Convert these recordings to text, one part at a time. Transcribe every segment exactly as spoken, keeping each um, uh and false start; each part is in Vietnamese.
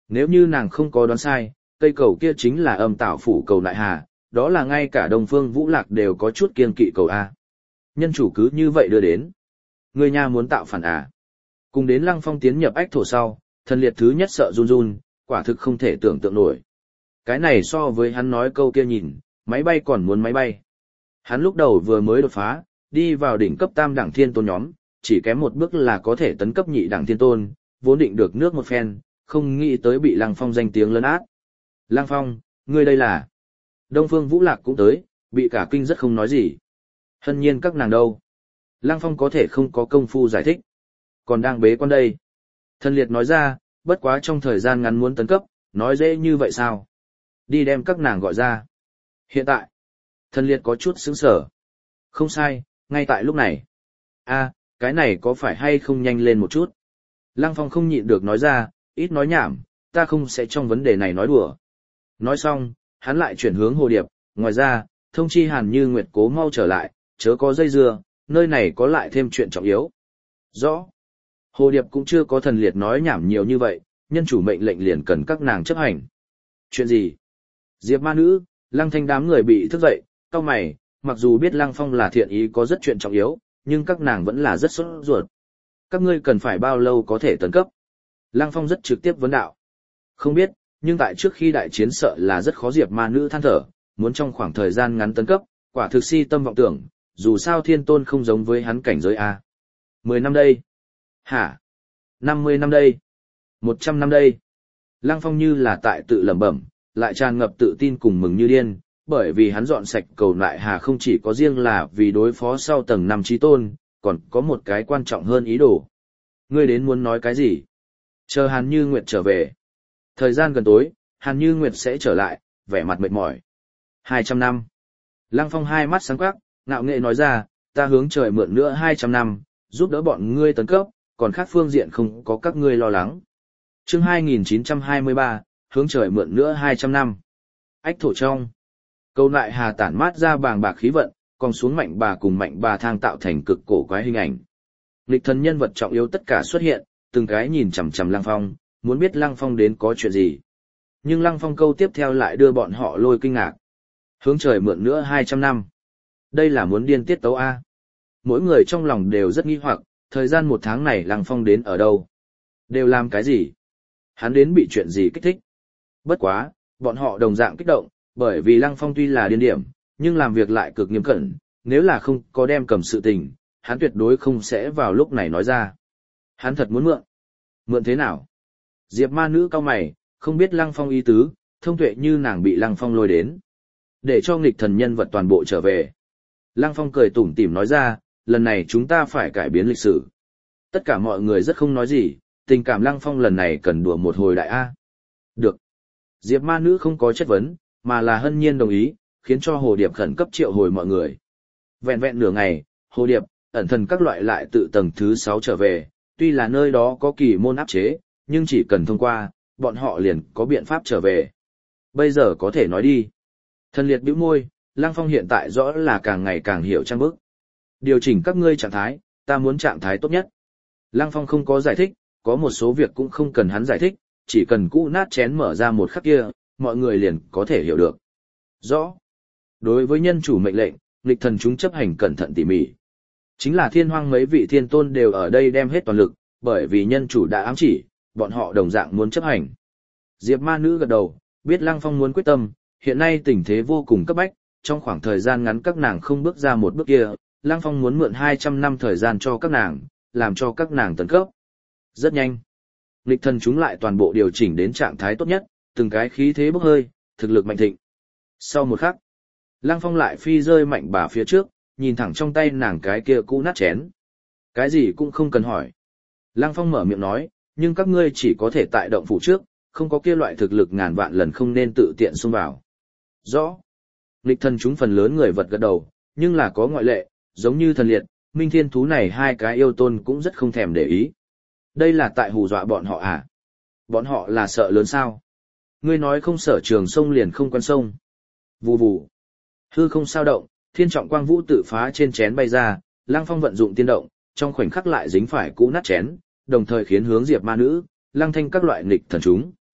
Nếu như nàng không có đoán sai, cây cầu kia chính là âm tảo phủ cầu Nại Hà, đó là ngay cả Đông Phương Vũ Lạc đều có chút kiêng kỵ cầu A. Nhân chủ cứ như vậy đưa đến. Người nhà muốn tạo phản à. Cùng đến Lăng Phong tiến nhập ách thổ sau, thần liệt thứ nhất sợ run run, quả thực không thể tưởng tượng nổi. Cái này so với hắn nói câu kia nhìn, máy bay còn muốn máy bay. Hắn lúc đầu vừa mới đột phá, đi vào đỉnh cấp tam đẳng thiên tôn nhóm, chỉ kém một bước là có thể tấn cấp nhị đẳng thiên tôn, vốn định được nước một phen, không nghĩ tới bị Lăng Phong danh tiếng lấn át. Lăng Phong, ngươi đây là... Đông Phương Vũ Lạc cũng tới, bị cả kinh rất không nói gì. Hân nhiên các nàng đâu? Lăng Phong có thể không có công phu giải thích. Còn đang bế quan đây. Thần liệt nói ra, bất quá trong thời gian ngắn muốn tấn cấp, nói dễ như vậy sao? Đi đem các nàng gọi ra. Hiện tại, thần liệt có chút sững sở. Không sai, ngay tại lúc này. A, cái này có phải hay không nhanh lên một chút? Lăng Phong không nhịn được nói ra, ít nói nhảm, ta không sẽ trong vấn đề này nói đùa. Nói xong, hắn lại chuyển hướng Hồ Điệp, ngoài ra, thông chi Hàn Như Nguyệt cố mau trở lại, chớ có dây dưa, nơi này có lại thêm chuyện trọng yếu. Rõ. Hồ Điệp cũng chưa có thần liệt nói nhảm nhiều như vậy, nhân chủ mệnh lệnh liền cần các nàng chấp hành. Chuyện gì? Diệp ma nữ, Lăng Thanh đám người bị thức dậy, cau mày, mặc dù biết Lăng Phong là thiện ý có rất chuyện trọng yếu, nhưng các nàng vẫn là rất sốt ruột. Các ngươi cần phải bao lâu có thể tấn cấp? Lăng Phong rất trực tiếp vấn đạo. Không biết, nhưng tại trước khi đại chiến sợ là rất khó Diệp ma nữ than thở, muốn trong khoảng thời gian ngắn tấn cấp, quả thực si tâm vọng tưởng, dù sao thiên tôn không giống với hắn cảnh giới A. Mười năm đây. Hả? Năm mươi năm đây. Một trăm năm đây. Lăng Phong như là tại tự lẩm bẩm, lại tràn ngập tự tin cùng mừng như điên, bởi vì hắn dọn sạch cầu Nại Hà không chỉ có riêng là vì đối phó sau tầng năm chí tôn, còn có một cái quan trọng hơn ý đồ. Ngươi đến muốn nói cái gì? Chờ Hàn Như Nguyệt trở về. Thời gian gần tối, Hàn Như Nguyệt sẽ trở lại, vẻ mặt mệt mỏi. Hai trăm năm. Lăng Phong hai mắt sáng quắc, ngạo nghệ nói ra, ta hướng trời mượn nữa hai trăm năm, giúp đỡ bọn ngươi tấn cấp, còn khác phương diện không có các ngươi lo lắng. Chương hai nghìn chín trăm hai mươi ba, hướng trời mượn nữa hai trăm năm. Ách thổ trong. Cầu Nại Hà tản mát ra bàng bạc khí vận, còn xuống mạnh bà cùng mạnh bà thang tạo thành cực cổ quái hình ảnh. Nghịch thần nhân vật trọng yếu tất cả xuất hiện, từng cái nhìn chằm chằm Lăng Phong, muốn biết Lăng Phong đến có chuyện gì. Nhưng Lăng Phong câu tiếp theo lại đưa bọn họ lôi kinh ngạc. Hướng trời mượn nữa hai trăm năm. Đây là muốn điên tiết tấu A. Mỗi người trong lòng đều rất nghi hoặc, thời gian một tháng này Lăng Phong đến ở đâu? Đều làm cái gì? Hắn đến bị chuyện gì kích thích? Bất quá, bọn họ đồng dạng kích động, bởi vì Lăng Phong tuy là điên điểm, nhưng làm việc lại cực nghiêm cẩn, nếu là không có đem cầm sự tình, hắn tuyệt đối không sẽ vào lúc này nói ra. Hắn thật muốn mượn. Mượn thế nào? Diệp ma nữ cao mày, không biết Lăng Phong ý tứ, thông tuệ như nàng bị Lăng Phong lôi đến. Để cho nghịch thần nhân vật toàn bộ trở về. Lăng Phong cười tủm tỉm nói ra, lần này chúng ta phải cải biến lịch sử. Tất cả mọi người rất không nói gì, tình cảm Lăng Phong lần này cần đùa một hồi đại A. Được. Diệp ma nữ không có chất vấn, mà là hân nhiên đồng ý, khiến cho Hồ Điệp khẩn cấp triệu hồi mọi người. Vẹn vẹn nửa ngày, Hồ Điệp, ẩn thần các loại lại tự tầng thứ sáu trở về, tuy là nơi đó có kỳ môn áp chế, nhưng chỉ cần thông qua, bọn họ liền có biện pháp trở về. Bây giờ có thể nói đi. Thần liệt bĩu môi, Lăng Phong hiện tại rõ là càng ngày càng hiểu trang bức. Điều chỉnh các ngươi trạng thái, ta muốn trạng thái tốt nhất. Lăng Phong không có giải thích, có một số việc cũng không cần hắn giải thích, chỉ cần cũ nát chén mở ra một khắc kia, mọi người liền có thể hiểu được. Rõ. Đối với nhân chủ mệnh lệnh, nghịch thần chúng chấp hành cẩn thận tỉ mỉ. Chính là thiên hoang mấy vị thiên tôn đều ở đây đem hết toàn lực, bởi vì nhân chủ đã ám chỉ, bọn họ đồng dạng muốn chấp hành. Diệp ma nữ gật đầu, biết Lăng Phong muốn quyết tâm, hiện nay tình thế vô cùng cấp bách, trong khoảng thời gian ngắn các nàng không bước ra một bước kia, Lăng Phong muốn mượn hai trăm năm thời gian cho các nàng, làm cho các nàng tấn cấp. Rất nhanh. Nghịch thần chúng lại toàn bộ điều chỉnh đến trạng thái tốt nhất, từng cái khí thế bốc hơi, thực lực mạnh thịnh. Sau một khắc, Lăng Phong lại phi rơi mạnh bà phía trước, nhìn thẳng trong tay nàng cái kia cũ nát chén. Cái gì cũng không cần hỏi. Lăng Phong mở miệng nói, nhưng các ngươi chỉ có thể tại động phủ trước, không có kia loại thực lực ngàn vạn lần không nên tự tiện xông vào. Rõ. Nghịch thần chúng phần lớn người vật gật đầu, nhưng là có ngoại lệ, giống như thần liệt, minh thiên thú này hai cái yêu tôn cũng rất không thèm để ý. Đây là tại hù dọa bọn họ à? Bọn họ là sợ lớn sao? Ngươi nói không sở trường sông liền không quen sông. Vù vù. Hư không sao động, thiên trọng quang vũ tự phá trên chén bay ra, Lăng Phong vận dụng tiên động, trong khoảnh khắc lại dính phải cũ nát chén, đồng thời khiến hướng Diệp ma nữ, Lăng Thanh các loại nghịch thần chúng.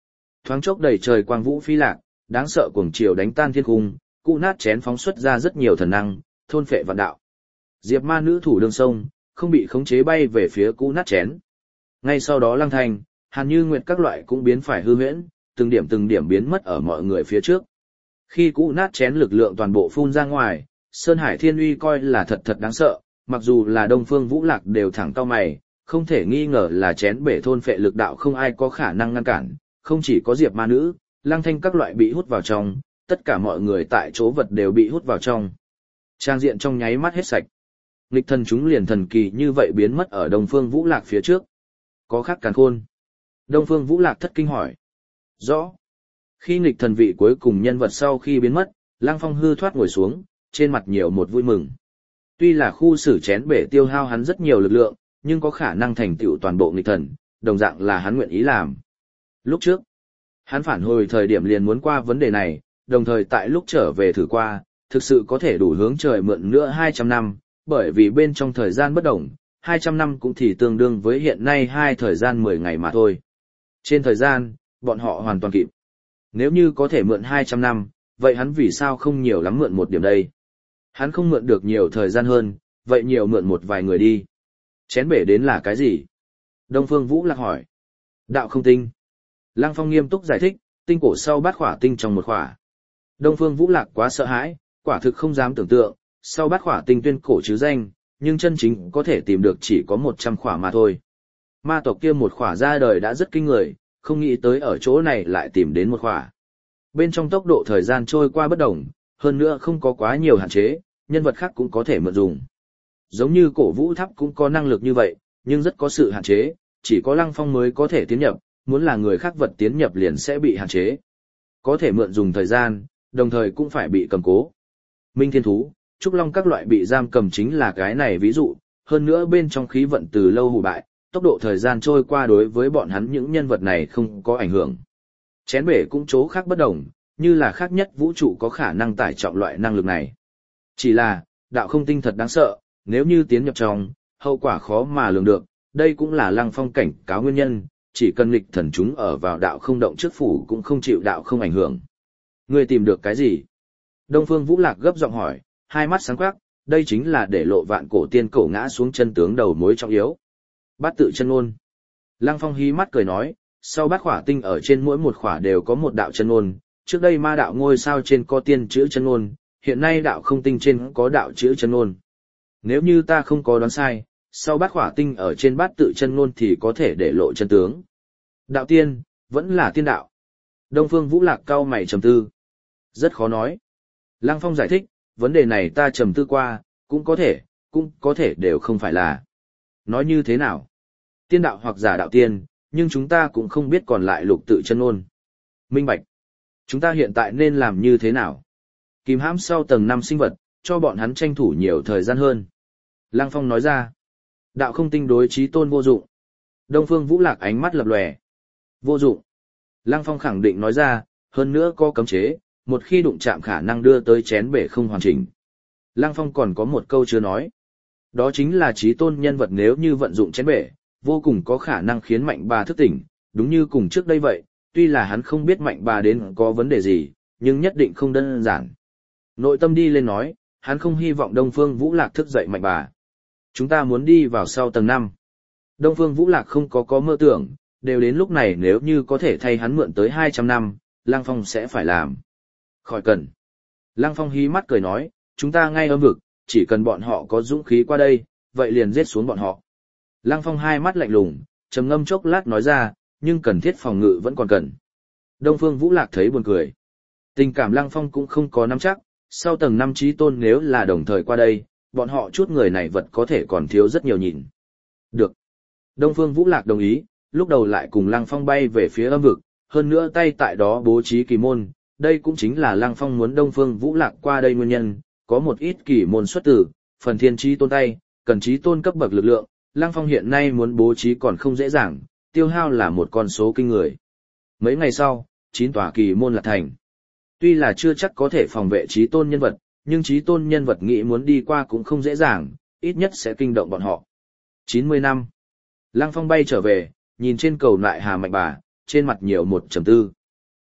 Thoáng chốc đầy trời quang vũ phi lạc, đáng sợ cuồng chiều đánh tan thiên cung, cụ nát chén phóng xuất ra rất nhiều thần năng, thôn phệ vạn đạo. Diệp ma nữ thủ đường sông, không bị khống chế bay về phía cụ nát chén. Ngay sau đó Lăng Thanh, Hàn Như Nguyệt các loại cũng biến phải hư huyễn, từng điểm từng điểm biến mất ở mọi người phía trước. Khi cụ nát chén lực lượng toàn bộ phun ra ngoài, Sơn Hải Thiên Uy coi là thật thật đáng sợ, mặc dù là Đông Phương Vũ Lạc đều thẳng cau mày, không thể nghi ngờ là chén bể thôn phệ lực đạo không ai có khả năng ngăn cản, không chỉ có Diệp ma nữ, Lăng Thanh các loại bị hút vào trong, tất cả mọi người tại chỗ vật đều bị hút vào trong. Trang diện trong nháy mắt hết sạch. Nghịch thần chúng liền thần kỳ như vậy biến mất ở Đông Phương Vũ Lạc phía trước. Có khác càn khôn. Đông Phương Vũ Lạc thất kinh hỏi. Rõ. Khi nghịch thần vị cuối cùng nhân vật sau khi biến mất, Lăng Phong hư thoát ngồi xuống, trên mặt nhiều một vui mừng. Tuy là khu xử chén bể tiêu hao hắn rất nhiều lực lượng, nhưng có khả năng thành tựu toàn bộ nghịch thần, đồng dạng là hắn nguyện ý làm. Lúc trước, hắn phản hồi thời điểm liền muốn qua vấn đề này, đồng thời tại lúc trở về thử qua, thực sự có thể đủ hướng trời mượn nữa hai trăm năm, bởi vì bên trong thời gian bất đồng, hai trăm năm cũng thì tương đương với hiện nay hai thời gian mười ngày mà thôi. Trên thời gian, bọn họ hoàn toàn kịp. Nếu như có thể mượn hai trăm năm, vậy hắn vì sao không nhiều lắm mượn một điểm đây? Hắn không mượn được nhiều thời gian hơn, vậy nhiều mượn một vài người đi. Chén bể đến là cái gì? Đông Phương Vũ Lạc hỏi. Đạo không tinh. Lăng Phong nghiêm túc giải thích, tinh cổ sau bát khỏa tinh trong một khỏa. Đông Phương Vũ Lạc quá sợ hãi, quả thực không dám tưởng tượng, sau bát khỏa tinh tuyên cổ chứ danh, nhưng chân chính có thể tìm được chỉ có một trăm khỏa mà thôi. Ma tộc kia một khỏa ra đời đã rất kinh người, không nghĩ tới ở chỗ này lại tìm đến một khỏa. Bên trong tốc độ thời gian trôi qua bất đồng, hơn nữa không có quá nhiều hạn chế, nhân vật khác cũng có thể mượn dùng. Giống như cổ vũ tháp cũng có năng lực như vậy, nhưng rất có sự hạn chế, chỉ có Lăng Phong mới có thể tiến nhập, muốn là người khác vật tiến nhập liền sẽ bị hạn chế. Có thể mượn dùng thời gian, đồng thời cũng phải bị cầm cố. Minh Thiên Thú, Trúc Long các loại bị giam cầm chính là cái này ví dụ, hơn nữa bên trong khí vận từ lâu hủ bại, tốc độ thời gian trôi qua đối với bọn hắn những nhân vật này không có ảnh hưởng. Chén bể cũng chỗ khác bất đồng, như là khác nhất vũ trụ có khả năng tải trọng loại năng lực này. Chỉ là, đạo không tinh thật đáng sợ, nếu như tiến nhập trong, hậu quả khó mà lường được, đây cũng là Lăng Phong cảnh cáo nguyên nhân, chỉ cần nghịch thần chúng ở vào đạo không động trước phủ cũng không chịu đạo không ảnh hưởng. Ngươi tìm được cái gì? Đông Phương Vũ Lạc gấp giọng hỏi, hai mắt sáng quắc, đây chính là để lộ vạn cổ tiên cổ ngã xuống chân tướng đầu mối trọng yếu. Bát tự chân ngôn. Lăng Phong hí mắt cười nói, sau bát khỏa tinh ở trên mỗi một khỏa đều có một đạo chân ngôn, trước đây ma đạo ngôi sao trên có tiên chữ chân ngôn, hiện nay đạo không tinh trên có đạo chữ chân ngôn. Nếu như ta không có đoán sai, sau bát khỏa tinh ở trên bát tự chân ngôn thì có thể để lộ chân tướng. Đạo tiên, vẫn là tiên đạo. Đông Phương Vũ Lạc cau mày trầm tư. Rất khó nói. Lăng Phong giải thích, vấn đề này ta trầm tư qua, cũng có thể, cũng có thể đều không phải là. Nói như thế nào? Tiên đạo hoặc giả đạo tiên, nhưng chúng ta cũng không biết còn lại lục tự chân ngôn. Minh bạch. Chúng ta hiện tại nên làm như thế nào? Kìm hãm sau tầng năm sinh vật, cho bọn hắn tranh thủ nhiều thời gian hơn. Lăng Phong nói ra. Đạo không tinh đối chí tôn vô dụng. Đông Phương Vũ Lạc ánh mắt lập lòe. Vô dụng. Lăng Phong khẳng định nói ra, hơn nữa có cấm chế, một khi đụng chạm khả năng đưa tới chén bể không hoàn chỉnh. Lăng Phong còn có một câu chưa nói. Đó chính là chí tôn nhân vật nếu như vận dụng chén bể, vô cùng có khả năng khiến mạnh bà thức tỉnh, đúng như cùng trước đây vậy, tuy là hắn không biết mạnh bà đến có vấn đề gì, nhưng nhất định không đơn giản. Nội tâm đi lên nói, hắn không hy vọng Đông Phương Vũ Lạc thức dậy mạnh bà. Chúng ta muốn đi vào sau tầng năm. Đông Phương Vũ Lạc không có có mơ tưởng, đều đến lúc này nếu như có thể thay hắn mượn tới hai trăm năm, Lăng Phong sẽ phải làm. Khỏi cần. Lăng Phong hí mắt cười nói, chúng ta ngay âm vực, chỉ cần bọn họ có dũng khí qua đây, vậy liền giết xuống bọn họ. Lăng Phong hai mắt lạnh lùng, trầm ngâm chốc lát nói ra, nhưng cần thiết phòng ngự vẫn còn cần. Đông Phương Vũ Lạc thấy buồn cười. Tình cảm Lăng Phong cũng không có nắm chắc, sau tầng năm chí tôn nếu là đồng thời qua đây, bọn họ chút người này vật có thể còn thiếu rất nhiều nhìn. Được. Đông Phương Vũ Lạc đồng ý, lúc đầu lại cùng Lăng Phong bay về phía âm vực, hơn nữa tay tại đó bố trí kỳ môn, đây cũng chính là Lăng Phong muốn Đông Phương Vũ Lạc qua đây nguyên nhân, có một ít kỳ môn xuất tử, phần thiên chí tôn tay, cần chí tôn cấp bậc lực lượng, Lăng Phong hiện nay muốn bố trí còn không dễ dàng, tiêu hao là một con số kinh người. Mấy ngày sau, chín tòa kỳ môn là thành. Tuy là chưa chắc có thể phòng vệ chí tôn nhân vật, nhưng chí tôn nhân vật nghĩ muốn đi qua cũng không dễ dàng, ít nhất sẽ kinh động bọn họ. chín mươi năm. Lăng Phong bay trở về, nhìn trên cầu lại Hà Mạnh Bà, trên mặt nhiều một trầm tư.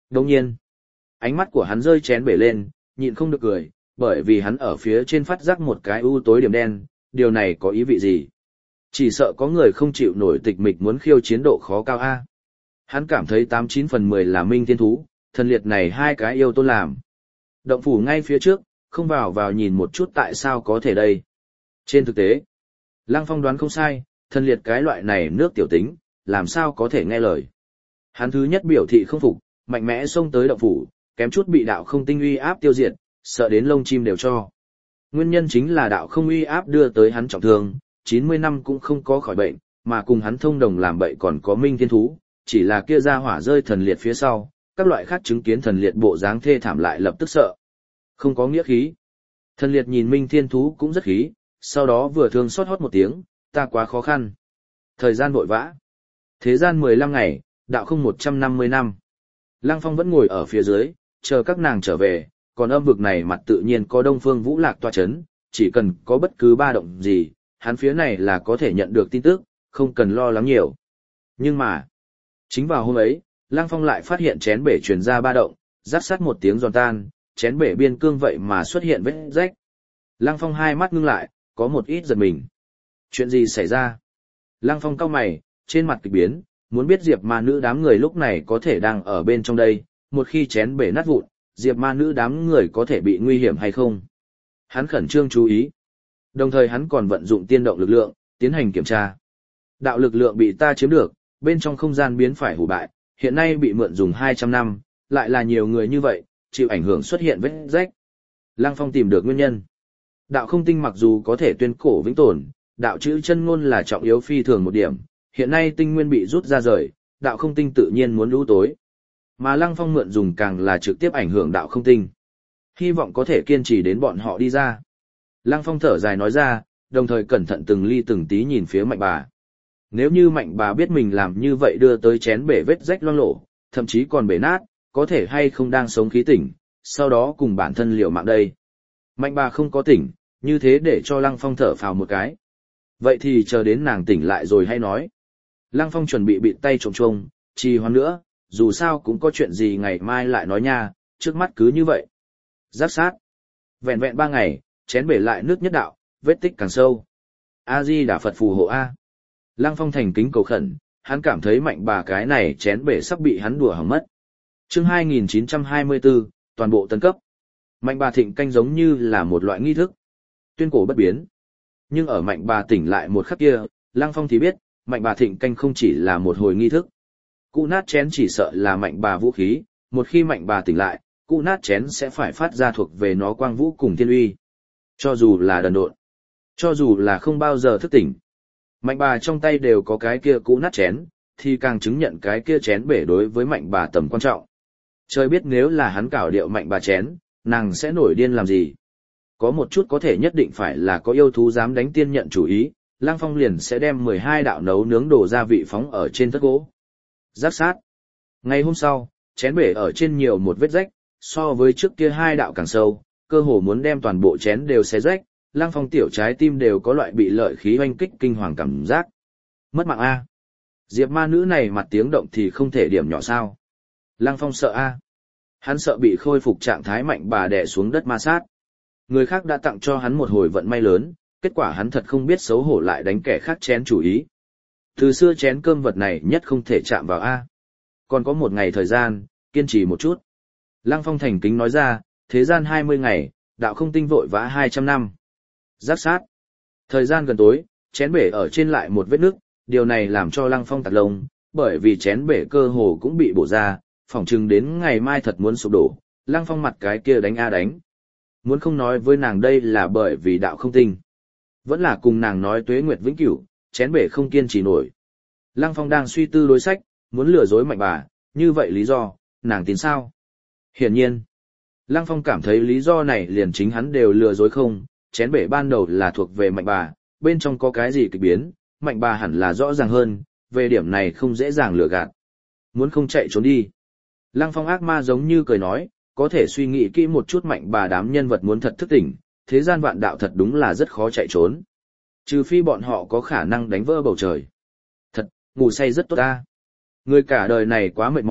Đồng nhiên, ánh mắt của hắn rơi chén bể lên, nhịn không được cười, bởi vì hắn ở phía trên phát giác một cái u tối điểm đen, điều này có ý vị gì? Chỉ sợ có người không chịu nổi tịch mịch muốn khiêu chiến độ khó cao A. Hắn cảm thấy tám chín phần mười là minh thiên thú, thần liệt này hai cái yêu tôn làm. Động phủ ngay phía trước, không vào vào nhìn một chút tại sao có thể đây. Trên thực tế, Lăng Phong đoán không sai, thần liệt cái loại này nước tiểu tính, làm sao có thể nghe lời. Hắn thứ nhất biểu thị không phục, mạnh mẽ xông tới động phủ, kém chút bị đạo không tinh uy áp tiêu diệt, sợ đến lông chim đều cho. Nguyên nhân chính là đạo không uy áp đưa tới hắn trọng thương, chín mươi năm cũng không có khỏi bệnh, mà cùng hắn thông đồng làm bậy còn có minh thiên thú, chỉ là kia ra hỏa rơi thần liệt phía sau, các loại khác chứng kiến thần liệt bộ dáng thê thảm lại lập tức sợ. Không có nghĩa khí. Thần liệt nhìn minh thiên thú cũng rất khí, sau đó vừa thương xót hót một tiếng, ta quá khó khăn. Thời gian vội vã. Thế gian mười lăm ngày, đạo không một trăm năm mươi năm. Lăng Phong vẫn ngồi ở phía dưới, chờ các nàng trở về, còn âm vực này mặt tự nhiên có Đông Phương Vũ Lạc tọa chấn, chỉ cần có bất cứ ba động gì, hắn phía này là có thể nhận được tin tức, không cần lo lắng nhiều. Nhưng mà, chính vào hôm ấy, Lăng Phong lại phát hiện chén bể truyền ra ba động, rắc sát một tiếng giòn tan, chén bể biên cương vậy mà xuất hiện vết rách. Lăng Phong hai mắt ngưng lại, có một ít giật mình. Chuyện gì xảy ra? Lăng Phong cau mày, trên mặt kịch biến, muốn biết Diệp ma nữ đám người lúc này có thể đang ở bên trong đây, một khi chén bể nát vụn, Diệp ma nữ đám người có thể bị nguy hiểm hay không? Hắn khẩn trương chú ý. Đồng thời hắn còn vận dụng tiên động lực lượng, tiến hành kiểm tra. Đạo lực lượng bị ta chiếm được, bên trong không gian biến phải hủ bại, hiện nay bị mượn dùng hai trăm năm, lại là nhiều người như vậy, chịu ảnh hưởng xuất hiện vết rách. Lăng Phong tìm được nguyên nhân. Đạo không tinh mặc dù có thể tuyên cổ vĩnh tồn, đạo chữ chân ngôn là trọng yếu phi thường một điểm, hiện nay tinh nguyên bị rút ra rời, đạo không tinh tự nhiên muốn lũ tối. Mà Lăng Phong mượn dùng càng là trực tiếp ảnh hưởng đạo không tinh. Hy vọng có thể kiên trì đến bọn họ đi ra. Lăng Phong thở dài nói ra, đồng thời cẩn thận từng ly từng tí nhìn phía Mạnh Bà. Nếu như Mạnh Bà biết mình làm như vậy đưa tới chén bể vết rách loang lổ, thậm chí còn bể nát, có thể hay không đang sống khí tỉnh, sau đó cùng bản thân liều mạng đây. Mạnh Bà không có tỉnh, như thế để cho Lăng Phong thở phào một cái. Vậy thì chờ đến nàng tỉnh lại rồi hay nói. Lăng Phong chuẩn bị bịt tay trộm trông, trì hoãn nữa, dù sao cũng có chuyện gì ngày mai lại nói nha, trước mắt cứ như vậy. Giáp sát. Vẹn vẹn ba ngày, chén bể lại nước nhất đạo, vết tích càng sâu. A-di Đà Phật phù hộ A. Lăng Phong thành kính cầu khẩn, hắn cảm thấy Mạnh Bà cái này chén bể sắp bị hắn đùa hỏng mất. Chương hai nghìn chín trăm hai mươi tư, toàn bộ tấn cấp. Mạnh Bà thịnh canh giống như là một loại nghi thức. Tuyên cổ bất biến. Nhưng ở Mạnh Bà tỉnh lại một khắc kia, Lăng Phong thì biết, Mạnh Bà thịnh canh không chỉ là một hồi nghi thức. Cụ nát chén chỉ sợ là Mạnh Bà vũ khí, một khi Mạnh Bà tỉnh lại, cụ nát chén sẽ phải phát ra thuộc về nó quang vũ cùng thiên uy. Cho dù là đần độn, cho dù là không bao giờ thức tỉnh, Mạnh Bà trong tay đều có cái kia cụ nát chén, thì càng chứng nhận cái kia chén bể đối với Mạnh Bà tầm quan trọng. Trời biết nếu là hắn cảo điệu Mạnh Bà chén, nàng sẽ nổi điên làm gì. Có một chút có thể nhất định phải là có yêu thú dám đánh tiên nhận chủ ý, Lăng Phong liền sẽ đem mười hai đạo nấu nướng đồ gia vị phóng ở trên thất gỗ. Giáp sát. Ngày hôm sau, chén bể ở trên nhiều một vết rách, so với trước kia hai đạo càng sâu, cơ hồ muốn đem toàn bộ chén đều xé rách, Lăng Phong tiểu trái tim đều có loại bị lợi khí oanh kích kinh hoàng cảm giác. Mất mạng A. Diệp ma nữ này mặt tiếng động thì không thể điểm nhỏ sao. Lăng Phong sợ A. Hắn sợ bị khôi phục trạng thái Mạnh Bà đè xuống đất ma sát. Người khác đã tặng cho hắn một hồi vận may lớn, kết quả hắn thật không biết xấu hổ lại đánh kẻ khác chén chủ ý. Từ xưa chén cơm vật này nhất không thể chạm vào A. Còn có một ngày thời gian, kiên trì một chút. Lăng Phong thành kính nói ra, thế gian hai mươi ngày, đạo không tinh vội vã hai trăm năm. Giáp sát. Thời gian gần tối, chén bể ở trên lại một vết nước, điều này làm cho Lăng Phong tạc lông, bởi vì chén bể cơ hồ cũng bị bổ ra, phỏng chừng đến ngày mai thật muốn sụp đổ, Lăng Phong mặt cái kia đánh a đánh. Muốn không nói với nàng đây là bởi vì đạo không tinh. Vẫn là cùng nàng nói tuế nguyệt vĩnh cửu, chén bể không kiên trì nổi. Lăng Phong đang suy tư đối sách, muốn lừa dối Mạnh Bà, như vậy lý do, nàng tin sao? Hiển nhiên, Lăng Phong cảm thấy lý do này liền chính hắn đều lừa dối không, chén bể ban đầu là thuộc về Mạnh Bà, bên trong có cái gì kịch biến, Mạnh Bà hẳn là rõ ràng hơn, về điểm này không dễ dàng lừa gạt. Muốn không chạy trốn đi. Lăng Phong ác ma giống như cười nói, có thể suy nghĩ kỹ một chút Mạnh Bà đám nhân vật muốn thật thức tỉnh, thế gian vạn đạo thật đúng là rất khó chạy trốn. Trừ phi bọn họ có khả năng đánh vỡ bầu trời. Thật, ngủ say rất tốt ta. Người cả đời này quá mệt mỏi,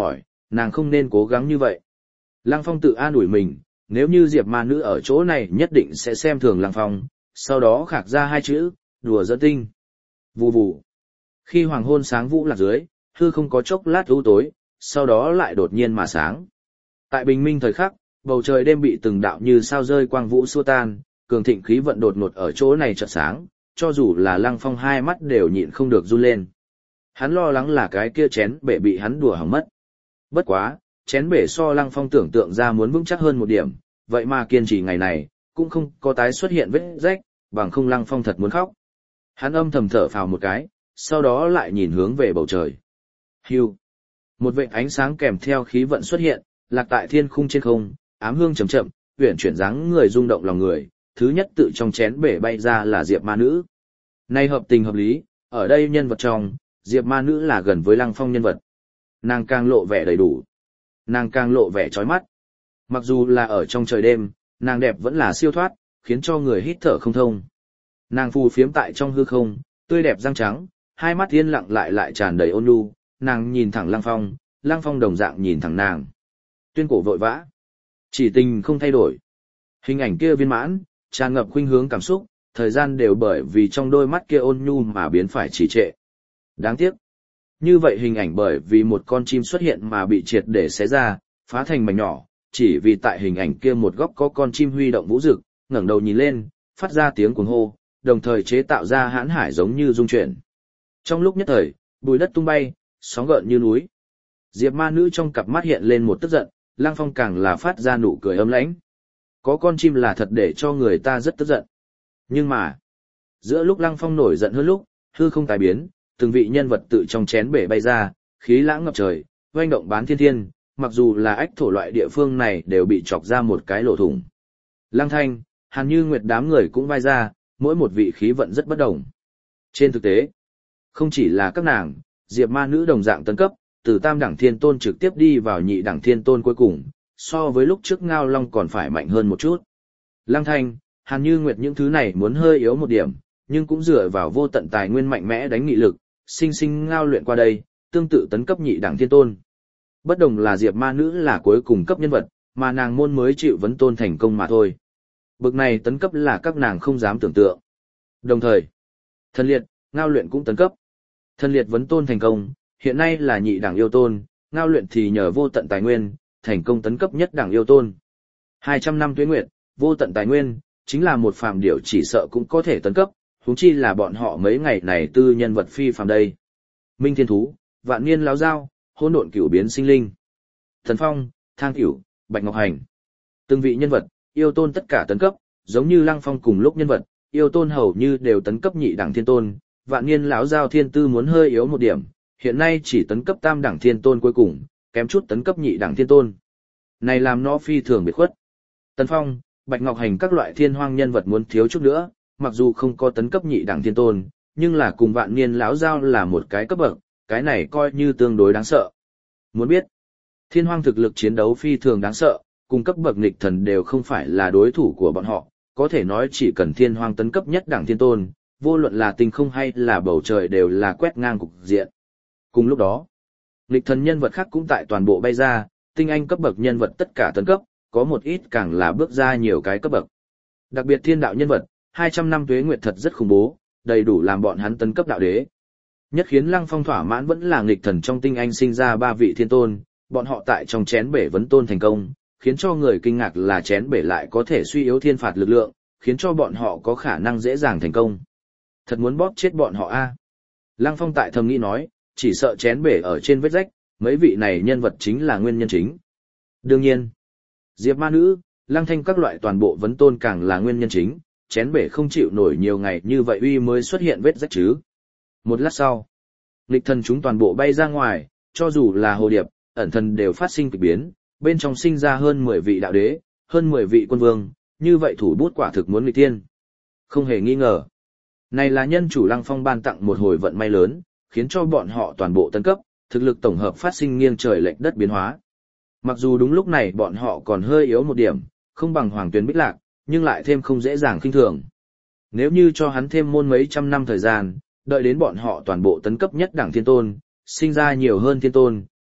nàng không nên cố gắng như vậy. Lăng Phong tự an ủi mình, nếu như Diệp ma nữ ở chỗ này nhất định sẽ xem thường Lăng Phong, sau đó khạc ra hai chữ, đùa giỡn tinh. Vù vù. Khi hoàng hôn sáng vũ lạc dưới, hư không có chốc lát u tối, sau đó lại đột nhiên mà sáng. Tại bình minh thời khắc, bầu trời đêm bị từng đạo như sao rơi quang vũ xua tan, cường thịnh khí vận đột ngột ở chỗ này chợt sáng, cho dù là Lăng Phong hai mắt đều nhịn không được run lên. Hắn lo lắng là cái kia chén bể bị hắn đùa hỏng mất. Bất quá, chén bể so Lăng Phong tưởng tượng ra muốn vững chắc hơn một điểm, vậy mà kiên trì ngày này, cũng không có tái xuất hiện vết rách, bằng không Lăng Phong thật muốn khóc. Hắn âm thầm thở phào một cái, sau đó lại nhìn hướng về bầu trời. Hưu. Một vệt ánh sáng kèm theo khí vận xuất hiện, lạc tại thiên khung trên không, ám hương chậm chậm, uyển chuyển dáng người rung động lòng người, thứ nhất tự trong chén bể bay ra là Diệp ma nữ. Nay hợp tình hợp lý, ở đây nhân vật trong, Diệp ma nữ là gần với Lăng Phong nhân vật. Nàng càng lộ vẻ đầy đủ. Nàng càng lộ vẻ chói mắt. Mặc dù là ở trong trời đêm, nàng đẹp vẫn là siêu thoát, khiến cho người hít thở không thông. Nàng phù phiếm tại trong hư không, tươi đẹp răng trắng, hai mắt yên lặng lại lại tràn đầy ôn nhu, nàng nhìn thẳng Lăng Phong, Lăng Phong đồng dạng nhìn thẳng nàng. Tuyên cổ vội vã, chỉ tình không thay đổi. Hình ảnh kia viên mãn, tràn ngập khuynh hướng cảm xúc, thời gian đều bởi vì trong đôi mắt kia ôn nhu mà biến phải trì trệ. Đáng tiếc. Như vậy hình ảnh bởi vì một con chim xuất hiện mà bị triệt để xé ra, phá thành mảnh nhỏ, chỉ vì tại hình ảnh kia một góc có con chim huy động vũ rực, ngẩng đầu nhìn lên, phát ra tiếng cuồng hô, đồng thời chế tạo ra hãn hải giống như rung chuyển. Trong lúc nhất thời, bùi đất tung bay, sóng gợn như núi. Diệp ma nữ trong cặp mắt hiện lên một tức giận, Lăng Phong càng là phát ra nụ cười ấm lãnh. Có con chim là thật để cho người ta rất tức giận. Nhưng mà, giữa lúc Lăng Phong nổi giận hơn lúc, hư không tái biến, từng vị nhân vật tự trong chén bể bay ra, khí lãng ngập trời, oanh động bán thiên thiên, mặc dù là ách thổ loại địa phương này đều bị chọc ra một cái lỗ thủng. Lăng Thanh, Hàn Như Nguyệt đám người cũng vai ra, mỗi một vị khí vận rất bất đồng. Trên thực tế, không chỉ là các nàng, Diệp ma nữ đồng dạng tấn cấp, từ tam đẳng thiên tôn trực tiếp đi vào nhị đẳng thiên tôn cuối cùng, so với lúc trước Ngao Long còn phải mạnh hơn một chút. Lăng Thanh, Hàn Như Nguyệt những thứ này muốn hơi yếu một điểm, nhưng cũng dựa vào vô tận tài nguyên mạnh mẽ đánh nghị lực, sinh sinh ngao luyện qua đây, tương tự tấn cấp nhị đẳng thiên tôn. Bất đồng là Diệp ma nữ là cuối cùng cấp nhân vật, mà nàng môn mới chịu vấn tôn thành công mà thôi. Bực này tấn cấp là các nàng không dám tưởng tượng. Đồng thời, Thần Liệt, ngao luyện cũng tấn cấp. Thần Liệt vấn tôn thành công, hiện nay là nhị đẳng yêu tôn, ngao luyện thì nhờ vô tận tài nguyên, thành công tấn cấp nhất đẳng yêu tôn. hai trăm năm tuế nguyệt, vô tận tài nguyên, chính là một phàm điểu chỉ sợ cũng có thể tấn cấp, huống chi là bọn họ mấy ngày này tư nhân vật phi phàm đây. Minh Thiên Thú, Vạn Niên Láo Dao, Hỗn Độn Cửu Biến Sinh Linh, Thần Phong, Thang Cửu, Bạch Ngọc Hành. Từng vị nhân vật, yêu tôn tất cả tấn cấp, giống như Lăng Phong cùng lúc nhân vật, yêu tôn hầu như đều tấn cấp nhị đẳng thiên tôn, Vạn Niên Láo Dao thiên tư muốn hơi yếu một điểm, hiện nay chỉ tấn cấp tam đẳng thiên tôn cuối cùng, kém chút tấn cấp nhị đẳng thiên tôn. Này làm nó phi thường biệt khuất. Tần Phong, Bạch Ngọc Hành các loại thiên hoang nhân vật muốn thiếu chút nữa, mặc dù không có tấn cấp nhị đẳng thiên tôn, nhưng là cùng Vạn Niên Láo Dao là một cái cấp bậc, cái này coi như tương đối đáng sợ. Muốn biết, thiên hoang thực lực chiến đấu phi thường đáng sợ, cùng cấp bậc nghịch thần đều không phải là đối thủ của bọn họ, có thể nói chỉ cần thiên hoang tấn cấp nhất đẳng thiên tôn, vô luận là tinh không hay là bầu trời đều là quét ngang cục diện. Cùng lúc đó, nghịch thần nhân vật khác cũng tại toàn bộ bay ra, tinh anh cấp bậc nhân vật tất cả tấn cấp, có một ít càng là bước ra nhiều cái cấp bậc. Đặc biệt thiên đạo nhân vật, hai trăm năm tuế nguyệt thật rất khủng bố, đầy đủ làm bọn hắn tấn cấp đạo đế. Nhất khiến Lăng Phong thỏa mãn vẫn là nghịch thần trong tinh anh sinh ra ba vị thiên tôn, bọn họ tại trong chén bể vấn tôn thành công, khiến cho người kinh ngạc là chén bể lại có thể suy yếu thiên phạt lực lượng, khiến cho bọn họ có khả năng dễ dàng thành công. Thật muốn bóp chết bọn họ a. Lăng Phong tại thầm nghĩ nói, chỉ sợ chén bể ở trên vết rách, mấy vị này nhân vật chính là nguyên nhân chính. Đương nhiên, Diệp ma nữ, Lăng Thanh các loại toàn bộ vấn tôn càng là nguyên nhân chính, chén bể không chịu nổi nhiều ngày như vậy uy mới xuất hiện vết rách chứ. Một lát sau, nghịch thần chúng toàn bộ bay ra ngoài, cho dù là hồ điệp, ẩn thần đều phát sinh kịch biến, bên trong sinh ra hơn mười vị đạo đế, hơn mười vị quân vương, như vậy thủ bút quả thực muốn nghịch tiên. Không hề nghi ngờ. Này là nhân chủ Lăng Phong ban tặng một hồi vận may lớn, khiến cho bọn họ toàn bộ tấn cấp, thực lực tổng hợp phát sinh nghiêng trời lệch đất biến hóa. Mặc dù đúng lúc này bọn họ còn hơi yếu một điểm, không bằng Hoàng Tuyền Bích Lạc, nhưng lại thêm không dễ dàng khinh thường. Nếu như cho hắn thêm môn mấy trăm năm thời gian, đợi đến bọn họ toàn bộ tấn cấp nhất đẳng thiên tôn, sinh ra nhiều hơn thiên tôn,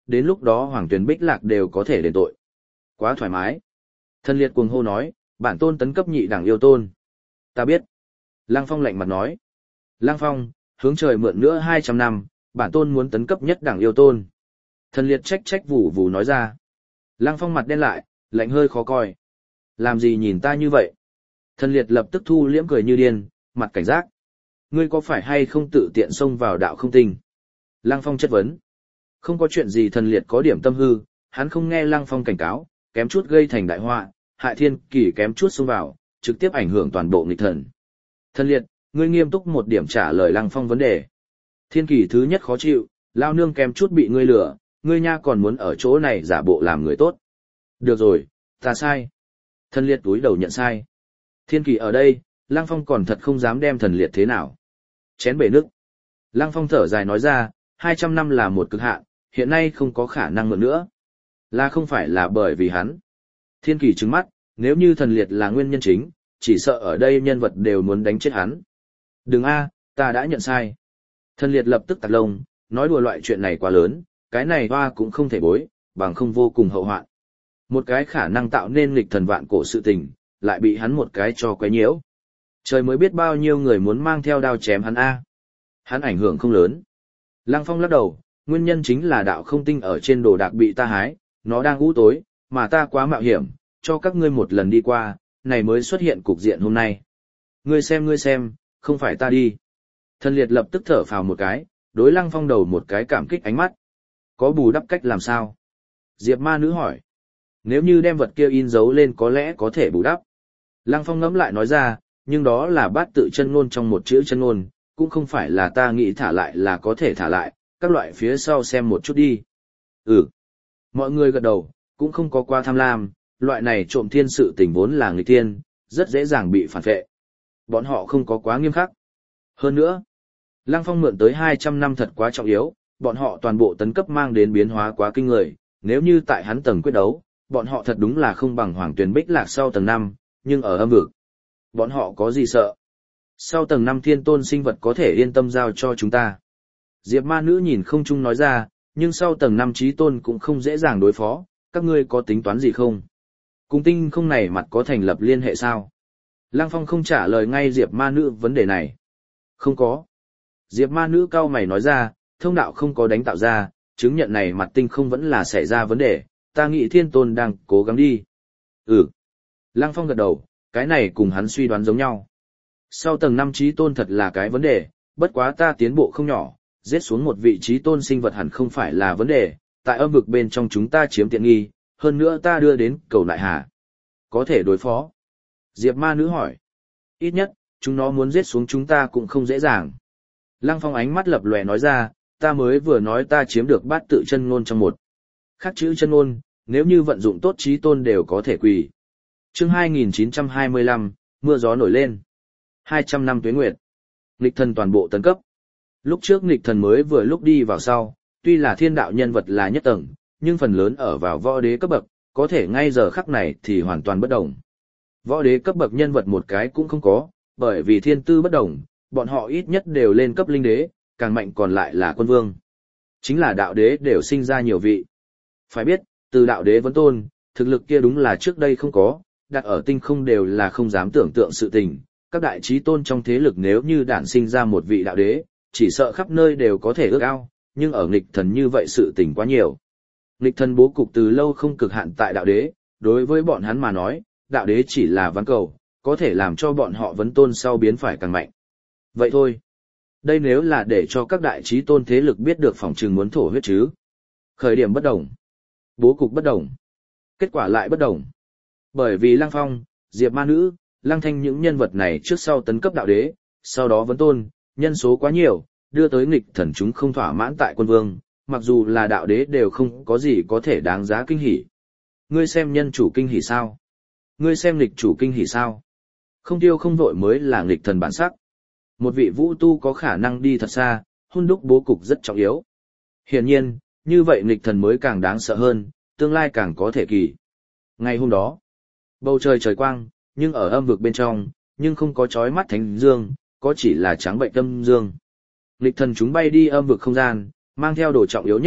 đến lúc đó Hoàng Tuyền Bích Lạc đều có thể đền tội. Quá thoải mái. Thần liệt cuồng hô nói, bản tôn tấn cấp nhị đẳng yêu tôn. Ta biết. Lăng Phong lạnh mặt nói. Lăng Phong, hướng trời mượn nữa hai trăm năm, bản tôn muốn tấn cấp nhất đẳng yêu tôn. Thần liệt trách trách vù vù nói ra. Lăng Phong mặt đen lại, lạnh hơi khó coi. Làm gì nhìn ta như vậy? Thần liệt lập tức thu liễm cười như điên, mặt cảnh giác. Ngươi có phải hay không tự tiện xông vào đạo không tinh? Lăng Phong chất vấn. Không có chuyện gì, thần liệt có điểm tâm hư, hắn không nghe Lăng Phong cảnh cáo, kém chút gây thành đại họa, hại thiên kỳ kém chút xông vào, trực tiếp ảnh hưởng toàn bộ nghịch thần. Thần liệt, ngươi nghiêm túc một điểm trả lời Lăng Phong vấn đề. Thiên kỳ thứ nhất khó chịu, lao nương kém chút bị ngươi lừa, ngươi nha còn muốn ở chỗ này giả bộ làm người tốt. Được rồi, ta sai. Thần liệt túi đầu nhận sai. Thiên kỳ ở đây, Lăng Phong còn thật không dám đem thần liệt thế nào. Chén bể nước. Lăng Phong thở dài nói ra, hai trăm năm là một cực hạn, hiện nay không có khả năng mượn nữa. Là không phải là bởi vì hắn. Thiên kỳ trừng mắt, nếu như thần liệt là nguyên nhân chính, chỉ sợ ở đây nhân vật đều muốn đánh chết hắn. Đừng a, ta đã nhận sai. Thần liệt lập tức tạt lông, nói đùa loại chuyện này quá lớn, cái này hoa cũng không thể bối, bằng không vô cùng hậu hoạn. Một cái khả năng tạo nên nghịch thần vạn cổ sự tình, lại bị hắn một cái cho quấy nhiễu. Trời mới biết bao nhiêu người muốn mang theo đao chém hắn a. Hắn ảnh hưởng không lớn. Lăng Phong lắc đầu, nguyên nhân chính là đạo không tinh ở trên đồ đạc bị ta hái, nó đang u tối, mà ta quá mạo hiểm, cho các ngươi một lần đi qua, này mới xuất hiện cục diện hôm nay. Ngươi xem ngươi xem, không phải ta đi. Thần liệt lập tức thở phào một cái, đối Lăng Phong đầu một cái cảm kích ánh mắt. Có bù đắp cách làm sao? Diệp ma nữ hỏi. Nếu như đem vật kia in dấu lên có lẽ có thể bù đắp. Lăng Phong ngẫm lại nói ra, nhưng đó là bát tự chân ngôn trong một chữ chân ngôn, cũng không phải là ta nghĩ thả lại là có thể thả lại, các loại phía sau xem một chút đi. Ừ. Mọi người gật đầu, cũng không có qua tham lam, loại này trộm thiên sự tình vốn là nghịch thiên, rất dễ dàng bị phản vệ. Bọn họ không có quá nghiêm khắc. Hơn nữa, Lăng Phong mượn tới hai trăm năm thật quá trọng yếu, bọn họ toàn bộ tấn cấp mang đến biến hóa quá kinh người, nếu như tại hắn tầng quyết đấu, bọn họ thật đúng là không bằng Hoàng Tuyền Bích Lạc sau tầng năm, nhưng ở âm vực, bọn họ có gì sợ? Sau tầng năm thiên tôn sinh vật có thể yên tâm giao cho chúng ta. Diệp ma nữ nhìn không chung nói ra, nhưng sau tầng năm trí tôn cũng không dễ dàng đối phó, các ngươi có tính toán gì không? Cùng tinh không này mặt có thành lập liên hệ sao? Lăng Phong không trả lời ngay Diệp ma nữ vấn đề này. Không có. Diệp ma nữ cao mày nói ra, thông đạo không có đánh tạo ra, chứng nhận này mặt tinh không vẫn là xảy ra vấn đề, ta nghĩ thiên tôn đang cố gắng đi. Ừ. Lăng Phong gật đầu, cái này cùng hắn suy đoán giống nhau. Sau tầng năm trí tôn thật là cái vấn đề, bất quá ta tiến bộ không nhỏ, giết xuống một vị trí tôn sinh vật hẳn không phải là vấn đề, tại âm vực bên trong chúng ta chiếm tiện nghi, hơn nữa ta đưa đến cầu nại hà. Có thể đối phó. Diệp ma nữ hỏi. Ít nhất, chúng nó muốn giết xuống chúng ta cũng không dễ dàng. Lăng Phong ánh mắt lập lòe nói ra, ta mới vừa nói ta chiếm được bát tự chân ngôn trong một. Khác chữ chân ngôn, nếu như vận dụng tốt trí tôn đều có thể quỳ. Chương hai nghìn chín trăm hai mươi lăm, mưa gió nổi lên. hai trăm năm tuế nguyệt. Nghịch thần toàn bộ tấn cấp. Lúc trước nghịch thần mới vừa lúc đi vào sau, tuy là thiên đạo nhân vật là nhất tầng, nhưng phần lớn ở vào võ đế cấp bậc, có thể ngay giờ khắc này thì hoàn toàn bất đồng. Võ đế cấp bậc nhân vật một cái cũng không có, bởi vì thiên tư bất đồng, bọn họ ít nhất đều lên cấp linh đế, càng mạnh còn lại là quân vương. Chính là đạo đế đều sinh ra nhiều vị. Phải biết, từ đạo đế vấn tôn, thực lực kia đúng là trước đây không có, đặt ở tinh không đều là không dám tưởng tượng sự tình. Các đại trí tôn trong thế lực nếu như đản sinh ra một vị đạo đế, chỉ sợ khắp nơi đều có thể ước ao, nhưng ở nghịch thần như vậy sự tình quá nhiều. Nghịch thần bố cục từ lâu không cực hạn tại đạo đế, đối với bọn hắn mà nói, đạo đế chỉ là ván cầu, có thể làm cho bọn họ vấn tôn sau biến phải càng mạnh. Vậy thôi. Đây nếu là để cho các đại trí tôn thế lực biết được phòng trường muốn thổ huyết chứ. Khởi điểm bất đồng. Bố cục bất đồng. Kết quả lại bất đồng. Bởi vì Lăng Phong, Diệp ma nữ, Lăng Thanh những nhân vật này trước sau tấn cấp đạo đế, sau đó vấn tôn, nhân số quá nhiều, đưa tới nghịch thần chúng không thỏa mãn tại quân vương, mặc dù là đạo đế đều không có gì có thể đáng giá kinh hỉ. Ngươi xem nhân chủ kinh hỉ sao? Ngươi xem nghịch chủ kinh hỉ sao? Không tiêu không vội mới là nghịch thần bản sắc. Một vị vũ tu có khả năng đi thật xa, hun đúc bố cục rất trọng yếu. Hiển nhiên, như vậy nghịch thần mới càng đáng sợ hơn, tương lai càng có thể kỳ. Ngày hôm đó, bầu trời trời quang, nhưng ở âm vực bên trong, nhưng không có chói mắt thánh dương, có chỉ là trắng bệnh tâm dương. Nghịch thần chúng bay đi âm vực không gian, mang theo đồ trọng yếu nhất,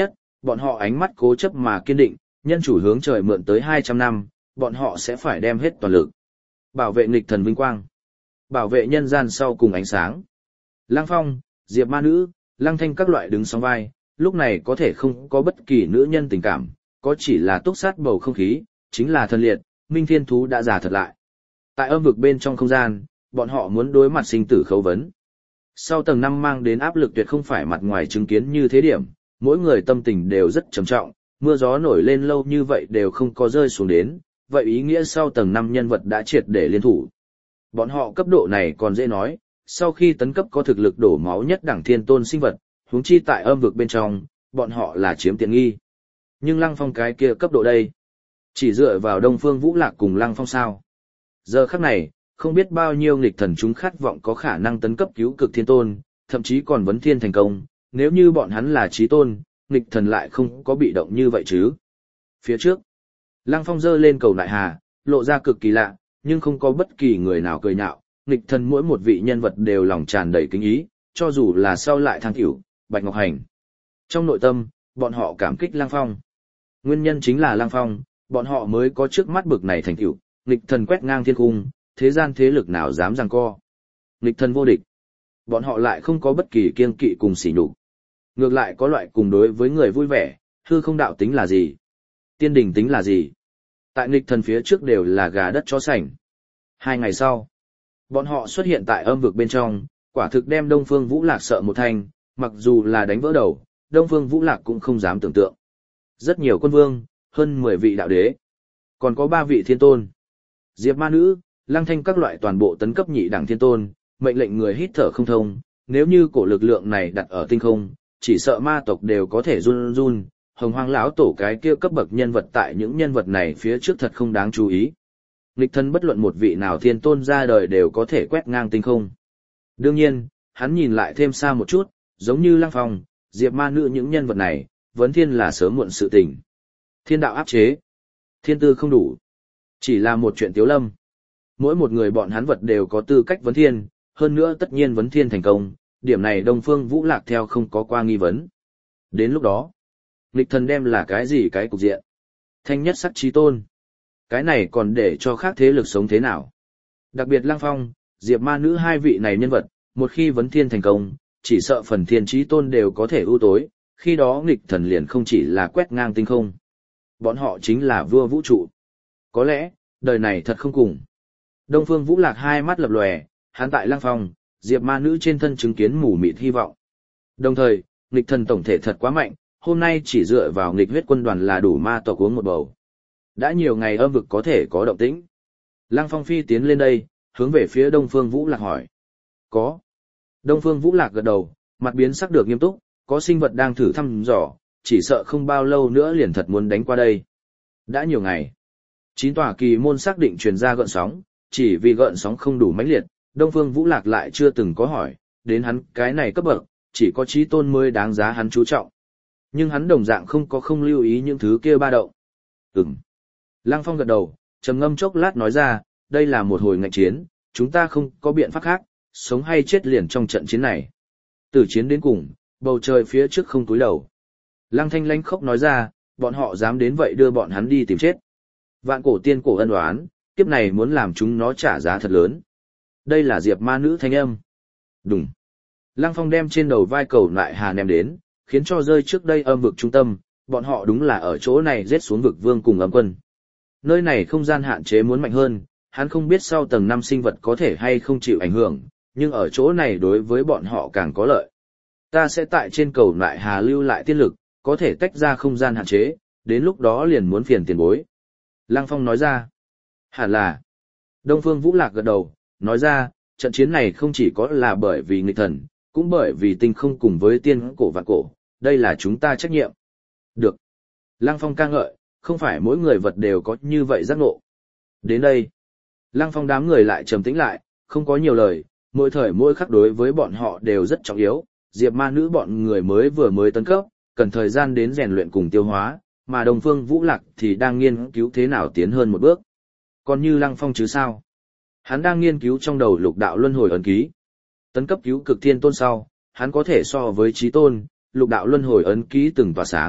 bọn họ ánh mắt cố chấp mà kiên định, nhân chủ hướng trời mượn tới hai trăm năm, bọn họ sẽ phải đem hết toàn lực. Bảo vệ nghịch thần vinh quang. Bảo vệ nhân gian sau cùng ánh sáng. Lăng Phong, Diệp Ma Nữ, Lăng Thanh các loại đứng song vai, lúc này có thể không có bất kỳ nữ nhân tình cảm, có chỉ là túc sát bầu không khí, chính là thần liệt, Minh Thiên Thú đã già thật lại. Tại âm vực bên trong không gian, bọn họ muốn đối mặt sinh tử khấu vấn. Sau tầng năm mang đến áp lực tuyệt không phải mặt ngoài chứng kiến như thế điểm, mỗi người tâm tình đều rất trầm trọng, mưa gió nổi lên lâu như vậy đều không có rơi xuống đến, vậy ý nghĩa sau tầng năm nhân vật đã triệt để liên thủ. Bọn họ cấp độ này còn dễ nói, sau khi tấn cấp có thực lực đổ máu nhất đẳng thiên tôn sinh vật, huống chi tại âm vực bên trong, bọn họ là chiếm tiện nghi. Nhưng Lăng Phong cái kia cấp độ đây, chỉ dựa vào Đông Phương Vũ Lạc cùng Lăng Phong sao. Giờ khắc này, không biết bao nhiêu nghịch thần chúng khát vọng có khả năng tấn cấp cứu cực thiên tôn, thậm chí còn vấn thiên thành công, nếu như bọn hắn là chí tôn, nghịch thần lại không có bị động như vậy chứ. Phía trước, Lăng Phong giơ lên cầu nại hà, lộ ra cực kỳ lạ, nhưng không có bất kỳ người nào cười nhạo, nghịch thần mỗi một vị nhân vật đều lòng tràn đầy kính ý, cho dù là sau lại Thang Cửu, Bạch Ngọc Hành. Trong nội tâm, bọn họ cảm kích Lăng Phong. Nguyên nhân chính là Lăng Phong, bọn họ mới có trước mắt bực này thành tựu, nghịch thần quét ngang thiên cung, thế gian thế lực nào dám giằng co. Nghịch thần vô địch. Bọn họ lại không có bất kỳ kiêng kỵ cùng sỉ nhục. Ngược lại có loại cùng đối với người vui vẻ, hư không đạo tính là gì? Tiên đình tính là gì? Tại nghịch thần phía trước đều là gà đất chó sành. Hai ngày sau, bọn họ xuất hiện tại âm vực bên trong, quả thực đem Đông Phương Vũ Lạc sợ một thanh, mặc dù là đánh vỡ đầu, Đông Phương Vũ Lạc cũng không dám tưởng tượng. Rất nhiều quân vương, hơn mười vị đạo đế, còn có ba vị thiên tôn. Diệp Ma Nữ, Lăng Thanh các loại toàn bộ tấn cấp nhị đẳng thiên tôn, mệnh lệnh người hít thở không thông, nếu như cổ lực lượng này đặt ở tinh không, chỉ sợ ma tộc đều có thể run run. Hồng Hoang lão tổ cái kia cấp bậc nhân vật tại những nhân vật này phía trước thật không đáng chú ý. Nghịch thân bất luận một vị nào thiên tôn ra đời đều có thể quét ngang tinh không. Đương nhiên, hắn nhìn lại thêm xa một chút, giống như Lăng Phong, Diệp Ma Nữ những nhân vật này, vấn thiên là sớm muộn sự tình. Thiên đạo áp chế, thiên tư không đủ, chỉ là một chuyện tiếu lâm. Mỗi một người bọn hắn vật đều có tư cách vấn thiên, hơn nữa tất nhiên vấn thiên thành công, điểm này Đông Phương Vũ Lạc theo không có qua nghi vấn. Đến lúc đó, nghịch thần đem là cái gì cái cục diện? Thanh nhất sắc chí tôn. Cái này còn để cho khác thế lực sống thế nào? Đặc biệt Lăng Phong, Diệp Ma Nữ hai vị này nhân vật, một khi vấn thiên thành công, chỉ sợ phần thiên chí tôn đều có thể ưu tối, khi đó nghịch thần liền không chỉ là quét ngang tinh không. Bọn họ chính là vua vũ trụ. Có lẽ, đời này thật không cùng. Đông Phương Vũ Lạc hai mắt lập lòe, hắn tại Lăng Phong, Diệp Ma Nữ trên thân chứng kiến mù mịt hy vọng. Đồng thời, nghịch thần tổng thể thật quá mạnh, hôm nay chỉ dựa vào nghịch huyết quân đoàn là đủ ma tộc uống một bầu. Đã nhiều ngày âm vực có thể có động tĩnh. Lăng Phong phi tiến lên đây, hướng về phía Đông Phương Vũ Lạc hỏi. Có. Đông Phương Vũ Lạc gật đầu, mặt biến sắc được nghiêm túc, có sinh vật đang thử thăm dò, chỉ sợ không bao lâu nữa liền thật muốn đánh qua đây. Đã nhiều ngày. Chín tòa kỳ môn xác định truyền ra gợn sóng, chỉ vì gợn sóng không đủ mãnh liệt, Đông Phương Vũ Lạc lại chưa từng có hỏi, đến hắn cái này cấp bậc, chỉ có chí tôn mới đáng giá hắn chú trọng. Nhưng hắn đồng dạng không có không lưu ý những thứ kia ba động. Ừm. Lăng Phong gật đầu, trầm ngâm chốc lát nói ra, đây là một hồi ngạnh chiến, chúng ta không có biện pháp khác, sống hay chết liền trong trận chiến này. Từ chiến đến cùng, bầu trời phía trước không túi đầu. Lăng Thanh lánh khóc nói ra, bọn họ dám đến vậy đưa bọn hắn đi tìm chết. Vạn cổ tiên cổ ân oán, kiếp này muốn làm chúng nó trả giá thật lớn. Đây là Diệp Ma Nữ thanh âm. Đúng. Lăng Phong đem trên đầu vai cầu lại hà ném đến, khiến cho rơi trước đây âm vực trung tâm, bọn họ đúng là ở chỗ này giết xuống vực vương cùng âm quân. Nơi này không gian hạn chế muốn mạnh hơn, hắn không biết sau tầng năm sinh vật có thể hay không chịu ảnh hưởng, nhưng ở chỗ này đối với bọn họ càng có lợi. Ta sẽ tại trên cầu lại hà lưu lại tiên lực, có thể tách ra không gian hạn chế, đến lúc đó liền muốn phiền tiền bối. Lăng Phong nói ra. Hẳn là. Đông Phương Vũ Lạc gật đầu, nói ra, trận chiến này không chỉ có là bởi vì nghịch thần, cũng bởi vì tinh không cùng với tiên cổ vạn cổ, đây là chúng ta trách nhiệm. Được. Lăng Phong ca ngợi, không phải mỗi người vật đều có như vậy giác ngộ. Đến đây, Lăng Phong đám người lại trầm tĩnh lại, không có nhiều lời, mỗi thời mỗi khắc đối với bọn họ đều rất trọng yếu, Diệp Ma Nữ bọn người mới vừa mới tấn cấp, cần thời gian đến rèn luyện cùng tiêu hóa, mà Đông Phương Vũ Lạc thì đang nghiên cứu thế nào tiến hơn một bước. Còn như Lăng Phong chứ sao? Hắn đang nghiên cứu trong đầu lục đạo luân hồi ấn ký. Tấn cấp cứu cực thiên tôn sau, hắn có thể so với chí tôn, lục đạo luân hồi ấn ký từng tỏa sáng,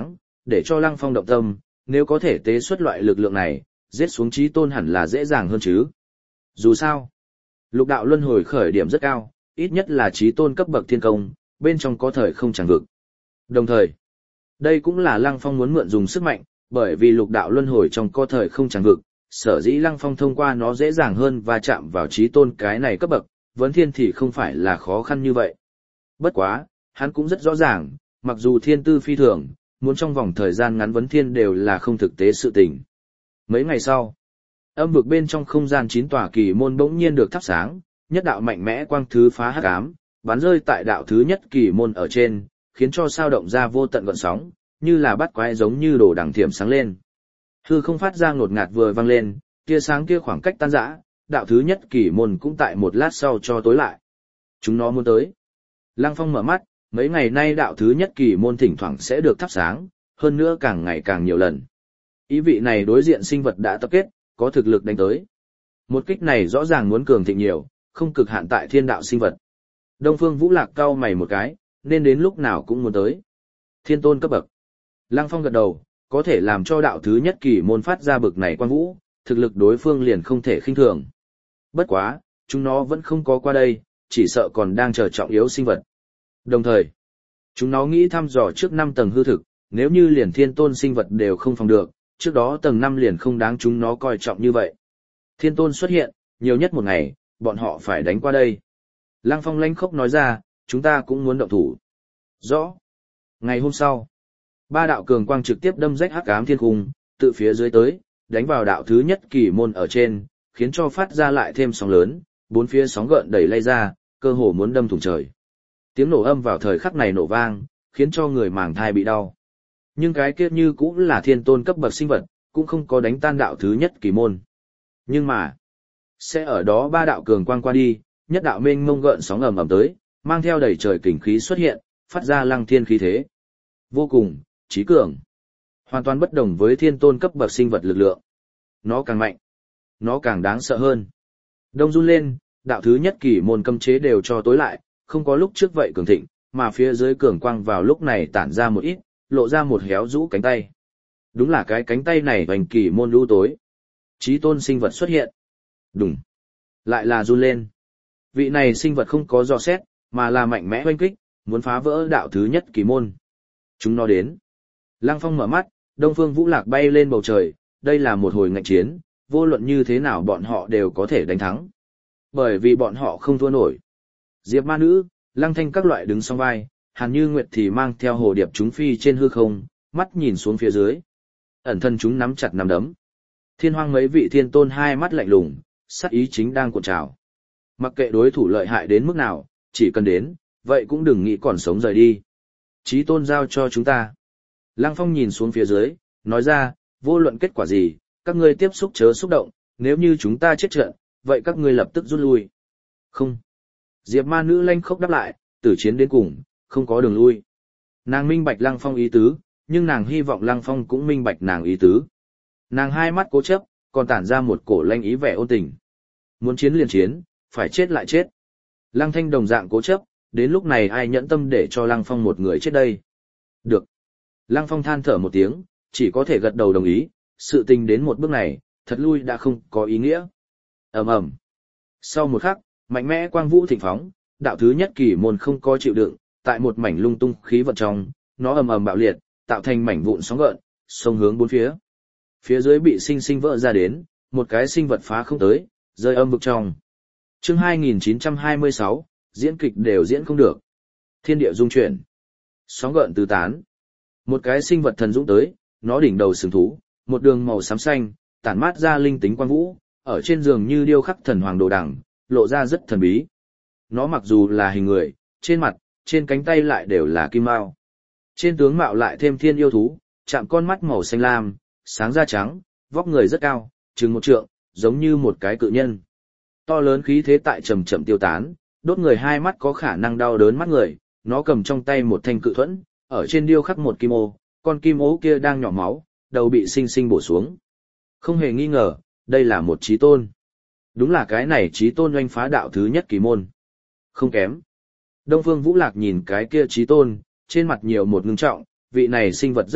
để cho Lăng Phong động tâm, nếu có thể tế xuất loại lực lượng này, giết xuống chí tôn hẳn là dễ dàng hơn chứ. Dù sao, lục đạo luân hồi khởi điểm rất cao, ít nhất là chí tôn cấp bậc thiên công, bên trong có thời không chẳng vực. Đồng thời, đây cũng là Lăng Phong muốn mượn dùng sức mạnh, bởi vì lục đạo luân hồi trong có thời không chẳng vực, sở dĩ Lăng Phong thông qua nó dễ dàng hơn và chạm vào chí tôn cái này cấp bậc, vấn thiên thì không phải là khó khăn như vậy. Bất quá, hắn cũng rất rõ ràng, mặc dù thiên tư phi thường, muốn trong vòng thời gian ngắn vấn thiên đều là không thực tế sự tình. Mấy ngày sau, âm vực bên trong không gian chín tòa kỳ môn bỗng nhiên được thắp sáng, nhất đạo mạnh mẽ quang thứ phá hắc ám, bắn rơi tại đạo thứ nhất kỳ môn ở trên, khiến cho sao động ra vô tận gợn sóng, như là bắt quái giống như đồ đằng thiểm sáng lên. Hư không phát ra ngột ngạt vừa vang lên, tia sáng kia khoảng cách tan rã, đạo thứ nhất kỳ môn cũng tại một lát sau cho tối lại. Chúng nó muốn tới. Lăng Phong mở mắt, mấy ngày nay đạo thứ nhất kỳ môn thỉnh thoảng sẽ được thắp sáng, hơn nữa càng ngày càng nhiều lần. Ý vị này đối diện sinh vật đã tập kết, có thực lực đánh tới. Một kích này rõ ràng muốn cường thịnh nhiều, không cực hạn tại thiên đạo sinh vật. Đông Phương Vũ Lạc cau mày một cái, nên đến lúc nào cũng muốn tới. Thiên tôn cấp bậc. Lăng Phong gật đầu, có thể làm cho đạo thứ nhất kỳ môn phát ra bực này quan vũ, thực lực đối phương liền không thể khinh thường. Bất quá, chúng nó vẫn không có qua đây, chỉ sợ còn đang chờ trọng yếu sinh vật. Đồng thời, chúng nó nghĩ thăm dò trước năm tầng hư thực, nếu như liền thiên tôn sinh vật đều không phòng được, trước đó tầng năm liền không đáng chúng nó coi trọng như vậy. Thiên tôn xuất hiện, nhiều nhất một ngày, bọn họ phải đánh qua đây. Lăng Phong lanh khốc nói ra, chúng ta cũng muốn động thủ. Rõ. Ngày hôm sau, ba đạo cường quang trực tiếp đâm rách hắc ám thiên cung, tự phía dưới tới, đánh vào đạo thứ nhất kỳ môn ở trên, khiến cho phát ra lại thêm sóng lớn, bốn phía sóng gợn đẩy lay ra, cơ hồ muốn đâm thủng trời. Tiếng nổ âm vào thời khắc này nổ vang, khiến cho người màng thai bị đau. Nhưng cái kia như cũng là thiên tôn cấp bậc sinh vật, cũng không có đánh tan đạo thứ nhất kỳ môn. Nhưng mà, sẽ ở đó ba đạo cường quang qua đi, nhất đạo mênh mông gợn sóng ầm ầm tới, mang theo đầy trời kình khí xuất hiện, phát ra lăng thiên khí thế. Vô cùng, trí cường. Hoàn toàn bất đồng với thiên tôn cấp bậc sinh vật lực lượng. Nó càng mạnh, nó càng đáng sợ hơn. Đông run lên, đạo thứ nhất kỳ môn cấm chế đều cho tối lại, không có lúc trước vậy cường thịnh, mà phía dưới cường quang vào lúc này tản ra một ít, lộ ra một héo rũ cánh tay. Đúng là cái cánh tay này hoành kỳ môn lũ tối. Chí tôn sinh vật xuất hiện. Đùng. Lại là run lên. Vị này sinh vật không có dò xét, mà là mạnh mẽ hoành kích, muốn phá vỡ đạo thứ nhất kỳ môn. Chúng nó đến. Lăng Phong mở mắt, Đông Phương Vũ Lạc bay lên bầu trời, đây là một hồi ngạnh chiến, vô luận như thế nào bọn họ đều có thể đánh thắng. Bởi vì bọn họ không thua nổi. Diệp Ma Nữ, Lăng Thanh các loại đứng song vai, Hàn Như Nguyệt thì mang theo hồ điệp chúng phi trên hư không, mắt nhìn xuống phía dưới. Ẩn thân chúng nắm chặt nắm đấm. Thiên Hoang mấy vị thiên tôn hai mắt lạnh lùng, sát ý chính đang cuộn trào. Mặc kệ đối thủ lợi hại đến mức nào, chỉ cần đến, vậy cũng đừng nghĩ còn sống rời đi. Chí tôn giao cho chúng ta. Lăng Phong nhìn xuống phía dưới, nói ra, vô luận kết quả gì, các ngươi tiếp xúc chớ xúc động, nếu như chúng ta chết trận, vậy các ngươi lập tức rút lui. Không. Diệp Ma Nữ lanh khốc đáp lại, tử chiến đến cùng, không có đường lui. Nàng minh bạch Lăng Phong ý tứ, nhưng nàng hy vọng Lăng Phong cũng minh bạch nàng ý tứ. Nàng hai mắt cố chấp, còn tản ra một cổ lanh ý vẻ ôn tình. Muốn chiến liền chiến, phải chết lại chết. Lăng Thanh đồng dạng cố chấp, đến lúc này ai nhẫn tâm để cho Lăng Phong một người chết đây. Được. Lăng Phong than thở một tiếng, chỉ có thể gật đầu đồng ý, sự tình đến một bước này, thật lui đã không có ý nghĩa. Ầm ầm. Sau một khắc, mạnh mẽ quang vũ thịnh phóng, đạo thứ nhất kỳ môn không có chịu đựng, tại một mảnh lung tung khí vận trong, nó ầm ầm bạo liệt, tạo thành mảnh vụn sóng gợn, xông hướng bốn phía. Phía dưới bị sinh sinh vỡ ra đến, một cái sinh vật phá không tới, rơi âm vực trong. Chương hai nghìn chín trăm hai mươi sáu, diễn kịch đều diễn không được. Thiên địa dung chuyển, sóng gợn tứ tán. Một cái sinh vật thần dũng tới, nó đỉnh đầu sừng thú, một đường màu xám xanh, tản mát ra linh tính quang vũ, ở trên giường như điêu khắc thần hoàng đồ đằng, lộ ra rất thần bí. Nó mặc dù là hình người, trên mặt, trên cánh tay lại đều là kim mao. Trên tướng mạo lại thêm thiên yêu thú, chạm con mắt màu xanh lam, sáng da trắng, vóc người rất cao, chừng một trượng, giống như một cái cự nhân. To lớn khí thế tại chậm chậm tiêu tán, đốt người hai mắt có khả năng đau đớn mắt người, nó cầm trong tay một thanh cự thuẫn, ở trên điêu khắc một kim ô, con kim ô kia đang nhỏ máu, đầu bị sinh sinh bổ xuống. Không hề nghi ngờ, đây là một chí tôn. Đúng là cái này chí tôn oanh phá đạo thứ nhất kỳ môn. Không kém. Đông Phương Vũ Lạc nhìn cái kia chí tôn, trên mặt nhiều một ngưng trọng, vị này sinh vật rất mạnh,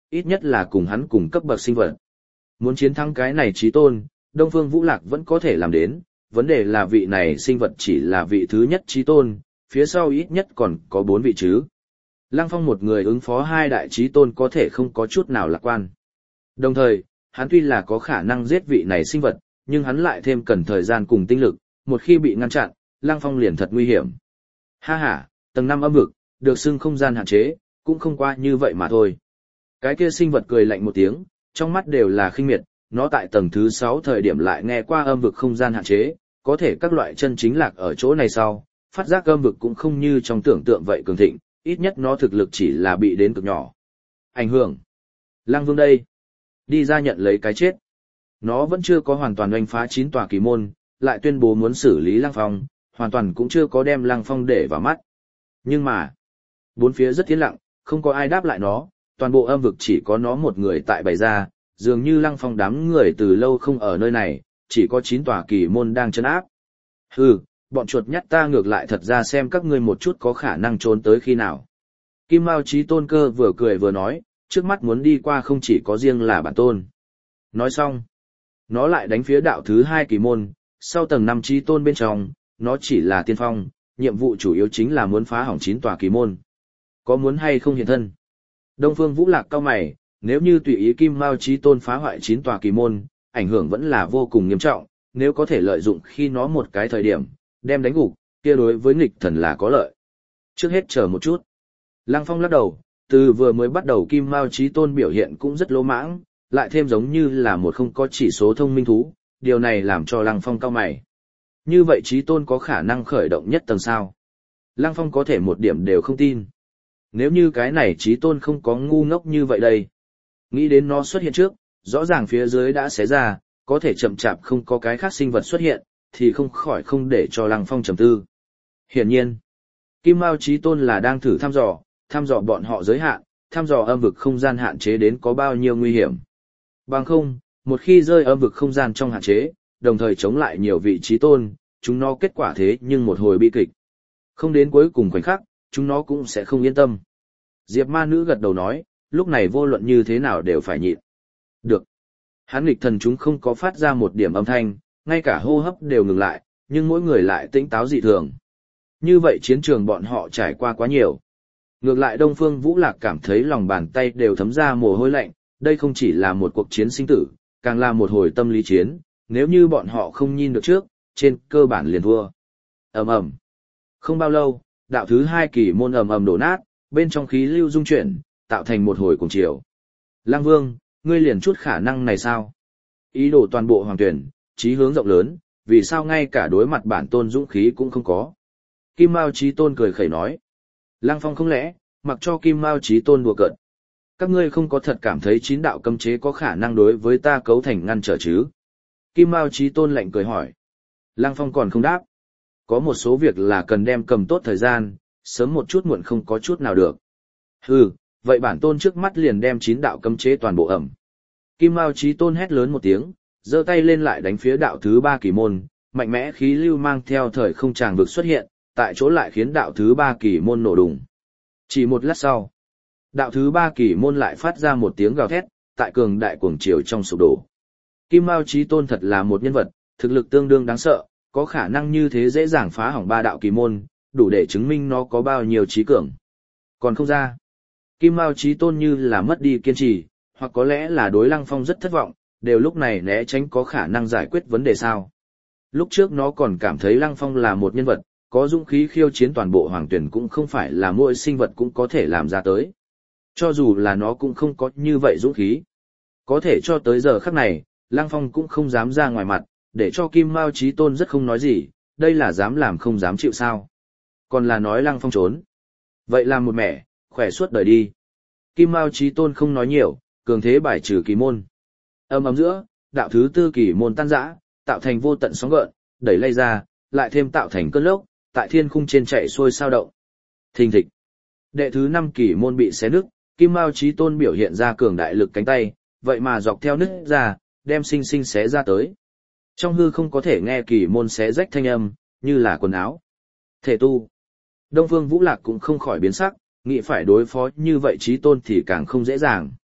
ít nhất là cùng hắn cùng cấp bậc sinh vật. Muốn chiến thắng cái này chí tôn, Đông Phương Vũ Lạc vẫn có thể làm đến, vấn đề là vị này sinh vật chỉ là vị thứ nhất chí tôn, phía sau ít nhất còn có bốn vị chứ. Lăng Phong một người ứng phó hai đại chí tôn có thể không có chút nào lạc quan. Đồng thời, hắn tuy là có khả năng giết vị này sinh vật, nhưng hắn lại thêm cần thời gian cùng tinh lực, một khi bị ngăn chặn, Lăng Phong liền thật nguy hiểm. Ha ha, tầng năm âm vực, được xưng không gian hạn chế, cũng không qua như vậy mà thôi. Cái kia sinh vật cười lạnh một tiếng, trong mắt đều là khinh miệt, nó tại tầng thứ sáu thời điểm lại nghe qua âm vực không gian hạn chế, có thể các loại chân chính lạc ở chỗ này sau, phát giác âm vực cũng không như trong tưởng tượng vậy cường thịnh, ít nhất nó thực lực chỉ là bị đến cực nhỏ. Ảnh hưởng. Lăng Vương đây. Đi ra nhận lấy cái chết. Nó vẫn chưa có hoàn toàn oanh phá chín tòa kỳ môn, lại tuyên bố muốn xử lý Lăng Phong, hoàn toàn cũng chưa có đem Lăng Phong để vào mắt. Nhưng mà, bốn phía rất yên lặng, không có ai đáp lại nó, toàn bộ âm vực chỉ có nó một người tại bày ra, dường như Lăng Phong đám người từ lâu không ở nơi này, chỉ có chín tòa kỳ môn đang trấn áp. Hừ, bọn chuột nhắt ta ngược lại thật ra xem các ngươi một chút có khả năng trốn tới khi nào. Kim Mao Chí Tôn Cơ vừa cười vừa nói, trước mắt muốn đi qua không chỉ có riêng là bản tôn. Nói xong, nó lại đánh phía đạo thứ hai kỳ môn, sau tầng năm Chí Tôn bên trong, nó chỉ là tiên phong, nhiệm vụ chủ yếu chính là muốn phá hỏng chín tòa kỳ môn. Có muốn hay không hiện thân? Đông Phương Vũ Lạc cau mày, nếu như tùy ý Kim Mao Chí Tôn phá hoại chín tòa kỳ môn, ảnh hưởng vẫn là vô cùng nghiêm trọng, nếu có thể lợi dụng khi nó một cái thời điểm, đem đánh gục, kia đối với nghịch thần là có lợi. Trước hết chờ một chút. Lăng Phong lắc đầu, từ vừa mới bắt đầu Kim Mao Chí Tôn biểu hiện cũng rất lỗ mãng, lại thêm giống như là một không có chỉ số thông minh thú, điều này làm cho Lăng Phong cau mày. Như vậy Chí Tôn có khả năng khởi động nhất tầng sao? Lăng Phong có thể một điểm đều không tin. Nếu như cái này Chí Tôn không có ngu ngốc như vậy đây. Nghĩ đến nó xuất hiện trước, rõ ràng phía dưới đã xé ra, có thể chậm chạp không có cái khác sinh vật xuất hiện, thì không khỏi không để cho Lăng Phong trầm tư. Hiển nhiên, Kim Mao Chí Tôn là đang thử thăm dò, thăm dò bọn họ giới hạn, thăm dò âm vực không gian hạn chế đến có bao nhiêu nguy hiểm. Bằng không, một khi rơi âm vực không gian trong hạn chế, đồng thời chống lại nhiều vị Chí Tôn, chúng nó kết quả thế nhưng một hồi bi kịch. Không đến cuối cùng khoảnh khắc, chúng nó cũng sẽ không yên tâm. Diệp Ma Nữ gật đầu nói, lúc này vô luận như thế nào đều phải nhịn. Được. Hắn nghịch thần chúng không có phát ra một điểm âm thanh, ngay cả hô hấp đều ngừng lại, nhưng mỗi người lại tĩnh táo dị thường. Như vậy chiến trường bọn họ trải qua quá nhiều. Ngược lại Đông Phương Vũ Lạc cảm thấy lòng bàn tay đều thấm ra mồ hôi lạnh, đây không chỉ là một cuộc chiến sinh tử, càng là một hồi tâm lý chiến, nếu như bọn họ không nhìn được trước, trên cơ bản liền thua. Ầm ầm. Không bao lâu, đạo thứ hai kỳ môn ầm ầm đổ nát, bên trong khí lưu dung chuyển, tạo thành một hồi cuồng chiều. Lăng Vương, ngươi liền chút khả năng này sao? Ý đồ toàn bộ hoàng tuyển, chí hướng rộng lớn, vì sao ngay cả đối mặt bản tôn dũng khí cũng không có? Kim Mao Chí Tôn cười khẩy nói. Lăng Phong không lẽ, mặc cho Kim Mao Chí Tôn đùa cợt. Các ngươi không có thật cảm thấy chín đạo cấm chế có khả năng đối với ta cấu thành ngăn trở chứ? Kim Mao Chí Tôn lạnh cười hỏi. Lăng Phong còn không đáp. Có một số việc là cần đem cầm tốt thời gian, sớm một chút muộn không có chút nào được. Hừ, vậy bản tôn trước mắt liền đem chín đạo cấm chế toàn bộ ẩm. Kim Mao Chí Tôn hét lớn một tiếng, giơ tay lên lại đánh phía đạo thứ ba kỳ môn, mạnh mẽ khí lưu mang theo thời không tràng vực xuất hiện, tại chỗ lại khiến đạo thứ ba kỳ môn nổ đùng. Chỉ một lát sau, đạo thứ ba kỳ môn lại phát ra một tiếng gào thét, tại cường đại cuồng chiều trong sụp đổ. Kim Mao Chí Tôn thật là một nhân vật, thực lực tương đương đáng sợ, có khả năng như thế dễ dàng phá hỏng ba đạo kỳ môn, đủ để chứng minh nó có bao nhiêu trí cường. Còn không ra, Kim Mao Chí Tôn như là mất đi kiên trì, hoặc có lẽ là đối Lăng Phong rất thất vọng, đều lúc này né tránh có khả năng giải quyết vấn đề sao. Lúc trước nó còn cảm thấy Lăng Phong là một nhân vật, có dũng khí khiêu chiến toàn bộ hoàng tuyển cũng không phải là mỗi sinh vật cũng có thể làm ra tới. Cho dù là nó cũng không có như vậy dũng khí. Có thể cho tới giờ khắc này, Lăng Phong cũng không dám ra ngoài mặt, để cho Kim Mao Chí Tôn rất không nói gì, đây là dám làm không dám chịu sao. Còn là nói Lăng Phong trốn. Vậy làm một mẻ, khỏe suốt đời đi. Kim Mao Chí Tôn không nói nhiều, cường thế bài trừ kỳ môn. Âm ầm giữa, đạo thứ tư kỳ môn tan rã, tạo thành vô tận sóng gợn, đẩy lay ra, lại thêm tạo thành cơn lốc, tại thiên khung trên chạy xuôi sao động. Thình thịch. Đệ thứ năm kỳ môn bị xé nứt, Kim Mao Chí Tôn biểu hiện ra cường đại lực cánh tay, vậy mà dọc theo nứt ra, đem sinh sinh xé ra tới. Trong hư không có thể nghe kỳ môn xé rách thanh âm, như là quần áo. Thể tu. Đông Phương Vũ Lạc cũng không khỏi biến sắc, nghĩ phải đối phó như vậy Chí Tôn thì càng không dễ dàng.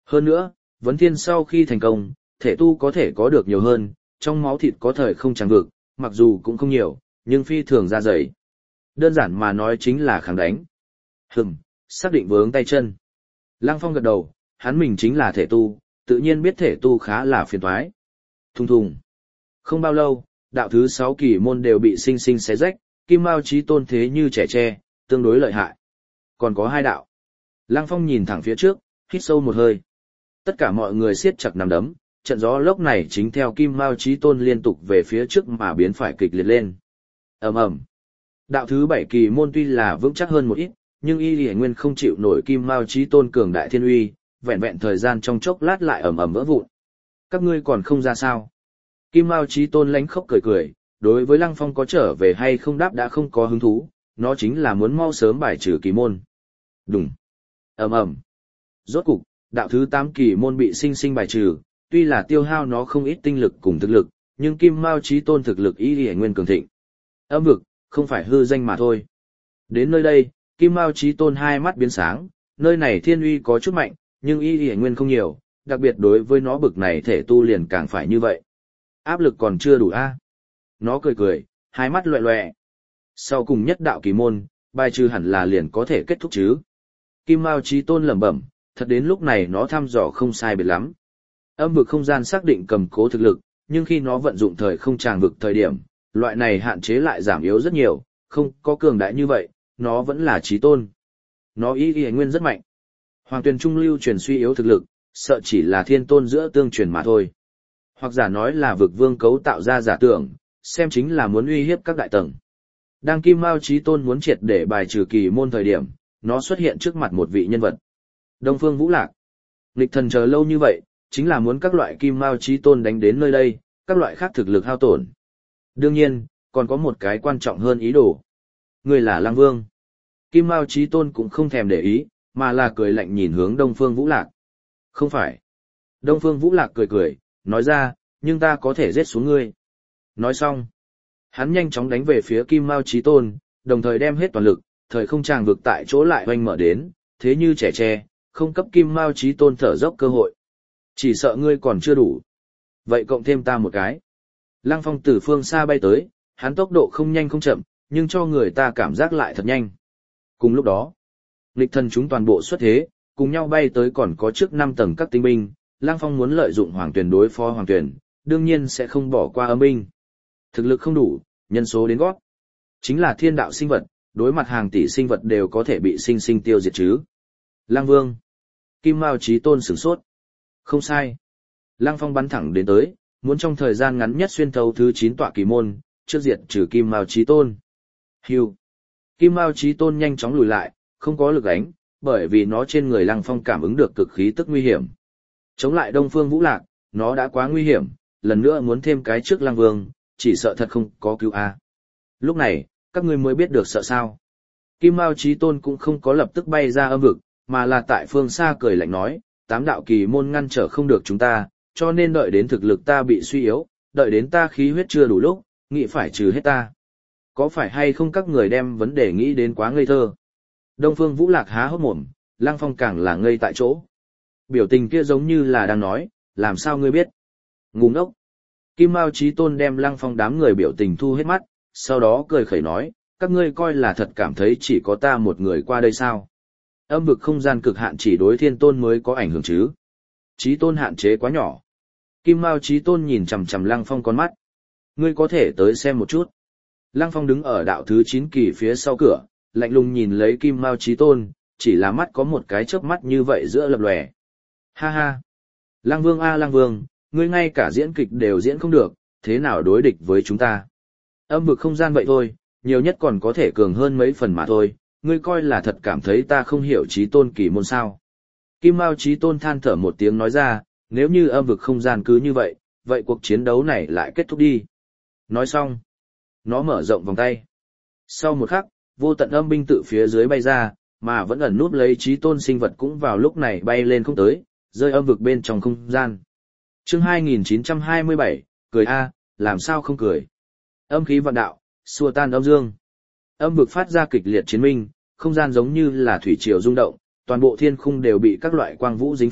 Hơn nữa, vấn thiên sau khi thành công, thể tu có thể có được nhiều hơn, trong máu thịt có thời không tràn vực, mặc dù cũng không nhiều, nhưng phi thường ra dày. Đơn giản mà nói chính là kháng đánh. Hừm, xác định vướng tay chân. Lăng Phong gật đầu, hắn mình chính là thể tu, tự nhiên biết thể tu khá là phiền toái. Thùng thùng. Không bao lâu, đạo thứ sáu kỳ môn đều bị sinh sinh xé rách, Kim Mao Chí Tôn thế như trẻ tre, tương đối lợi hại. Còn có hai đạo. Lăng Phong nhìn thẳng phía trước, hít sâu một hơi. Tất cả mọi người siết chặt nắm đấm, trận gió lốc này chính theo Kim Mao Chí Tôn liên tục về phía trước mà biến phải kịch liệt lên. Ầm ầm. Đạo thứ bảy kỳ môn tuy là vững chắc hơn một ít, nhưng Y Lệ Nguyên không chịu nổi Kim Mao Chí Tôn cường đại thiên uy, vẹn vẹn thời gian trong chốc lát lại ầm ầm vỡ vụn. Các ngươi còn không ra sao? Kim Mao Chí Tôn lánh khóc cười cười, đối với Lăng Phong có trở về hay không đáp đã không có hứng thú, nó chính là muốn mau sớm bài trừ kỳ môn. Đùng. Ầm ầm. Rốt cục, đạo thứ tám kỳ môn bị sinh sinh bài trừ, tuy là tiêu hao nó không ít tinh lực cùng thực lực, nhưng Kim Mao Chí Tôn thực lực Y Lệ Nguyên cường thịnh. Âm vực, không phải hư danh mà thôi. Đến nơi đây, Kim Mao Chí Tôn hai mắt biến sáng, nơi này thiên uy có chút mạnh, nhưng Y Lệ Nguyên không nhiều, đặc biệt đối với nó bực này thể tu liền càng phải như vậy. Áp lực còn chưa đủ a. Nó cười cười, hai mắt loẹ loẹ. Sau cùng nhất đạo kỳ môn, bài trừ hẳn là liền có thể kết thúc chứ. Kim Mao Chí Tôn lẩm bẩm, thật đến lúc này nó thăm dò không sai biệt lắm. Âm vực không gian xác định cầm cố thực lực, nhưng khi nó vận dụng thời không tràng vực thời điểm, loại này hạn chế lại giảm yếu rất nhiều, không có cường đại như vậy, nó vẫn là Chí Tôn. Nó Y Lệ Nguyên rất mạnh. Hoàng Tuyền Trung lưu truyền suy yếu thực lực, sợ chỉ là thiên tôn giữa tương truyền mà thôi. Hoặc giả nói là vực vương cấu tạo ra giả tưởng, xem chính là muốn uy hiếp các đại tầng. Đang Kim Mao Chí Tôn muốn triệt để bài trừ kỳ môn thời điểm, nó xuất hiện trước mặt một vị nhân vật. Đông Phương Vũ Lạc. Nghịch thần chờ lâu như vậy, chính là muốn các loại Kim Mao Chí Tôn đánh đến nơi đây, các loại khác thực lực hao tổn. Đương nhiên, còn có một cái quan trọng hơn ý đồ. Người là Lăng Vương. Kim Mao Chí Tôn cũng không thèm để ý, mà là cười lạnh nhìn hướng Đông Phương Vũ Lạc. Không phải. Đông Phương Vũ Lạc cười cười, nói ra, nhưng ta có thể giết xuống ngươi. Nói xong, hắn nhanh chóng đánh về phía Kim Mao Chí Tôn, đồng thời đem hết toàn lực, thời không tràng vực tại chỗ lại oanh mở đến, thế như trẻ tre, không cấp Kim Mao Chí Tôn thở dốc cơ hội. Chỉ sợ ngươi còn chưa đủ. Vậy cộng thêm ta một cái. Lăng Phong từ phương xa bay tới, hắn tốc độ không nhanh không chậm, nhưng cho người ta cảm giác lại thật nhanh. Cùng lúc đó, nghịch thần chúng toàn bộ xuất thế, cùng nhau bay tới còn có trước năm tầng các tinh binh. Lăng Phong muốn lợi dụng Hoàng Tuyền đối phó Hoàng Tuyền, đương nhiên sẽ không bỏ qua âm binh. Thực lực không đủ, nhân số đến gót. Chính là thiên đạo sinh vật, đối mặt hàng tỷ sinh vật đều có thể bị sinh sinh tiêu diệt chứ. Lăng Vương. Kim Mao Chí Tôn sửng sốt. Không sai. Lăng Phong bắn thẳng đến tới, muốn trong thời gian ngắn nhất xuyên thấu thứ chín tọa kỳ môn, trước diệt trừ Kim Mao Chí Tôn. Hưu. Kim Mao Chí Tôn nhanh chóng lùi lại, không có lực đánh, bởi vì nó trên người Lăng Phong cảm ứng được cực khí tức nguy hiểm. Chống lại Đông Phương Vũ Lạc, nó đã quá nguy hiểm, lần nữa muốn thêm cái trước Lăng Vương, chỉ sợ thật không có cứu a. Lúc này, các ngươi mới biết được sợ sao. Kim Mao Chí Tôn cũng không có lập tức bay ra âm vực, mà là tại phương xa cười lạnh nói, tám đạo kỳ môn ngăn trở không được chúng ta, cho nên đợi đến thực lực ta bị suy yếu, đợi đến ta khí huyết chưa đủ lúc, nghĩ phải trừ hết ta. Có phải hay không các người đem vấn đề nghĩ đến quá ngây thơ? Đông Phương Vũ Lạc há hốc mồm, Lăng Phong càng là ngây tại chỗ. Biểu tình kia giống như là đang nói, làm sao ngươi biết? Ngu ngốc. Kim Mao Chí Tôn đem Lăng Phong đám người biểu tình thu hết mắt, sau đó cười khẩy nói, các ngươi coi là thật cảm thấy chỉ có ta một người qua đây sao? Âm vực không gian cực hạn chỉ đối thiên tôn mới có ảnh hưởng chứ? Chí Tôn hạn chế quá nhỏ. Kim Mao Chí Tôn nhìn chằm chằm Lăng Phong con mắt. Ngươi có thể tới xem một chút. Lăng Phong đứng ở đạo thứ chín kỳ phía sau cửa, lạnh lùng nhìn lấy Kim Mao Chí Tôn, chỉ là mắt có một cái chớp mắt như vậy giữa lập lòe. Ha ha! Lăng Vương a Lăng Vương, ngươi ngay cả diễn kịch đều diễn không được, thế nào đối địch với chúng ta? Âm vực không gian vậy thôi, nhiều nhất còn có thể cường hơn mấy phần mà thôi, ngươi coi là thật cảm thấy ta không hiểu Chí Tôn kỳ môn sao. Kim Mao Chí Tôn than thở một tiếng nói ra, nếu như âm vực không gian cứ như vậy, vậy cuộc chiến đấu này lại kết thúc đi. Nói xong, nó mở rộng vòng tay. Sau một khắc, vô tận âm binh tự phía dưới bay ra, mà vẫn ẩn núp lấy Chí Tôn sinh vật cũng vào lúc này bay lên không tới, rơi âm vực bên trong không gian. Chương hai nghìn chín trăm hai mươi bảy, cười a, làm sao không cười. Âm khí vạn đạo, xua tan âm dương. Âm vực phát ra kịch liệt chiến minh, không gian giống như là thủy triều rung động, toàn bộ thiên khung đều bị các loại quang vũ dính phải,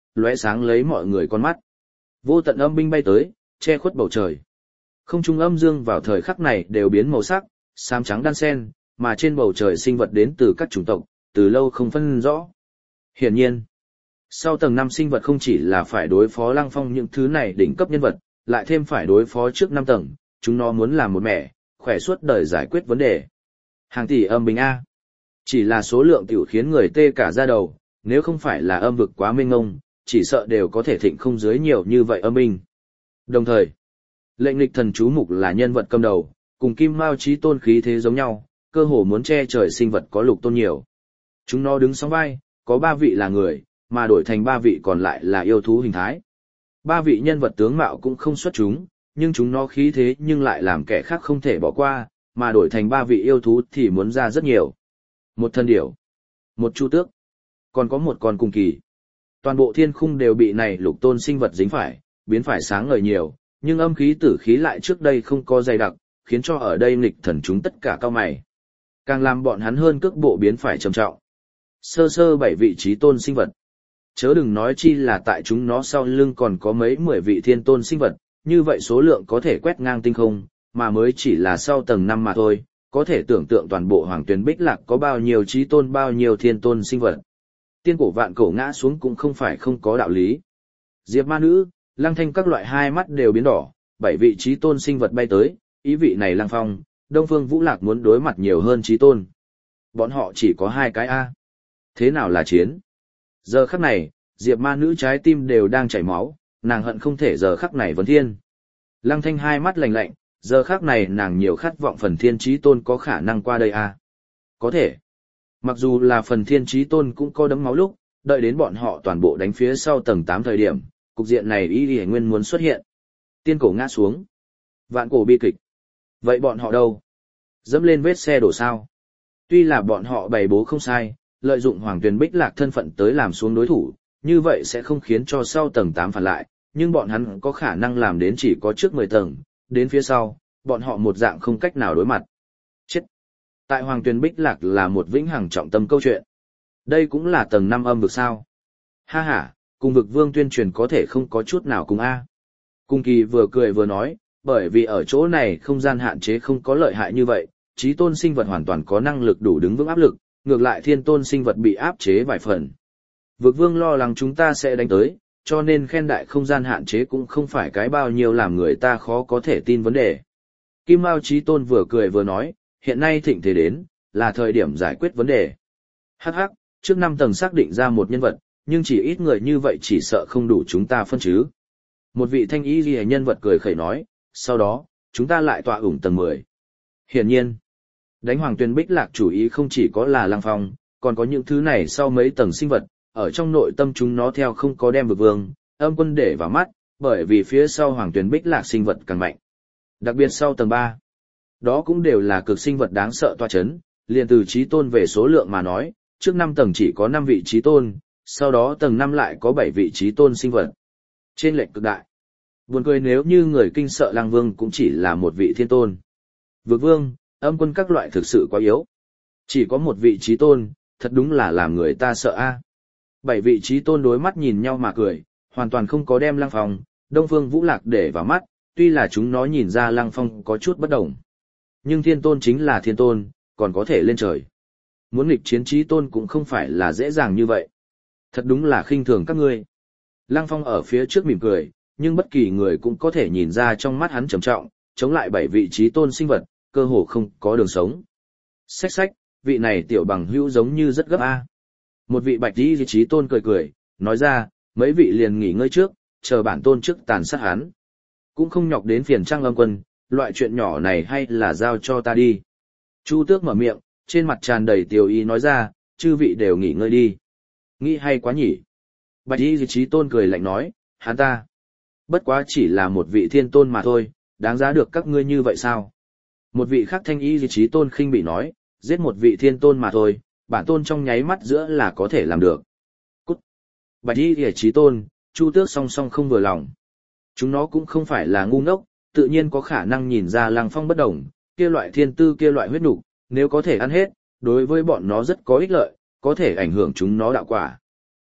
lóe sáng lấy mọi người con mắt. Vô tận âm binh bay tới, che khuất bầu trời. Không trung âm dương vào thời khắc này đều biến màu sắc, xám trắng đan xen, mà trên bầu trời sinh vật đến từ các chủng tộc, từ lâu không phân rõ. Hiển nhiên, sau tầng năm sinh vật không chỉ là phải đối phó Lăng Phong những thứ này đỉnh cấp nhân vật, lại thêm phải đối phó trước năm tầng, chúng nó muốn làm một mẻ, khỏe suốt đời giải quyết vấn đề. Hàng tỷ âm binh A. Chỉ là số lượng tiểu khiến người tê cả da đầu, nếu không phải là âm vực quá mênh ngông, chỉ sợ đều có thể thịnh không dưới nhiều như vậy âm binh. Đồng thời, lệnh nghịch thần chú mục là nhân vật cầm đầu, cùng Kim Mao Chí Tôn khí thế giống nhau, cơ hồ muốn che trời sinh vật có lục tôn nhiều. Chúng nó đứng song vai, có ba vị là người, mà đổi thành ba vị còn lại là yêu thú hình thái. Ba vị nhân vật tướng mạo cũng không xuất chúng, nhưng chúng nó khí thế nhưng lại làm kẻ khác không thể bỏ qua, mà đổi thành ba vị yêu thú thì muốn ra rất nhiều. Một thân điểu, một chu tước, còn có một con cùng kỳ. Toàn bộ thiên khung đều bị này lục tôn sinh vật dính phải, biến phải sáng ngời nhiều, nhưng âm khí tử khí lại trước đây không có dày đặc, khiến cho ở đây nghịch thần chúng tất cả cao mày. Càng làm bọn hắn hơn cước bộ biến phải trầm trọng. Sơ sơ bảy vị trí tôn sinh vật. Chớ đừng nói chi là tại chúng nó sau lưng còn có mấy mười vị thiên tôn sinh vật, như vậy số lượng có thể quét ngang tinh không, mà mới chỉ là sau tầng năm mà thôi, có thể tưởng tượng toàn bộ hoàng tuyển bích lạc có bao nhiêu trí tôn bao nhiêu thiên tôn sinh vật. Tiên cổ vạn cổ ngã xuống cũng không phải không có đạo lý. Diệp ma nữ, Lăng Thanh các loại hai mắt đều biến đỏ, bảy vị trí tôn sinh vật bay tới, ý vị này Lăng Phong, Đông Phương Vũ Lạc muốn đối mặt nhiều hơn trí tôn. Bọn họ chỉ có hai cái A. Thế nào là chiến? Giờ khắc này, Diệp ma nữ trái tim đều đang chảy máu, nàng hận không thể giờ khắc này vấn thiên. Lăng Thanh hai mắt lạnh lạnh, giờ khắc này nàng nhiều khát vọng phần thiên trí tôn có khả năng qua đây A. Có thể. Mặc dù là phần thiên trí tôn cũng có đấm máu lúc, đợi đến bọn họ toàn bộ đánh phía sau tầng tám thời điểm, cục diện này y y nguyên muốn xuất hiện. Tiên cổ ngã xuống. Vạn cổ bi kịch. Vậy bọn họ đâu? Dẫm lên vết xe đổ sao? Tuy là bọn họ bày bố không sai, lợi dụng hoàng tuyền bích lạc thân phận tới làm xuống đối thủ, như vậy sẽ không khiến cho sau tầng tám phản lại, nhưng bọn hắn có khả năng làm đến chỉ có trước mười tầng, đến phía sau, bọn họ một dạng không cách nào đối mặt. Chết! Tại hoàng tuyền bích lạc là một vĩnh hằng trọng tâm câu chuyện. Đây cũng là tầng năm âm vực sao. Ha ha, cùng vực vương tuyên truyền có thể không có chút nào cùng A. Cung kỳ vừa cười vừa nói, bởi vì ở chỗ này không gian hạn chế không có lợi hại như vậy, trí tôn sinh vật hoàn toàn có năng lực đủ đứng vững áp lực, ngược lại thiên tôn sinh vật bị áp chế vài phần. Vực vương lo lắng chúng ta sẽ đánh tới, cho nên khen đại không gian hạn chế cũng không phải cái bao nhiêu làm người ta khó có thể tin vấn đề. Kim Mao Chí Tôn vừa cười vừa nói, hiện nay thịnh thế đến, là thời điểm giải quyết vấn đề. Hắc hắc, trước năm tầng xác định ra một nhân vật, nhưng chỉ ít người như vậy chỉ sợ không đủ chúng ta phân chứ. Một vị thanh y ghi nhân vật cười khẩy nói, sau đó, chúng ta lại tọa ủng tầng mười. Hiển nhiên, đánh hoàng tuyên bích lạc chủ ý không chỉ có là Lăng Phong, còn có những thứ này sau mấy tầng sinh vật, ở trong nội tâm chúng nó theo không có đem vực vương, âm quân để vào mắt, bởi vì phía sau hoàng tuyên bích lạc sinh vật càng mạnh. Đặc biệt sau tầng ba, đó cũng đều là cực sinh vật đáng sợ toa chấn, liền từ trí tôn về số lượng mà nói, trước năm tầng chỉ có năm vị trí tôn, sau đó tầng năm lại có bảy vị trí tôn sinh vật. Trên lệch cực đại. Buồn cười nếu như người kinh sợ Lăng Vương cũng chỉ là một vị thiên tôn. Vực vương, âm quân các loại thực sự quá yếu. Chỉ có một vị trí tôn, thật đúng là làm người ta sợ a. Bảy vị trí tôn đối mắt nhìn nhau mà cười, hoàn toàn không có đem Lăng Phong, Đông Phương Vũ Lạc để vào mắt, tuy là chúng nó nhìn ra Lăng Phong có chút bất đồng. Nhưng thiên tôn chính là thiên tôn, còn có thể lên trời. Muốn nghịch chiến trí tôn cũng không phải là dễ dàng như vậy. Thật đúng là khinh thường các ngươi. Lăng Phong ở phía trước mỉm cười, nhưng bất kỳ người cũng có thể nhìn ra trong mắt hắn trầm trọng, chống lại bảy vị trí tôn sinh vật, cơ hồ không có đường sống. Xách xách, vị này tiểu bằng hữu giống như rất gấp a. Một vị bạch y trí tôn cười cười, nói ra, mấy vị liền nghỉ ngơi trước, chờ bản tôn trước tàn sát hắn. Cũng không nhọc đến phiền Trang Lâm Quân, loại chuyện nhỏ này hay là giao cho ta đi. Chu Tước mở miệng, trên mặt tràn đầy tiểu ý nói ra, chư vị đều nghỉ ngơi đi. Nghĩ hay quá nhỉ. Bạch y trí tôn cười lạnh nói, hắn ta. Bất quá chỉ là một vị thiên tôn mà thôi, đáng giá được các ngươi như vậy sao? Một vị khác thanh y trí tôn khinh bị nói, giết một vị thiên tôn mà thôi, bản tôn trong nháy mắt giữa là có thể làm được. Cút! Bạch y trí tôn, Chu Tước song song không vừa lòng. Chúng nó cũng không phải là ngu ngốc, tự nhiên có khả năng nhìn ra Lăng Phong bất đồng, kia loại thiên tư kia loại huyết nục, nếu có thể ăn hết, đối với bọn nó rất có ích lợi, có thể ảnh hưởng chúng nó đạo quả.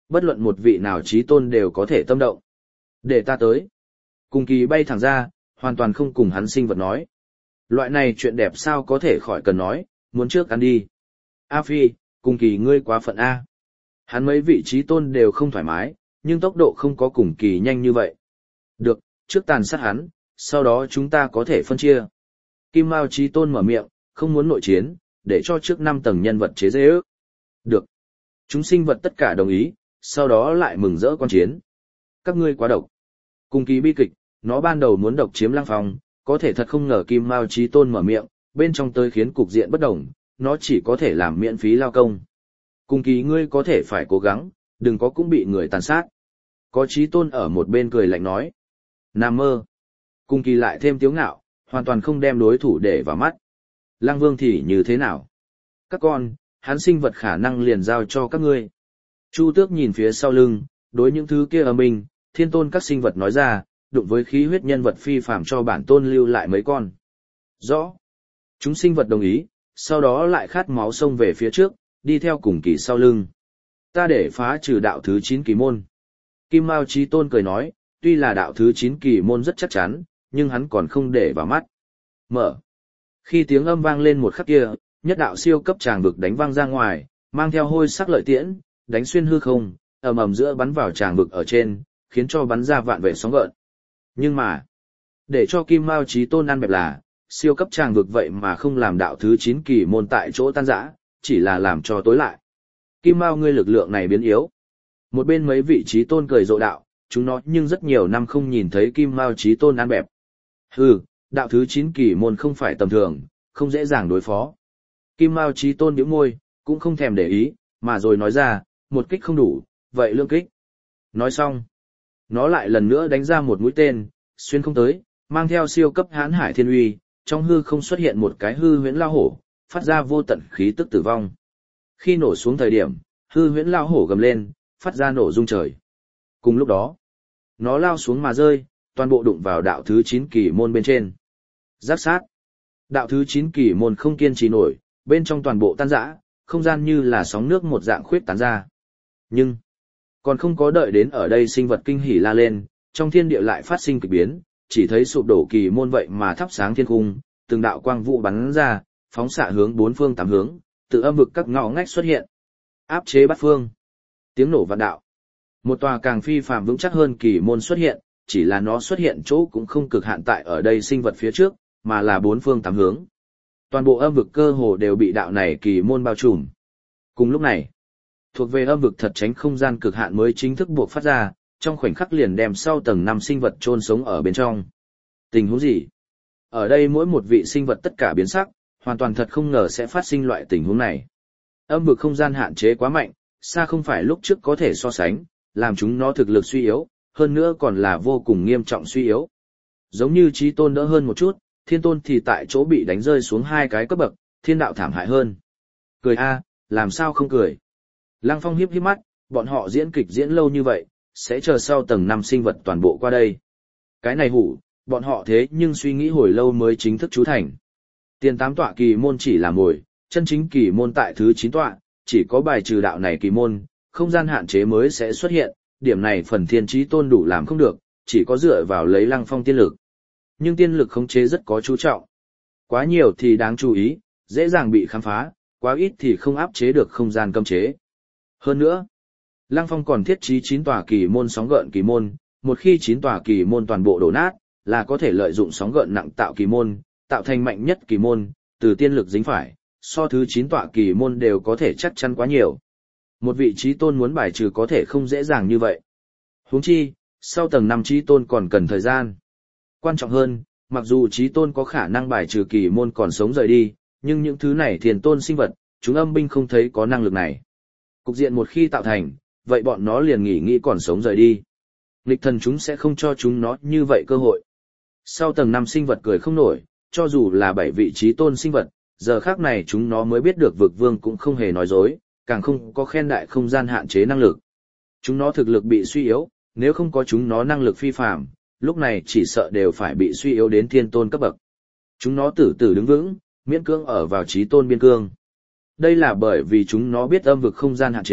Bất luận một vị nào trí tôn đều có thể tâm động. Để ta tới. Cùng kỳ bay thẳng ra, hoàn toàn không cùng hắn sinh vật nói. Loại này chuyện đẹp sao có thể khỏi cần nói, muốn trước ăn đi. A Phi, cùng kỳ ngươi quá phận A. Hắn mấy vị trí tôn đều không thoải mái, nhưng tốc độ không có cùng kỳ nhanh như vậy. Được, trước tàn sát hắn, sau đó chúng ta có thể phân chia. Kim Mao trí tôn mở miệng, không muốn nội chiến, để cho trước năm tầng nhân vật chế dễ ước. Được. Chúng sinh vật tất cả đồng ý, sau đó lại mừng rỡ quan chiến. Các ngươi quá độc. Cùng kỳ bi kịch, nó ban đầu muốn độc chiếm Lăng Phong, có thể thật không ngờ Kim Mao trí tôn mở miệng, bên trong tới khiến cục diện bất đồng, nó chỉ có thể làm miễn phí lao công. Cùng kỳ ngươi có thể phải cố gắng, đừng có cũng bị người tàn sát. Có trí tôn ở một bên cười lạnh nói. Nam mơ. Cùng kỳ lại thêm tiếu ngạo, hoàn toàn không đem đối thủ để vào mắt. Lăng Vương thì như thế nào? Các con, hắn sinh vật khả năng liền giao cho các ngươi. Chu Tước nhìn phía sau lưng, đối những thứ kia ở mình, thiên tôn các sinh vật nói ra, đụng với khí huyết nhân vật phi phàm cho bản tôn lưu lại mấy con. Rõ. Chúng sinh vật đồng ý, sau đó lại khát máu xông về phía trước, đi theo cùng kỳ sau lưng. Ta để phá trừ đạo thứ chín kỳ môn. Kim Mao Chí Tôn cười nói, tuy là đạo thứ chín kỳ môn rất chắc chắn, nhưng hắn còn không để vào mắt. Mở. Khi tiếng âm vang lên một khắc kia, nhất đạo siêu cấp tràng vực đánh vang ra ngoài, mang theo hôi sắc lợi tiễn, đánh xuyên hư không, ầm ầm giữa bắn vào tràng vực ở trên, khiến cho bắn ra vạn vệ sóng gợn. Nhưng mà, để cho Kim Mao Chí Tôn ăn bẹp là, siêu cấp tràng vực vậy mà không làm đạo thứ chín kỳ môn tại chỗ tan rã, chỉ là làm cho tối lại. Kim Mao ngươi lực lượng này biến yếu. Một bên mấy vị Chí Tôn cười rộ đạo, chúng nó nhưng rất nhiều năm không nhìn thấy Kim Mao Chí Tôn ăn bẹp. Hừ, đạo thứ chín kỳ môn không phải tầm thường, không dễ dàng đối phó. Kim Mao Chí Tôn nhíu môi, cũng không thèm để ý, mà rồi nói ra, một kích không đủ, vậy lưỡng kích. Nói xong, nó lại lần nữa đánh ra một mũi tên, xuyên không tới, mang theo siêu cấp hãn hải thiên uy, trong hư không xuất hiện một cái hư huyễn lao hổ, phát ra vô tận khí tức tử vong. Khi nổ xuống thời điểm, hư huyễn lao hổ gầm lên, phát ra nổ rung trời. Cùng lúc đó, nó lao xuống mà rơi, toàn bộ đụng vào đạo thứ chín kỳ môn bên trên. Giáp sát. Đạo thứ chín kỳ môn không kiên trì nổi, bên trong toàn bộ tan rã, không gian như là sóng nước một dạng khuyết tán ra. Nhưng, còn không có đợi đến ở đây sinh vật kinh hỉ la lên, trong thiên địa lại phát sinh kỳ biến, chỉ thấy sụp đổ kỳ môn vậy mà thắp sáng thiên cung, từng đạo quang vụ bắn ra, phóng xạ hướng bốn phương tám hướng, tự âm vực các ngõ ngách xuất hiện. Áp chế bát phương. Tiếng nổ vạn đạo. Một tòa càng phi phàm vững chắc hơn kỳ môn xuất hiện, chỉ là nó xuất hiện chỗ cũng không cực hạn tại ở đây sinh vật phía trước, mà là bốn phương tám hướng. Toàn bộ âm vực cơ hồ đều bị đạo này kỳ môn bao trùm. Cùng lúc này, thuộc về âm vực thật tránh không gian cực hạn mới chính thức buộc phát ra, trong khoảnh khắc liền đem sau tầng năm sinh vật chôn sống ở bên trong. Tình huống gì? Ở đây mỗi một vị sinh vật tất cả biến sắc, hoàn toàn thật không ngờ sẽ phát sinh loại tình huống này. Âm vực không gian hạn chế quá mạnh, xa không phải lúc trước có thể so sánh, làm chúng nó thực lực suy yếu, hơn nữa còn là vô cùng nghiêm trọng suy yếu. Giống như Chí Tôn đỡ hơn một chút, Thiên Tôn thì tại chỗ bị đánh rơi xuống hai cái cấp bậc, Thiên Đạo thảm hại hơn. Cười a, làm sao không cười? Lăng Phong hiếp hiếp mắt, bọn họ diễn kịch diễn lâu như vậy, sẽ chờ sau tầng năm sinh vật toàn bộ qua đây. Cái này hủ, bọn họ thế nhưng suy nghĩ hồi lâu mới chính thức chú thành. Tiền tám tọa kỳ môn chỉ là mồi, chân chính kỳ môn tại thứ chín tọa, chỉ có bài trừ đạo này kỳ môn, không gian hạn chế mới sẽ xuất hiện, điểm này phần Thiên Chí Tôn đủ làm không được, chỉ có dựa vào lấy Lăng Phong tiên lực. Nhưng tiên lực khống chế rất có chú trọng. Quá nhiều thì đáng chú ý, dễ dàng bị khám phá, quá ít thì không áp chế được không gian cấm chế. Hơn nữa, Lăng Phong còn thiết trí chín tòa kỳ môn sóng gợn kỳ môn, một khi chín tòa kỳ môn toàn bộ đổ nát, là có thể lợi dụng sóng gợn nặng tạo kỳ môn, tạo thành mạnh nhất kỳ môn, từ tiên lực dính phải, so thứ chín tọa kỳ môn đều có thể chắc chắn quá nhiều. Một vị Chí Tôn muốn bài trừ có thể không dễ dàng như vậy. Huống chi, sau tầng năm Chí Tôn còn cần thời gian. Quan trọng hơn, mặc dù Chí Tôn có khả năng bài trừ kỳ môn còn sống rời đi, nhưng những thứ này thiền tôn sinh vật, chúng âm binh không thấy có năng lực này. Cục diện một khi tạo thành, vậy bọn nó liền nghỉ nghĩ còn sống rời đi. Nghịch thần chúng sẽ không cho chúng nó như vậy cơ hội. Sau tầng năm sinh vật cười không nổi, cho dù là bảy vị Chí Tôn sinh vật, giờ khác này chúng nó mới biết được vực vương cũng không hề nói dối, càng không có khen đại không gian hạn chế năng lực. Chúng nó thực lực bị suy yếu, nếu không có chúng nó năng lực phi phàm, lúc này chỉ sợ đều phải bị suy yếu đến thiên tôn cấp bậc. Chúng nó tử tử đứng vững, miễn cưỡng ở vào Chí Tôn biên cương. Đây là bởi vì chúng nó biết âm vực không gian hạn chế,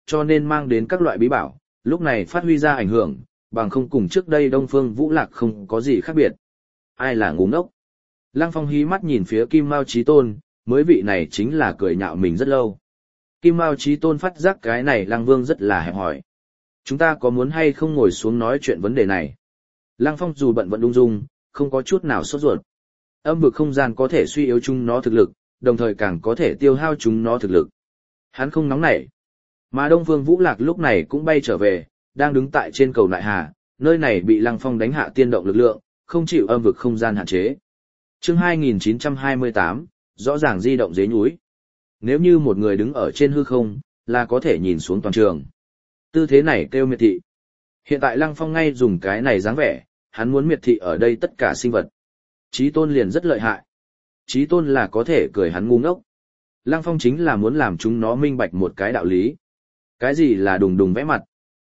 cho nên mang đến các loại bí bảo, lúc này phát huy ra ảnh hưởng, bằng không cùng trước đây Đông Phương Vũ Lạc không có gì khác biệt. Ai là ngu ngốc? Lăng Phong hí mắt nhìn phía Kim Mao Chí Tôn, mới vị này chính là cười nhạo mình rất lâu. Kim Mao Chí Tôn phát giác cái này Lăng Vương rất là hẹp hỏi. Chúng ta có muốn hay không ngồi xuống nói chuyện vấn đề này? Lăng Phong dù bận vẫn ung dung, không có chút nào sốt ruột. Âm vực không gian có thể suy yếu chúng nó thực lực, đồng thời càng có thể tiêu hao chúng nó thực lực. Hắn không nóng nảy. Mà Đông Phương Vũ Lạc lúc này cũng bay trở về, đang đứng tại trên cầu Nại Hà, nơi này bị Lăng Phong đánh hạ tiên động lực lượng, không chịu âm vực không gian hạn chế. Chương hai nghìn chín trăm hai mươi tám, rõ ràng di động dưới núi. Nếu như một người đứng ở trên hư không, là có thể nhìn xuống toàn trường. Tư thế này kêu miệt thị. Hiện tại Lăng Phong ngay dùng cái này dáng vẻ, hắn muốn miệt thị ở đây tất cả sinh vật. Chí Tôn liền rất lợi hại. Chí Tôn là có thể cười hắn ngu ngốc. Lăng Phong chính là muốn làm chúng nó minh bạch một cái đạo lý. Cái gì là đùng đùng vẽ mặt?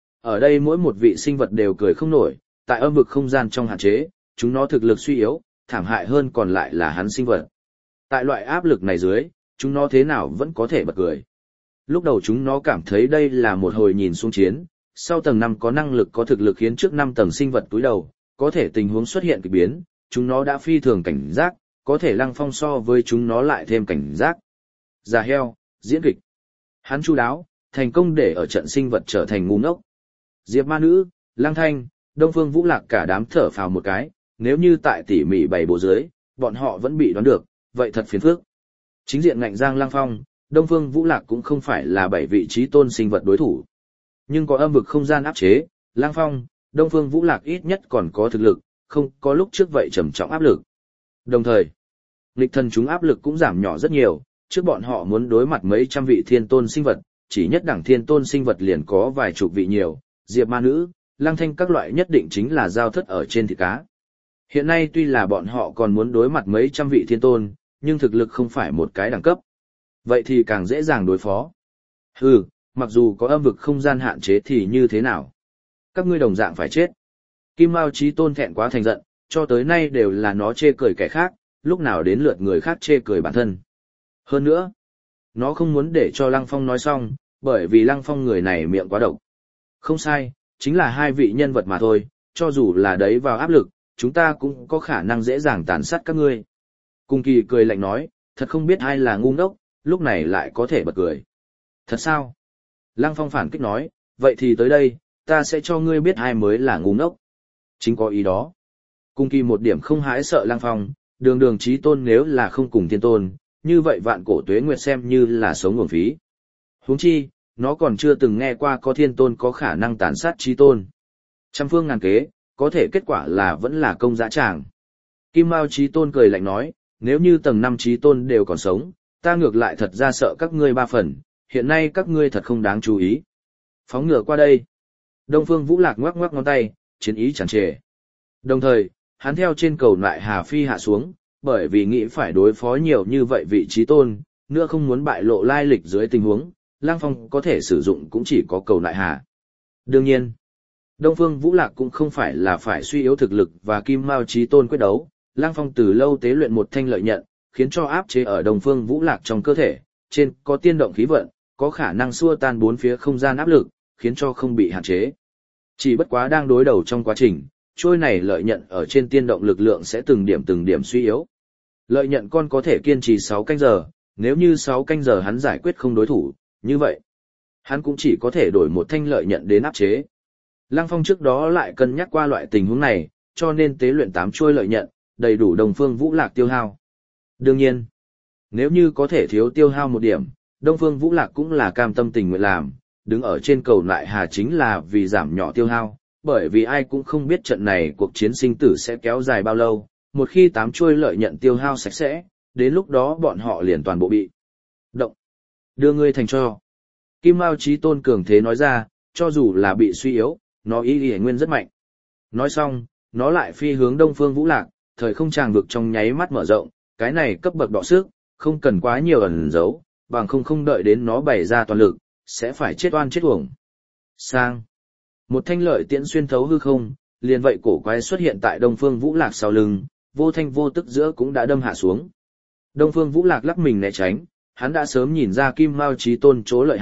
Ở đây mỗi một vị sinh vật đều cười không nổi, tại âm vực không gian trong hạn chế, chúng nó thực lực suy yếu, thảm hại hơn còn lại là hắn sinh vật. Tại loại áp lực này dưới, chúng nó thế nào vẫn có thể bật cười. Lúc đầu chúng nó cảm thấy đây là một hồi nhìn xuống chiến, sau tầng năm có năng lực có thực lực khiến trước năm tầng sinh vật túi đầu, có thể tình huống xuất hiện kỳ biến, chúng nó đã phi thường cảnh giác, có thể Lăng Phong so với chúng nó lại thêm cảnh giác. Già heo, diễn kịch. Hắn chu đáo, thành công để ở trận sinh vật trở thành ngu ngốc. Diệp Ma Nữ, Lăng Thanh, Đông Phương Vũ Lạc cả đám thở phào một cái, nếu như tại tỉ mỉ bày bộ dưới, bọn họ vẫn bị đoán được, vậy thật phiền phức. Chính diện ngạnh giang Lăng Phong, Đông Phương Vũ Lạc cũng không phải là bảy vị trí tôn sinh vật đối thủ. Nhưng có âm vực không gian áp chế, Lăng Phong, Đông Phương Vũ Lạc ít nhất còn có thực lực, không có lúc trước vậy trầm trọng áp lực. Đồng thời, nghịch thần chúng áp lực cũng giảm nhỏ rất nhiều, trước bọn họ muốn đối mặt mấy trăm vị thiên tôn sinh vật, chỉ nhất đẳng thiên tôn sinh vật liền có vài chục vị nhiều, Diệp Ma Nữ, Lăng Thanh các loại nhất định chính là giao thất ở trên thịt cá. Hiện nay tuy là bọn họ còn muốn đối mặt mấy trăm vị thiên tôn, nhưng thực lực không phải một cái đẳng cấp. Vậy thì càng dễ dàng đối phó. Hừ, mặc dù có âm vực không gian hạn chế thì như thế nào? Các ngươi đồng dạng phải chết. Kim Mao Chí Tôn thẹn quá thành giận, cho tới nay đều là nó chê cười kẻ khác, lúc nào đến lượt người khác chê cười bản thân. Hơn nữa, nó không muốn để cho Lăng Phong nói xong, bởi vì Lăng Phong người này miệng quá độc. Không sai, chính là hai vị nhân vật mà thôi, cho dù là đấy vào áp lực, chúng ta cũng có khả năng dễ dàng tàn sát các ngươi. Cung Kỳ cười lạnh nói, thật không biết ai là ngu ngốc, lúc này lại có thể bật cười. Thật sao? Lăng Phong phản kích nói, vậy thì tới đây, ta sẽ cho ngươi biết ai mới là ngu ngốc. Chính có ý đó. Cung Kỳ một điểm không hãi sợ Lăng Phong, đường đường chí tôn nếu là không cùng thiên tôn, như vậy vạn cổ tuế nguyệt xem như là sống nguồn phí. Huống chi, nó còn chưa từng nghe qua có thiên tôn có khả năng tàn sát chí tôn. Trăm phương ngàn kế, có thể kết quả là vẫn là công dã tràng. Kim Mao Chí Tôn cười lạnh nói, nếu như tầng năm Chí Tôn đều còn sống, ta ngược lại thật ra sợ các ngươi ba phần, hiện nay các ngươi thật không đáng chú ý. Phóng ngựa qua đây. Đông Phương Vũ Lạc ngoắc ngoắc ngón tay, chiến ý tràn trề. Đồng thời, hắn theo trên cầu Nại Hà phi hạ xuống, bởi vì nghĩ phải đối phó nhiều như vậy vị Chí Tôn, nữa không muốn bại lộ lai lịch dưới tình huống, Lăng Phong có thể sử dụng cũng chỉ có cầu Nại Hà. Đương nhiên, Đông Phương Vũ Lạc cũng không phải là phải suy yếu thực lực và Kim Mao Chí Tôn quyết đấu, Lăng Phong từ lâu tế luyện một thanh lợi nhận, khiến cho áp chế ở Đông Phương Vũ Lạc trong cơ thể, trên có tiên động khí vận, có khả năng xua tan bốn phía không gian áp lực, khiến cho không bị hạn chế. Chỉ bất quá đang đối đầu trong quá trình, trôi này lợi nhận ở trên tiên động lực lượng sẽ từng điểm từng điểm suy yếu. Lợi nhận con có thể kiên trì sáu canh giờ, nếu như sáu canh giờ hắn giải quyết không đối thủ, như vậy, hắn cũng chỉ có thể đổi một thanh lợi nhận đến áp chế. Lăng Phong trước đó lại cân nhắc qua loại tình huống này, cho nên tế luyện tám chuôi lợi nhận, đầy đủ Đông Phương Vũ Lạc tiêu hao. Đương nhiên, nếu như có thể thiếu tiêu hao một điểm, Đông Phương Vũ Lạc cũng là cam tâm tình nguyện làm, đứng ở trên cầu Nại Hà chính là vì giảm nhỏ tiêu hao, bởi vì ai cũng không biết trận này cuộc chiến sinh tử sẽ kéo dài bao lâu, một khi tám chuôi lợi nhận tiêu hao sạch sẽ, đến lúc đó bọn họ liền toàn bộ bị động. Đưa ngươi thành cho. Kim Mao Chí Tôn cường thế nói ra, cho dù là bị suy yếu, nó ý ý nguyên rất mạnh. Nói xong, nó lại phi hướng Đông Phương Vũ Lạc, thời không tràng vực trong nháy mắt mở rộng, cái này cấp bậc đọ sức, không cần quá nhiều ẩn giấu, bằng không không đợi đến nó bày ra toàn lực, sẽ phải chết oan chết uổng. Sang. Một thanh lợi tiễn xuyên thấu hư không, liền vậy cổ quái xuất hiện tại Đông Phương Vũ Lạc sau lưng, vô thanh vô tức giữa cũng đã đâm hạ xuống. Đông Phương Vũ Lạc lắc mình né tránh, hắn đã sớm nhìn ra Kim Mao Chí Tôn chỗ lợi hại,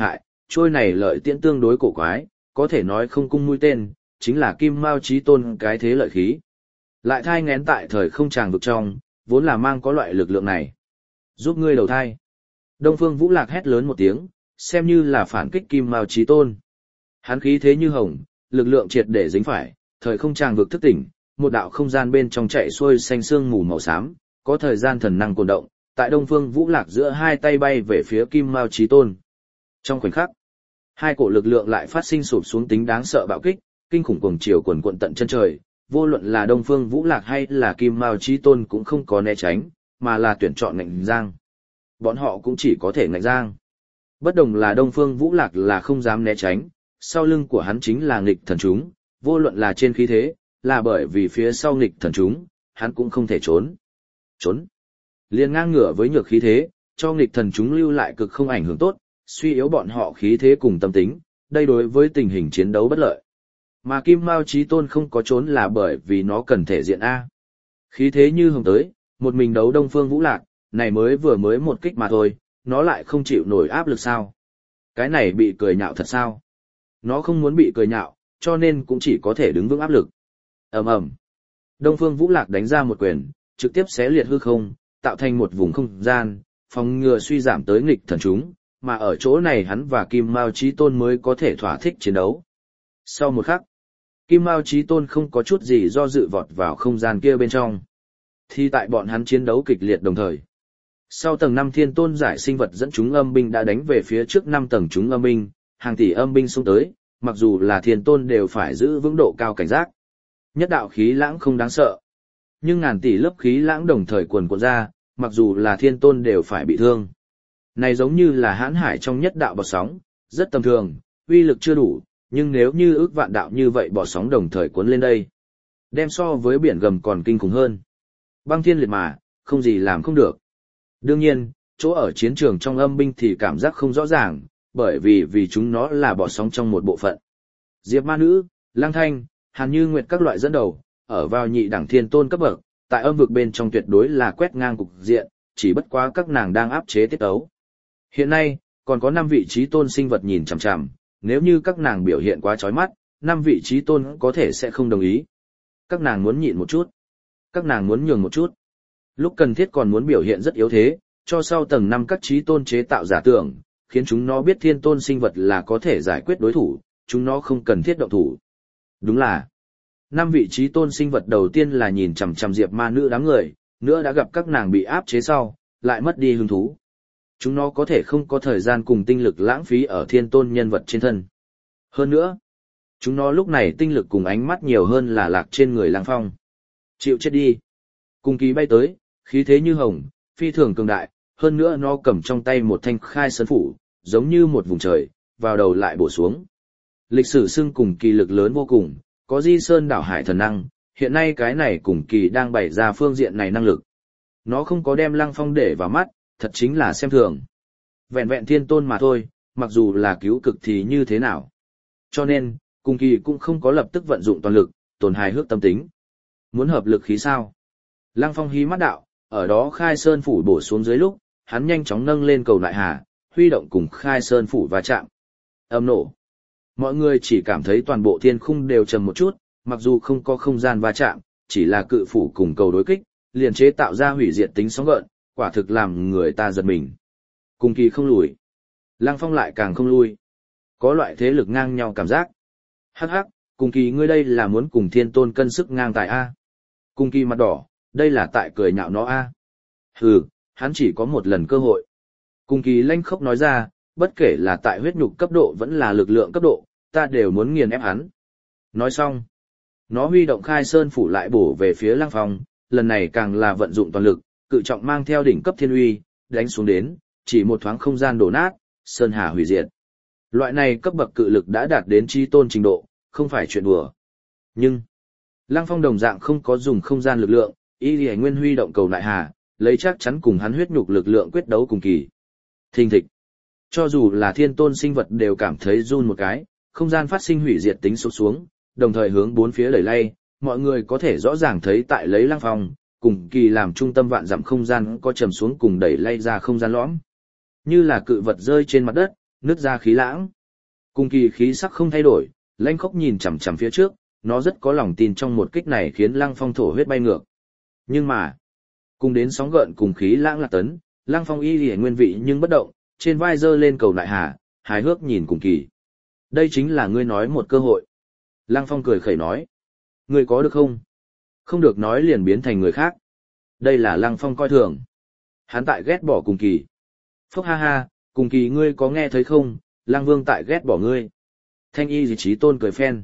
trôi này lợi tiễn tương đối cổ quái, có thể nói không cung mũi tên, chính là kim mao chí tôn cái thế lợi khí. Lại thai ngén tại thời không tràng vực trong, vốn là mang có loại lực lượng này. Giúp ngươi đầu thai. Đông Phương Vũ Lạc hét lớn một tiếng, xem như là phản kích kim mao chí tôn. Hắn khí thế như hồng, lực lượng triệt để dính phải, thời không tràng vực thức tỉnh, một đạo không gian bên trong chạy xuôi xanh sương mù màu xám, có thời gian thần năng cuồn động, tại Đông Phương Vũ Lạc giữa hai tay bay về phía kim mao chí tôn. Trong khoảnh khắc, hai cổ lực lượng lại phát sinh sụp xuống tính đáng sợ bạo kích, kinh khủng cuồng chiều quần quận tận chân trời, vô luận là Đông Phương Vũ Lạc hay là Kim Mao Chí Tôn cũng không có né tránh, mà là tuyển chọn ngạnh giang. Bọn họ cũng chỉ có thể ngạnh giang. Bất đồng là Đông Phương Vũ Lạc là không dám né tránh, sau lưng của hắn chính là nghịch thần chúng, vô luận là trên khí thế, là bởi vì phía sau nghịch thần chúng, hắn cũng không thể trốn. Trốn. Liên ngang ngửa với nhược khí thế, cho nghịch thần chúng lưu lại cực không ảnh hưởng tốt, suy yếu bọn họ khí thế cùng tâm tính, đây đối với tình hình chiến đấu bất lợi. Mà Kim Mao Chí Tôn không có trốn là bởi vì nó cần thể diện A. Khí thế như hồng tới, một mình đấu Đông Phương Vũ Lạc, này mới vừa mới một kích mà thôi, nó lại không chịu nổi áp lực sao. Cái này bị cười nhạo thật sao? Nó không muốn bị cười nhạo, cho nên cũng chỉ có thể đứng vững áp lực. Ầm ầm. Đông Phương Vũ Lạc đánh ra một quyền, trực tiếp xé liệt hư không, tạo thành một vùng không gian, phòng ngừa suy giảm tới nghịch thần chúng, mà ở chỗ này hắn và Kim Mao Chí Tôn mới có thể thỏa thích chiến đấu. Sau một khắc, Kim Mao Chí Tôn không có chút gì do dự vọt vào không gian kia bên trong. Thì tại bọn hắn chiến đấu kịch liệt đồng thời. Sau tầng năm thiên tôn giải sinh vật dẫn chúng âm binh đã đánh về phía trước năm tầng chúng âm binh, hàng tỷ âm binh xông tới, mặc dù là thiên tôn đều phải giữ vững độ cao cảnh giác. Nhất đạo khí lãng không đáng sợ. Nhưng ngàn tỷ lớp khí lãng đồng thời cuồn cuộn ra, mặc dù là thiên tôn đều phải bị thương. Này giống như là hãn hải trong nhất đạo bọt sóng, rất tầm thường, uy lực chưa đủ, nhưng nếu như ước vạn đạo như vậy bọt sóng đồng thời cuốn lên đây, đem so với biển gầm còn kinh khủng hơn. Băng thiên liệt mà, không gì làm không được. Đương nhiên, chỗ ở chiến trường trong âm binh thì cảm giác không rõ ràng, bởi vì vì chúng nó là bọt sóng trong một bộ phận. Diệp Ma Nữ, Lăng Thanh, Hàn Như Nguyệt các loại dẫn đầu, ở vào nhị đẳng thiên tôn cấp bậc, tại âm vực bên trong tuyệt đối là quét ngang cục diện, chỉ bất quá các nàng đang áp chế tiết ấu. Hiện nay, còn có năm vị trí tôn sinh vật nhìn chằm chằm, nếu như các nàng biểu hiện quá chói mắt, năm vị trí tôn có thể sẽ không đồng ý. Các nàng muốn nhịn một chút. Các nàng muốn nhường một chút. Lúc cần thiết còn muốn biểu hiện rất yếu thế, cho sau tầng năm các trí tôn chế tạo giả tưởng, khiến chúng nó biết thiên tôn sinh vật là có thể giải quyết đối thủ, chúng nó không cần thiết động thủ. Đúng là, năm vị trí tôn sinh vật đầu tiên là nhìn chằm chằm Diệp Ma Nữ đám người, nữa đã gặp các nàng bị áp chế sau, lại mất đi hứng thú. Chúng nó có thể không có thời gian cùng tinh lực lãng phí ở thiên tôn nhân vật trên thân. Hơn nữa, chúng nó lúc này tinh lực cùng ánh mắt nhiều hơn là lạc trên người Lăng Phong. Chịu chết đi. Cùng kỳ bay tới, khí thế như hồng, phi thường cường đại, hơn nữa nó cầm trong tay một thanh khai sơn phủ, giống như một vùng trời, vào đầu lại bổ xuống. Lịch sử xưng cùng kỳ lực lớn vô cùng, có di sơn đảo hải thần năng, hiện nay cái này cùng kỳ đang bày ra phương diện này năng lực. Nó không có đem Lăng Phong để vào mắt, thật chính là xem thường. Vẹn vẹn thiên tôn mà thôi, mặc dù là cứu cực thì như thế nào. Cho nên, cùng kỳ cũng không có lập tức vận dụng toàn lực, tổn hài hước tâm tính. Muốn hợp lực khí sao? Lăng Phong hí mắt đạo, ở đó khai sơn phủ bổ xuống dưới lúc, hắn nhanh chóng nâng lên cầu nại hà, huy động cùng khai sơn phủ va chạm. Âm nổ. Mọi người chỉ cảm thấy toàn bộ thiên khung đều trầm một chút, mặc dù không có không gian va chạm, chỉ là cự phủ cùng cầu đối kích, liền chế tạo ra hủy diệt tính sóng gợn, quả thực làm người ta giật mình. Cùng kỳ không lùi. Lăng Phong lại càng không lui. Có loại thế lực ngang nhau cảm giác. Hắc hắc, cùng kỳ ngươi đây là muốn cùng thiên tôn cân sức ngang tài A. Cùng kỳ mặt đỏ, đây là tại cười nhạo nó A. Hừ, hắn chỉ có một lần cơ hội. Cùng kỳ lanh khốc nói ra, bất kể là tại huyết nhục cấp độ vẫn là lực lượng cấp độ, ta đều muốn nghiền ép hắn. Nói xong, nó huy động khai sơn phủ lại bổ về phía Lăng Phong, lần này càng là vận dụng toàn lực, cự trọng mang theo đỉnh cấp thiên uy, đánh xuống đến, chỉ một thoáng không gian đổ nát, sơn hà hủy diệt. Loại này cấp bậc cự lực đã đạt đến chi tôn trình độ, không phải chuyện đùa. Nhưng, Lăng Phong đồng dạng không có dùng không gian lực lượng, y lì nguyên huy động cầu nại hà, lấy chắc chắn cùng hắn huyết nhục lực lượng quyết đấu cùng kỳ. Thình thịch. Cho dù là thiên tôn sinh vật đều cảm thấy run một cái, không gian phát sinh hủy diệt tính sụp xuống, đồng thời hướng bốn phía đẩy lay, mọi người có thể rõ ràng thấy tại lấy Lăng Phong, cùng kỳ làm trung tâm vạn dặm không gian có trầm xuống cùng đẩy lay ra không gian lõm. Như là cự vật rơi trên mặt đất, nứt ra khí lãng. Cùng kỳ khí sắc không thay đổi, lãnh khốc nhìn chằm chằm phía trước, nó rất có lòng tin trong một kích này khiến Lăng Phong thổ huyết bay ngược. Nhưng mà, cùng đến sóng gợn cùng khí lãng lạc tấn, Lăng Phong y lìa nguyên vị nhưng bất động, trên vai giơ lên cầu nại hà, hài hước nhìn cùng kỳ. Đây chính là ngươi nói một cơ hội. Lăng Phong cười khẩy nói. Ngươi có được không? Không được nói liền biến thành người khác. Đây là Lăng Phong coi thường. Hắn tại ghét bỏ cùng kỳ. Phúc ha ha, cùng kỳ ngươi có nghe thấy không? Lăng Vương tại ghét bỏ ngươi. Thanh y gì trí tôn cười phen.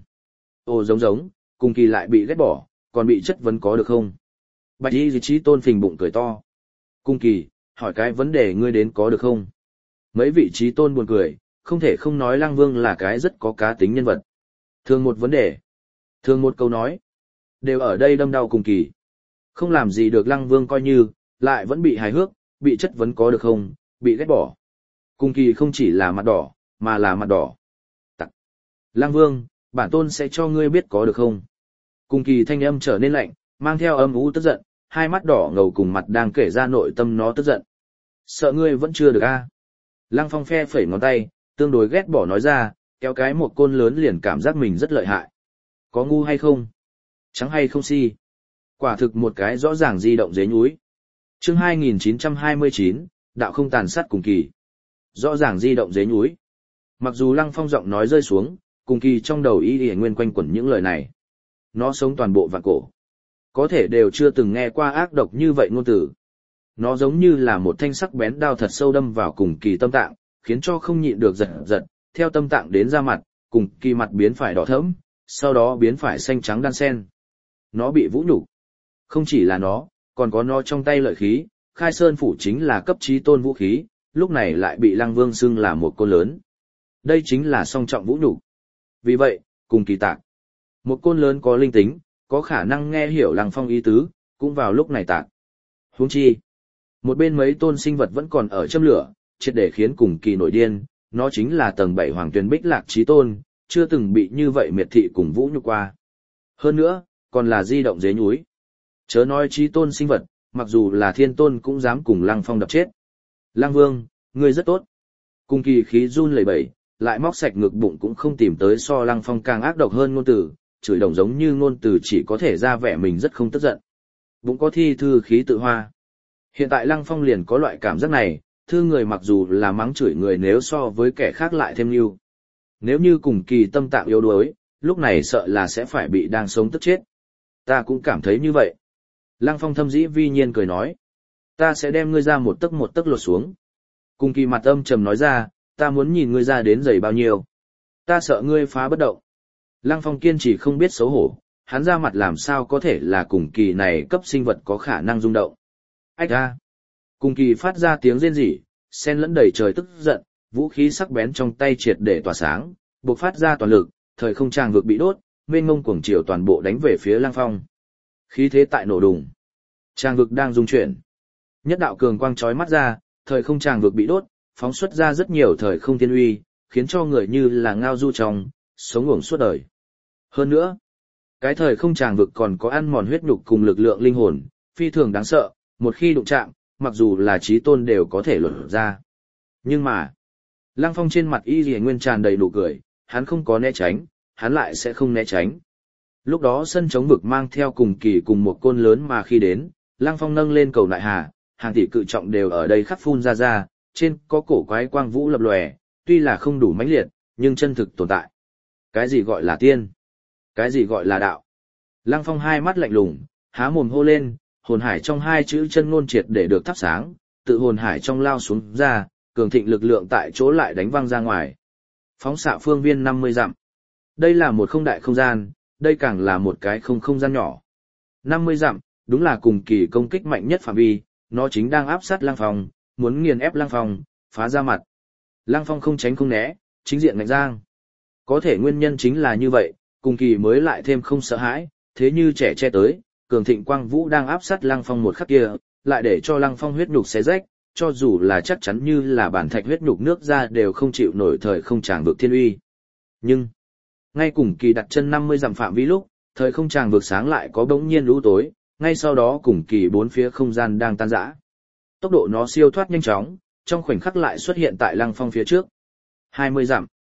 Ồ giống giống, cùng kỳ lại bị ghét bỏ, còn bị chất vấn có được không? Bạch y gì trí tôn phình bụng cười to. Cùng kỳ, hỏi cái vấn đề ngươi đến có được không? Mấy vị trí tôn buồn cười, không thể không nói Lăng Vương là cái rất có cá tính nhân vật. Thường một vấn đề, thường một câu nói, đều ở đây đâm đau cùng kỳ. Không làm gì được Lăng Vương coi như, lại vẫn bị hài hước, bị chất vấn có được không, bị ghét bỏ. Cùng kỳ không chỉ là mặt đỏ, mà là mặt đỏ. Tặc. Lăng Vương, bản tôn sẽ cho ngươi biết có được không? Cùng kỳ thanh âm trở nên lạnh, mang theo âm u tức giận, hai mắt đỏ ngầu cùng mặt đang kể ra nội tâm nó tức giận. Sợ ngươi vẫn chưa được a? Lăng Phong phe phẩy ngón tay, tương đối ghét bỏ nói ra, kéo cái một côn lớn liền cảm giác mình rất lợi hại. Có ngu hay không? Trắng hay không si? Quả thực một cái rõ ràng di động dế nhúi. Chương hai nghìn chín trăm hai mươi chín, đạo không tàn sát cùng kỳ. Rõ ràng di động dế nhúi. Mặc dù Lăng Phong giọng nói rơi xuống, cùng kỳ trong đầu y y nguyên quanh quẩn những lời này. Nó sống toàn bộ vạn cổ. Có thể đều chưa từng nghe qua ác độc như vậy ngôn từ. Nó giống như là một thanh sắc bén đao thật sâu đâm vào cùng kỳ tâm tạng, khiến cho không nhịn được giật giật, theo tâm tạng đến da mặt, cùng kỳ mặt biến phải đỏ thẫm, sau đó biến phải xanh trắng đan sen. Nó bị vũ nhục. Không chỉ là nó, còn có nó trong tay lợi khí, Khai Sơn phủ chính là cấp chí tôn vũ khí, lúc này lại bị Lăng Vương xưng là một côn lớn. Đây chính là song trọng vũ nhục. Vì vậy, cùng kỳ tạc. Một côn lớn có linh tính, có khả năng nghe hiểu Lăng Phong ý tứ, cũng vào lúc này tạc. Huống chi, một bên mấy tôn sinh vật vẫn còn ở châm lửa, triệt để khiến cùng kỳ nổi điên, nó chính là tầng bảy Hoàng Tuyền Bích Lạc chí tôn, chưa từng bị như vậy miệt thị cùng vũ nhục qua. Hơn nữa, còn là di động dế nhúi. Chớ nói chí tôn sinh vật, mặc dù là thiên tôn cũng dám cùng Lăng Phong đập chết. Lăng Vương, ngươi rất tốt. Cùng kỳ khí run lẩy bẩy, lại móc sạch ngực bụng cũng không tìm tới so Lăng Phong càng ác độc hơn ngôn từ, chửi đồng giống như ngôn từ chỉ có thể ra vẻ mình rất không tức giận. Bụng có thi thư khí tự hoa. Hiện tại Lăng Phong liền có loại cảm giác này, thư người mặc dù là mắng chửi người nếu so với kẻ khác lại thêm lưu. Nếu như cùng kỳ tâm tạng yếu đuối, lúc này sợ là sẽ phải bị đang sống tức chết. Ta cũng cảm thấy như vậy. Lăng Phong thâm dĩ vi nhiên cười nói. Ta sẽ đem ngươi ra một tấc một tấc lột xuống. Cùng kỳ mặt âm trầm nói ra, ta muốn nhìn ngươi ra đến dày bao nhiêu. Ta sợ ngươi phá bất động. Lăng Phong kiên trì không biết xấu hổ, hắn ra mặt làm sao có thể là cùng kỳ này cấp sinh vật có khả năng rung động. Ách ra. Cùng kỳ phát ra tiếng rên rỉ, sen lẫn đầy trời tức giận, vũ khí sắc bén trong tay triệt để tỏa sáng, buộc phát ra toàn lực, thời không tràng vực bị đốt, mênh mông cuồng chiều toàn bộ đánh về phía Lăng Phong. Khí thế tại nổ đùng. Tràng vực đang rung chuyển. Nhất đạo cường quang chói mắt ra, thời không tràng vực bị đốt, phóng xuất ra rất nhiều thời không thiên uy, khiến cho người như là ngao du trong, sống uổng suốt đời. Hơn nữa, cái thời không tràng vực còn có ăn mòn huyết nhục cùng lực lượng linh hồn, phi thường đáng sợ, một khi đụng chạm, mặc dù là chí tôn đều có thể lột ra. Nhưng mà, Lăng Phong trên mặt y lìa nguyên tràn đầy nụ cười, hắn không có né tránh, hắn lại sẽ không né tránh. Lúc đó sân chống vực mang theo cùng kỳ cùng một côn lớn mà khi đến, Lăng Phong nâng lên cầu nại hà, hàng tỷ cự trọng đều ở đây khắc phun ra ra, trên có cổ quái quang vũ lập lòe, tuy là không đủ mãnh liệt, nhưng chân thực tồn tại. Cái gì gọi là tiên? Cái gì gọi là đạo? Lăng Phong hai mắt lạnh lùng, há mồm hô lên, hồn hải trong hai chữ chân ngôn triệt để được thắp sáng, tự hồn hải trong lao xuống ra, cường thịnh lực lượng tại chỗ lại đánh văng ra ngoài. Phóng xạ phương viên năm mươi dặm. Đây là một không đại không gian, đây càng là một cái không không gian nhỏ. năm mươi dặm, đúng là cùng kỳ công kích mạnh nhất phạm vi, nó chính đang áp sát Lăng Phong, muốn nghiền ép Lăng Phong, phá ra mặt. Lăng Phong không tránh không né, chính diện ngạnh giang. Có thể nguyên nhân chính là như vậy, cùng kỳ mới lại thêm không sợ hãi, thế như trẻ che tới, cường thịnh quang vũ đang áp sát Lăng Phong một khắc kia, lại để cho Lăng Phong huyết nhục xé rách, cho dù là chắc chắn như là bản thạch huyết nhục nước ra đều không chịu nổi thời không tràng vực thiên uy. Nhưng, ngay cùng kỳ đặt chân năm mươi dặm phạm vi lúc, thời không tràng vực sáng lại có bỗng nhiên lũ tối, ngay sau đó cùng kỳ bốn phía không gian đang tan rã. Tốc độ nó siêu thoát nhanh chóng, trong khoảnh khắc lại xuất hiện tại Lăng Phong phía trước. hai mươi dặm.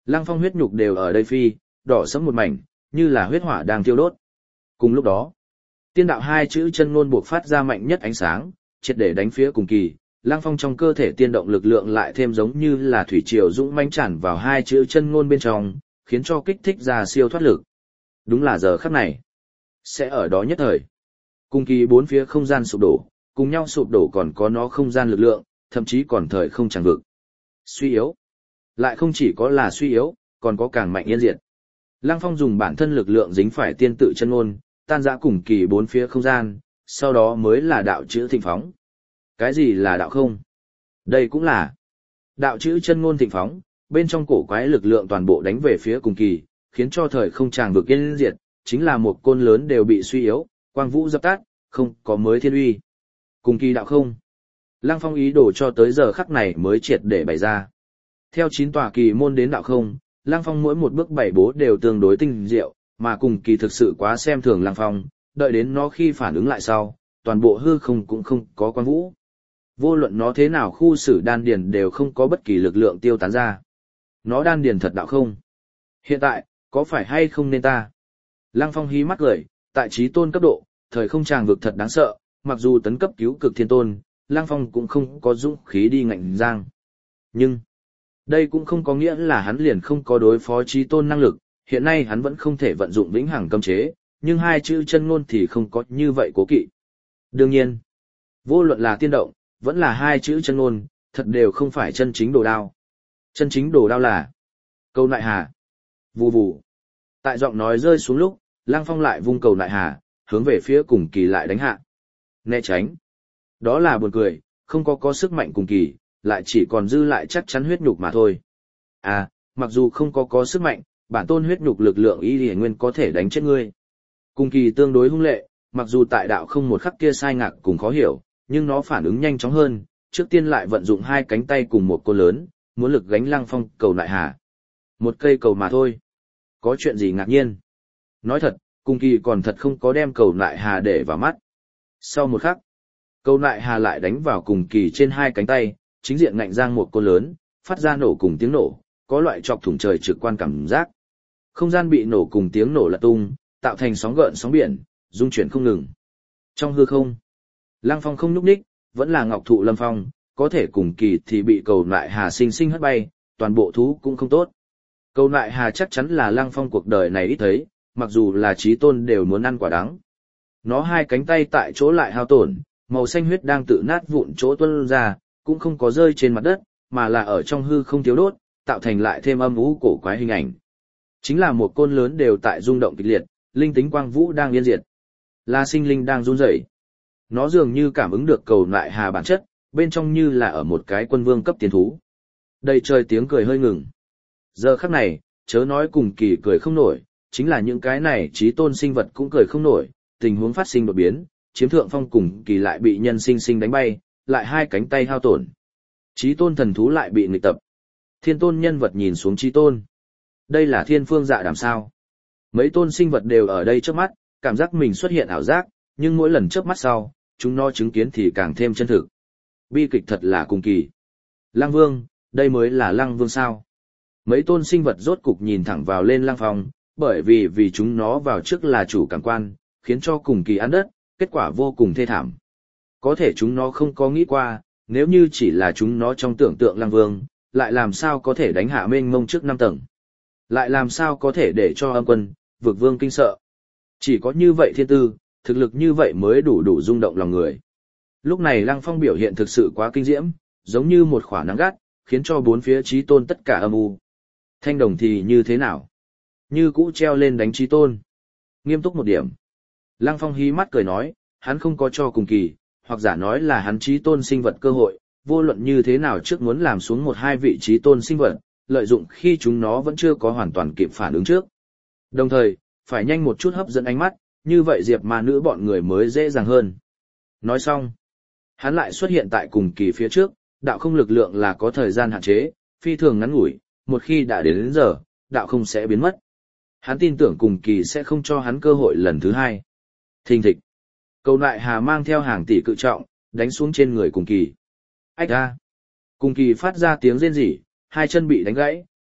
Lăng Phong huyết nhục đều ở đây phi, đỏ sẫm một mảnh, như là huyết hỏa đang thiêu đốt. Cùng lúc đó, tiên đạo hai chữ chân ngôn buộc phát ra mạnh nhất ánh sáng, triệt để đánh phía cùng kỳ. Lăng Phong trong cơ thể tiên động lực lượng lại thêm giống như là thủy triều dũng mãnh tràn vào hai chữ chân ngôn bên trong, khiến cho kích thích ra siêu thoát lực. Đúng là giờ khắc này, sẽ ở đó nhất thời. Cùng kỳ bốn phía không gian sụp đổ, cùng nhau sụp đổ còn có nó không gian lực lượng, thậm chí còn thời không chẳng vực. Suy yếu. Lại không chỉ có là suy yếu, còn có càng mạnh yên diệt. Lăng Phong dùng bản thân lực lượng dính phải tiên tự chân ngôn, tan rã cùng kỳ bốn phía không gian, sau đó mới là đạo chữ thịnh phóng. Cái gì là đạo không? Đây cũng là đạo chữ chân ngôn thịnh phóng, bên trong cổ quái lực lượng toàn bộ đánh về phía cùng kỳ, khiến cho thời không tràng vực yên diệt, chính là một côn lớn đều bị suy yếu, quang vũ dập tắt, không có mới thiên uy. Cùng kỳ đạo không? Lăng Phong ý đồ cho tới giờ khắc này mới triệt để bày ra. Theo chín tòa kỳ môn đến đạo không, Lăng Phong mỗi một bước bảy bố đều tương đối tinh diệu, mà cùng kỳ thực sự quá xem thường Lăng Phong, đợi đến nó khi phản ứng lại sau, toàn bộ hư không cũng không có quang vũ. Vô luận nó thế nào khu xử đan điền đều không có bất kỳ lực lượng tiêu tán ra. Nó đan điền thật đạo không? Hiện tại, có phải hay không nên ta? Lăng Phong hí mắt cười, tại trí tôn cấp độ, thời không tràng vực thật đáng sợ, mặc dù tấn cấp cứu cực thiên tôn, Lăng Phong cũng không có dũng khí đi ngạnh giang. Nhưng, đây cũng không có nghĩa là hắn liền không có đối phó trí tôn năng lực, hiện nay hắn vẫn không thể vận dụng vĩnh hằng cấm chế, nhưng hai chữ chân ngôn thì không có như vậy cố kỵ. Đương nhiên, vô luận là tiên động, vẫn là hai chữ chân ngôn, thật đều không phải chân chính đồ đao. Chân chính đồ đao là câu nại hà. Vù vù. Tại giọng nói rơi xuống lúc, Lăng Phong lại vung cầu nại hà, hướng về phía cùng kỳ lại đánh hạ. Né tránh. Đó là buồn cười, không có có sức mạnh cùng kỳ, lại chỉ còn dư lại chắc chắn huyết nhục mà thôi. À, mặc dù không có có sức mạnh, bản tôn huyết nhục lực lượng y lìa nguyên có thể đánh chết ngươi. Cùng kỳ tương đối hung lệ, mặc dù tại đạo không một khắc kia sai ngạc cùng khó hiểu, nhưng nó phản ứng nhanh chóng hơn, trước tiên lại vận dụng hai cánh tay cùng một cô lớn, muốn lực gánh Lăng Phong cầu nại hà. Một cây cầu mà thôi. Có chuyện gì ngạc nhiên? Nói thật, cùng kỳ còn thật không có đem cầu nại hà để vào mắt. Sau một khắc, cầu nại hà lại đánh vào cùng kỳ trên hai cánh tay, chính diện ngạnh giang một cô lớn, phát ra nổ cùng tiếng nổ, có loại chọc thủng trời trực quan cảm giác. Không gian bị nổ cùng tiếng nổ lật tung, tạo thành sóng gợn sóng biển, rung chuyển không ngừng. Trong hư không, Lăng Phong không nhúc nhích, vẫn là ngọc thụ lâm phong, có thể cùng kỳ thì bị cầu nại hà sinh sinh hất bay, toàn bộ thú cũng không tốt. Cầu nại hà chắc chắn là Lăng Phong cuộc đời này ít thấy, mặc dù là trí tôn đều muốn ăn quả đắng. Nó hai cánh tay tại chỗ lại hao tổn, màu xanh huyết đang tự nát vụn chỗ tuôn ra, cũng không có rơi trên mặt đất, mà là ở trong hư không thiếu đốt, tạo thành lại thêm âm u cổ quái hình ảnh. Chính là một côn lớn đều tại rung động kịch liệt, linh tính quang vũ đang yên diệt. Là sinh linh đang run rẩy. Nó dường như cảm ứng được cầu nại hà bản chất, bên trong như là ở một cái quân vương cấp tiến thú. Đầy trời tiếng cười hơi ngừng. Giờ khắc này, chớ nói cùng kỳ cười không nổi, chính là những cái này trí tôn sinh vật cũng cười không nổi, tình huống phát sinh đột biến, chiếm thượng phong cùng kỳ lại bị nhân sinh sinh đánh bay, lại hai cánh tay hao tổn. Trí tôn thần thú lại bị nghịch tập. Thiên tôn nhân vật nhìn xuống trí tôn. Đây là thiên phương dạ đàm sao. Mấy tôn sinh vật đều ở đây trước mắt, cảm giác mình xuất hiện ảo giác, nhưng mỗi lần chớp mắt sau, chúng nó chứng kiến thì càng thêm chân thực. Bi kịch thật là cùng kỳ. Lăng Vương, đây mới là Lăng Vương sao. Mấy tôn sinh vật rốt cục nhìn thẳng vào lên Lăng Phong, bởi vì vì chúng nó vào trước là chủ cảm quan, khiến cho cùng kỳ ăn đất, kết quả vô cùng thê thảm. Có thể chúng nó không có nghĩ qua, nếu như chỉ là chúng nó trong tưởng tượng Lăng Vương, lại làm sao có thể đánh hạ mênh mông trước năm tầng. Lại làm sao có thể để cho âm quân, vực vương kinh sợ. Chỉ có như vậy thiên tư, thực lực như vậy mới đủ đủ rung động lòng người. Lúc này Lăng Phong biểu hiện thực sự quá kinh diễm, giống như một khỏa nắng gắt, khiến cho bốn phía trí tôn tất cả âm u. Thanh đồng thì như thế nào? Như cũ treo lên đánh trí tôn. Nghiêm túc một điểm. Lăng Phong hí mắt cười nói, hắn không có cho cùng kỳ, hoặc giả nói là hắn trí tôn sinh vật cơ hội, vô luận như thế nào trước muốn làm xuống một hai vị trí tôn sinh vật, lợi dụng khi chúng nó vẫn chưa có hoàn toàn kịp phản ứng trước. Đồng thời, phải nhanh một chút hấp dẫn ánh mắt, như vậy diệp ma nữ bọn người mới dễ dàng hơn. Nói xong, hắn lại xuất hiện tại cùng kỳ phía trước, đạo không lực lượng là có thời gian hạn chế, phi thường ngắn ngủi, một khi đã đến, đến giờ, đạo không sẽ biến mất. Hắn tin tưởng cùng kỳ sẽ không cho hắn cơ hội lần thứ hai. Thình thịch. Cầu nại hà mang theo hàng tỷ cự trọng, đánh xuống trên người cùng kỳ. Ách ra. Cùng kỳ phát ra tiếng rên rỉ, hai chân bị đánh gãy,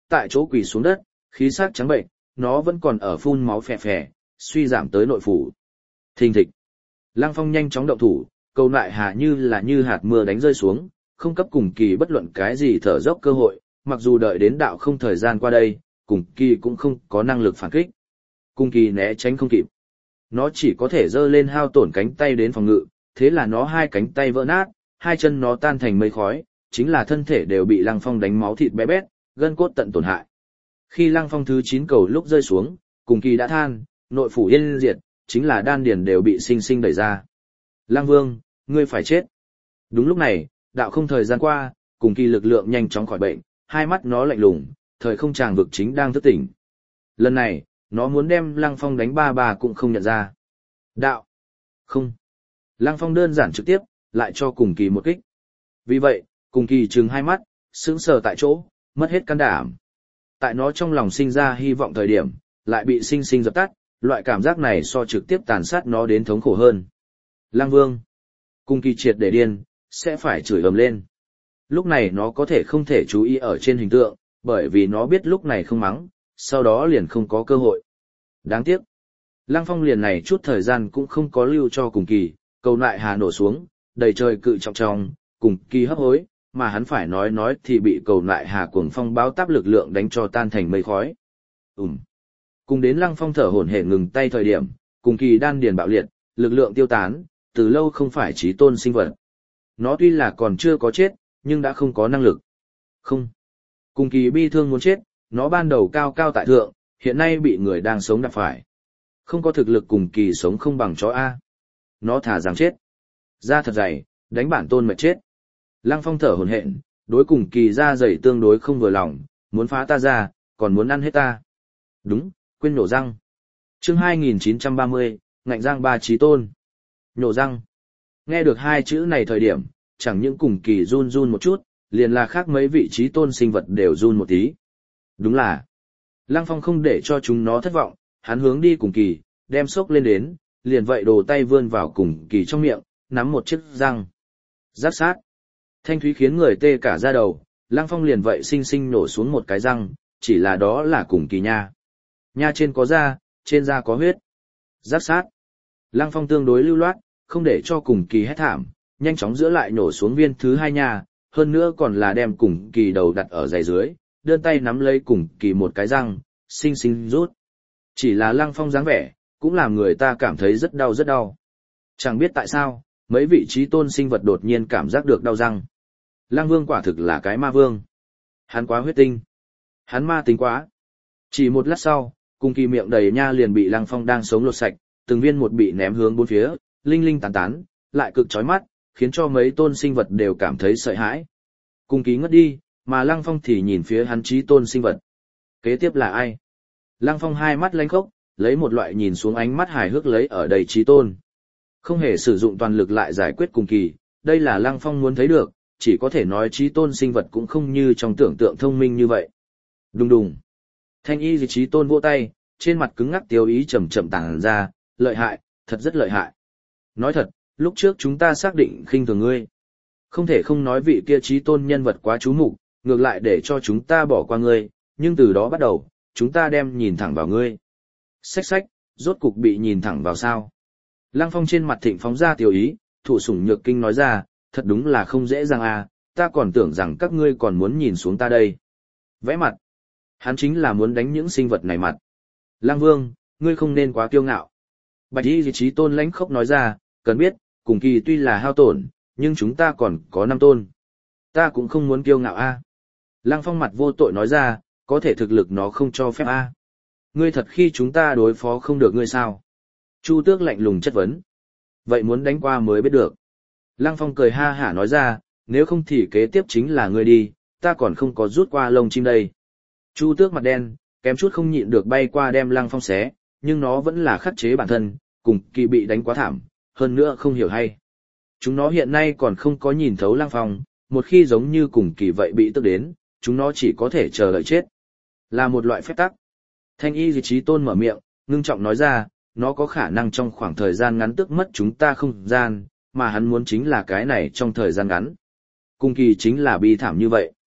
tại chỗ quỳ xuống đất, khí sắc trắng bệnh, nó vẫn còn ở phun máu phè phè, suy giảm tới nội phủ. Thình thịch. Lăng Phong nhanh chóng động thủ, cầu nại hà như là như hạt mưa đánh rơi xuống, không cấp cùng kỳ bất luận cái gì thở dốc cơ hội, mặc dù đợi đến đạo không thời gian qua đây, cùng kỳ cũng không có năng lực phản kích. Cùng kỳ né tránh không kịp. Nó chỉ có thể giơ lên hao tổn cánh tay đến phòng ngự, thế là nó hai cánh tay vỡ nát, hai chân nó tan thành mây khói, chính là thân thể đều bị Lăng Phong đánh máu thịt bé bét, gân cốt tận tổn hại. Khi Lăng Phong thứ chín cầu lúc rơi xuống, cùng kỳ đã than, nội phủ yên diệt, chính là đan điền đều bị sinh sinh đẩy ra. Lăng Vương, ngươi phải chết. Đúng lúc này, đạo không thời gian qua, cùng kỳ lực lượng nhanh chóng khỏi bệnh, hai mắt nó lạnh lùng, thời không tràng vực chính đang thức tỉnh. Lần này, nó muốn đem Lăng Phong đánh ba bà cũng không nhận ra. Đạo. Không. Lăng Phong đơn giản trực tiếp, lại cho cùng kỳ một kích. Vì vậy, cùng kỳ trừng hai mắt, sững sờ tại chỗ, mất hết can đảm. Tại nó trong lòng sinh ra hy vọng thời điểm, lại bị sinh sinh dập tắt, loại cảm giác này so trực tiếp tàn sát nó đến thống khổ hơn. Lăng Vương. Cùng kỳ triệt để điên, sẽ phải chửi ầm lên. Lúc này nó có thể không thể chú ý ở trên hình tượng, bởi vì nó biết lúc này không mắng, sau đó liền không có cơ hội. Đáng tiếc. Lăng Phong liền này chút thời gian cũng không có lưu cho cùng kỳ, cầu nại hà nổ xuống, đầy trời cự trọng trọng, cùng kỳ hấp hối, mà hắn phải nói nói thì bị cầu nại hà cuồng phong báo táp lực lượng đánh cho tan thành mây khói. Ừm. Cùng đến Lăng Phong thở hổn hển ngừng tay thời điểm, cùng kỳ đan điền bạo liệt, lực lượng tiêu tán, từ lâu không phải chí tôn sinh vật. Nó tuy là còn chưa có chết, nhưng đã không có năng lực. Không. Cùng kỳ bi thương muốn chết, nó ban đầu cao cao tại thượng, hiện nay bị người đang sống đạp phải. Không có thực lực cùng kỳ sống không bằng chó A. Nó thả rằng chết. Da thật dày, đánh bản tôn mệt chết. Lăng Phong thở hổn hển, đối cùng kỳ da dày tương đối không vừa lòng, muốn phá ta ra, còn muốn ăn hết ta. Đúng, quên nổ răng. Chương hai nghìn chín trăm ba mươi, ngạnh răng ba chí tôn. Nhổ răng. Nghe được hai chữ này thời điểm, chẳng những cùng kỳ run run một chút, liền là khác mấy vị chí tôn sinh vật đều run một tí. Đúng là, Lăng Phong không để cho chúng nó thất vọng, hắn hướng đi cùng kỳ, đem xốc lên đến, liền vậy đồ tay vươn vào cùng kỳ trong miệng, nắm một chiếc răng. Giáp sát. Thanh thúy khiến người tê cả da đầu, Lăng Phong liền vậy xinh xinh nổ xuống một cái răng, chỉ là đó là cùng kỳ nha. Nha trên có da, trên da có huyết. Giáp sát. Lăng Phong tương đối lưu loát, không để cho cùng kỳ hét thảm, nhanh chóng giữa lại nổ xuống viên thứ hai nha, hơn nữa còn là đem cùng kỳ đầu đặt ở giày dưới, đơn tay nắm lấy cùng kỳ một cái răng, xinh xinh rút. Chỉ là Lăng Phong dáng vẻ, cũng làm người ta cảm thấy rất đau rất đau. Chẳng biết tại sao, mấy vị trí tôn sinh vật đột nhiên cảm giác được đau răng. Lăng Vương quả thực là cái ma vương. Hắn quá huyết tinh. Hắn ma tính quá. Chỉ một lát sau, cùng kỳ miệng đầy nha liền bị Lăng Phong đang sống lột sạch, từng viên một bị ném hướng bốn phía, linh linh tán tán, lại cực chói mắt, khiến cho mấy tôn sinh vật đều cảm thấy sợ hãi. Cùng kỳ ngất đi, mà Lăng Phong thì nhìn phía hắn trí tôn sinh vật. Kế tiếp là ai? Lăng Phong hai mắt lánh khốc, lấy một loại nhìn xuống ánh mắt hài hước lấy ở đầy trí tôn. Không hề sử dụng toàn lực lại giải quyết cùng kỳ, đây là Lăng Phong muốn thấy được, chỉ có thể nói trí tôn sinh vật cũng không như trong tưởng tượng thông minh như vậy. Đùng đùng. Thanh y gì trí tôn vỗ tay, trên mặt cứng ngắc tiêu ý chậm chậm tàng ra, lợi hại, thật rất lợi hại. Nói thật, lúc trước chúng ta xác định khinh thường ngươi. Không thể không nói vị kia trí tôn nhân vật quá chú mục, ngược lại để cho chúng ta bỏ qua ngươi, nhưng từ đó bắt đầu, chúng ta đem nhìn thẳng vào ngươi. Xách xách, rốt cục bị nhìn thẳng vào sao. Lăng Phong trên mặt thịnh phóng ra tiểu ý, thụ sủng nhược kinh nói ra, thật đúng là không dễ dàng à, ta còn tưởng rằng các ngươi còn muốn nhìn xuống ta đây. Vẽ mặt. Hắn chính là muốn đánh những sinh vật này mặt. Lăng Vương, ngươi không nên quá kiêu ngạo. Bạch y trí tôn lãnh khốc nói ra, cần biết, cùng kỳ tuy là hao tổn, nhưng chúng ta còn có năm tôn. Ta cũng không muốn kiêu ngạo a. À. Lăng Phong mặt vô tội nói ra, có thể thực lực nó không cho phép a. À. Ngươi thật khi chúng ta đối phó không được ngươi sao? Chu Tước lạnh lùng chất vấn. Vậy muốn đánh qua mới biết được. Lăng Phong cười ha hả nói ra, nếu không thì kế tiếp chính là ngươi đi, ta còn không có rút qua lông chim đây. Chu Tước mặt đen, kém chút không nhịn được bay qua đem Lăng Phong xé, nhưng nó vẫn là khắc chế bản thân, cùng kỳ bị đánh quá thảm, hơn nữa không hiểu hay. Chúng nó hiện nay còn không có nhìn thấu Lăng Phong, một khi giống như cùng kỳ vậy bị tức đến, chúng nó chỉ có thể chờ đợi chết. Là một loại phép tắc. Thanh y dị trí tôn mở miệng, ngưng trọng nói ra, nó có khả năng trong khoảng thời gian ngắn tức mất chúng ta không gian, mà hắn muốn chính là cái này trong thời gian ngắn. Cùng kỳ chính là bi thảm như vậy.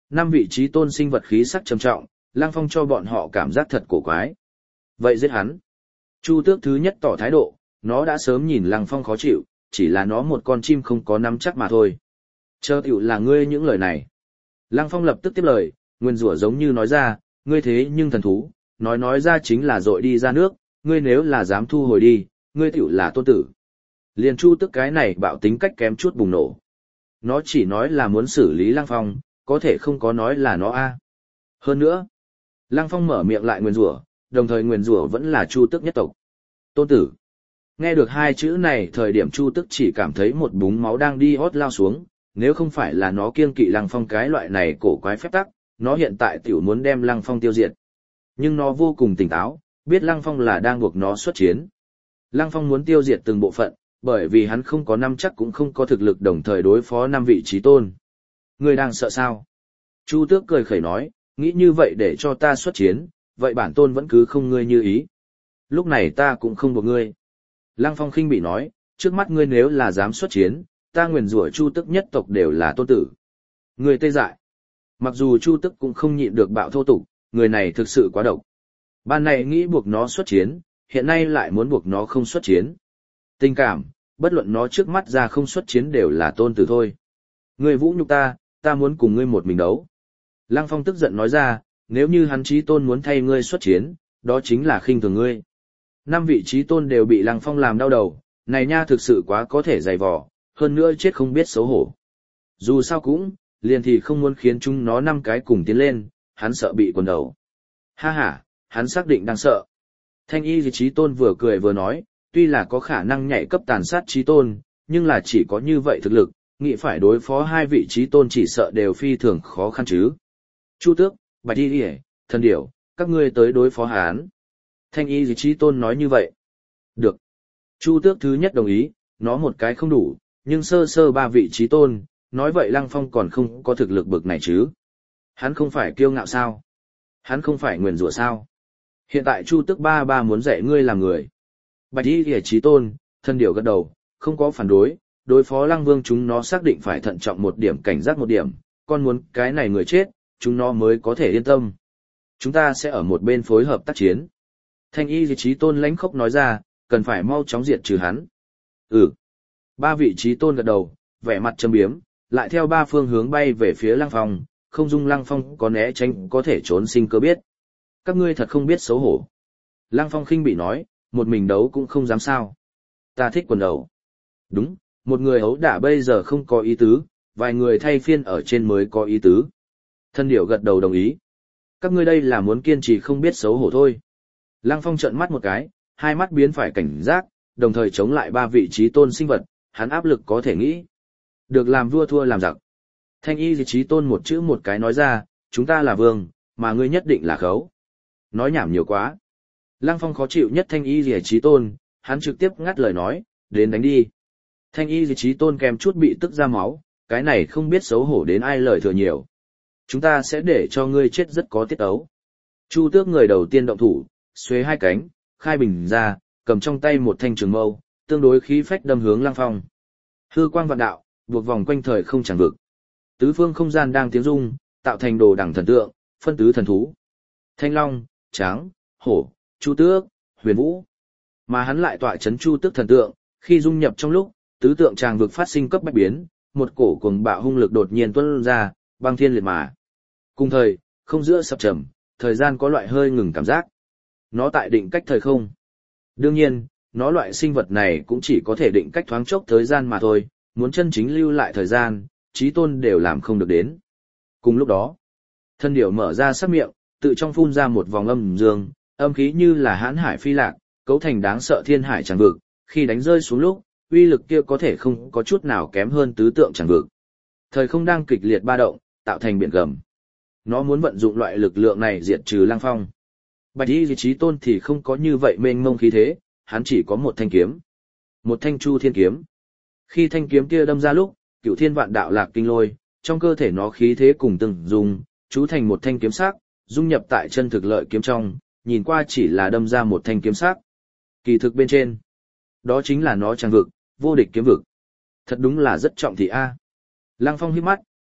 Năm vị trí tôn sinh vật khí sắc trầm trọng, Lăng Phong cho bọn họ cảm giác thật cổ quái. Vậy giết hắn. Chu Tước thứ nhất tỏ thái độ, nó đã sớm nhìn Lăng Phong khó chịu, chỉ là nó một con chim không có nắm chắc mà thôi. Chờ tiểu là ngươi những lời này. Lăng Phong lập tức tiếp lời, nguyên rủa giống như nói ra, ngươi thế nhưng thần thú, nói nói ra chính là dội đi ra nước, ngươi nếu là dám thu hồi đi, ngươi tiểu là tôn tử. Liền Chu Tước cái này bạo tính cách kém chút bùng nổ. Nó chỉ nói là muốn xử lý Lăng Phong, có thể không có nói là nó a. Hơn nữa, Lăng Phong mở miệng lại nguyền rủa, đồng thời nguyền rủa vẫn là Chu Tước nhất tộc. Tôn tử. Nghe được hai chữ này thời điểm Chu Tước chỉ cảm thấy một búng máu đang đi hót lao xuống, nếu không phải là nó kiêng kỵ Lăng Phong cái loại này cổ quái phép tắc, nó hiện tại tiểu muốn đem Lăng Phong tiêu diệt. Nhưng nó vô cùng tỉnh táo, biết Lăng Phong là đang buộc nó xuất chiến. Lăng Phong muốn tiêu diệt từng bộ phận, bởi vì hắn không có năm chắc cũng không có thực lực đồng thời đối phó năm vị trí tôn. Ngươi đang sợ sao? Chu Tước cười khẩy nói, nghĩ như vậy để cho ta xuất chiến, vậy bản tôn vẫn cứ không ngươi như ý. Lúc này ta cũng không buộc ngươi. Lăng Phong khinh bị nói, trước mắt ngươi nếu là dám xuất chiến, ta nguyền rủa Chu Tước nhất tộc đều là tôn tử. Ngươi tê dại. Mặc dù Chu Tước cũng không nhịn được bạo thô tục, người này thực sự quá độc. Ban này nghĩ buộc nó xuất chiến, hiện nay lại muốn buộc nó không xuất chiến. Tình cảm, bất luận nó trước mắt ra không xuất chiến đều là tôn tử thôi. Ngươi vũ nhục ta, ta muốn cùng ngươi một mình đấu. Lăng Phong tức giận nói ra, nếu như hắn chí tôn muốn thay ngươi xuất chiến, đó chính là khinh thường ngươi. Năm vị chí tôn đều bị Lăng Phong làm đau đầu, này nha thực sự quá có thể dày vò, hơn nữa chết không biết xấu hổ. Dù sao cũng, liền thì không muốn khiến chúng nó năm cái cùng tiến lên, hắn sợ bị quần đầu. Ha ha, hắn xác định đang sợ. Thanh y chí tôn vừa cười vừa nói, tuy là có khả năng nhảy cấp tàn sát chí tôn, nhưng là chỉ có như vậy thực lực, nghĩ phải đối phó hai vị chí tôn chỉ sợ đều phi thường khó khăn chứ. Chu Tước, Bạch Y Điểu, Thần Điểu, các ngươi tới đối phó hắn. Thanh y chí tôn nói như vậy. Được. Chu Tước thứ nhất đồng ý, nó một cái không đủ, nhưng sơ sơ ba vị chí tôn, nói vậy Lăng Phong còn không có thực lực bực này chứ. Hắn không phải kiêu ngạo sao? Hắn không phải nguyền rủa sao? Hiện tại Chu Tước ba ba muốn dạy ngươi làm người. Bạch Y Điểu chí tôn, Thần Điểu gật đầu, không có phản đối, đối phó Lăng Vương chúng nó xác định phải thận trọng một điểm cảnh giác một điểm, con muốn cái này người chết, chúng nó mới có thể yên tâm. Chúng ta sẽ ở một bên phối hợp tác chiến. Thanh y chí tôn lãnh khốc nói ra, cần phải mau chóng diệt trừ hắn. Ừ. Ba vị chí tôn gật đầu, vẻ mặt châm biếm, lại theo ba phương hướng bay về phía Lăng Phong, không dung Lăng Phong có né tránh có thể trốn sinh cơ biết. Các ngươi thật không biết xấu hổ. Lăng Phong khinh bị nói, một mình đấu cũng không dám sao. Ta thích quần đấu. Đúng, một người ấu đả bây giờ không có ý tứ, vài người thay phiên ở trên mới có ý tứ. Thân điểu gật đầu đồng ý. Các ngươi đây là muốn kiên trì không biết xấu hổ thôi. Lăng Phong trợn mắt một cái, hai mắt biến phải cảnh giác, đồng thời chống lại ba vị trí tôn sinh vật, hắn áp lực có thể nghĩ. Được làm vua thua làm giặc. Thanh y trí tôn một chữ một cái nói ra, chúng ta là vương, mà ngươi nhất định là khấu. Nói nhảm nhiều quá. Lăng Phong khó chịu nhất thanh y trí tôn, hắn trực tiếp ngắt lời nói, đến đánh đi. Thanh y trí tôn kèm chút bị tức ra máu, cái này không biết xấu hổ đến ai lời thừa nhiều. Chúng ta sẽ để cho ngươi chết rất có tiết ấu. Chu Tước người đầu tiên động thủ, xuế hai cánh, khai bình ra, cầm trong tay một thanh trường mâu, tương đối khí phách đâm hướng Lăng Phong. Hư quang vạn đạo, buộc vòng quanh thời không chẳng vực. Tứ phương không gian đang tiếng rung, tạo thành đồ đẳng thần tượng, phân tứ thần thú. Thanh Long, Tráng, Hổ, Chu Tước, Huyền Vũ. Mà hắn lại tọa chấn Chu Tước thần tượng, khi dung nhập trong lúc, tứ tượng tràng vực phát sinh cấp bách biến, một cổ cuồng bạo hung lực đột nhiên tuôn ra, băng thiên liệt mà. Cùng thời, không giữa sập trầm, thời gian có loại hơi ngừng cảm giác. Nó tại định cách thời không. Đương nhiên, nó loại sinh vật này cũng chỉ có thể định cách thoáng chốc thời gian mà thôi, muốn chân chính lưu lại thời gian, chí tôn đều làm không được đến. Cùng lúc đó, thân điểu mở ra sắc miệng, tự trong phun ra một vòng âm dương, âm khí như là hãn hải phi lạc, cấu thành đáng sợ thiên hải tràng vực, khi đánh rơi xuống lúc, uy lực kia có thể không có chút nào kém hơn tứ tượng tràng vực. Thời không đang kịch liệt ba động, tạo thành biển gầm. Nó muốn vận dụng loại lực lượng này diệt trừ Lăng Phong. Bạch Y chí tôn thì không có như vậy mênh mông khí thế, hắn chỉ có một thanh kiếm. Một thanh chu thiên kiếm. Khi thanh kiếm kia đâm ra lúc, cửu thiên vạn đạo lạc kinh lôi, trong cơ thể nó khí thế cùng từng dùng, chú thành một thanh kiếm sắc, dung nhập tại chân thực lợi kiếm trong, nhìn qua chỉ là đâm ra một thanh kiếm sắc. Kỳ thực bên trên, đó chính là nó tràng vực, vô địch kiếm vực. Thật đúng là rất trọng thị a. Lăng Phong hít mắt,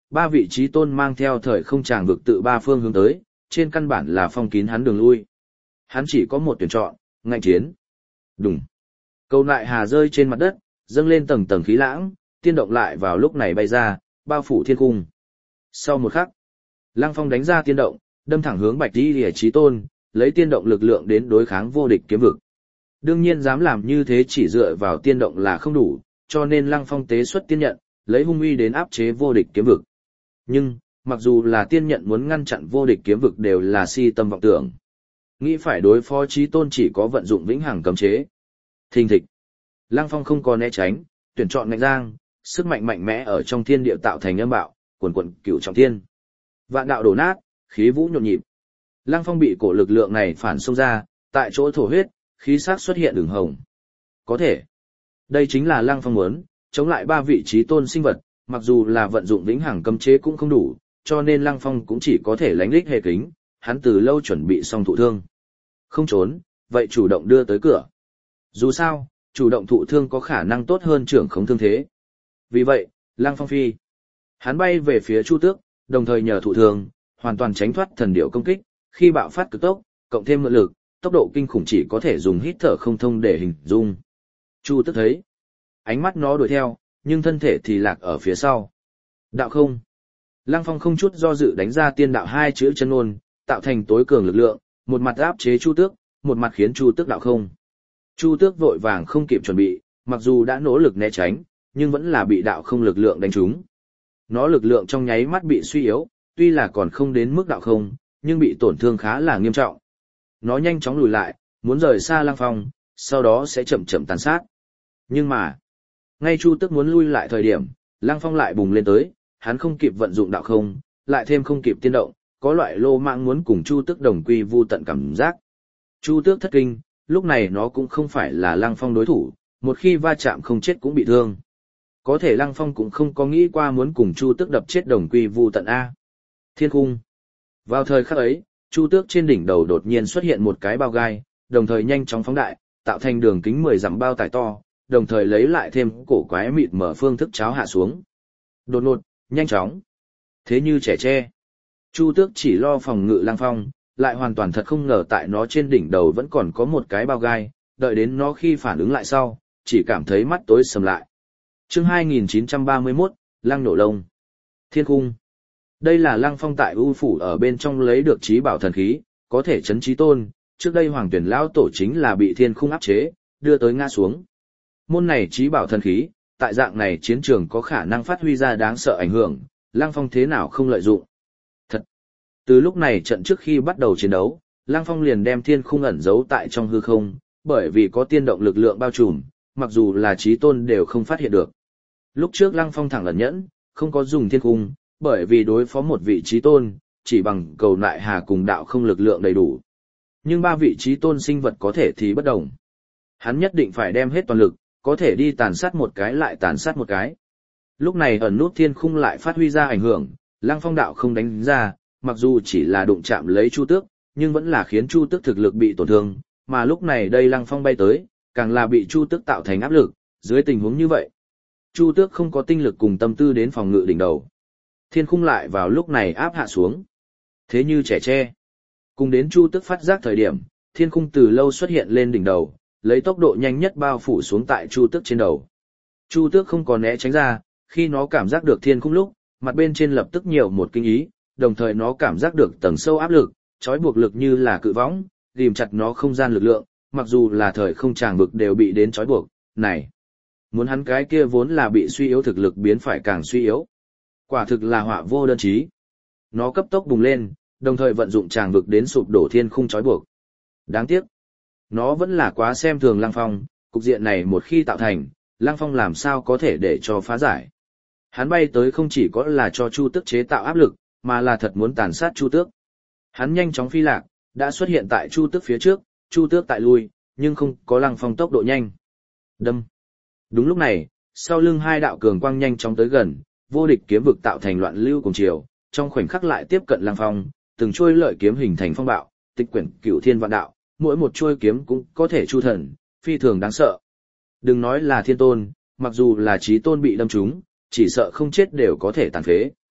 ba vị trí tôn mang theo thời không tràng vực tự ba phương hướng tới, trên căn bản là phong kín hắn đường lui. Hắn chỉ có một tuyển chọn, ngạnh chiến. Đùng. Cầu nại hà rơi trên mặt đất, dâng lên tầng tầng khí lãng, tiên động lại vào lúc này bay ra, bao phủ thiên cung. Sau một khắc, Lăng Phong đánh ra tiên động, đâm thẳng hướng Bạch Y Liễu Chí Tôn, lấy tiên động lực lượng đến đối kháng vô địch kiếm vực. Đương nhiên dám làm như thế chỉ dựa vào tiên động là không đủ, cho nên Lăng Phong tế xuất tiên nhận, lấy hung uy đến áp chế vô địch kiếm vực. Nhưng, mặc dù là tiên nhận muốn ngăn chặn vô địch kiếm vực đều là si tâm vọng tưởng. Nghĩ phải đối phó Chí Tôn chỉ có vận dụng vĩnh hằng cấm chế. Thình thịch. Lăng Phong không có né tránh, tuyển chọn ngạnh giang, sức mạnh mạnh mẽ ở trong thiên địa tạo thành âm bạo, quần quần cửu trọng thiên. Vạn đạo đổ nát, khí vũ nhộn nhịp. Lăng Phong bị cổ lực lượng này phản xông ra, tại chỗ thổ huyết, khí sắc xuất hiện đường hồng. Có thể. Đây chính là Lăng Phong muốn, chống lại ba vị trí tôn sinh vật, mặc dù là vận dụng vĩnh hằng cấm chế cũng không đủ, cho nên Lăng Phong cũng chỉ có thể lánh lích hề kính, hắn từ lâu chuẩn bị xong thụ thương. Không trốn, vậy chủ động đưa tới cửa. Dù sao, chủ động thụ thương có khả năng tốt hơn trưởng khống thương thế. Vì vậy, Lăng Phong phi. Hắn bay về phía Chu Tước, đồng thời nhờ thụ thương, hoàn toàn tránh thoát thần điểu công kích, khi bạo phát cực tốc, cộng thêm mượn lực, tốc độ kinh khủng chỉ có thể dùng hít thở không thông để hình dung. Chu Tước thấy, ánh mắt nó đuổi theo, nhưng thân thể thì lạc ở phía sau. Đạo không. Lăng Phong không chút do dự đánh ra tiên đạo hai chữ chân ngôn, tạo thành tối cường lực lượng, một mặt áp chế Chu Tước, một mặt khiến Chu Tước đạo không. Chu Tước vội vàng không kịp chuẩn bị, mặc dù đã nỗ lực né tránh, nhưng vẫn là bị đạo không lực lượng đánh trúng. Nó lực lượng trong nháy mắt bị suy yếu, tuy là còn không đến mức đạo không, nhưng bị tổn thương khá là nghiêm trọng. Nó nhanh chóng lùi lại, muốn rời xa Lăng Phong, sau đó sẽ chậm chậm tàn sát. Nhưng mà, ngay Chu Tước muốn lui lại thời điểm, Lăng Phong lại bùng lên tới, hắn không kịp vận dụng đạo không, lại thêm không kịp tiên động, có loại lô mạng muốn cùng Chu Tước đồng quy vu tận cảm giác. Chu Tước thất kinh, lúc này nó cũng không phải là Lăng Phong đối thủ, một khi va chạm không chết cũng bị thương. Có thể Lăng Phong cũng không có nghĩ qua muốn cùng Chu Tước đập chết đồng quy vu tận A. Thiên cung. Vào thời khắc ấy, Chu Tước trên đỉnh đầu đột nhiên xuất hiện một cái bao gai, đồng thời nhanh chóng phóng đại, tạo thành đường kính mười dặm bao tải to, đồng thời lấy lại thêm cổ quái mịt mở phương thức cháo hạ xuống. Đột ngột, nhanh chóng. Thế như trẻ tre. Chu Tước chỉ lo phòng ngự Lăng Phong, lại hoàn toàn thật không ngờ tại nó trên đỉnh đầu vẫn còn có một cái bao gai, đợi đến nó khi phản ứng lại sau, chỉ cảm thấy mắt tối sầm lại. Chương hai nghìn chín trăm ba mươi mốt, Lăng nổ lông. Thiên cung. Đây là Lăng Phong tại U phủ ở bên trong lấy được trí bảo thần khí, có thể chấn trí tôn, trước đây Hoàng Tuyển lão tổ chính là bị thiên khung áp chế, đưa tới ngã xuống. Môn này trí bảo thần khí, tại dạng này chiến trường có khả năng phát huy ra đáng sợ ảnh hưởng, Lăng Phong thế nào không lợi dụng. Thật. Từ lúc này trận trước khi bắt đầu chiến đấu, Lăng Phong liền đem thiên khung ẩn giấu tại trong hư không, bởi vì có tiên động lực lượng bao trùm, mặc dù là trí tôn đều không phát hiện được. Lúc trước Lăng Phong thẳng ẩn nhẫn, không có dùng thiên khung, bởi vì đối phó một vị trí tôn, chỉ bằng cầu nại hà cùng đạo không lực lượng đầy đủ. Nhưng ba vị trí tôn sinh vật có thể thì bất đồng. Hắn nhất định phải đem hết toàn lực, có thể đi tàn sát một cái lại tàn sát một cái. Lúc này ẩn nút thiên khung lại phát huy ra ảnh hưởng, Lăng Phong đạo không đánh ra, mặc dù chỉ là đụng chạm lấy Chu Tước, nhưng vẫn là khiến Chu Tước thực lực bị tổn thương, mà lúc này đây Lăng Phong bay tới, càng là bị Chu Tước tạo thành áp lực, dưới tình huống như vậy. Chu Tước không có tinh lực cùng tâm tư đến phòng ngự đỉnh đầu. Thiên khung lại vào lúc này áp hạ xuống. Thế như trẻ tre. Cùng đến Chu Tước phát giác thời điểm, thiên khung từ lâu xuất hiện lên đỉnh đầu, lấy tốc độ nhanh nhất bao phủ xuống tại Chu Tước trên đầu. Chu Tước không có né tránh ra, khi nó cảm giác được thiên khung lúc, mặt bên trên lập tức nhiều một kinh ý, đồng thời nó cảm giác được tầng sâu áp lực, trói buộc lực như là cự võng, ghim chặt nó không gian lực lượng, mặc dù là thời không tràng bực đều bị đến trói buộc. Này, muốn hắn cái kia vốn là bị suy yếu thực lực biến phải càng suy yếu. Quả thực là họa vô đơn chí. Nó cấp tốc bùng lên, đồng thời vận dụng tràng vực đến sụp đổ thiên khung trói buộc. Đáng tiếc, nó vẫn là quá xem thường Lăng Phong, cục diện này một khi tạo thành, Lăng Phong làm sao có thể để cho phá giải. Hắn bay tới không chỉ có là cho Chu Tước chế tạo áp lực, mà là thật muốn tàn sát Chu Tước. Hắn nhanh chóng phi lạc, đã xuất hiện tại Chu Tước phía trước, Chu Tước tại lui, nhưng không có Lăng Phong tốc độ nhanh. Đâm. Đúng lúc này, sau lưng hai đạo cường quang nhanh chóng tới gần, vô địch kiếm vực tạo thành loạn lưu cùng chiều, trong khoảnh khắc lại tiếp cận Lăng Phong, từng chuôi lợi kiếm hình thành phong bạo, tịch quyển cửu thiên vạn đạo, mỗi một chuôi kiếm cũng có thể chu thần, phi thường đáng sợ. Đừng nói là thiên tôn, mặc dù là chí tôn bị đâm trúng, chỉ sợ không chết đều có thể tàn phế.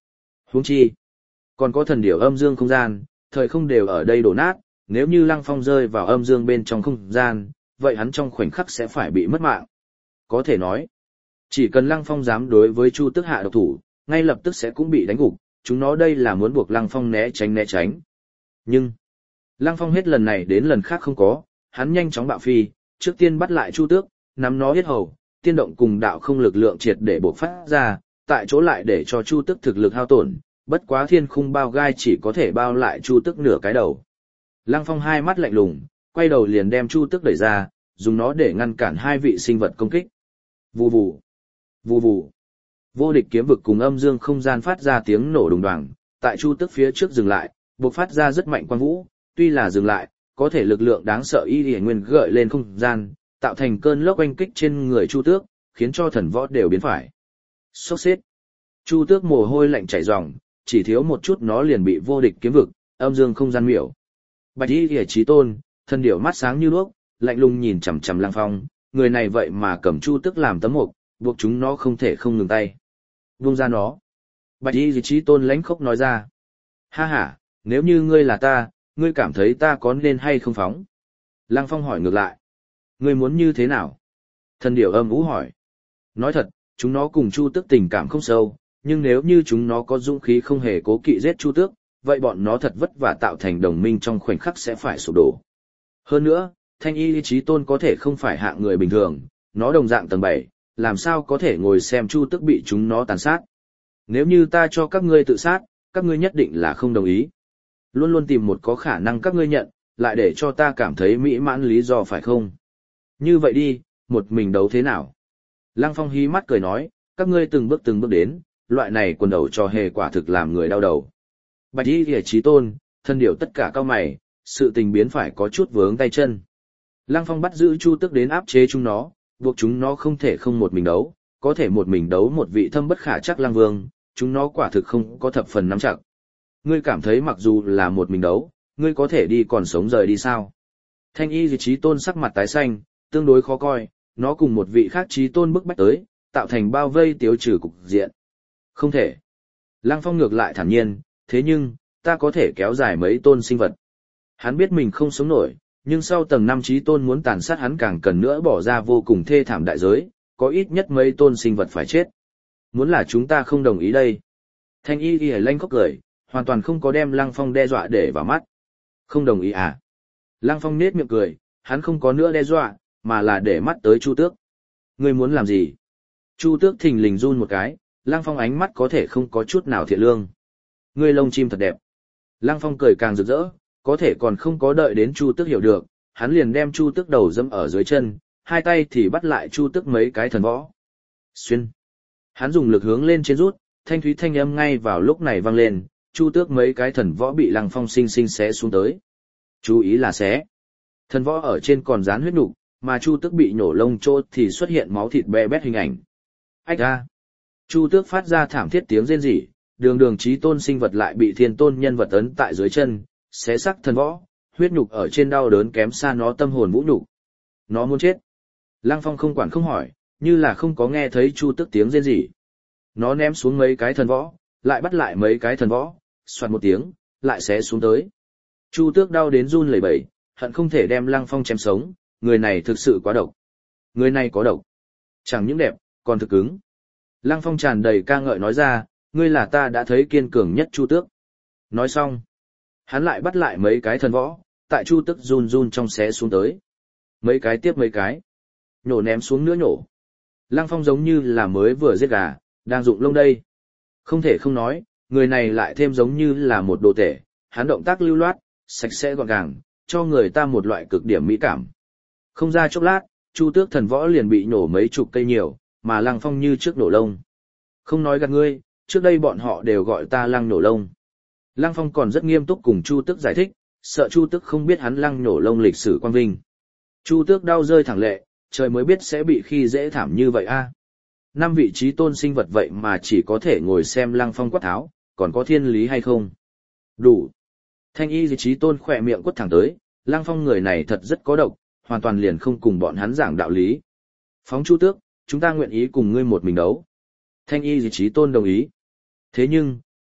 Huống chi, còn có thần điểu âm dương không gian, thời không đều ở đây đổ nát, nếu như Lăng Phong rơi vào âm dương bên trong không gian, vậy hắn trong khoảnh khắc sẽ phải bị mất mạng. Có thể nói, chỉ cần Lăng Phong dám đối với Chu Tước hạ độc thủ, ngay lập tức sẽ cũng bị đánh gục, chúng nó đây là muốn buộc Lăng Phong né tránh né tránh. Nhưng, Lăng Phong hết lần này đến lần khác không có, hắn nhanh chóng bạo phi, trước tiên bắt lại Chu Tước, nắm nó hết hầu, tiên động cùng đạo không lực lượng triệt để bộc phát ra, tại chỗ lại để cho Chu Tước thực lực hao tổn, bất quá thiên khung bao gai chỉ có thể bao lại Chu Tước nửa cái đầu. Lăng Phong hai mắt lạnh lùng, quay đầu liền đem Chu Tước đẩy ra, dùng nó để ngăn cản hai vị sinh vật công kích. Vù vù, vù vù. Vô địch kiếm vực cùng âm dương không gian phát ra tiếng nổ đùng đoàng, tại Chu Tước phía trước dừng lại, bộc phát ra rất mạnh quang vũ, tuy là dừng lại, có thể lực lượng đáng sợ y y nguyên gợi lên không gian, tạo thành cơn lốc oanh kích trên người Chu Tước, khiến cho thần võ đều biến phải. Sốc xếp. Chu Tước mồ hôi lạnh chảy ròng, chỉ thiếu một chút nó liền bị vô địch kiếm vực, âm dương không gian miểu. Bạch y y chí tôn, thân điểu mắt sáng như đuốc, lạnh lùng nhìn chằm chằm Lăng Phong, người này vậy mà cầm Chu Tước làm tấm mục, buộc chúng nó không thể không ngừng tay. Vung ra nó. Bạch y chí tôn lãnh khốc nói ra. Ha ha, nếu như ngươi là ta, ngươi cảm thấy ta có nên hay không phóng? Lăng Phong hỏi ngược lại. Ngươi muốn như thế nào? Thần điểu âm ú hỏi. Nói thật, chúng nó cùng Chu Tước tình cảm không sâu, nhưng nếu như chúng nó có dũng khí không hề cố kỵ giết Chu Tước, vậy bọn nó thật vất vả tạo thành đồng minh trong khoảnh khắc sẽ phải sụp đổ. Hơn nữa, Thanh Y Chí Tôn có thể không phải hạng người bình thường, nó đồng dạng tầng bảy, làm sao có thể ngồi xem Chu Tước bị chúng nó tàn sát. Nếu như ta cho các ngươi tự sát, các ngươi nhất định là không đồng ý. Luôn luôn tìm một có khả năng các ngươi nhận, lại để cho ta cảm thấy mỹ mãn lý do phải không? Như vậy đi, một mình đấu thế nào? Lăng Phong hí mắt cười nói, các ngươi từng bước từng bước đến, loại này quần đầu trò hề quả thực làm người đau đầu. Bạch y kìa chí tôn, thân điểu tất cả cao mày, sự tình biến phải có chút vướng tay chân. Lăng Phong bắt giữ Chu Tước đến áp chế chúng nó, buộc chúng nó không thể không một mình đấu, có thể một mình đấu một vị thâm bất khả chắc Lăng Vương, chúng nó quả thực không có thập phần nắm chặt. Ngươi cảm thấy mặc dù là một mình đấu, ngươi có thể đi còn sống rời đi sao? Thanh y chí tôn sắc mặt tái xanh, tương đối khó coi, nó cùng một vị khác chí tôn bức bách tới, tạo thành bao vây tiêu trừ cục diện. Không thể. Lăng Phong ngược lại thản nhiên, thế nhưng, ta có thể kéo dài mấy tôn sinh vật. Hắn biết mình không sống nổi, nhưng sau tầng năm chí tôn muốn tàn sát hắn càng cần nữa bỏ ra vô cùng thê thảm đại giới, có ít nhất mấy tôn sinh vật phải chết. Muốn là chúng ta không đồng ý đây. Thanh y ghi lanh khóc cười, hoàn toàn không có đem Lăng Phong đe dọa để vào mắt. Không đồng ý à? Lăng Phong nết miệng cười, hắn không có nữa đe dọa, mà là để mắt tới Chu Tước. Ngươi muốn làm gì? Chu Tước thình lình run một cái, Lăng Phong ánh mắt có thể không có chút nào thiện lương. Ngươi lông chim thật đẹp. Lăng Phong cười càng rực rỡ, có thể còn không có đợi đến Chu Tước hiểu được, hắn liền đem Chu Tước đầu dẫm ở dưới chân, hai tay thì bắt lại Chu Tước mấy cái thần võ. Xuyên. Hắn dùng lực hướng lên trên rút, thanh thúy thanh âm ngay vào lúc này vang lên, Chu Tước mấy cái thần võ bị Lăng Phong sinh sinh xé xuống tới. Chú ý là xé. Thần võ ở trên còn dán huyết nục, mà Chu Tước bị nhổ lông trô thì xuất hiện máu thịt be bét hình ảnh. Ách a! Chu Tước phát ra thảm thiết tiếng rên rỉ, đường đường chí tôn sinh vật lại bị thiên tôn nhân vật ấn tại dưới chân, xé sắc thần võ, huyết nhục ở trên đau đớn kém xa nó tâm hồn vũ nhục. Nó muốn chết. Lăng Phong không quản không hỏi, như là không có nghe thấy Chu Tước tiếng rên rỉ. Nó ném xuống mấy cái thần võ, lại bắt lại mấy cái thần võ, xoạt một tiếng, lại xé xuống tới. Chu Tước đau đến run lẩy bẩy, hận không thể đem Lăng Phong chém sống, người này thực sự quá độc. Người này có độc. Chẳng những đẹp, còn thực cứng. Lăng Phong tràn đầy ca ngợi nói ra, ngươi là ta đã thấy kiên cường nhất Chu Tước. Nói xong, hắn lại bắt lại mấy cái thần võ, tại Chu Tước run run trong xé xuống tới. Mấy cái tiếp mấy cái. Nhổ ném xuống nữa nhổ. Lăng Phong giống như là mới vừa giết gà, đang rụng lông đây. Không thể không nói, người này lại thêm giống như là một đồ tể, hắn động tác lưu loát, sạch sẽ gọn gàng, cho người ta một loại cực điểm mỹ cảm. Không ra chốc lát, Chu Tước thần võ liền bị nổ mấy chục cây nhiều, mà Lăng Phong như trước nổ lông. Không nói gạt ngươi, trước đây bọn họ đều gọi ta Lăng nổ lông. Lăng Phong còn rất nghiêm túc cùng Chu Tước giải thích, sợ Chu Tước không biết hắn Lăng nổ lông lịch sử quang vinh. Chu Tước đau rơi thẳng lệ, trời mới biết sẽ bị khi dễ thảm như vậy a. Năm vị trí tôn sinh vật vậy mà chỉ có thể ngồi xem Lăng Phong quát tháo, còn có thiên lý hay không? Đủ. Thanh y trí tôn khỏe miệng quất thẳng tới, Lăng Phong người này thật rất có độc, hoàn toàn liền không cùng bọn hắn giảng đạo lý. Phóng Chu Tước, chúng ta nguyện ý cùng ngươi một mình đấu. Thanh y trí tôn đồng ý. Thế nhưng,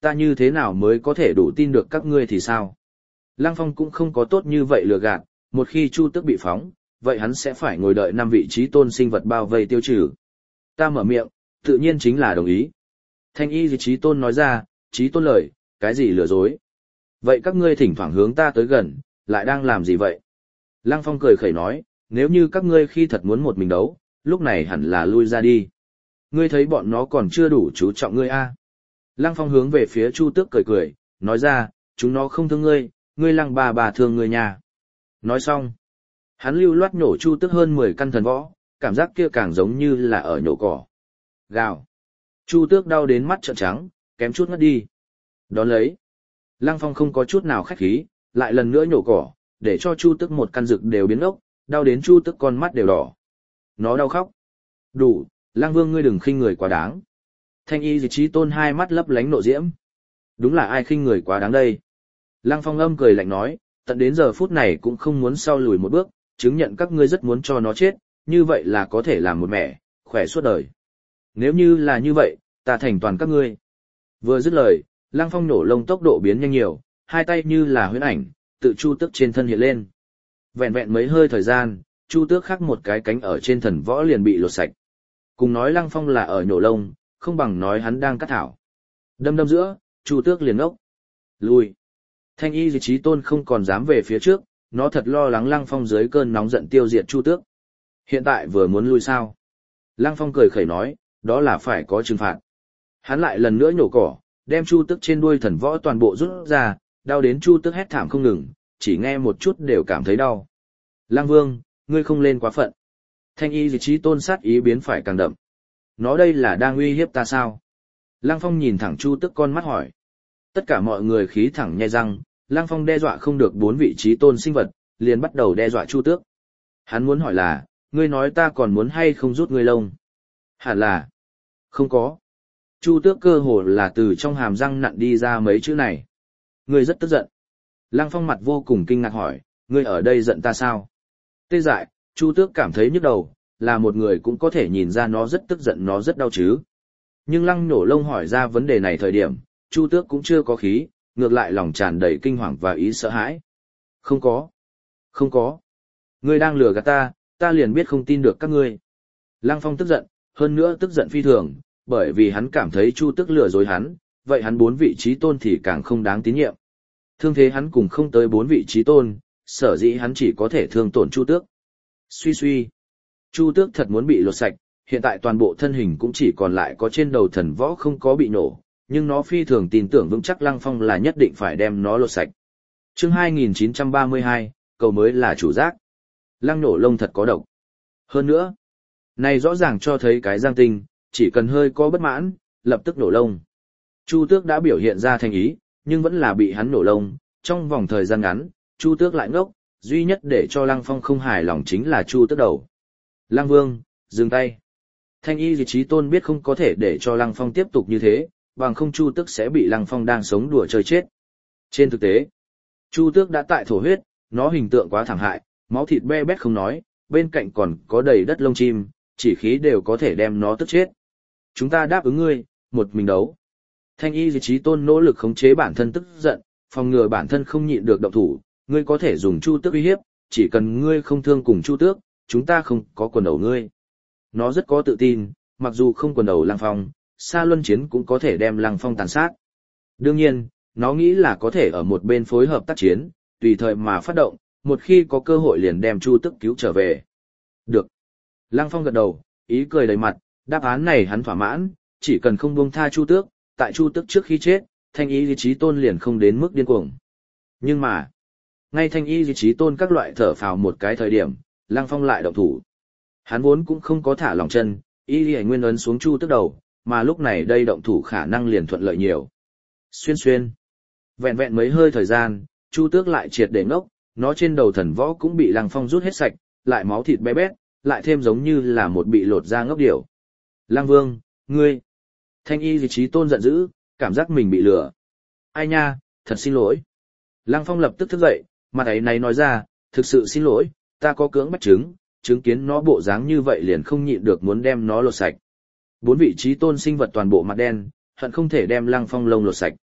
ta như thế nào mới có thể đủ tin được các ngươi thì sao? Lăng Phong cũng không có tốt như vậy lừa gạt, một khi Chu Tước bị phóng, vậy hắn sẽ phải ngồi đợi năm vị trí tôn sinh vật bao vây tiêu trừ. Ta mở miệng, tự nhiên chính là đồng ý. Thanh y trí tôn nói ra, trí tôn lời, cái gì lừa dối? Vậy các ngươi thỉnh thoảng hướng ta tới gần, lại đang làm gì vậy? Lăng Phong cười khẩy nói, nếu như các ngươi khi thật muốn một mình đấu, lúc này hẳn là lui ra đi. Ngươi thấy bọn nó còn chưa đủ chú trọng ngươi a? À? Lăng Phong hướng về phía Chu Tước cười cười, nói ra, chúng nó không thương ngươi, ngươi Lăng bà bà thương ngươi nhà. Nói xong, hắn lưu loát nhổ Chu Tước hơn mười căn thần võ, cảm giác kia càng giống như là ở nhổ cỏ. Gào. Chu Tước đau đến mắt trợn trắng, kém chút ngất đi. Đón lấy, Lăng Phong không có chút nào khách khí, lại lần nữa nhổ cỏ, để cho Chu Tước một căn rực đều biến ốc, đau đến Chu Tước con mắt đều đỏ. Nó đau khóc. Đủ, Lăng Vương ngươi đừng khinh người quá đáng. Thanh y trí tôn hai mắt lấp lánh nộ diễm. Đúng là ai khinh người quá đáng đây. Lăng Phong âm cười lạnh nói, tận đến giờ phút này cũng không muốn sau lùi một bước, chứng nhận các ngươi rất muốn cho nó chết, như vậy là có thể làm một mẹ, khỏe suốt đời. Nếu như là như vậy, ta thành toàn các ngươi. Vừa dứt lời, Lăng Phong nổ lông tốc độ biến nhanh nhiều, hai tay như là huyễn ảnh, tự Chu Tước trên thân hiện lên. Vẹn vẹn mấy hơi thời gian, Chu Tước khác một cái cánh ở trên thần võ liền bị lột sạch. Cùng nói Lăng Phong là ở nhổ lông, không bằng nói hắn đang cắt thảo. Đâm đâm giữa, Chu Tước liền ngốc. Lui. Thanh y trí tôn không còn dám về phía trước, nó thật lo lắng Lăng Phong dưới cơn nóng giận tiêu diệt Chu Tước. Hiện tại vừa muốn lui sao? Lăng Phong cười khẩy nói, đó là phải có trừng phạt. Hắn lại lần nữa nhổ cỏ, đem Chu Tước trên đuôi thần võ toàn bộ rút ra, đau đến Chu Tước hét thảm không ngừng, chỉ nghe một chút đều cảm thấy đau. Lăng Vương, ngươi không lên quá phận. Thanh y trí tôn sát ý biến phải càng đậm. Nó đây là đang uy hiếp ta sao? Lăng Phong nhìn thẳng Chu Tước con mắt hỏi. Tất cả mọi người khí thẳng nhai răng, Lăng Phong đe dọa không được bốn vị trí tôn sinh vật, liền bắt đầu đe dọa Chu Tước. Hắn muốn hỏi là, ngươi nói ta còn muốn hay không rút ngươi lông? Hẳn là, không có. Chu Tước cơ hồ là từ trong hàm răng nặn đi ra mấy chữ này. Ngươi rất tức giận. Lăng Phong mặt vô cùng kinh ngạc hỏi, ngươi ở đây giận ta sao? Tê dại, Chu Tước cảm thấy nhức đầu, là một người cũng có thể nhìn ra nó rất tức giận, nó rất đau chứ. Nhưng Lăng Nổ Lông hỏi ra vấn đề này thời điểm, Chu Tước cũng chưa có khí, ngược lại lòng tràn đầy kinh hoàng và ý sợ hãi. Không có. Không có. Ngươi đang lừa gạt ta, ta liền biết không tin được các ngươi. Lăng Phong tức giận, hơn nữa tức giận phi thường, bởi vì hắn cảm thấy Chu Tước lừa dối hắn, vậy hắn bốn vị trí tôn thì càng không đáng tín nhiệm. Thương thế hắn cùng không tới bốn vị trí tôn, sở dĩ hắn chỉ có thể thương tổn Chu Tước. Suy suy. Chu Tước thật muốn bị lột sạch, hiện tại toàn bộ thân hình cũng chỉ còn lại có trên đầu thần võ không có bị nổ, nhưng nó phi thường tin tưởng vững chắc Lăng Phong là nhất định phải đem nó lột sạch. Chương hai nghìn chín trăm ba mươi hai, cầu mới là chủ giác. Lăng nổ lông thật có độc. Hơn nữa, này rõ ràng cho thấy cái giang tinh, chỉ cần hơi có bất mãn, lập tức nổ lông. Chu Tước đã biểu hiện ra thành ý, nhưng vẫn là bị hắn nổ lông, trong vòng thời gian ngắn, Chu Tước lại ngốc, duy nhất để cho Lăng Phong không hài lòng chính là Chu Tước đầu. Lăng Vương, dừng tay. Thanh y trí tôn biết không có thể để cho Lăng Phong tiếp tục như thế, bằng không Chu Tước sẽ bị Lăng Phong đang sống đùa chơi chết. Trên thực tế, Chu Tước đã tại thổ huyết, nó hình tượng quá thảm hại, máu thịt be bét không nói, bên cạnh còn có đầy đất lông chim, chỉ khí đều có thể đem nó tức chết. Chúng ta đáp ứng ngươi, một mình đấu. Thanh y trí tôn nỗ lực khống chế bản thân tức giận, phòng ngừa bản thân không nhịn được động thủ, ngươi có thể dùng Chu Tước uy hiếp, chỉ cần ngươi không thương cùng Chu Tước, chúng ta không có quần đầu ngươi. Nó rất có tự tin, mặc dù không quần đầu Lăng Phong, Sa Luân Chiến cũng có thể đem Lăng Phong tàn sát. Đương nhiên, nó nghĩ là có thể ở một bên phối hợp tác chiến, tùy thời mà phát động, một khi có cơ hội liền đem Chu Tước cứu trở về. Được. Lăng Phong gật đầu, ý cười đầy mặt, đáp án này hắn thỏa mãn, chỉ cần không buông tha Chu Tước, tại Chu Tước trước khi chết, Thanh y lý trí tôn liền không đến mức điên cuồng. Nhưng mà, ngay Thanh y lý trí tôn các loại thở phào một cái thời điểm, Lăng Phong lại động thủ. Hắn vốn cũng không có thả lòng chân, y lý nguyên ấn xuống Chu Tước đầu, mà lúc này đây động thủ khả năng liền thuận lợi nhiều. Xuyên xuyên. Vẹn vẹn mấy hơi thời gian, Chu Tước lại triệt để ngốc, nó trên đầu thần võ cũng bị Lăng Phong rút hết sạch, lại máu thịt bé bét, lại thêm giống như là một bị lột da ngốc điểu. Lăng Vương, ngươi. Thanh y lý trí tôn giận dữ, cảm giác mình bị lừa. Ai nha, thật xin lỗi. Lăng Phong lập tức thức dậy, mặt ấy này nói ra, thực sự xin lỗi, ta có cưỡng bách chứng, chứng kiến nó bộ dáng như vậy liền không nhịn được muốn đem nó lột sạch. Bốn vị trí tôn sinh vật toàn bộ mặt đen, hận không thể đem Lăng Phong lông lột sạch.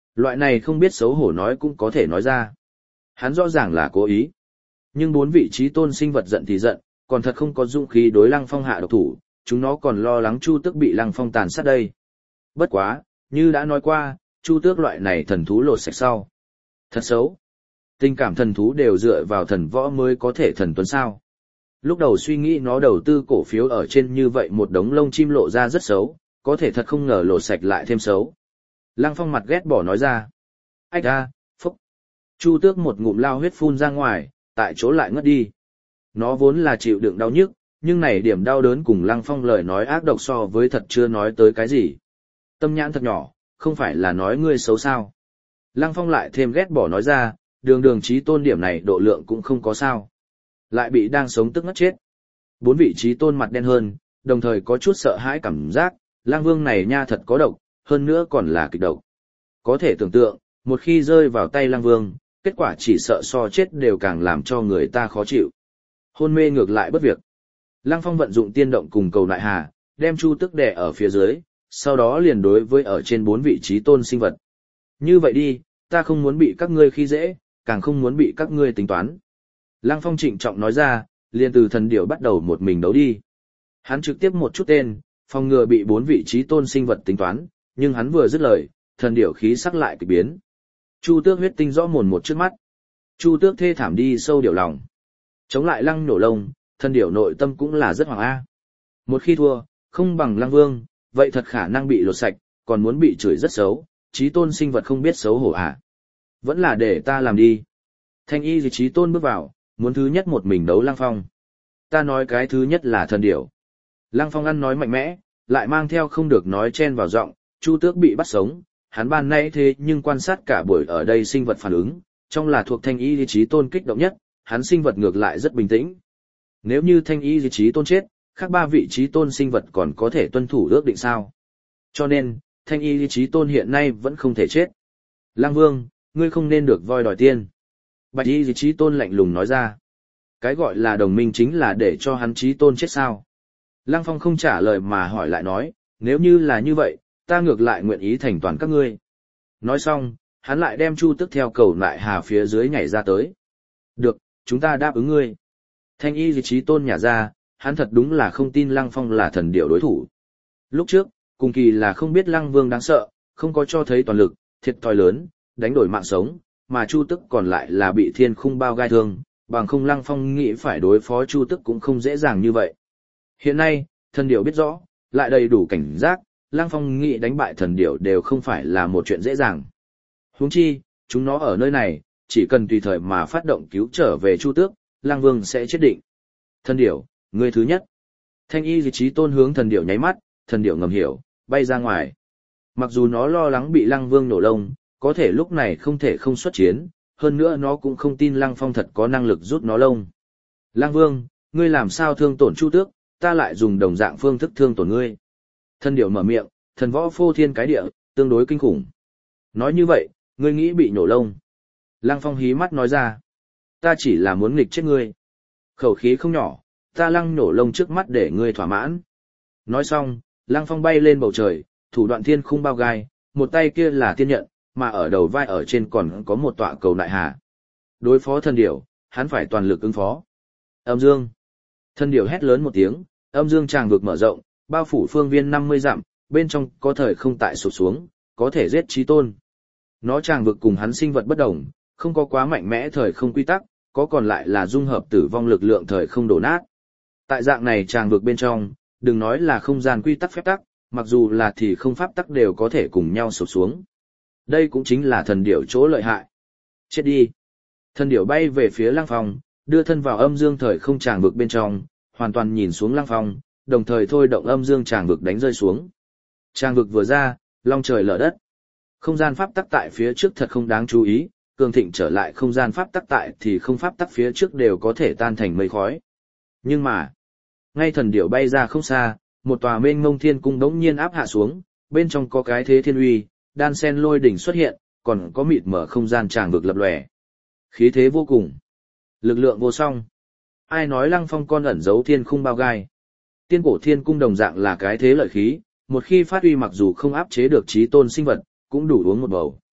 Loại này không biết xấu hổ nói cũng có thể nói ra. Hắn rõ ràng là cố ý. Nhưng bốn vị trí tôn sinh vật giận thì giận, còn thật không có dũng khí đối Lăng Phong hạ độc thủ, chúng nó còn lo lắng Chu Tước bị Lăng Phong tàn sát đây. Bất quá, như đã nói qua, Chu Tước loại này thần thú lột sạch sau. Thật xấu. Tình cảm thần thú đều dựa vào thần võ mới có thể thần tuấn sao. Lúc đầu suy nghĩ nó đầu tư cổ phiếu ở trên như vậy một đống lông chim lộ ra rất xấu, có thể thật không ngờ lột sạch lại thêm xấu. Lăng Phong mặt ghét bỏ nói ra. Ách a, phúc. Chu Tước một ngụm lao huyết phun ra ngoài, tại chỗ lại ngất đi. Nó vốn là chịu đựng đau nhức, nhưng này điểm đau đớn cùng Lăng Phong lời nói ác độc so với thật chưa nói tới cái gì. Tâm nhãn thật nhỏ, không phải là nói ngươi xấu sao. Lăng Phong lại thêm ghét bỏ nói ra, đường đường trí tôn điểm này độ lượng cũng không có sao. Lại bị đang sống tức ngất chết. Bốn vị trí tôn mặt đen hơn, đồng thời có chút sợ hãi cảm giác, Lang Vương này nha thật có độc, hơn nữa còn là kịch độc. Có thể tưởng tượng, một khi rơi vào tay Lang Vương, kết quả chỉ sợ so chết đều càng làm cho người ta khó chịu. Hôn mê ngược lại bất việc. Lăng Phong vận dụng tiên động cùng cầu nại hà, đem Chu Tước đè ở phía dưới, sau đó liền đối với ở trên bốn vị trí tôn sinh vật. Như vậy đi, ta không muốn bị các ngươi khi dễ, càng không muốn bị các ngươi tính toán. Lăng Phong trịnh trọng nói ra, liền từ thần điểu bắt đầu một mình đấu đi. Hắn trực tiếp một chút tên, phòng ngừa bị bốn vị trí tôn sinh vật tính toán, nhưng hắn vừa dứt lời, thần điểu khí sắc lại kỳ biến. Chu Tước huyết tinh rõ mồn một trước mắt. Chu Tước thê thảm đi sâu điểu lòng. Chống lại Lăng nổ lông, thần điểu nội tâm cũng là rất hoàng a. Một khi thua, không bằng Lăng Vương, vậy thật khả năng bị lột sạch, còn muốn bị chửi rất xấu, trí tôn sinh vật không biết xấu hổ à. Vẫn là để ta làm đi. Thanh y gì trí tôn bước vào, muốn thứ nhất một mình đấu Lăng Phong. Ta nói cái thứ nhất là thần điểu. Lăng Phong ăn nói mạnh mẽ, lại mang theo không được nói chen vào giọng, Chu Tước bị bắt sống, hắn ban nay thế nhưng quan sát cả buổi ở đây sinh vật phản ứng, trong là thuộc thanh y trí tôn kích động nhất, hắn sinh vật ngược lại rất bình tĩnh. Nếu như thanh y trí tôn chết, khác ba vị trí tôn sinh vật còn có thể tuân thủ ước định sao? Cho nên, thanh y trí tôn hiện nay vẫn không thể chết. Lăng Vương, ngươi không nên được voi đòi tiên. Bạch y trí tôn lạnh lùng nói ra. Cái gọi là đồng minh chính là để cho hắn trí tôn chết sao? Lăng Phong không trả lời mà hỏi lại nói, nếu như là như vậy, ta ngược lại nguyện ý thành toàn các ngươi. Nói xong, hắn lại đem Chu Tước theo cầu nại hà phía dưới nhảy ra tới. Được, chúng ta đáp ứng ngươi. Thanh y trí tôn nhả ra, hắn thật đúng là không tin Lăng Phong là thần điểu đối thủ. Lúc trước, cùng kỳ là không biết Lăng Vương đáng sợ, không có cho thấy toàn lực, thiệt thòi lớn, đánh đổi mạng sống, mà Chu Tước còn lại là bị thiên khung bao gai thương, bằng không Lăng Phong nghĩ phải đối phó Chu Tước cũng không dễ dàng như vậy. Hiện nay, thần điểu biết rõ, lại đầy đủ cảnh giác, Lăng Phong nghĩ đánh bại thần điểu đều không phải là một chuyện dễ dàng. Huống chi, chúng nó ở nơi này, chỉ cần tùy thời mà phát động cứu trở về Chu Tước, Lăng Vương sẽ chết định. Thần điểu, người thứ nhất. Thanh y trí tôn hướng thần điểu nháy mắt, thần điểu ngầm hiểu, bay ra ngoài. Mặc dù nó lo lắng bị Lăng Vương nổ lông, có thể lúc này không thể không xuất chiến, hơn nữa nó cũng không tin Lăng Phong thật có năng lực rút nó lông. Lăng Vương, ngươi làm sao thương tổn Chu Tước, ta lại dùng đồng dạng phương thức thương tổn ngươi. Thần điểu mở miệng, thần võ phô thiên cái địa, tương đối kinh khủng. Nói như vậy, ngươi nghĩ bị nổ lông. Lăng Phong hí mắt nói ra, ta chỉ là muốn nghịch chết ngươi. Khẩu khí không nhỏ, ta lăng nổ lông trước mắt để ngươi thỏa mãn. Nói xong, Lăng Phong bay lên bầu trời, thủ đoạn thiên khung bao gai, một tay kia là tiên nhận, mà ở đầu vai ở trên còn có một tọa cầu nại hà. Đối phó thần điểu, hắn phải toàn lực ứng phó. Âm dương. Thần điểu hét lớn một tiếng, âm dương tràng vực mở rộng, bao phủ phương viên năm mươi dặm, bên trong có thời không tại sụp xuống, có thể giết chí tôn. Nó tràng vực cùng hắn sinh vật bất đồng, không có quá mạnh mẽ thời không quy tắc, có còn lại là dung hợp tử vong lực lượng thời không đổ nát. Tại dạng này tràng vực bên trong, đừng nói là không gian quy tắc phép tắc, mặc dù là thì không pháp tắc đều có thể cùng nhau sụp xuống. Đây cũng chính là thần điểu chỗ lợi hại. Chết đi. Thần điểu bay về phía Lăng Phong, đưa thân vào âm dương thời không tràng vực bên trong, hoàn toàn nhìn xuống Lăng Phong, đồng thời thôi động âm dương tràng vực đánh rơi xuống. Tràng vực vừa ra, long trời lở đất. Không gian pháp tắc tại phía trước thật không đáng chú ý, cường thịnh trở lại không gian pháp tắc tại thì không pháp tắc phía trước đều có thể tan thành mây khói. Nhưng mà, ngay thần điểu bay ra không xa, một tòa mênh mông thiên cung đống nhiên áp hạ xuống, bên trong có cái thế thiên uy, đan sen lôi đỉnh xuất hiện, còn có mịt mở không gian tràng vực lập lòe. Khí thế vô cùng, lực lượng vô song. Ai nói Lăng Phong con ẩn giấu thiên khung bao gai? Tiên cổ thiên cung đồng dạng là cái thế lợi khí, một khi phát uy mặc dù không áp chế được chí tôn sinh vật, cũng đủ uống một bầu.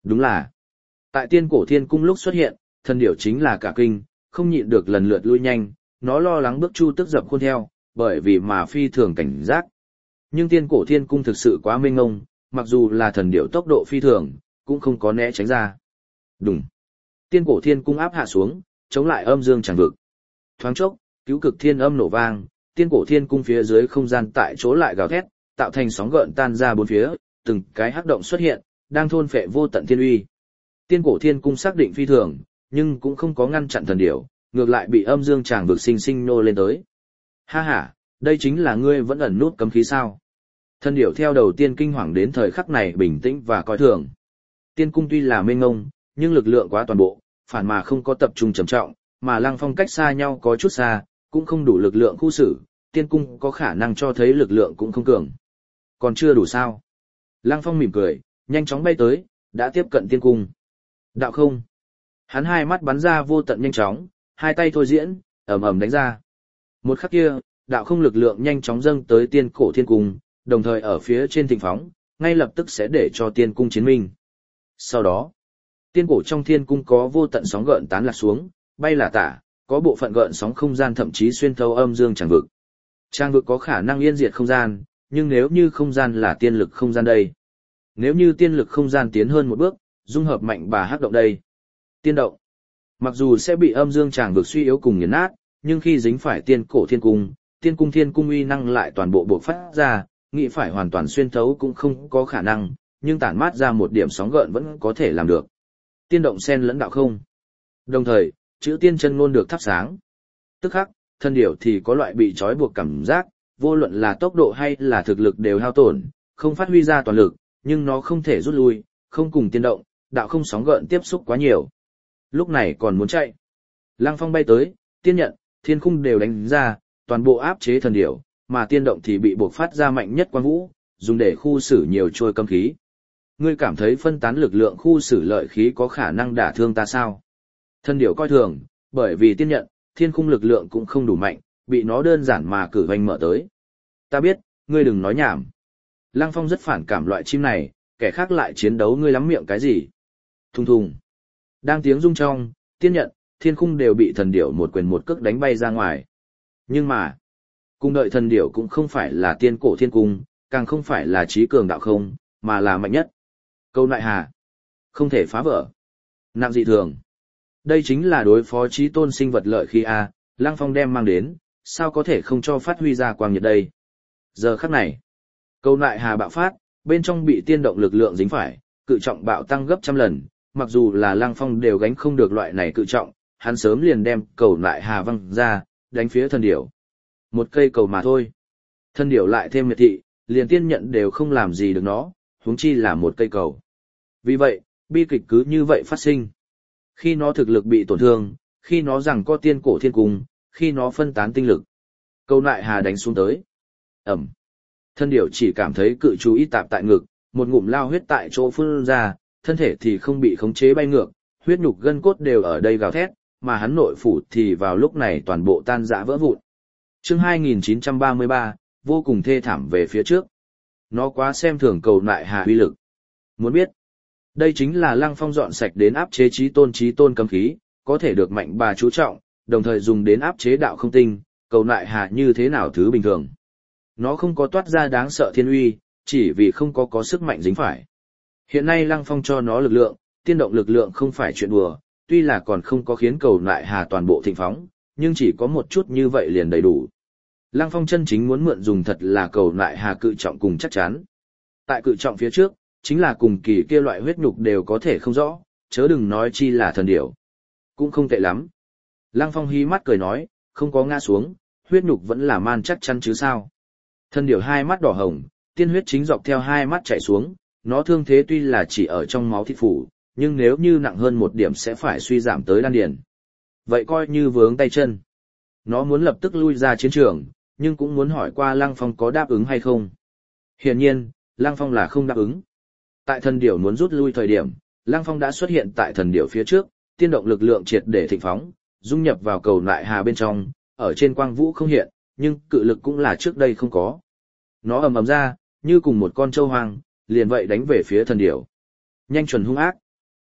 Đúng là, tại tiên cổ thiên cung lúc xuất hiện, thần điểu chính là cả kinh, không nhịn được lần lượt lui nhanh, nó lo lắng bước chu tức dập khuôn theo, bởi vì mà phi thường cảnh giác. Nhưng tiên cổ thiên cung thực sự quá mênh ngông, mặc dù là thần điểu tốc độ phi thường, cũng không có né tránh ra. Đùng. Tiên cổ thiên cung áp hạ xuống, chống lại âm dương chẳng vực. Thoáng chốc, cứu cực thiên âm nổ vang, tiên cổ thiên cung phía dưới không gian tại chỗ lại gào thét, tạo thành sóng gợn tan ra bốn phía, từng cái hắc động xuất hiện, đang thôn phệ vô tận thiên uy. Tiên cổ thiên cung xác định phi thường, nhưng cũng không có ngăn chặn thần điểu, ngược lại bị âm dương tràng vực sinh sinh nô lên tới. Ha ha, đây chính là ngươi vẫn ẩn nút cấm khí sao? Thần điểu theo đầu tiên kinh hoàng đến thời khắc này bình tĩnh và coi thường. Tiên cung tuy là mênh ngông, nhưng lực lượng quá toàn bộ, phản mà không có tập trung trầm trọng, mà Lăng Phong cách xa nhau có chút xa, cũng không đủ lực lượng khu xử, tiên cung có khả năng cho thấy lực lượng cũng không cường. Còn chưa đủ sao? Lăng Phong mỉm cười, nhanh chóng bay tới, đã tiếp cận tiên cung. Đạo không? Hắn hai mắt bắn ra vô tận nhanh chóng, hai tay thôi diễn, ầm ầm đánh ra. Một khắc kia, đạo không lực lượng nhanh chóng dâng tới tiên cổ thiên cung, đồng thời ở phía trên thịnh phóng, ngay lập tức sẽ để cho tiên cung chiến minh. Sau đó, tiên cổ trong thiên cung có vô tận sóng gợn tán lạc xuống, bay là tả, có bộ phận gợn sóng không gian thậm chí xuyên thấu âm dương tràng vực. Tràng vực có khả năng yên diệt không gian, nhưng nếu như không gian là tiên lực không gian đây. Nếu như tiên lực không gian tiến hơn một bước, dung hợp mạnh bà hắc động đây. Tiên động. Mặc dù sẽ bị âm dương tràng vực suy yếu cùng nghiền nát, nhưng khi dính phải tiên cổ thiên cung, tiên cung thiên cung uy năng lại toàn bộ bộc phát ra, nghĩ phải hoàn toàn xuyên thấu cũng không có khả năng, nhưng tản mát ra một điểm sóng gợn vẫn có thể làm được. Tiên động xen lẫn đạo không. Đồng thời, chữ tiên chân ngôn được thắp sáng. Tức khắc, thân điểu thì có loại bị trói buộc cảm giác, vô luận là tốc độ hay là thực lực đều hao tổn, không phát huy ra toàn lực, nhưng nó không thể rút lui, không cùng tiên động, đạo không sóng gợn tiếp xúc quá nhiều. Lúc này còn muốn chạy. Lăng Phong bay tới, tiên nhận, thiên khung đều đánh ra, toàn bộ áp chế thần điểu, mà tiên động thì bị buộc phát ra mạnh nhất quang vũ, dùng để khu xử nhiều trôi cấm khí. Ngươi cảm thấy phân tán lực lượng khu xử lợi khí có khả năng đả thương ta sao? Thần điểu coi thường, bởi vì tiên nhận, thiên khung lực lượng cũng không đủ mạnh, bị nó đơn giản mà cử vành mở tới. Ta biết, ngươi đừng nói nhảm. Lăng Phong rất phản cảm loại chim này, kẻ khác lại chiến đấu ngươi lắm miệng cái gì? Thùng thùng. Đang tiếng rung trong, tiên nhận, thiên khung đều bị thần điểu một quyền một cước đánh bay ra ngoài. Nhưng mà, cung đợi thần điểu cũng không phải là tiên cổ thiên cung, càng không phải là trí cường đạo không, mà là mạnh nhất. Câu nại hà. Không thể phá vỡ. Nặng dị thường. Đây chính là đối phó trí tôn sinh vật lợi khi A, Lăng Phong đem mang đến, sao có thể không cho phát huy ra quang nhiệt đây. Giờ khắc này, câu nại hà bạo phát, bên trong bị tiên động lực lượng dính phải, cự trọng bạo tăng gấp trăm lần, mặc dù là Lăng Phong đều gánh không được loại này cự trọng, hắn sớm liền đem cầu nại hà văng ra, đánh phía thần điểu. Một cây cầu mà thôi. Thần điểu lại thêm miệt thị, liền tiên nhận đều không làm gì được nó, huống chi là một cây cầu. Vì vậy, bi kịch cứ như vậy phát sinh. Khi nó thực lực bị tổn thương, khi nó rằng có tiên cổ thiên cung, khi nó phân tán tinh lực. Câu nại hà đánh xuống tới. Ẩm. Thân điểu chỉ cảm thấy cự chú ý tạp tại ngực, một ngụm lao huyết tại chỗ phun ra, thân thể thì không bị khống chế bay ngược, huyết nhục gân cốt đều ở đây gào thét, mà hắn nội phủ thì vào lúc này toàn bộ tan rã vỡ vụn. Chương hai nghìn chín trăm ba mươi ba, vô cùng thê thảm về phía trước. Nó quá xem thường cầu nại hà uy lực. Muốn biết, đây chính là Lăng Phong dọn sạch đến áp chế trí tôn trí tôn cấm khí, có thể được mạnh bà chú trọng, đồng thời dùng đến áp chế đạo không tinh, cầu nại hà như thế nào thứ bình thường. Nó không có toát ra đáng sợ thiên uy, chỉ vì không có có sức mạnh dính phải. Hiện nay Lăng Phong cho nó lực lượng, tiên động lực lượng không phải chuyện đùa, tuy là còn không có khiến cầu nại hà toàn bộ thịnh phóng, nhưng chỉ có một chút như vậy liền đầy đủ. Lăng Phong chân chính muốn mượn dùng thật là cầu nại hà cự trọng cùng chắc chắn. Tại cự trọng phía trước, chính là cùng kỳ kia loại huyết nhục đều có thể không rõ, chớ đừng nói chi là thần điểu. Cũng không tệ lắm. Lăng Phong hí mắt cười nói, không có ngã xuống, huyết nhục vẫn là man chắc chắn chứ sao. Thần điểu hai mắt đỏ hồng, tiên huyết chính dọc theo hai mắt chảy xuống, nó thương thế tuy là chỉ ở trong máu thịt phủ, nhưng nếu như nặng hơn một điểm sẽ phải suy giảm tới đan điền. Vậy coi như vướng tay chân. Nó muốn lập tức lui ra chiến trường, nhưng cũng muốn hỏi qua Lăng Phong có đáp ứng hay không. Hiển nhiên, Lăng Phong là không đáp ứng. Tại thần điểu muốn rút lui thời điểm, Lăng Phong đã xuất hiện tại thần điểu phía trước, tiên động lực lượng triệt để thịnh phóng, dung nhập vào cầu nại hà bên trong, ở trên quang vũ không hiện, nhưng cự lực cũng là trước đây không có. Nó ầm ầm ra, như cùng một con trâu hoang, liền vậy đánh về phía thần điểu. Nhanh chuẩn hung ác,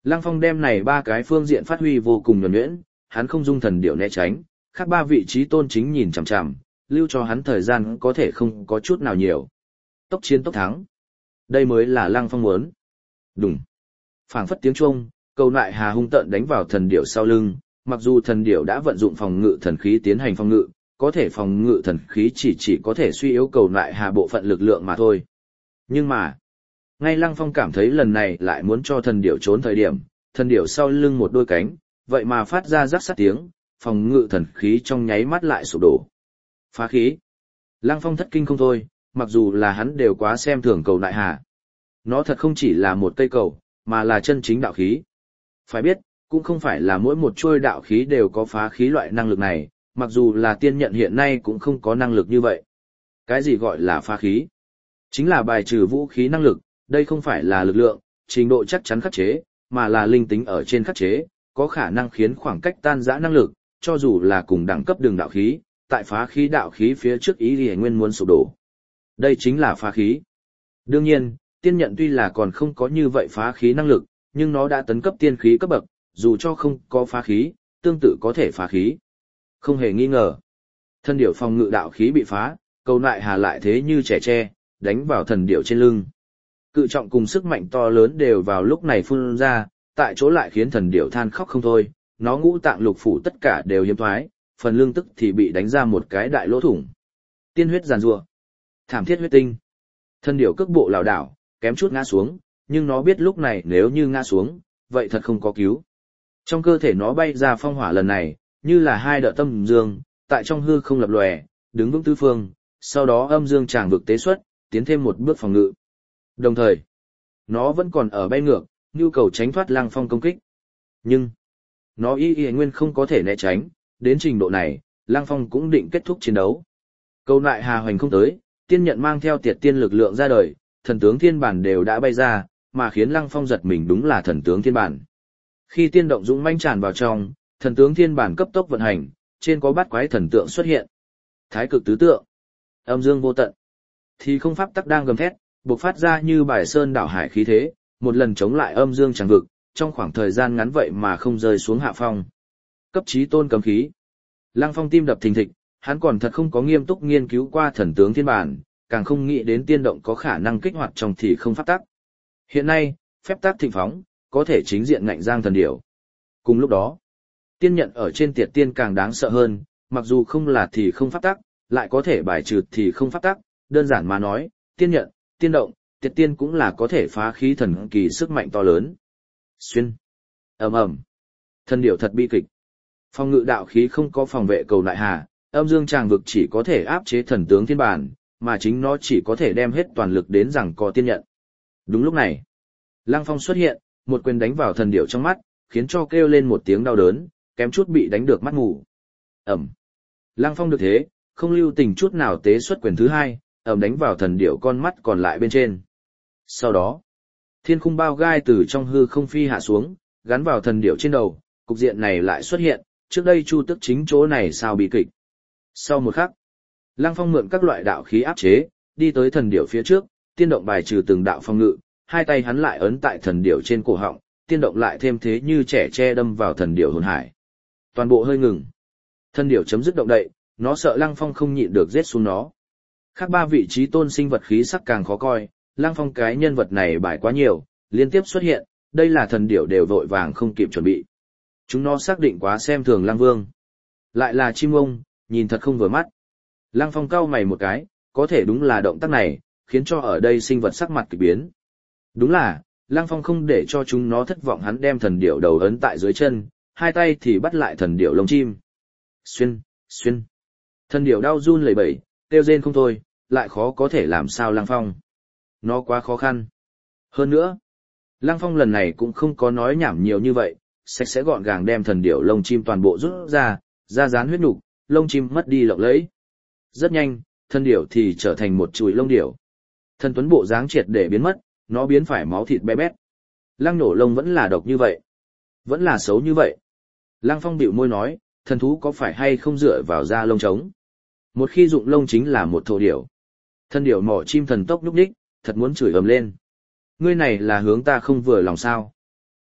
Lăng Phong đem này ba cái phương diện phát huy vô cùng nhuần nhuyễn, hắn không dung thần điểu né tránh, khác ba vị trí tôn chính nhìn chằm chằm, lưu cho hắn thời gian có thể không có chút nào nhiều. Tốc chiến tốc thắng. Đây mới là Lăng Phong muốn. Đùng. Phảng phất tiếng chuông, Cầu Nại Hà hung tợn đánh vào thần điểu sau lưng, mặc dù thần điểu đã vận dụng phòng ngự thần khí tiến hành phòng ngự, có thể phòng ngự thần khí chỉ chỉ có thể suy yếu Cầu Nại Hà bộ phận lực lượng mà thôi. Nhưng mà, ngay Lăng Phong cảm thấy lần này lại muốn cho thần điểu trốn thời điểm, thần điểu sau lưng một đôi cánh, vậy mà phát ra rắc sát tiếng, phòng ngự thần khí trong nháy mắt lại sụp đổ. Phá khí. Lăng Phong thất kinh không thôi, mặc dù là hắn đều quá xem thường Cầu Nại Hà. Nó thật không chỉ là một cây cầu, mà là chân chính đạo khí. Phải biết, cũng không phải là mỗi một chuôi đạo khí đều có phá khí loại năng lực này, mặc dù là tiên nhận hiện nay cũng không có năng lực như vậy. Cái gì gọi là phá khí? Chính là bài trừ vũ khí năng lực, đây không phải là lực lượng, trình độ chắc chắn khắc chế, mà là linh tính ở trên khắc chế, có khả năng khiến khoảng cách tan rã năng lực, cho dù là cùng đẳng cấp đường đạo khí, tại phá khí đạo khí phía trước ý thì nguyên muốn sụp đổ. Đây chính là phá khí. Đương nhiên, tiên nhận tuy là còn không có như vậy phá khí năng lực, nhưng nó đã tấn cấp tiên khí cấp bậc, dù cho không có phá khí, tương tự có thể phá khí. Không hề nghi ngờ. Thân điểu phòng ngự đạo khí bị phá, Cầu Nại Hà lại thế như trẻ tre, đánh vào thần điểu trên lưng. Cự trọng cùng sức mạnh to lớn đều vào lúc này phun ra, tại chỗ lại khiến thần điểu than khóc không thôi, nó ngũ tạng lục phủ tất cả đều hiếm thoái, phần lưng tức thì bị đánh ra một cái đại lỗ thủng. Tiên huyết giàn rủa, thảm thiết huyết tinh. Thần điểu cước bộ lảo đảo, kém chút ngã xuống, nhưng nó biết lúc này nếu như ngã xuống, vậy thật không có cứu. Trong cơ thể nó bay ra phong hỏa lần này, như là hai đợt tâm dương, tại trong hư không lập lòe, đứng vững tứ phương, sau đó âm dương tràng vực tế xuất, tiến thêm một bước phòng ngự. Đồng thời, nó vẫn còn ở bay ngược, nhu cầu tránh thoát Lăng Phong công kích. Nhưng, nó y y nguyên không có thể né tránh, đến trình độ này, Lăng Phong cũng định kết thúc chiến đấu. Cầu Nại Hà hoành không tới, tiên nhận mang theo tiệt tiên lực lượng ra đời, thần tướng thiên bản đều đã bay ra, mà khiến Lăng Phong giật mình đúng là thần tướng thiên bản. Khi tiên động dũng manh tràn vào trong, thần tướng thiên bản cấp tốc vận hành, trên có bát quái thần tượng xuất hiện. Thái cực tứ tượng, âm dương vô tận, thì không pháp tắc đang gầm thét, bộc phát ra như bài sơn đảo hải khí thế, một lần chống lại âm dương tràng vực, trong khoảng thời gian ngắn vậy mà không rơi xuống hạ phong. Cấp chí tôn cấm khí. Lăng Phong tim đập thình thịch, hắn còn thật không có nghiêm túc nghiên cứu qua thần tướng thiên bản, càng không nghĩ đến tiên động có khả năng kích hoạt trong thì không pháp tắc. Hiện nay, phép tắc thịnh phóng, có thể chính diện ngạnh giang thần điểu. Cùng lúc đó, tiên nhận ở trên tiệt tiên càng đáng sợ hơn, mặc dù không là thì không pháp tắc, lại có thể bài trừ thì không pháp tắc, đơn giản mà nói, tiên nhận, tiên động, tiệt tiên cũng là có thể phá khí thần kỳ sức mạnh to lớn. Xuyên, ầm ầm, thần điểu thật bi kịch. Phòng ngự đạo khí không có phòng vệ Cầu Nại Hà, âm dương tràng vực chỉ có thể áp chế thần tướng thiên bản, mà chính nó chỉ có thể đem hết toàn lực đến rằng có tiên nhận. Đúng lúc này, Lăng Phong xuất hiện, một quyền đánh vào thần điểu trong mắt, khiến cho kêu lên một tiếng đau đớn, kém chút bị đánh được mắt ngủ. Ẩm. Lăng Phong được thế, không lưu tình chút nào tế xuất quyền thứ hai, ẩm đánh vào thần điểu con mắt còn lại bên trên. Sau đó, thiên khung bao gai từ trong hư không phi hạ xuống, gắn vào thần điểu trên đầu, cục diện này lại xuất hiện, trước đây Chu Tức chính chỗ này sao bị kịch. Sau một khắc, Lăng Phong mượn các loại đạo khí áp chế, đi tới thần điểu phía trước, tiên động bài trừ từng đạo phong ngự, hai tay hắn lại ấn tại thần điểu trên cổ họng, tiên động lại thêm thế như trẻ tre đâm vào thần điểu hồn hải. Toàn bộ hơi ngừng. Thần điểu chấm dứt động đậy, nó sợ Lăng Phong không nhịn được giết xuống nó. Khác ba vị trí tôn sinh vật khí sắc càng khó coi, Lăng Phong cái nhân vật này bài quá nhiều, liên tiếp xuất hiện, đây là thần điểu đều vội vàng không kịp chuẩn bị. Chúng nó xác định quá xem thường Lăng Vương. Lại là chim ông, nhìn thật không vừa mắt. Lăng Phong cau mày một cái, có thể đúng là động tác này, khiến cho ở đây sinh vật sắc mặt kỳ biến. Đúng là, Lăng Phong không để cho chúng nó thất vọng, hắn đem thần điểu đầu ấn tại dưới chân, hai tay thì bắt lại thần điểu lông chim. Xuyên, xuyên. Thần điểu đau run lẩy bẩy, kêu rên không thôi, lại khó có thể làm sao Lăng Phong. Nó quá khó khăn. Hơn nữa, Lăng Phong lần này cũng không có nói nhảm nhiều như vậy, sạch sẽ gọn gàng đem thần điểu lông chim toàn bộ rút ra, ra dán huyết nục, lông chim mất đi lộng lẫy. Rất nhanh, thần điểu thì trở thành một chùi lông điểu. Thần tuấn bộ dáng triệt để biến mất, nó biến phải máu thịt bé bét. Lăng nổ lông vẫn là độc như vậy, vẫn là xấu như vậy. Lăng Phong bĩu môi nói, thần thú có phải hay không dựa vào da lông trống? Một khi dụng lông chính là một thổ điểu. Thần điểu mỏ chim thần tốc nhúc nhích, thật muốn chửi ầm lên. Ngươi này là hướng ta không vừa lòng sao?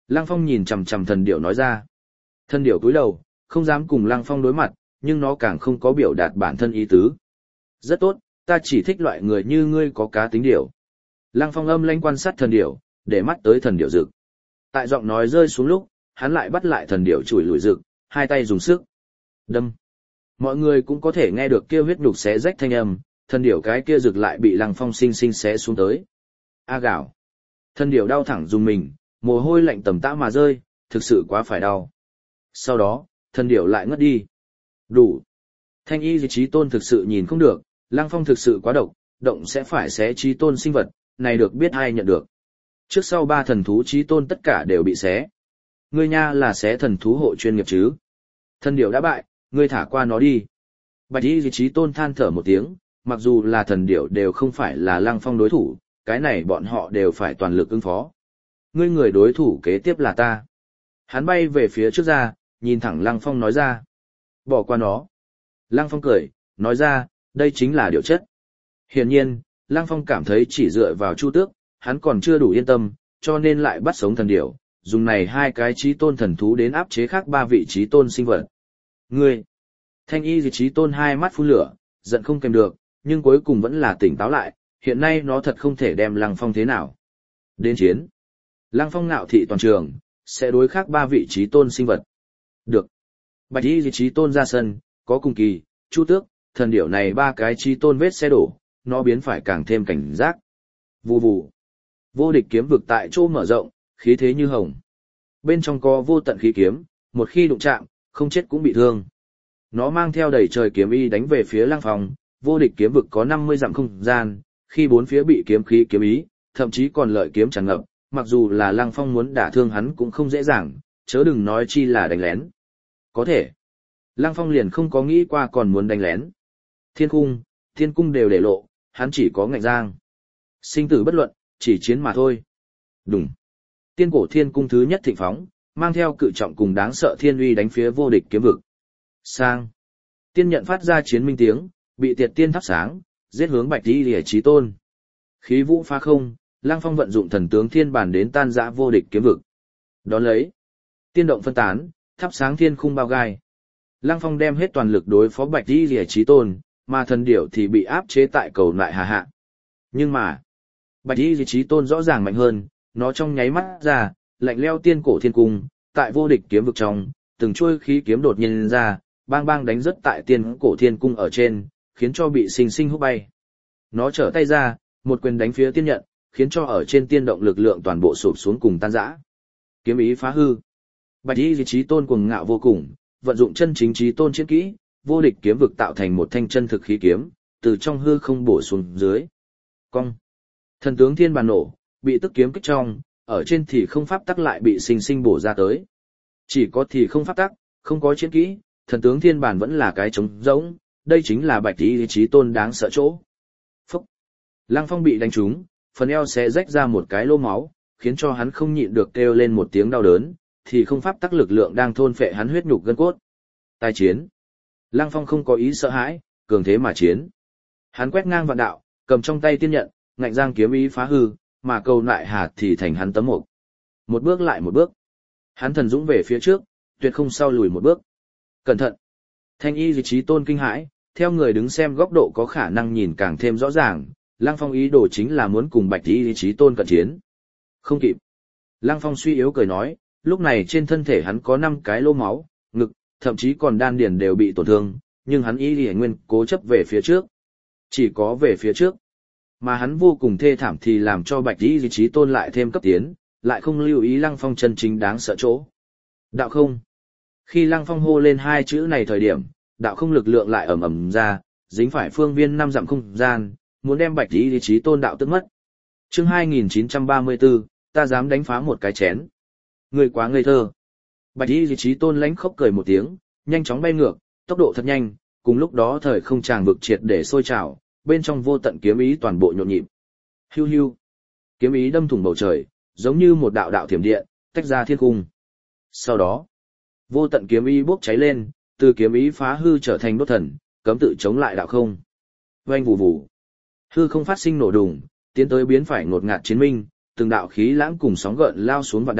Lăng Phong nhìn chằm chằm thần điểu nói ra. Thần điểu cúi đầu, không dám cùng Lăng Phong đối mặt, nhưng nó càng không có biểu đạt bản thân ý tứ. Rất tốt, ta chỉ thích loại người như ngươi có cá tính điểu. Lăng Phong âm lãnh quan sát thần điểu, để mắt tới thần điểu rực. Tại giọng nói rơi xuống lúc, hắn lại bắt lại thần điểu chùi lùi rực, hai tay dùng sức. Đâm. Mọi người cũng có thể nghe được kia huyết nhục xé rách thanh âm, thần điểu cái kia rực lại bị Lăng Phong sinh sinh xé xuống tới. A gạo. Thần điểu đau thẳng dùng mình, mồ hôi lạnh tầm tã mà rơi, thực sự quá phải đau. Sau đó, thần điểu lại ngất đi. Đủ. Thanh y trí tôn thực sự nhìn không được, Lăng Phong thực sự quá độc, động sẽ phải xé trí tôn sinh vật, này được biết ai nhận được. Trước sau ba thần thú trí tôn tất cả đều bị xé. Ngươi nha là xé thần thú hộ chuyên nghiệp chứ. Thần điểu đã bại, ngươi thả qua nó đi. Bạch y trí tôn than thở một tiếng, mặc dù là thần điểu đều không phải là Lăng Phong đối thủ, cái này bọn họ đều phải toàn lực ứng phó. Ngươi người đối thủ kế tiếp là ta. Hắn bay về phía trước ra, nhìn thẳng Lăng Phong nói ra. Bỏ qua nó. Lăng Phong cười, nói ra, đây chính là điều chất. Hiển nhiên, Lăng Phong cảm thấy chỉ dựa vào Chu Tước, hắn còn chưa đủ yên tâm, cho nên lại bắt sống thần điểu, dùng này hai cái trí tôn thần thú đến áp chế khác ba vị trí tôn sinh vật. Ngươi! Thanh y trí tôn hai mắt phun lửa, giận không kèm được, nhưng cuối cùng vẫn là tỉnh táo lại, hiện nay nó thật không thể đem Lăng Phong thế nào. Đến chiến! Lăng Phong ngạo thị toàn trường, sẽ đối khác ba vị trí tôn sinh vật. Được! Bạch y trí tôn ra sân, có cùng kỳ, Chu Tước, thần điểu này ba cái trí tôn vết xe đổ, nó biến phải càng thêm cảnh giác. Vù vù. Vô địch kiếm vực tại chỗ mở rộng, khí thế như hồng. Bên trong có vô tận khí kiếm, một khi đụng chạm, không chết cũng bị thương. Nó mang theo đầy trời kiếm y đánh về phía Lăng Phong, vô địch kiếm vực có năm mươi dặm không gian, khi bốn phía bị kiếm khí kiếm ý, thậm chí còn lợi kiếm tràn ngập, mặc dù là Lăng Phong muốn đả thương hắn cũng không dễ dàng, chớ đừng nói chi là đánh lén. Có thể. Lăng Phong liền không có nghĩ qua còn muốn đánh lén. Thiên cung, thiên cung đều để lộ, hắn chỉ có ngạnh giang. Sinh tử bất luận, chỉ chiến mà thôi. Đúng. Tiên cổ thiên cung thứ nhất thịnh phóng, mang theo cự trọng cùng đáng sợ thiên uy đánh phía vô địch kiếm vực. Sang. Tiên nhận phát ra chiến minh tiếng, bị tiệt tiên thắp sáng, giết hướng bạch đi lìa trí tôn. Khí vũ phá không, Lăng Phong vận dụng thần tướng thiên bản đến tan rã vô địch kiếm vực. Đón lấy. Tiên động phân tán, thắp sáng thiên khung bao gai. Lăng Phong đem hết toàn lực đối phó bạch đi lìa trí tôn, mà thần điểu thì bị áp chế tại cầu lại hà hạ. Nhưng mà, bạch y trí tôn rõ ràng mạnh hơn, nó trong nháy mắt ra, lạnh leo tiên cổ thiên cung, tại vô địch kiếm vực trong, từng chuôi khí kiếm đột nhiên ra, bang bang đánh rất tại tiên cổ thiên cung ở trên, khiến cho bị sinh sinh hút bay. Nó trở tay ra, một quyền đánh phía tiên nhận, khiến cho ở trên tiên động lực lượng toàn bộ sụp xuống cùng tan rã. Kiếm ý phá hư. Bạch y trí tôn cuồng ngạo vô cùng, vận dụng chân chính trí tôn chiến kỹ, vô địch kiếm vực tạo thành một thanh chân thực khí kiếm, từ trong hư không bổ xuống dưới. Cong. Thần tướng thiên bàn nổ, bị tức kiếm kích trong, ở trên thì không pháp tắc lại bị sinh sinh bổ ra tới. Chỉ có thì không pháp tắc, không có chiến kỹ, thần tướng thiên bàn vẫn là cái trống rỗng, đây chính là bạch ý chí tôn đáng sợ chỗ. Phúc. Lăng Phong bị đánh trúng, phần eo sẽ rách ra một cái lỗ máu, khiến cho hắn không nhịn được kêu lên một tiếng đau đớn, thì không pháp tắc lực lượng đang thôn phệ hắn huyết nhục gân cốt. Tai chiến. Lăng Phong không có ý sợ hãi, cường thế mà chiến. Hắn quét ngang vạn đạo, cầm trong tay tiên nhận, ngạnh giang kiếm ý phá hư, mà cầu lại hạt thì thành hắn tấm mục. Một bước lại một bước. Hắn thần dũng về phía trước, tuyệt không sau lùi một bước. Cẩn thận. Thanh y dị trí tôn kinh hãi, theo người đứng xem góc độ có khả năng nhìn càng thêm rõ ràng, Lăng Phong ý đồ chính là muốn cùng bạch y dị trí tôn cận chiến. Không kịp. Lăng Phong suy yếu cười nói, lúc này trên thân thể hắn có năm cái lỗ máu, ngực, thậm chí còn đan điền đều bị tổn thương, nhưng hắn y lìa nguyên cố chấp về phía trước. Chỉ có về phía trước. Mà hắn vô cùng thê thảm thì làm cho bạch y dị trí tôn lại thêm cấp tiến, lại không lưu ý Lăng Phong chân chính đáng sợ chỗ. Đạo không. Khi Lăng Phong hô lên hai chữ này thời điểm, đạo không lực lượng lại ầm ầm ra, dính phải phương viên năm dặm không gian, muốn đem bạch y dị trí tôn đạo tức mất. Chương hai nghìn chín trăm ba mươi tư, ta dám đánh phá một cái chén. Người quá ngây thơ. Bạch y dị trí tôn lánh khóc cười một tiếng, nhanh chóng bay ngược, tốc độ thật nhanh, cùng lúc đó thời không tràng vực triệt để sôi trào, bên trong vô tận kiếm ý toàn bộ nhộn nhịp. Hiu hiu. Kiếm ý đâm thủng bầu trời, giống như một đạo đạo thiểm điện, tách ra thiên cung. Sau đó, vô tận kiếm ý bốc cháy lên, từ kiếm ý phá hư trở thành đốt thần, cấm tự chống lại đạo không. Oanh vù vù. Hư không phát sinh nổ đùng, tiến tới biến phải ngột ngạt chiến minh, từng đạo khí lãng cùng sóng gợn lao xuống vạn đạo,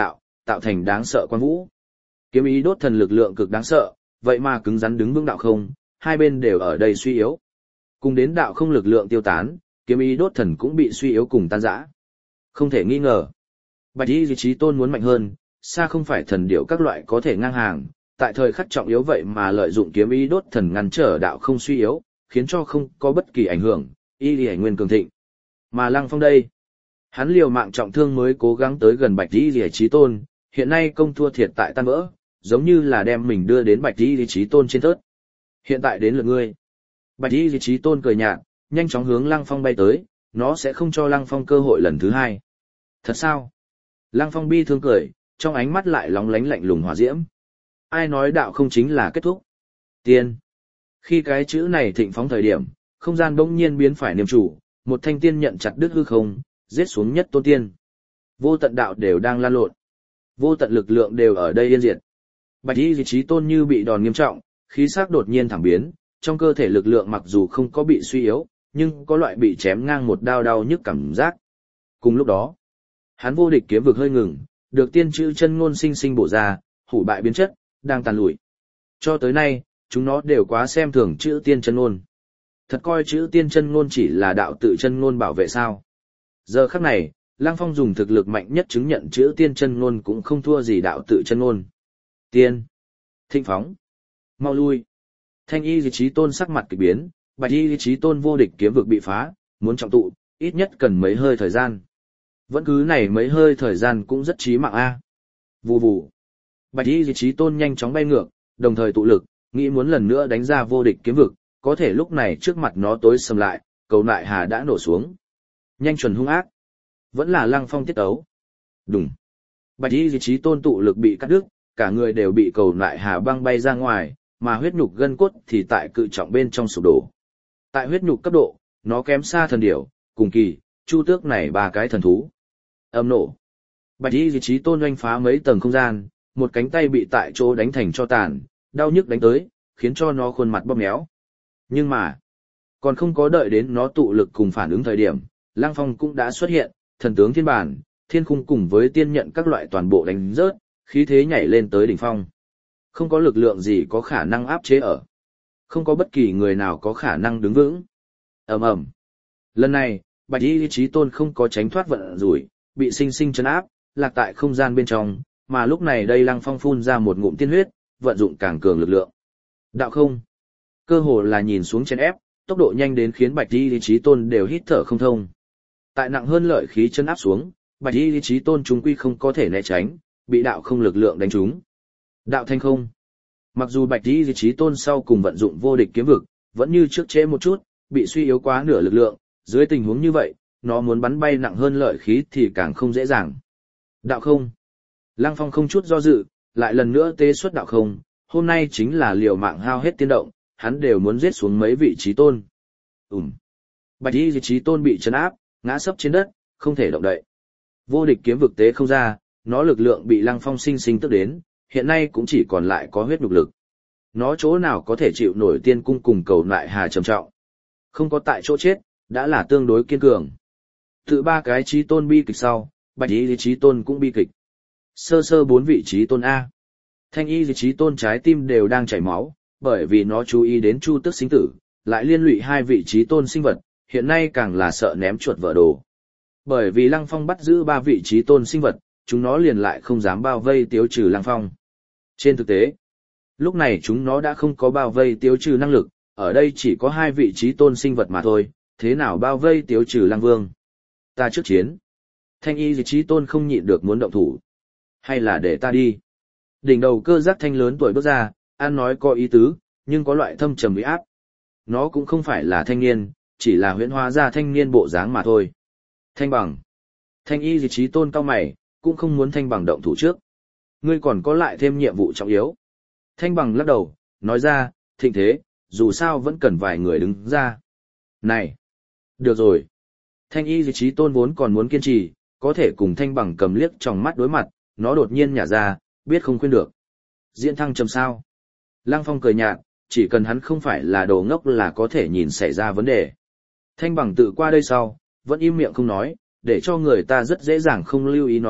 tạo thành đáng sợ quan vũ. Kiếm ý đốt thần lực lượng cực đáng sợ, vậy mà cứng rắn đứng vững đạo không, hai bên đều ở đây suy yếu. Cùng đến đạo không lực lượng tiêu tán, kiếm ý đốt thần cũng bị suy yếu cùng tan rã. Không thể nghi ngờ. Bạch Y Chí Tôn muốn mạnh hơn, xa không phải thần điệu các loại có thể ngang hàng, tại thời khắc trọng yếu vậy mà lợi dụng kiếm ý đốt thần ngăn trở đạo không suy yếu, khiến cho không có bất kỳ ảnh hưởng, y lì nguyên cường thịnh. Mà Lăng Phong đây, hắn liều mạng trọng thương mới cố gắng tới gần Bạch Y Chí Tôn, hiện nay công thua thiệt tại tan vỡ, giống như là đem mình đưa đến Bạch Y Chí Tôn trên thớt. Hiện tại đến lượt ngươi. Bạch Y Chí Tôn cười nhạt, nhanh chóng hướng Lăng Phong bay tới, nó sẽ không cho Lăng Phong cơ hội lần thứ hai. Thật sao? Lăng Phong bi thương cười, trong ánh mắt lại lóng lánh lạnh lùng hỏa diễm. Ai nói đạo không chính là kết thúc? Tiên. Khi cái chữ này thịnh phóng thời điểm, không gian bỗng nhiên biến phải niềm chủ, một thanh tiên nhận chặt đứt hư không, giết xuống nhất tôn tiên. Vô tận đạo đều đang lan lộn. Vô tận lực lượng đều ở đây yên diệt. Bạch Y Chí Tôn như bị đòn nghiêm trọng, khí sắc đột nhiên thẳng biến, trong cơ thể lực lượng mặc dù không có bị suy yếu, nhưng có loại bị chém ngang một đao đau nhức cảm giác. Cùng lúc đó, hắn vô địch kiếm vực hơi ngừng, được tiên chữ chân ngôn sinh sinh bổ ra, hủ bại biến chất, đang tàn lụi. Cho tới nay, chúng nó đều quá xem thường chữ tiên chân ngôn. Thật coi chữ tiên chân ngôn chỉ là đạo tự chân ngôn bảo vệ sao. Giờ khắc này, Lăng Phong dùng thực lực mạnh nhất chứng nhận chữ tiên chân ngôn cũng không thua gì đạo tự chân ngôn. Tiên. Thịnh phóng. Mau lui. Thanh Y Chí Tôn sắc mặt kỳ biến, Bạch Y Chí Tôn vô địch kiếm vực bị phá, muốn trọng tụ, ít nhất cần mấy hơi thời gian. Vẫn cứ này mấy hơi thời gian cũng rất chí mạng a. Vù vù. Bạch Y Chí Tôn nhanh chóng bay ngược, đồng thời tụ lực, nghĩ muốn lần nữa đánh ra vô địch kiếm vực, có thể lúc này trước mặt nó tối sầm lại, cầu nại hà đã nổ xuống. Nhanh chuẩn hung ác. Vẫn là Lăng Phong tiết ấu. Đùng. Bạch Y Chí Tôn tụ lực bị cắt đứt, cả người đều bị cầu nại hà băng bay ra ngoài, mà huyết nhục gân cốt thì tại cự trọng bên trong sụp đổ. Tại huyết nhục cấp độ, nó kém xa thần điểu, cùng kỳ, chu tước này ba cái thần thú. Âm nổ. Bạch Y Chí Tôn oanh phá mấy tầng không gian, một cánh tay bị tại chỗ đánh thành cho tàn, đau nhức đánh tới, khiến cho nó khuôn mặt bóp méo. Nhưng mà, còn không có đợi đến nó tụ lực cùng phản ứng thời điểm, Lăng Phong cũng đã xuất hiện, thần tướng thiên bản, thiên khung cùng với tiên nhận các loại toàn bộ đánh rớt, khí thế nhảy lên tới đỉnh phong. Không có lực lượng gì có khả năng áp chế ở. Không có bất kỳ người nào có khả năng đứng vững. Ầm ầm. Lần này, Bạch Y Chí Tôn không có tránh thoát vận rủi, bị sinh sinh trấn áp, lạc tại không gian bên trong, mà lúc này đây Lăng Phong phun ra một ngụm tiên huyết, vận dụng càng cường lực lượng. Đạo không. Cơ hồ là nhìn xuống chèn ép, tốc độ nhanh đến khiến Bạch Y Chí Tôn đều hít thở không thông. Tại nặng hơn lợi khí chân áp xuống, Bạch Y Chí Tôn chúng quy không có thể né tránh, bị đạo không lực lượng đánh trúng. Đạo thanh không. Mặc dù Bạch Y Chí Tôn sau cùng vận dụng vô địch kiếm vực, vẫn như trước trễ một chút, bị suy yếu quá nửa lực lượng, dưới tình huống như vậy, nó muốn bắn bay nặng hơn lợi khí thì càng không dễ dàng. Đạo không. Lăng Phong không chút do dự, lại lần nữa tế xuất đạo không, hôm nay chính là liều mạng hao hết tiên động, hắn đều muốn giết xuống mấy vị Chí Tôn. Ừm. Bạch Y Chí Tôn bị trấn áp, ngã sấp trên đất, không thể động đậy. Vô địch kiếm vực tế không ra, nó lực lượng bị Lăng Phong sinh sinh tức đến, hiện nay cũng chỉ còn lại có huyết nhục lực. Nó chỗ nào có thể chịu nổi tiên cung cùng cầu nại hà trầm trọng. Không có tại chỗ chết, đã là tương đối kiên cường. Tự ba cái Chí Tôn bi kịch sau, Bạch Y Chí Tôn cũng bi kịch. Sơ sơ bốn vị Chí Tôn A. Thanh Y Chí Tôn trái tim đều đang chảy máu, bởi vì nó chú ý đến Chu Tước sinh tử, lại liên lụy hai vị Chí Tôn sinh vật, hiện nay càng là sợ ném chuột vỡ đồ. Bởi vì Lăng Phong bắt giữ ba vị Chí Tôn sinh vật, chúng nó liền lại không dám bao vây tiêu trừ Lăng Phong. Trên thực tế, lúc này chúng nó đã không có bao vây tiêu trừ năng lực, ở đây chỉ có hai vị Chí Tôn sinh vật mà thôi, thế nào bao vây tiêu trừ Lăng Vương. Ta trước chiến. Thanh Y Chí Tôn không nhịn được muốn động thủ. Hay là để ta đi. Đỉnh đầu cơ giác thanh lớn tuổi bước ra, ăn nói có ý tứ, nhưng có loại thâm trầm uy áp. Nó cũng không phải là thanh niên, chỉ là huyễn hóa ra thanh niên bộ dáng mà thôi. Thanh bằng. Thanh Y Chí Tôn cao mày, cũng không muốn thanh bằng động thủ trước. Ngươi còn có lại thêm nhiệm vụ trọng yếu. Thanh bằng lắc đầu, nói ra, thịnh thế, dù sao vẫn cần vài người đứng ra. Này! Được rồi. Thanh Y Chí Tôn vốn còn muốn kiên trì, có thể cùng thanh bằng cầm liếc trong mắt đối mặt, nó đột nhiên nhả ra, biết không khuyên được. Diễn thăng trầm sao? Lăng Phong cười nhạt, chỉ cần hắn không phải là đồ ngốc là có thể nhìn xảy ra vấn đề. Thanh bằng tự qua đây sau, vẫn im miệng không nói, để cho người ta rất dễ dàng không lưu ý nó,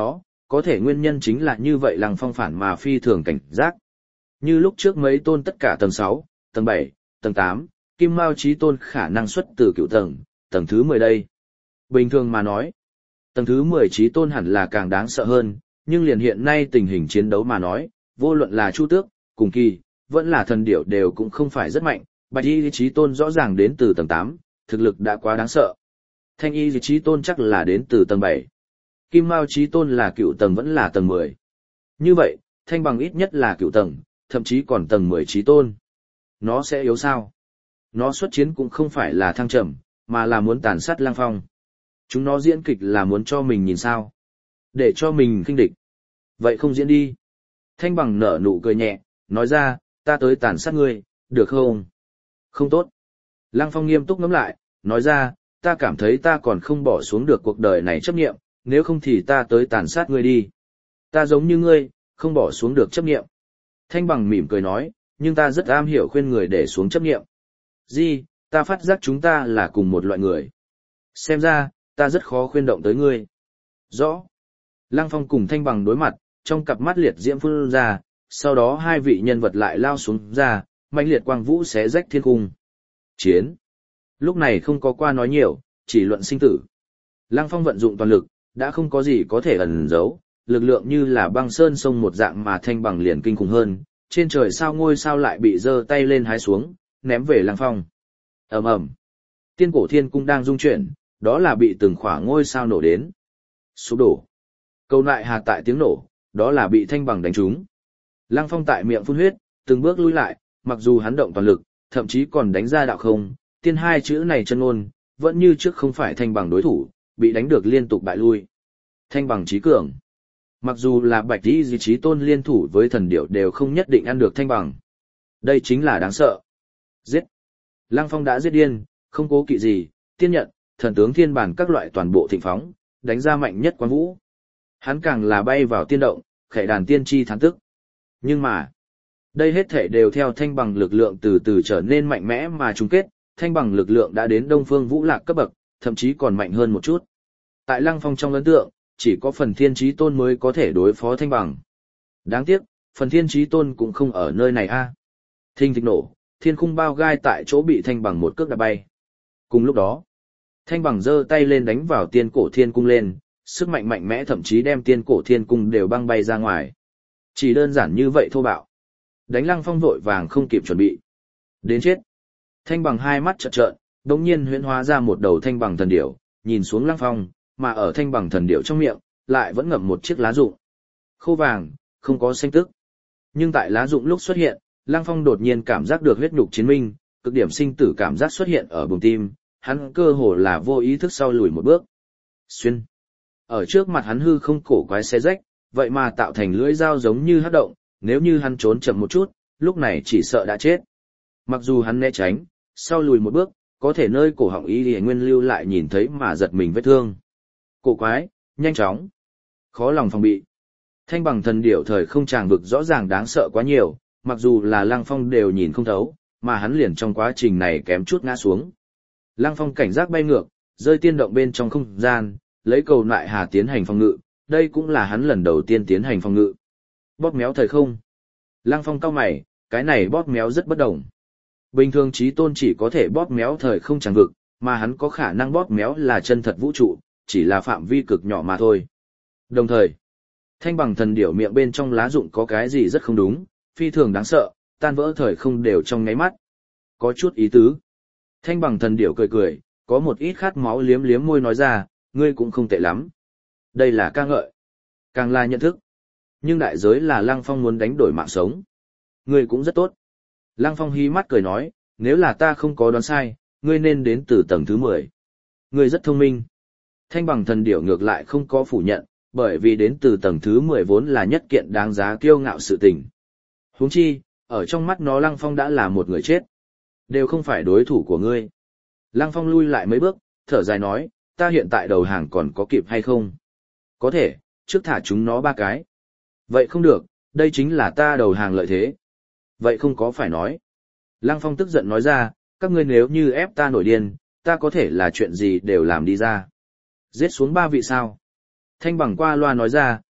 có thể nguyên nhân chính là như vậy Lăng Phong phản mà phi thường cảnh giác. Như lúc trước mấy tôn tất cả tầng sáu, tầng bảy, tầng tám, Kim Mao Chí Tôn khả năng xuất từ cựu tầng, tầng thứ mười đây. Bình thường mà nói, tầng thứ mười Chí Tôn hẳn là càng đáng sợ hơn, nhưng liền hiện nay tình hình chiến đấu mà nói, vô luận là Chu Tước, cùng kỳ, vẫn là thần điểu đều cũng không phải rất mạnh, Bạch Y Chí Tôn rõ ràng đến từ tầng tám, thực lực đã quá đáng sợ. Thanh Y Chí Tôn chắc là đến từ tầng bảy. Kim Mao Chí Tôn là cựu tầng vẫn là tầng mười. Như vậy, Thanh Bằng ít nhất là cựu tầng, thậm chí còn tầng mười Chí Tôn. Nó sẽ yếu sao? Nó xuất chiến cũng không phải là thăng trầm, mà là muốn tàn sát Lăng Phong. Chúng nó diễn kịch là muốn cho mình nhìn sao? Để cho mình khinh địch. Vậy không diễn đi. Thanh Bằng nở nụ cười nhẹ, nói ra, ta tới tàn sát ngươi, được không? Không tốt. Lăng Phong nghiêm túc ngẫm lại, nói ra, ta cảm thấy ta còn không bỏ xuống được cuộc đời này chấp nghiệm, nếu không thì ta tới tàn sát ngươi đi. Ta giống như ngươi, không bỏ xuống được chấp nghiệm. Thanh Bằng mỉm cười nói, nhưng ta rất am hiểu khuyên người để xuống chấp nghiệm. Gì, ta phát giác chúng ta là cùng một loại người. Xem ra, ta rất khó khuyên động tới ngươi. Rõ. Lăng Phong cùng Thanh Bằng đối mặt, trong cặp mắt liệt diễm phun ra, sau đó hai vị nhân vật lại lao xuống ra, mãnh liệt quang vũ xé rách thiên cung. Chiến. Lúc này không có qua nói nhiều, chỉ luận sinh tử. Lăng Phong vận dụng toàn lực, đã không có gì có thể ẩn giấu, lực lượng như là băng sơn sông một dạng mà Thanh Bằng liền kinh khủng hơn, trên trời sao ngôi sao lại bị giơ tay lên hái xuống, ném về Lăng Phong. Ầm ầm. Tiên cổ thiên cung đang rung chuyển, đó là bị từng khỏa ngôi sao nổ đến. Sụp đổ. Câu nại hà tại tiếng nổ, đó là bị Thanh Bằng đánh trúng. Lăng Phong tại miệng phun huyết, từng bước lui lại, mặc dù hắn động toàn lực, thậm chí còn đánh ra đạo không, tiên hai chữ này chân ngôn, vẫn như trước không phải Thanh Bằng đối thủ, bị đánh được liên tục bại lui. Thanh Bằng chí cường. Mặc dù là Bạch Y Chí Tôn liên thủ với thần điểu đều không nhất định ăn được Thanh Bằng. Đây chính là đáng sợ. Giết. Lăng Phong đã giết điên, không cố kỵ gì, tiên nhận, thần tướng thiên bản các loại toàn bộ thịnh phóng, đánh ra mạnh nhất quán vũ. Hắn càng là bay vào tiên động, khệ đàn tiên tri thán tức. Nhưng mà, đây hết thể đều theo Thanh Bằng lực lượng từ từ trở nên mạnh mẽ mà chung kết, Thanh Bằng lực lượng đã đến Đông Phương Vũ Lạc cấp bậc, thậm chí còn mạnh hơn một chút. Tại Lăng Phong trong ấn tượng, chỉ có phần Thiên Chí Tôn mới có thể đối phó Thanh Bằng. Đáng tiếc, phần Thiên Chí Tôn cũng không ở nơi này a. À. Thình thịch nổ, thiên khung bao gai tại chỗ bị Thanh Bằng một cước đạp bay. Cùng lúc đó, Thanh Bằng giơ tay lên đánh vào tiên cổ thiên cung lên, sức mạnh mạnh mẽ thậm chí đem tiên cổ thiên cung đều băng bay ra ngoài. Chỉ đơn giản như vậy thô bạo. Đánh Lăng Phong vội vàng không kịp chuẩn bị. Đến chết. Thanh Bằng hai mắt trợn trợn, đột nhiên huyễn hóa ra một đầu thanh bằng thần điểu, nhìn xuống Lăng Phong, mà ở thanh bằng thần điểu trong miệng, lại vẫn ngậm một chiếc lá rụng. Khô vàng, không có xanh tức. Nhưng tại lá rụng lúc xuất hiện, Lăng Phong đột nhiên cảm giác được huyết nhục chiến minh, cực điểm sinh tử cảm giác xuất hiện ở bụng tim, hắn cơ hồ là vô ý thức sau lùi một bước. Xuyên. Ở trước mặt hắn hư không cổ quái xé rách, vậy mà tạo thành lưỡi dao giống như hắc động, nếu như hắn trốn chậm một chút, lúc này chỉ sợ đã chết. Mặc dù hắn né tránh, sau lùi một bước, có thể nơi cổ họng y lìa nguyên lưu lại nhìn thấy mà giật mình vết thương. Cổ quái, nhanh chóng, khó lòng phòng bị. Thanh bằng thần điểu thời không tràng vực rõ ràng đáng sợ quá nhiều, mặc dù là Lăng Phong đều nhìn không thấu, mà hắn liền trong quá trình này kém chút ngã xuống. Lăng Phong cảnh giác bay ngược, rơi tiên động bên trong không gian, lấy cầu nại hà tiến hành phòng ngự, đây cũng là hắn lần đầu tiên tiến hành phòng ngự. Bóp méo thời không. Lăng Phong cau mày, cái này bóp méo rất bất đồng. Bình thường Chí Tôn chỉ có thể bóp méo thời không tràng vực, mà hắn có khả năng bóp méo là chân thật vũ trụ, chỉ là phạm vi cực nhỏ mà thôi. Đồng thời, thanh bằng thần điểu miệng bên trong lá rụng có cái gì rất không đúng, phi thường đáng sợ, tan vỡ thời không đều trong nháy mắt. Có chút ý tứ. Thanh bằng thần điểu cười cười, có một ít khát máu liếm liếm môi nói ra, ngươi cũng không tệ lắm. Đây là ca ngợi, càng là nhận thức. Nhưng đại giới là Lăng Phong muốn đánh đổi mạng sống. Ngươi cũng rất tốt. Lăng Phong hí mắt cười nói, nếu là ta không có đoán sai, ngươi nên đến từ tầng thứ mười. Ngươi rất thông minh. Thanh bằng thần điểu ngược lại không có phủ nhận, bởi vì đến từ tầng thứ mười vốn là nhất kiện đáng giá kiêu ngạo sự tình. Huống chi, ở trong mắt nó Lăng Phong đã là một người chết. Đều không phải đối thủ của ngươi. Lăng Phong lui lại mấy bước, thở dài nói, ta hiện tại đầu hàng còn có kịp hay không? Có thể, trước thả chúng nó ba cái. Vậy không được, đây chính là ta đầu hàng lợi thế. Vậy không có phải nói. Lăng Phong tức giận nói ra, các ngươi nếu như ép ta nổi điên, ta có thể là chuyện gì đều làm đi ra. Giết xuống ba vị sao. Thanh bằng qua loa nói ra,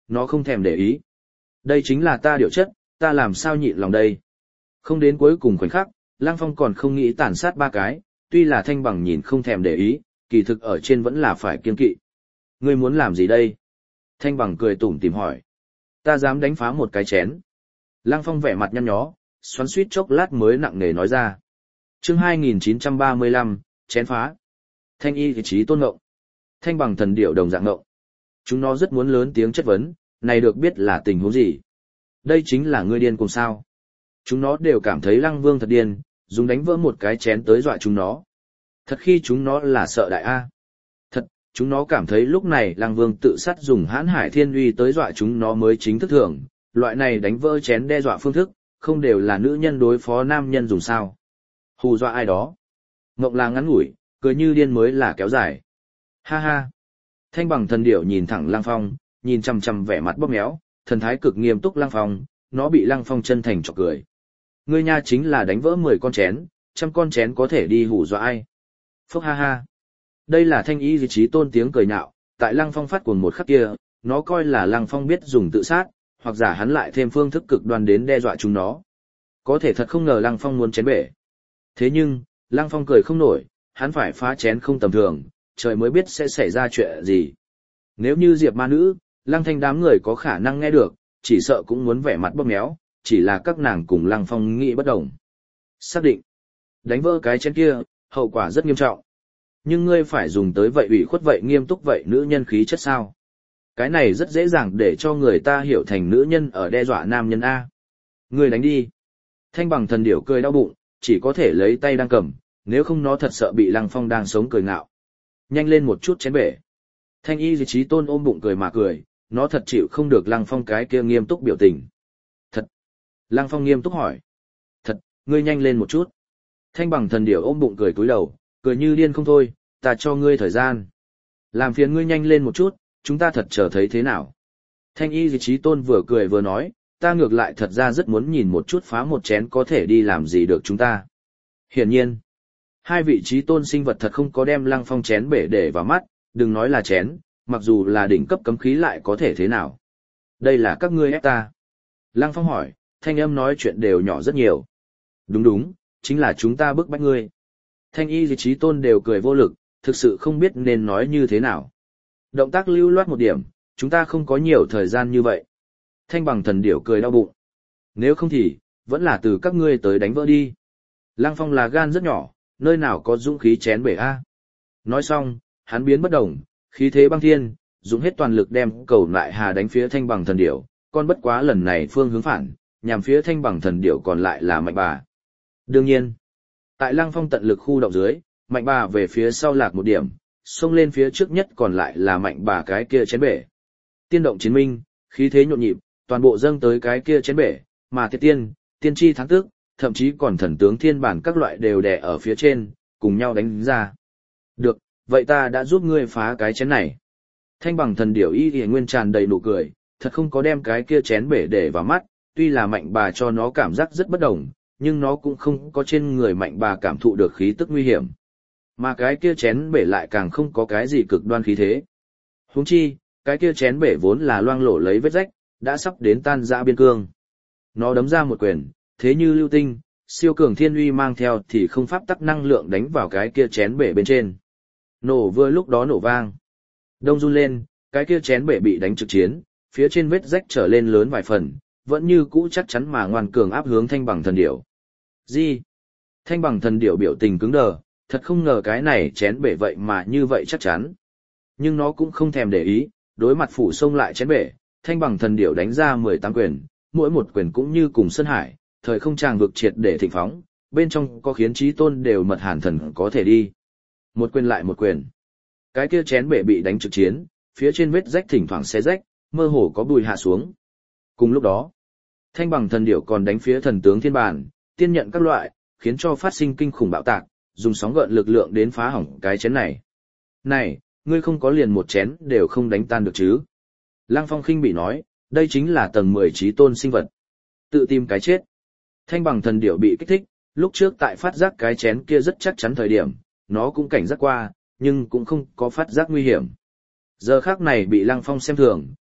Nó không thèm để ý. Đây chính là ta điều chất, ta làm sao nhịn lòng đây. Không đến cuối cùng khoảnh khắc, Lăng Phong còn không nghĩ tàn sát ba cái, tuy là Thanh Bằng nhìn không thèm để ý, kỳ thực ở trên vẫn là phải kiên kỵ. Ngươi muốn làm gì đây? Thanh Bằng cười tủm tỉm hỏi. Ta dám đánh phá một cái chén. Lăng Phong vẻ mặt nhăn nhó, xoắn suýt chốc lát mới nặng nề nói ra. Chương hai nghìn chín trăm ba mươi lăm, chén phá. Thanh y thì trí tôn ngộng. Thanh Bằng thần điệu đồng dạng ngộng. Chúng nó rất muốn lớn tiếng chất vấn, này được biết là tình huống gì? Đây chính là ngươi điên cùng sao? Chúng nó đều cảm thấy Lăng Vương thật điên, dùng đánh vỡ một cái chén tới dọa chúng nó. Thật khi chúng nó là sợ đại A. Thật, chúng nó cảm thấy lúc này Lăng Vương tự sát dùng hãn hải thiên uy tới dọa chúng nó mới chính thức thường, loại này đánh vỡ chén đe dọa phương thức, không đều là nữ nhân đối phó nam nhân dùng sao. Hù dọa ai đó. Ngộng là ngắn ngủi, cười như điên mới là kéo dài. Ha ha. Thanh Bằng thần điểu nhìn thẳng Lăng Phong, nhìn chằm chằm vẻ mặt bóp méo, thần thái cực nghiêm túc Lăng Phong, nó bị Lăng Phong chân thành chọc cười. Ngươi nha chính là đánh vỡ mười con chén, trăm con chén có thể đi hù dọa ai. Phốc ha ha. Đây là thanh ý trí tôn tiếng cười nhạo, tại Lăng Phong phát cuồng một khắc kia, nó coi là Lăng Phong biết dùng tự sát, hoặc giả hắn lại thêm phương thức cực đoan đến đe dọa chúng nó. Có thể thật không ngờ Lăng Phong muốn chén bể. Thế nhưng, Lăng Phong cười không nổi, hắn phải phá chén không tầm thường, trời mới biết sẽ xảy ra chuyện gì. Nếu như Diệp ma nữ, Lăng Thanh đám người có khả năng nghe được, chỉ sợ cũng muốn vẻ mặt bóp méo, chỉ là các nàng cùng Lăng Phong nghĩ bất đồng. Xác định, đánh vỡ cái chén kia, hậu quả rất nghiêm trọng. Nhưng ngươi phải dùng tới vậy ủy khuất vậy nghiêm túc vậy nữ nhân khí chất sao? Cái này rất dễ dàng để cho người ta hiểu thành nữ nhân ở đe dọa nam nhân A. Ngươi đánh đi. Thanh Bằng thần điểu cười đau bụng, chỉ có thể lấy tay đang cầm, nếu không nó thật sợ bị Lăng Phong đang sống cười ngạo. Nhanh lên một chút chén bể. Thanh y di trí tôn ôm bụng cười mà cười, nó thật chịu không được Lăng Phong cái kia nghiêm túc biểu tình. Thật. Lăng Phong nghiêm túc hỏi. Thật, ngươi nhanh lên một chút. Thanh Bằng thần điểu ôm bụng cười cúi đầu, cười như điên không thôi, ta cho ngươi thời gian. Làm phiền ngươi nhanh lên một chút, chúng ta thật chờ thấy thế nào. Thanh y di trí tôn vừa cười vừa nói, ta ngược lại thật ra rất muốn nhìn một chút phá một chén có thể đi làm gì được chúng ta. Hiển nhiên, hai vị trí tôn sinh vật thật không có đem Lăng Phong chén bể để vào mắt, đừng nói là chén, mặc dù là đỉnh cấp cấm khí lại có thể thế nào. Đây là các ngươi ép ta. Lăng Phong hỏi, thanh âm nói chuyện đều nhỏ rất nhiều. Đúng đúng, chính là chúng ta bức bách ngươi. Thanh y di trí tôn đều cười vô lực, thực sự không biết nên nói như thế nào. Động tác lưu loát một điểm, chúng ta không có nhiều thời gian như vậy. Thanh Bằng thần điểu cười đau bụng. Nếu không thì, vẫn là từ các ngươi tới đánh vỡ đi. Lăng Phong là gan rất nhỏ, nơi nào có dũng khí chén bể a. Nói xong, hắn biến bất động, khí thế băng thiên, dùng hết toàn lực đem cầu lại hà đánh phía Thanh Bằng thần điểu, còn bất quá lần này phương hướng phản, nhằm phía Thanh Bằng thần điểu còn lại là Mạnh Bà. Đương nhiên, tại Lăng Phong tận lực khu động dưới, Mạnh Bà về phía sau lạc một điểm, xông lên phía trước nhất còn lại là Mạnh Bà cái kia chén bể. Tiên động chiến minh, khí thế nhộn nhịp, toàn bộ dâng tới cái kia chén bể, mà Tiệt Tiên, Tiên Tri Thắng Tước, thậm chí còn thần tướng thiên bản các loại đều đè ở phía trên, cùng nhau đánh ra. Được, vậy ta đã giúp ngươi phá cái chén này. Thanh Bằng thần điểu y y nguyên tràn đầy nụ cười, thật không có đem cái kia chén bể để vào mắt, tuy là Mạnh Bà cho nó cảm giác rất bất đồng, nhưng nó cũng không có trên người Mạnh Bà cảm thụ được khí tức nguy hiểm. Mà cái kia chén bể lại càng không có cái gì cực đoan khí thế. Huống chi, cái kia chén bể vốn là loang lổ lấy vết rách, đã sắp đến tan rã biên cương. Nó đấm ra một quyền, thế như lưu tinh, siêu cường thiên uy mang theo thì không pháp tắc năng lượng đánh vào cái kia chén bể bên trên. Nổ vừa lúc đó nổ vang. Đông run lên, cái kia chén bể bị đánh trực chiến, phía trên vết rách trở lên lớn vài phần, vẫn như cũ chắc chắn mà ngoan cường áp hướng Thanh Bằng thần điểu. Gì? Thanh Bằng thần điểu biểu tình cứng đờ, thật không ngờ cái này chén bể vậy mà như vậy chắc chắn. Nhưng nó cũng không thèm để ý, đối mặt phủ xông lại chén bể, Thanh Bằng thần điểu đánh ra mười tám quyền, mỗi một quyền cũng như cùng sân hải, thời không tràng vực triệt để thịnh phóng, bên trong có khiến chí tôn đều mật hàn thần có thể đi. Một quyền lại một quyền. Cái kia chén bể bị đánh trực chiến, phía trên vết rách thỉnh thoảng xé rách, mơ hồ có bùi hạ xuống. Cùng lúc đó, Thanh Bằng thần điểu còn đánh phía thần tướng thiên bản, tiên nhận các loại, khiến cho phát sinh kinh khủng bạo tạc, dùng sóng gợn lực lượng đến phá hỏng cái chén này. Này, ngươi không có liền một chén đều không đánh tan được chứ? Lăng Phong khinh bị nói, đây chính là tầng mười chí tôn sinh vật. Tự tìm cái chết. Thanh Bằng thần điểu bị kích thích, lúc trước tại phát giác cái chén kia rất chắc chắn thời điểm, nó cũng cảnh giác qua, nhưng cũng không có phát giác nguy hiểm. Giờ khác này bị Lăng Phong xem thường,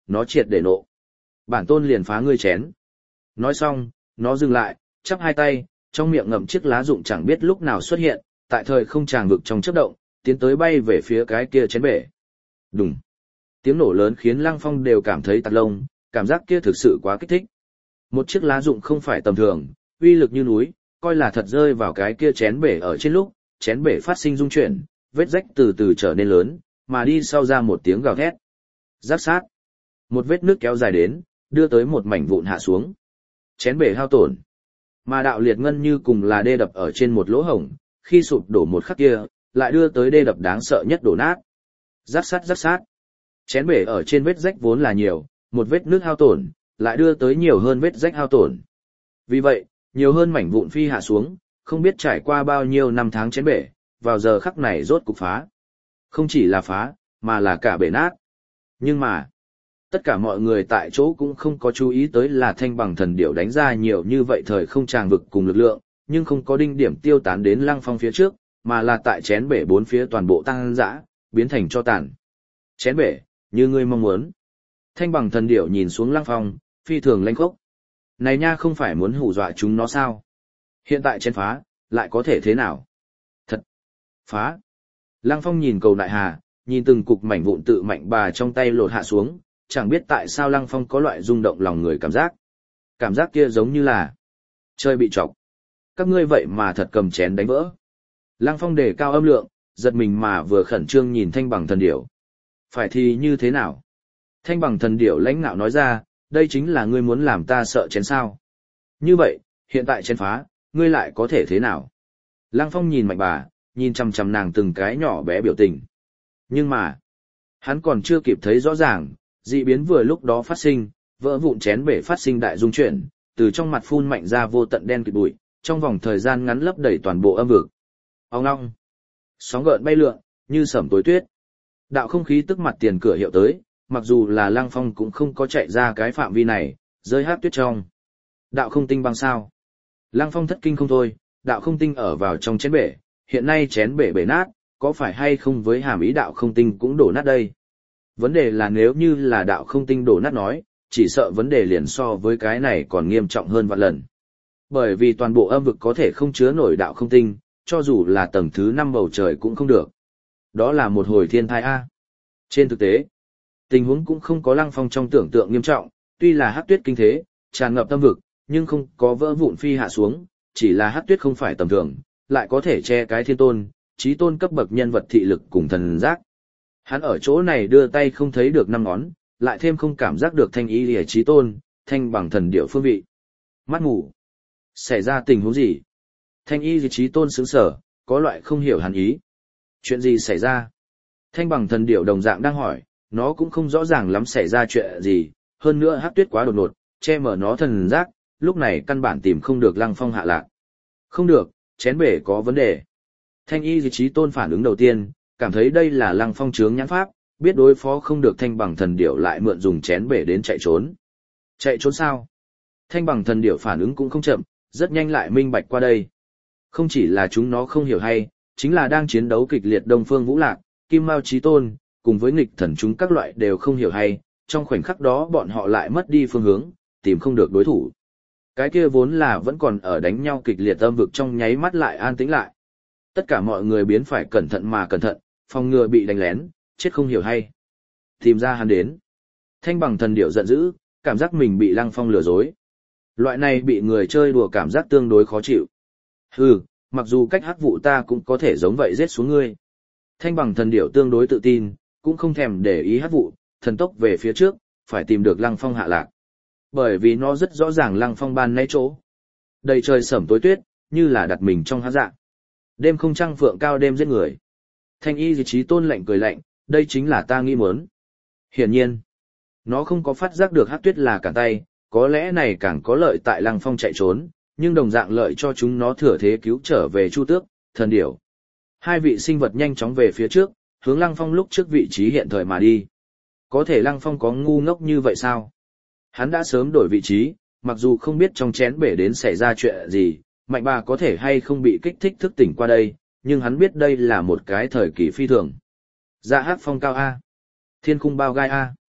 nó triệt để nộ. Bản tôn liền phá ngươi chén. Nói xong, nó dừng lại, chắp hai tay, trong miệng ngậm chiếc lá rụng chẳng biết lúc nào xuất hiện, tại thời không tràng vực trong chớp động, tiến tới bay về phía cái kia chén bể. Đùng. Tiếng nổ lớn khiến Lăng Phong đều cảm thấy tạt lông, cảm giác kia thực sự quá kích thích. Một chiếc lá rụng không phải tầm thường, uy lực như núi, coi là thật rơi vào cái kia chén bể ở trên lúc, chén bể phát sinh rung chuyển, vết rách từ từ trở nên lớn, mà đi sau ra một tiếng gào thét. Rắc sát. Một vết nước kéo dài đến, đưa tới một mảnh vụn hạ xuống. Chén bể hao tổn. Mà đạo liệt ngân như cùng là đê đập ở trên một lỗ hổng, khi sụp đổ một khắc kia, lại đưa tới đê đập đáng sợ nhất đổ nát. Rắc sát rắc sát. Chén bể ở trên vết rách vốn là nhiều, một vết nước hao tổn, lại đưa tới nhiều hơn vết rách hao tổn. Vì vậy, nhiều hơn mảnh vụn phi hạ xuống, không biết trải qua bao nhiêu năm tháng chén bể, vào giờ khắc này rốt cục phá. Không chỉ là phá, mà là cả bể nát. Nhưng mà, tất cả mọi người tại chỗ cũng không có chú ý tới là thanh bằng thần điểu đánh ra nhiều như vậy thời không tràng vực cùng lực lượng, nhưng không có đinh điểm tiêu tán đến Lăng Phong phía trước, mà là tại chén bể bốn phía toàn bộ tăng dã, biến thành cho tàn. Chén bể, như ngươi mong muốn. Thanh bằng thần điểu nhìn xuống Lăng Phong, phi thường lanh khốc. Này nha không phải muốn hù dọa chúng nó sao? Hiện tại chén phá, lại có thể thế nào? Thật! Phá! Lăng Phong nhìn cầu đại hà, nhìn từng cục mảnh vụn tự mạnh bà trong tay lột hạ xuống, chẳng biết tại sao Lăng Phong có loại rung động lòng người cảm giác. Cảm giác kia giống như là chơi bị chọc. Các ngươi vậy mà thật cầm chén đánh vỡ. Lăng Phong đề cao âm lượng, giật mình mà vừa khẩn trương nhìn thanh bằng thần điểu. Phải thì như thế nào? Thanh bằng thần điểu lãnh nạo nói ra, đây chính là ngươi muốn làm ta sợ chén sao. Như vậy, hiện tại chén phá, ngươi lại có thể thế nào? Lăng Phong nhìn mạnh bà, nhìn chằm chằm nàng từng cái nhỏ bé biểu tình. Nhưng mà, hắn còn chưa kịp thấy rõ ràng, dị biến vừa lúc đó phát sinh, vỡ vụn chén bể phát sinh đại dung chuyển, từ trong mặt phun mạnh ra vô tận đen kịt bụi, trong vòng thời gian ngắn lấp đầy toàn bộ âm vực. Ong ong, sóng gợn bay lượn, như sẩm tối tuyết. Đạo không khí tức mặt tiền cửa hiệu tới, mặc dù là Lăng Phong cũng không có chạy ra cái phạm vi này, rơi hát tuyết trong. Đạo không tinh băng sao? Lăng Phong thất kinh không thôi, đạo không tinh ở vào trong chén bể, hiện nay chén bể bể nát, có phải hay không với hàm ý đạo không tinh cũng đổ nát đây? Vấn đề là nếu như là đạo không tinh đổ nát nói, chỉ sợ vấn đề liền so với cái này còn nghiêm trọng hơn vạn lần. Bởi vì toàn bộ âm vực có thể không chứa nổi đạo không tinh, cho dù là tầng thứ năm bầu trời cũng không được. Đó là một hồi thiên thai A. Trên thực tế, tình huống cũng không có Lăng Phong trong tưởng tượng nghiêm trọng, tuy là hắc tuyết kinh thế, tràn ngập âm vực, nhưng không có vỡ vụn phi hạ xuống, chỉ là hắc tuyết không phải tầm thường, lại có thể che cái thiên tôn, chí tôn cấp bậc nhân vật thị lực cùng thần giác. Hắn ở chỗ này đưa tay không thấy được năm ngón, lại thêm không cảm giác được thanh ý lìa chí tôn, thanh bằng thần điệu phương vị. Mắt ngủ. Xảy ra tình huống gì? Thanh y lìa chí tôn sướng sở, có loại không hiểu hẳn ý. Chuyện gì xảy ra? Thanh bằng thần điệu đồng dạng đang hỏi, nó cũng không rõ ràng lắm xảy ra chuyện gì, hơn nữa hắc tuyết quá đột ngột, che mở nó thần giác, lúc này căn bản tìm không được Lăng Phong hạ lạc. Không được, chén bể có vấn đề. Thanh y lìa chí tôn phản ứng đầu tiên, cảm thấy đây là Lăng Phong chướng nhãn pháp, biết đối phó không được thanh bằng thần điểu lại mượn dùng chén bể đến chạy trốn. Chạy trốn sao? Thanh bằng thần điểu phản ứng cũng không chậm, rất nhanh lại minh bạch qua đây. Không chỉ là chúng nó không hiểu hay, chính là đang chiến đấu kịch liệt Đông Phương Vũ Lạc, Kim Mao Chí Tôn, cùng với nghịch thần chúng các loại đều không hiểu hay, trong khoảnh khắc đó bọn họ lại mất đi phương hướng, tìm không được đối thủ. Cái kia vốn là vẫn còn ở đánh nhau kịch liệt âm vực trong nháy mắt lại an tĩnh lại. Tất cả mọi người biến phải cẩn thận mà cẩn thận, phòng ngừa bị đánh lén, chết không hiểu hay. Tìm ra hắn đến. Thanh bằng thần điểu giận dữ, cảm giác mình bị Lăng Phong lừa dối. Loại này bị người chơi đùa cảm giác tương đối khó chịu. Hừ, mặc dù cách hắc vụ ta cũng có thể giống vậy giết xuống ngươi. Thanh bằng thần điểu tương đối tự tin, cũng không thèm để ý hắc vụ, thần tốc về phía trước, phải tìm được Lăng Phong hạ lạc. Bởi vì nó rất rõ ràng Lăng Phong ban nãy chỗ. Đầy trời sẩm tối tuyết, như là đặt mình trong hắc dạng. Đêm không trăng phượng cao đêm giết người. Thanh y chí tôn lạnh cười lạnh, đây chính là ta nghĩ muốn. Hiển nhiên, nó không có phát giác được hắc tuyết là cản tay, có lẽ này càng có lợi tại Lăng Phong chạy trốn, nhưng đồng dạng lợi cho chúng nó thừa thế cứu trở về Chu Tước, thần điểu. Hai vị sinh vật nhanh chóng về phía trước, hướng Lăng Phong lúc trước vị trí hiện thời mà đi. Có thể Lăng Phong có ngu ngốc như vậy sao? Hắn đã sớm đổi vị trí, mặc dù không biết trong chén bể đến xảy ra chuyện gì, mạnh bà có thể hay không bị kích thích thức tỉnh qua đây, nhưng hắn biết đây là một cái thời kỳ phi thường. Dạ hắc phong cao A. Thiên khung bao gai A.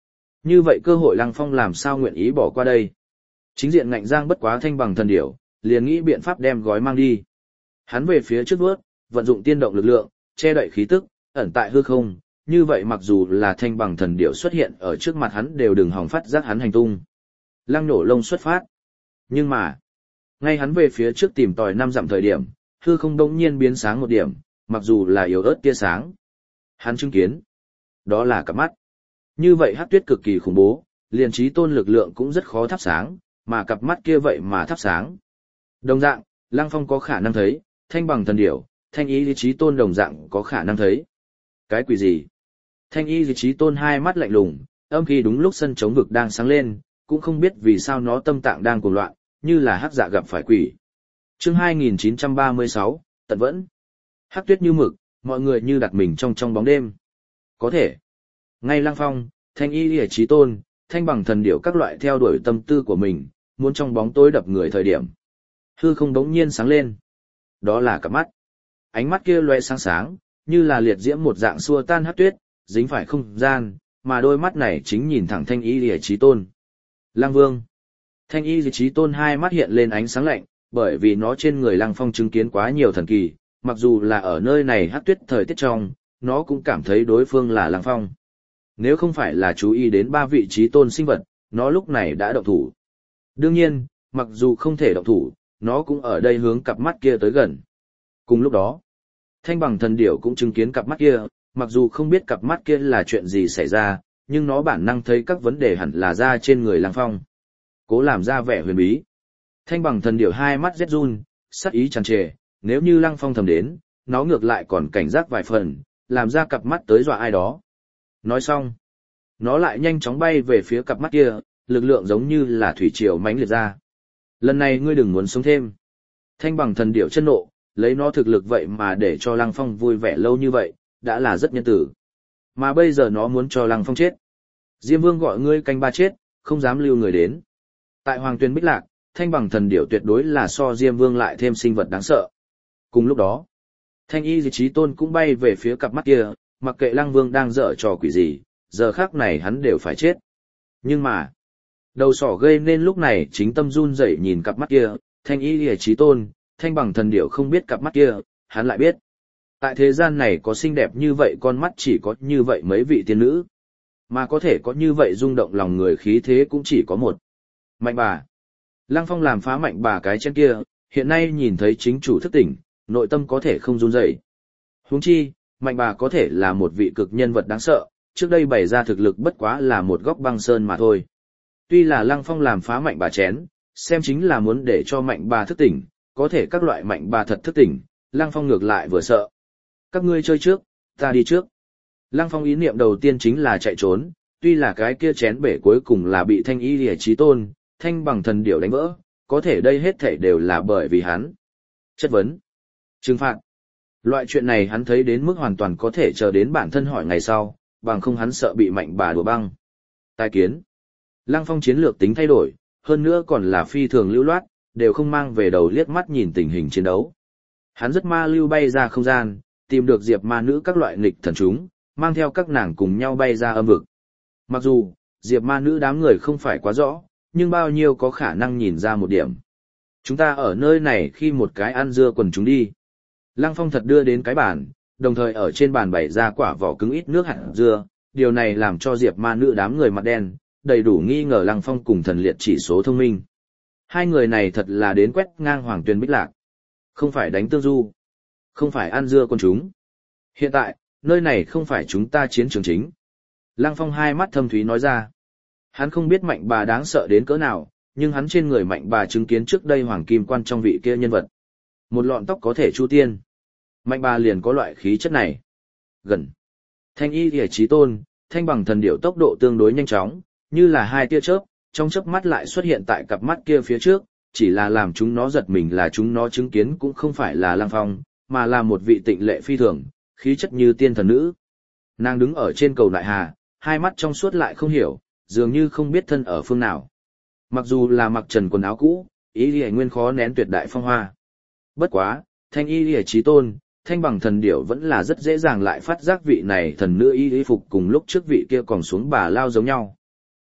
Như vậy cơ hội Lăng Phong làm sao nguyện ý bỏ qua đây? Chính diện ngạnh giang bất quá thanh bằng thần điểu, liền nghĩ biện pháp đem gói mang đi. Hắn về phía trước vớt, vận dụng tiên động lực lượng, che đậy khí tức, ẩn tại hư không, như vậy mặc dù là thanh bằng thần điểu xuất hiện ở trước mặt hắn đều đừng hòng phát giác hắn hành tung. Lăng nổ lông xuất phát. Nhưng mà, ngay hắn về phía trước tìm tòi năm dặm thời điểm, hư không đống nhiên biến sáng một điểm, mặc dù là yếu ớt tia sáng. Hắn chứng kiến, đó là cặp mắt. Như vậy hắc tuyết cực kỳ khủng bố, liền trí tôn lực lượng cũng rất khó thắp sáng, mà cặp mắt kia vậy mà thắp sáng. Đồng dạng, Lăng Phong có khả năng thấy, thanh bằng thần điểu, thanh y lý trí tôn đồng dạng có khả năng thấy. Cái quỷ gì? Thanh y lý trí tôn hai mắt lạnh lùng, âm khi đúng lúc sân chống vực đang sáng lên, cũng không biết vì sao nó tâm tạng đang cuồng loạn, như là hắc dạ gặp phải quỷ. Chương hai nghìn chín trăm ba mươi sáu, tận vẫn. Hắc tuyết như mực, mọi người như đặt mình trong trong bóng đêm. Có thể. Ngay Lăng Phong, thanh y lý trí tôn, thanh bằng thần điểu các loại theo đuổi tâm tư của mình, muốn trong bóng tối đập người thời điểm. Hư không đống nhiên sáng lên. Đó là cặp mắt. Ánh mắt kia loe sáng sáng, như là liệt diễm một dạng xua tan hắc tuyết, dính phải không gian, mà đôi mắt này chính nhìn thẳng thanh y lìa trí tôn. Lăng Vương. Thanh y lìa trí tôn hai mắt hiện lên ánh sáng lạnh, bởi vì nó trên người Lăng Phong chứng kiến quá nhiều thần kỳ, mặc dù là ở nơi này hắc tuyết thời tiết trong, nó cũng cảm thấy đối phương là Lăng Phong. Nếu không phải là chú ý đến ba vị trí tôn sinh vật, nó lúc này đã động thủ. Đương nhiên, mặc dù không thể động thủ, nó cũng ở đây hướng cặp mắt kia tới gần. Cùng lúc đó, thanh bằng thần điểu cũng chứng kiến cặp mắt kia, mặc dù không biết cặp mắt kia là chuyện gì xảy ra, nhưng nó bản năng thấy các vấn đề hẳn là ra trên người Lăng Phong. Cố làm ra vẻ huyền bí. Thanh bằng thần điểu hai mắt rét run, sắc ý tràn trề, nếu như Lăng Phong thầm đến, nó ngược lại còn cảnh giác vài phần, làm ra cặp mắt tới dọa ai đó. Nói xong, nó lại nhanh chóng bay về phía cặp mắt kia, lực lượng giống như là thủy triều mãnh liệt ra. Lần này ngươi đừng muốn sống thêm. Thanh bằng thần điểu chân nộ, lấy nó thực lực vậy mà để cho Lăng Phong vui vẻ lâu như vậy, đã là rất nhân tử. Mà bây giờ nó muốn cho Lăng Phong chết. Diêm Vương gọi ngươi canh ba chết, không dám lưu người đến. Tại Hoàng Tuyền Bích Lạc, thanh bằng thần điểu tuyệt đối là so Diêm Vương lại thêm sinh vật đáng sợ. Cùng lúc đó, thanh y trí tôn cũng bay về phía cặp mắt kia, mặc kệ Lăng Vương đang dở trò quỷ gì, giờ khác này hắn đều phải chết. Nhưng mà, đầu sỏ gây nên lúc này chính tâm run rẩy nhìn cặp mắt kia, thanh y lìa trí tôn, thanh bằng thần điểu không biết cặp mắt kia, hắn lại biết. Tại thế gian này có xinh đẹp như vậy con mắt chỉ có như vậy mấy vị tiên nữ. Mà có thể có như vậy rung động lòng người khí thế cũng chỉ có một. Mạnh bà. Lăng Phong làm phá mạnh bà cái chân kia, hiện nay nhìn thấy chính chủ thức tỉnh, nội tâm có thể không run rẩy. Huống chi, mạnh bà có thể là một vị cực nhân vật đáng sợ, trước đây bày ra thực lực bất quá là một góc băng sơn mà thôi. Tuy là Lăng Phong làm phá mạnh bà chén, xem chính là muốn để cho mạnh bà thức tỉnh, có thể các loại mạnh bà thật thức tỉnh, Lăng Phong ngược lại vừa sợ. Các ngươi chơi trước, ta đi trước. Lăng Phong ý niệm đầu tiên chính là chạy trốn, tuy là cái kia chén bể cuối cùng là bị thanh y lìa trí tôn, thanh bằng thần điểu đánh vỡ, có thể đây hết thảy đều là bởi vì hắn. Chất vấn. Trừng phạt. Loại chuyện này hắn thấy đến mức hoàn toàn có thể chờ đến bản thân hỏi ngày sau, bằng không hắn sợ bị mạnh bà đùa băng. Tai kiến. Lăng Phong chiến lược tính thay đổi, hơn nữa còn là phi thường lưu loát, đều không mang về đầu liếc mắt nhìn tình hình chiến đấu. Hắn rất ma lưu bay ra không gian, tìm được diệp ma nữ các loại nghịch thần chúng, mang theo các nàng cùng nhau bay ra âm vực. Mặc dù, diệp ma nữ đám người không phải quá rõ, nhưng bao nhiêu có khả năng nhìn ra một điểm. Chúng ta ở nơi này khi một cái ăn dưa quần chúng đi. Lăng Phong thật đưa đến cái bàn, đồng thời ở trên bàn bày ra quả vỏ cứng ít nước hạt dưa, điều này làm cho diệp ma nữ đám người mặt đen, đầy đủ nghi ngờ Lăng Phong cùng thần liệt chỉ số thông minh. Hai người này thật là đến quét ngang Hoàng Tuyền Bích Lạc. Không phải đánh tương du, không phải ăn dưa con chúng. Hiện tại, nơi này không phải chúng ta chiến trường chính. Lăng Phong hai mắt thâm thúy nói ra. Hắn không biết mạnh bà đáng sợ đến cỡ nào, nhưng hắn trên người mạnh bà chứng kiến trước đây Hoàng Kim Quan trong vị kia nhân vật. Một lọn tóc có thể chu tiên. Mạnh bà liền có loại khí chất này. Gần. Thanh y lìa trí tôn, thanh bằng thần điểu tốc độ tương đối nhanh chóng, như là hai tia chớp, trong chớp mắt lại xuất hiện tại cặp mắt kia phía trước, chỉ là làm chúng nó giật mình là chúng nó chứng kiến cũng không phải là Lăng Phong, mà là một vị tịnh lệ phi thường, khí chất như tiên thần nữ. Nàng đứng ở trên cầu nại hà, hai mắt trong suốt lại không hiểu, dường như không biết thân ở phương nào. Mặc dù là mặc trần quần áo cũ, ý lìa nguyên khó nén tuyệt đại phong hoa. Bất quá, thanh y lìa trí tôn, thanh bằng thần điểu vẫn là rất dễ dàng lại phát giác vị này thần nữ y y phục cùng lúc trước vị kia còn xuống bà lao giống nhau.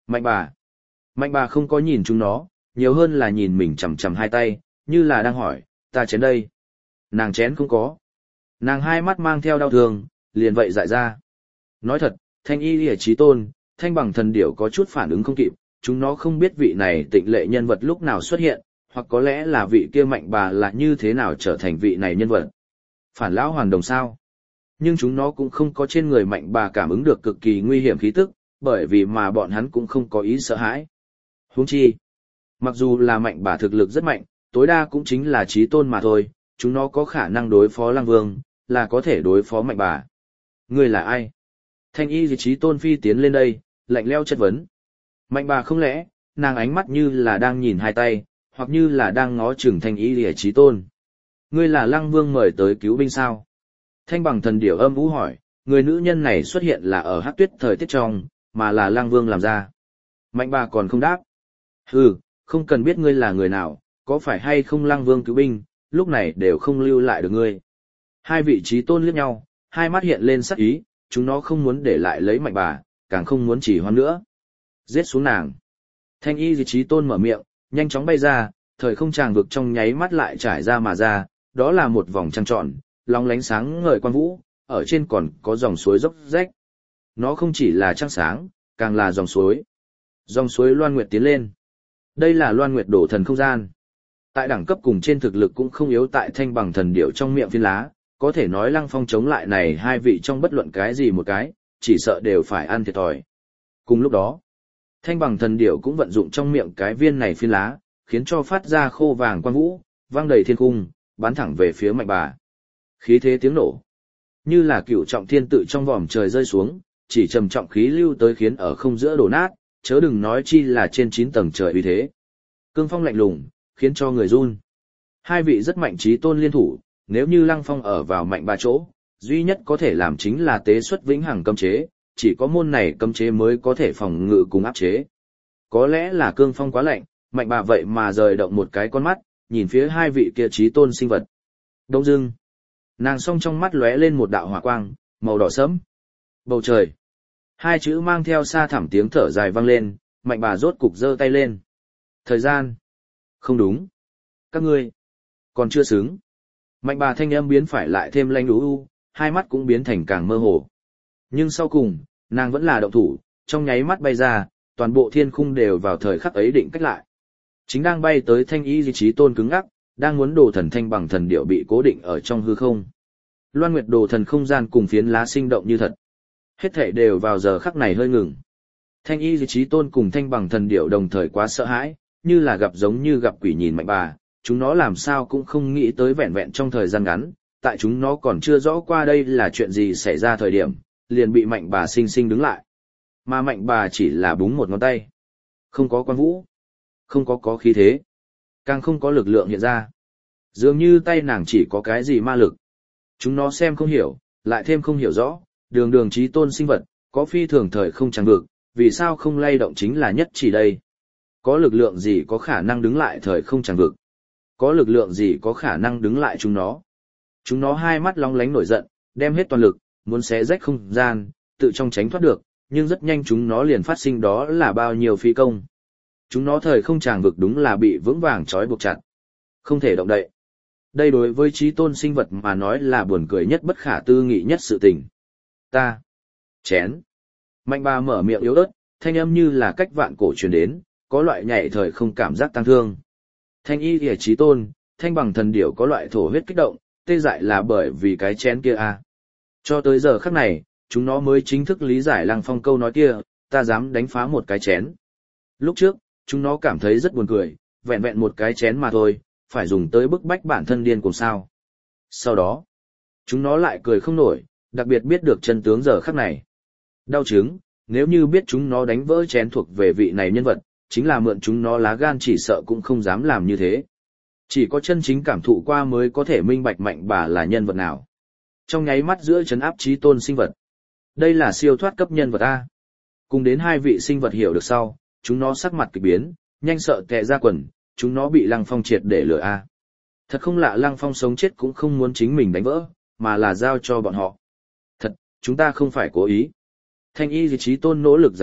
Mạnh bà. Mạnh bà không có nhìn chúng nó, nhiều hơn là nhìn mình chằm chằm hai tay, như là đang hỏi, ta chén đây. Nàng chén không có. Nàng hai mắt mang theo đau thương, liền vậy dại ra. Nói thật, thanh y lìa trí tôn, thanh bằng thần điểu có chút phản ứng không kịp, chúng nó không biết vị này tịnh lệ nhân vật lúc nào xuất hiện, hoặc có lẽ là vị kia mạnh bà là như thế nào trở thành vị này nhân vật. Phản lão hoàn đồng sao? Nhưng chúng nó cũng không có trên người mạnh bà cảm ứng được cực kỳ nguy hiểm khí tức, bởi vì mà bọn hắn cũng không có ý sợ hãi. Huống chi, mặc dù là mạnh bà thực lực rất mạnh, tối đa cũng chính là trí tôn mà thôi, chúng nó có khả năng đối phó Lăng Vương, là có thể đối phó mạnh bà. Ngươi là ai? Thanh y trí tôn phi tiến lên đây, lạnh leo chất vấn. Mạnh bà không lẽ, nàng ánh mắt như là đang nhìn hai tay, hoặc như là đang ngó chừng thanh y lìa trí tôn. Ngươi là Lăng Vương mời tới cứu binh sao? Thanh bằng thần điểu âm vũ hỏi, người nữ nhân này xuất hiện là ở hắc tuyết thời tiết trong, mà là Lăng Vương làm ra. Mạnh bà còn không đáp. Hừ, không cần biết ngươi là người nào, có phải hay không Lăng Vương cứu binh, lúc này đều không lưu lại được ngươi. Hai vị trí tôn liếc nhau, hai mắt hiện lên sắc ý, chúng nó không muốn để lại lấy mạnh bà, càng không muốn chỉ hoan nữa. Giết xuống nàng. Thanh y trí tôn mở miệng, nhanh chóng bay ra, thời không tràng vực trong nháy mắt lại trải ra mà ra, đó là một vòng trăng tròn, long lánh sáng ngời quan vũ, ở trên còn có dòng suối dốc rách. Nó không chỉ là trăng sáng, càng là dòng suối. Dòng suối Loan Nguyệt tiến lên. Đây là Loan Nguyệt đổ thần không gian. Tại đẳng cấp cùng trên thực lực cũng không yếu tại thanh bằng thần điểu trong miệng phiên lá, có thể nói Lăng Phong chống lại này hai vị trong bất luận cái gì một cái, chỉ sợ đều phải ăn thiệt thòi. Cùng lúc đó, thanh bằng thần điểu cũng vận dụng trong miệng cái viên này phiên lá, khiến cho phát ra khô vàng quang vũ, vang đầy thiên cung, bắn thẳng về phía mạnh bà. Khí thế tiếng nổ, như là cựu trọng thiên tự trong vòm trời rơi xuống, chỉ trầm trọng khí lưu tới khiến ở không giữa đổ nát, chớ đừng nói chi là trên chín tầng trời uy thế. Cương phong lạnh lùng, khiến cho người run. Hai vị rất mạnh trí tôn liên thủ, nếu như Lăng Phong ở vào mạnh bà chỗ, duy nhất có thể làm chính là tế xuất vĩnh hằng cấm chế, chỉ có môn này cấm chế mới có thể phòng ngự cùng áp chế. Có lẽ là cương phong quá lạnh, mạnh bà vậy mà rời động một cái con mắt, nhìn phía hai vị kia trí tôn sinh vật. Đông dưng, nàng song trong mắt lóe lên một đạo hỏa quang, màu đỏ sẫm. Bầu trời. Hai chữ mang theo xa thẳm tiếng thở dài vang lên, mạnh bà rốt cục giơ tay lên. Thời gian. Không đúng. Các ngươi. Còn chưa xứng. Mạnh bà thanh âm biến phải lại thêm lanh đú u, hai mắt cũng biến thành càng mơ hồ. Nhưng sau cùng, nàng vẫn là động thủ, trong nháy mắt bay ra, toàn bộ thiên khung đều vào thời khắc ấy định cách lại. Chính đang bay tới thanh y di trí tôn cứng ngắc, đang muốn đồ thần thanh bằng thần điệu bị cố định ở trong hư không. Loan Nguyệt đồ thần không gian cùng phiến lá sinh động như thật. Hết thảy đều vào giờ khắc này hơi ngừng. Thanh y di trí tôn cùng thanh bằng thần điệu đồng thời quá sợ hãi, như là gặp giống như gặp quỷ nhìn mạnh bà, chúng nó làm sao cũng không nghĩ tới vẹn vẹn trong thời gian ngắn, tại chúng nó còn chưa rõ qua đây là chuyện gì xảy ra thời điểm, liền bị mạnh bà sinh sinh đứng lại. Mà mạnh bà chỉ là búng một ngón tay. Không có quan vũ, không có có khí thế, càng không có lực lượng hiện ra. Dường như tay nàng chỉ có cái gì ma lực. Chúng nó xem không hiểu, lại thêm không hiểu rõ, đường đường trí tôn sinh vật, có phi thường thời không chẳng vực, vì sao không lay động chính là nhất chỉ đây. Có lực lượng gì có khả năng đứng lại thời không chẳng vực. Có lực lượng gì có khả năng đứng lại chúng nó. Chúng nó hai mắt long lánh nổi giận, đem hết toàn lực, muốn xé rách không gian, tự trong tránh thoát được, nhưng rất nhanh chúng nó liền phát sinh đó là bao nhiêu phi công. Chúng nó thời không tràng vực đúng là bị vững vàng trói buộc chặt. Không thể động đậy. Đây đối với trí tôn sinh vật mà nói là buồn cười nhất bất khả tư nghị nhất sự tình. Ta. Chén. Mạnh bà mở miệng yếu ớt, thanh âm như là cách vạn cổ truyền đến, có loại nhảy thời không cảm giác tăng thương. Thanh y kìa trí tôn, thanh bằng thần điểu có loại thổ huyết kích động, tê dại là bởi vì cái chén kia à. Cho tới giờ khắc này, chúng nó mới chính thức lý giải Lăng Phong câu nói kia, ta dám đánh phá một cái chén. Lúc trước, chúng nó cảm thấy rất buồn cười, vẹn vẹn một cái chén mà thôi, phải dùng tới bức bách bản thân điên cùng sao. Sau đó, chúng nó lại cười không nổi, đặc biệt biết được chân tướng giờ khắc này. Đau chứng, nếu như biết chúng nó đánh vỡ chén thuộc về vị này nhân vật, chính là mượn chúng nó lá gan chỉ sợ cũng không dám làm như thế. Chỉ có chân chính cảm thụ qua mới có thể minh bạch mạnh bà là nhân vật nào. Trong nháy mắt giữa trấn áp trí tôn sinh vật. Đây là siêu thoát cấp nhân vật A. Cùng đến hai vị sinh vật hiểu được sau, chúng nó sắc mặt kỳ biến, nhanh sợ tè ra quần, chúng nó bị Lăng Phong triệt để lừa A. Thật không lạ Lăng Phong sống chết cũng không muốn chính mình đánh vỡ, mà là giao cho bọn họ. Thật, chúng ta không phải cố ý. Thanh y di trí tôn nỗ lực giải thích,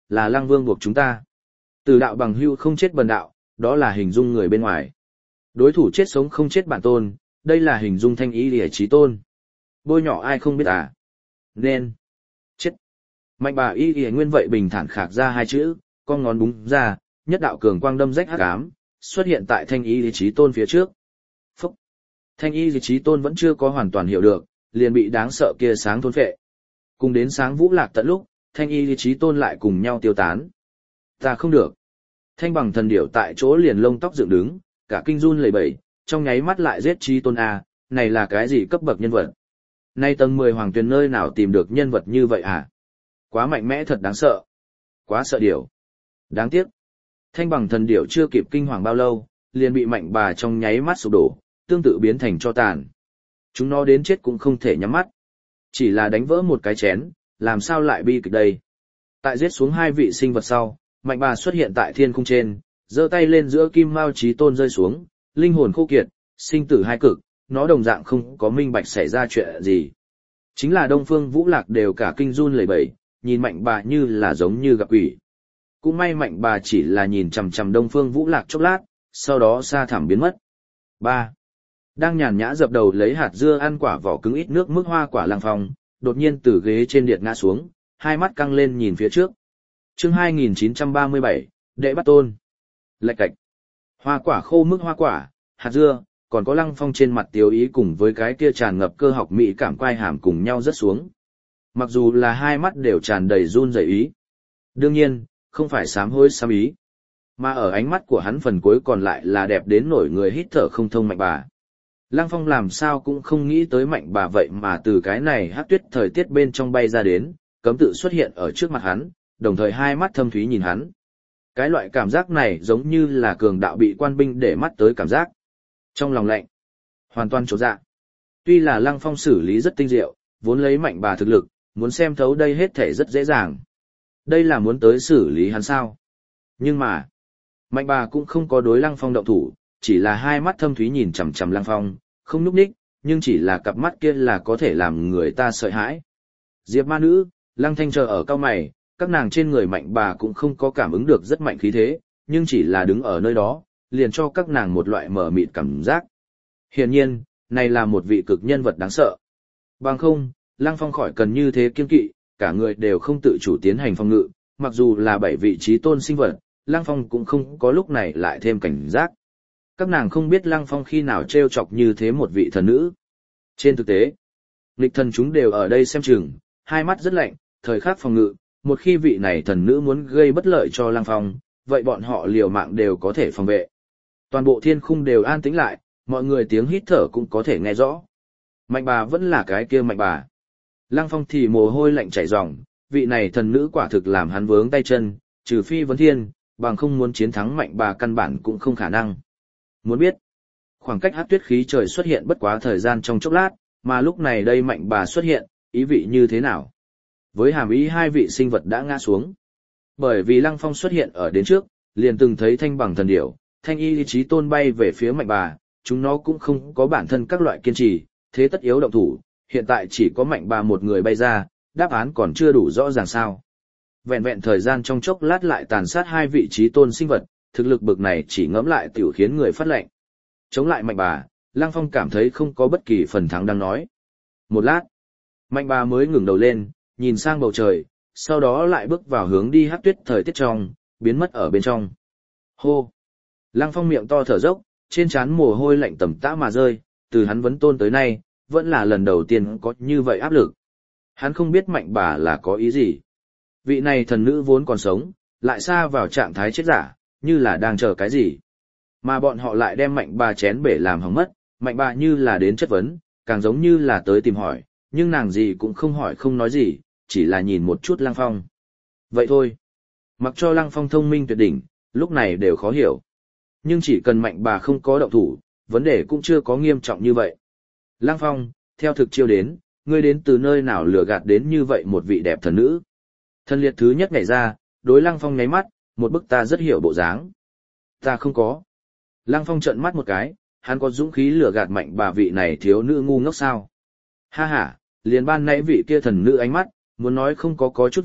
là Lăng Vương buộc chúng ta. Từ đạo bằng hưu không chết bần đạo, đó là hình dung người bên ngoài. Đối thủ chết sống không chết bản tôn, đây là hình dung thanh ý lìa trí tôn. Bôi nhỏ ai không biết à? Nên. Chết. Mạnh bà y lìa nguyên vậy bình thản khạc ra hai chữ, con ngón búng ra, nhất đạo cường quang đâm rách hắc ám, xuất hiện tại thanh ý lìa trí tôn phía trước. Phúc. Thanh ý lìa trí tôn vẫn chưa có hoàn toàn hiểu được, liền bị đáng sợ kia sáng thôn phệ. Cùng đến sáng vũ lạc tận lúc, thanh y lìa trí tôn lại cùng nhau tiêu tán. Ta không được. Thanh bằng thần điểu tại chỗ liền lông tóc dựng đứng, cả kinh run lẩy bẩy, trong nháy mắt lại giết trí tôn A, này là cái gì cấp bậc nhân vật? Nay tầng mười hoàng tuyền nơi nào tìm được nhân vật như vậy hả? Quá mạnh mẽ thật đáng sợ. Quá sợ điểu. Đáng tiếc. Thanh bằng thần điểu chưa kịp kinh hoàng bao lâu, liền bị mạnh bà trong nháy mắt sụp đổ, tương tự biến thành cho tàn. Chúng nó đến chết cũng không thể nhắm mắt. Chỉ là đánh vỡ một cái chén, làm sao lại bi kịch đây? Tại giết xuống hai vị sinh vật sau, mạnh bà xuất hiện tại thiên khung trên, giơ tay lên giữa kim mao chí tôn rơi xuống, linh hồn khô kiệt, sinh tử hai cực, nó đồng dạng không có minh bạch xảy ra chuyện gì. Chính là Đông Phương Vũ Lạc đều cả kinh run lẩy bẩy, nhìn mạnh bà như là giống như gặp quỷ. Cũng may mạnh bà chỉ là nhìn chằm chằm Đông Phương Vũ Lạc chốc lát, sau đó xa thẳm biến mất. ba. Đang nhàn nhã dập đầu lấy hạt dưa ăn quả vỏ cứng ít nước mức hoa quả Lăng Phong, đột nhiên từ ghế trên điện ngã xuống, hai mắt căng lên nhìn phía trước. Chương hai nghìn chín trăm ba mươi bảy, Đệ Bắt Tôn. Lạch cạch. Hoa quả khô mức hoa quả, hạt dưa, còn có Lăng Phong trên mặt tiêu ý cùng với cái kia tràn ngập cơ học mỹ cảm quai hàm cùng nhau rớt xuống. Mặc dù là hai mắt đều tràn đầy run rẩy ý. Đương nhiên, không phải sám hối sám ý. Mà ở ánh mắt của hắn phần cuối còn lại là đẹp đến nổi người hít thở không thông mạnh bà. Lăng Phong làm sao cũng không nghĩ tới mạnh bà vậy mà từ cái này hát tuyết thời tiết bên trong bay ra đến, cấm tự xuất hiện ở trước mặt hắn, đồng thời hai mắt thâm thúy nhìn hắn. Cái loại cảm giác này giống như là cường đạo bị quan binh để mắt tới cảm giác. Trong lòng lạnh, hoàn toàn trột dạ. Tuy là Lăng Phong xử lý rất tinh diệu, vốn lấy mạnh bà thực lực, muốn xem thấu đây hết thể rất dễ dàng. Đây là muốn tới xử lý hắn sao. Nhưng mà, mạnh bà cũng không có đối Lăng Phong động thủ, chỉ là hai mắt thâm thúy nhìn chằm chằm Lăng Phong, không núp ních, nhưng chỉ là cặp mắt kia là có thể làm người ta sợ hãi. Diệp ma nữ, Lăng Thanh chờ ở cao mày, các nàng trên người mạnh bà cũng không có cảm ứng được rất mạnh khí thế, nhưng chỉ là đứng ở nơi đó, liền cho các nàng một loại mở mịt cảm giác. Hiển nhiên, này là một vị cực nhân vật đáng sợ. Bằng không, Lăng Phong khỏi cần như thế kiên kỵ, cả người đều không tự chủ tiến hành phòng ngự, mặc dù là bảy vị trí tôn sinh vật, Lăng Phong cũng không có lúc này lại thêm cảnh giác. Các nàng không biết Lăng Phong khi nào trêu chọc như thế một vị thần nữ. Trên thực tế, nghịch thần chúng đều ở đây xem chừng, hai mắt rất lạnh, thời khắc phòng ngự, một khi vị này thần nữ muốn gây bất lợi cho Lăng Phong, vậy bọn họ liều mạng đều có thể phòng vệ. Toàn bộ thiên khung đều an tĩnh lại, mọi người tiếng hít thở cũng có thể nghe rõ. Mạnh bà vẫn là cái kia mạnh bà. Lăng Phong thì mồ hôi lạnh chảy ròng, vị này thần nữ quả thực làm hắn vướng tay chân, trừ phi vấn thiên, bằng không muốn chiến thắng mạnh bà căn bản cũng không khả năng. Muốn biết, khoảng cách hắc tuyết khí trời xuất hiện bất quá thời gian trong chốc lát, mà lúc này đây mạnh bà xuất hiện, ý vị như thế nào? Với hàm ý hai vị sinh vật đã ngã xuống. Bởi vì Lăng Phong xuất hiện ở đến trước, liền từng thấy thanh bằng thần điểu, thanh y chí tôn bay về phía mạnh bà, chúng nó cũng không có bản thân các loại kiên trì, thế tất yếu động thủ, hiện tại chỉ có mạnh bà một người bay ra, đáp án còn chưa đủ rõ ràng sao. Vẹn vẹn thời gian trong chốc lát lại tàn sát hai vị chí tôn sinh vật, thực lực bực này chỉ ngẫm lại tiểu khiến người phát lệnh. Chống lại mạnh bà, Lăng Phong cảm thấy không có bất kỳ phần thắng đang nói. Một lát, mạnh bà mới ngừng đầu lên, nhìn sang bầu trời, sau đó lại bước vào hướng đi hắc tuyết thời tiết trong, biến mất ở bên trong. Hô! Lăng Phong miệng to thở dốc, trên trán mồ hôi lạnh tầm tã mà rơi, từ hắn vấn tôn tới nay, vẫn là lần đầu tiên có như vậy áp lực. Hắn không biết mạnh bà là có ý gì. Vị này thần nữ vốn còn sống, lại xa vào trạng thái chết giả, như là đang chờ cái gì. Mà bọn họ lại đem mạnh bà chén bể làm hỏng mất, mạnh bà như là đến chất vấn, càng giống như là tới tìm hỏi, nhưng nàng gì cũng không hỏi không nói gì, chỉ là nhìn một chút Lăng Phong. Vậy thôi. Mặc cho Lăng Phong thông minh tuyệt đỉnh, lúc này đều khó hiểu. Nhưng chỉ cần mạnh bà không có động thủ, vấn đề cũng chưa có nghiêm trọng như vậy. Lăng Phong, theo thực chiêu đến, ngươi đến từ nơi nào lừa gạt đến như vậy một vị đẹp thần nữ. Thần liệt thứ nhất nhảy ra, đối Lăng Phong nháy mắt, một bức ta rất hiểu bộ dáng. Ta không có. Lăng Phong trợn mắt một cái, hắn có dũng khí lừa gạt mạnh bà vị này thiếu nữ ngu ngốc sao. Ha ha, liền ban nãy vị kia thần nữ ánh mắt, muốn nói không có có chút việc,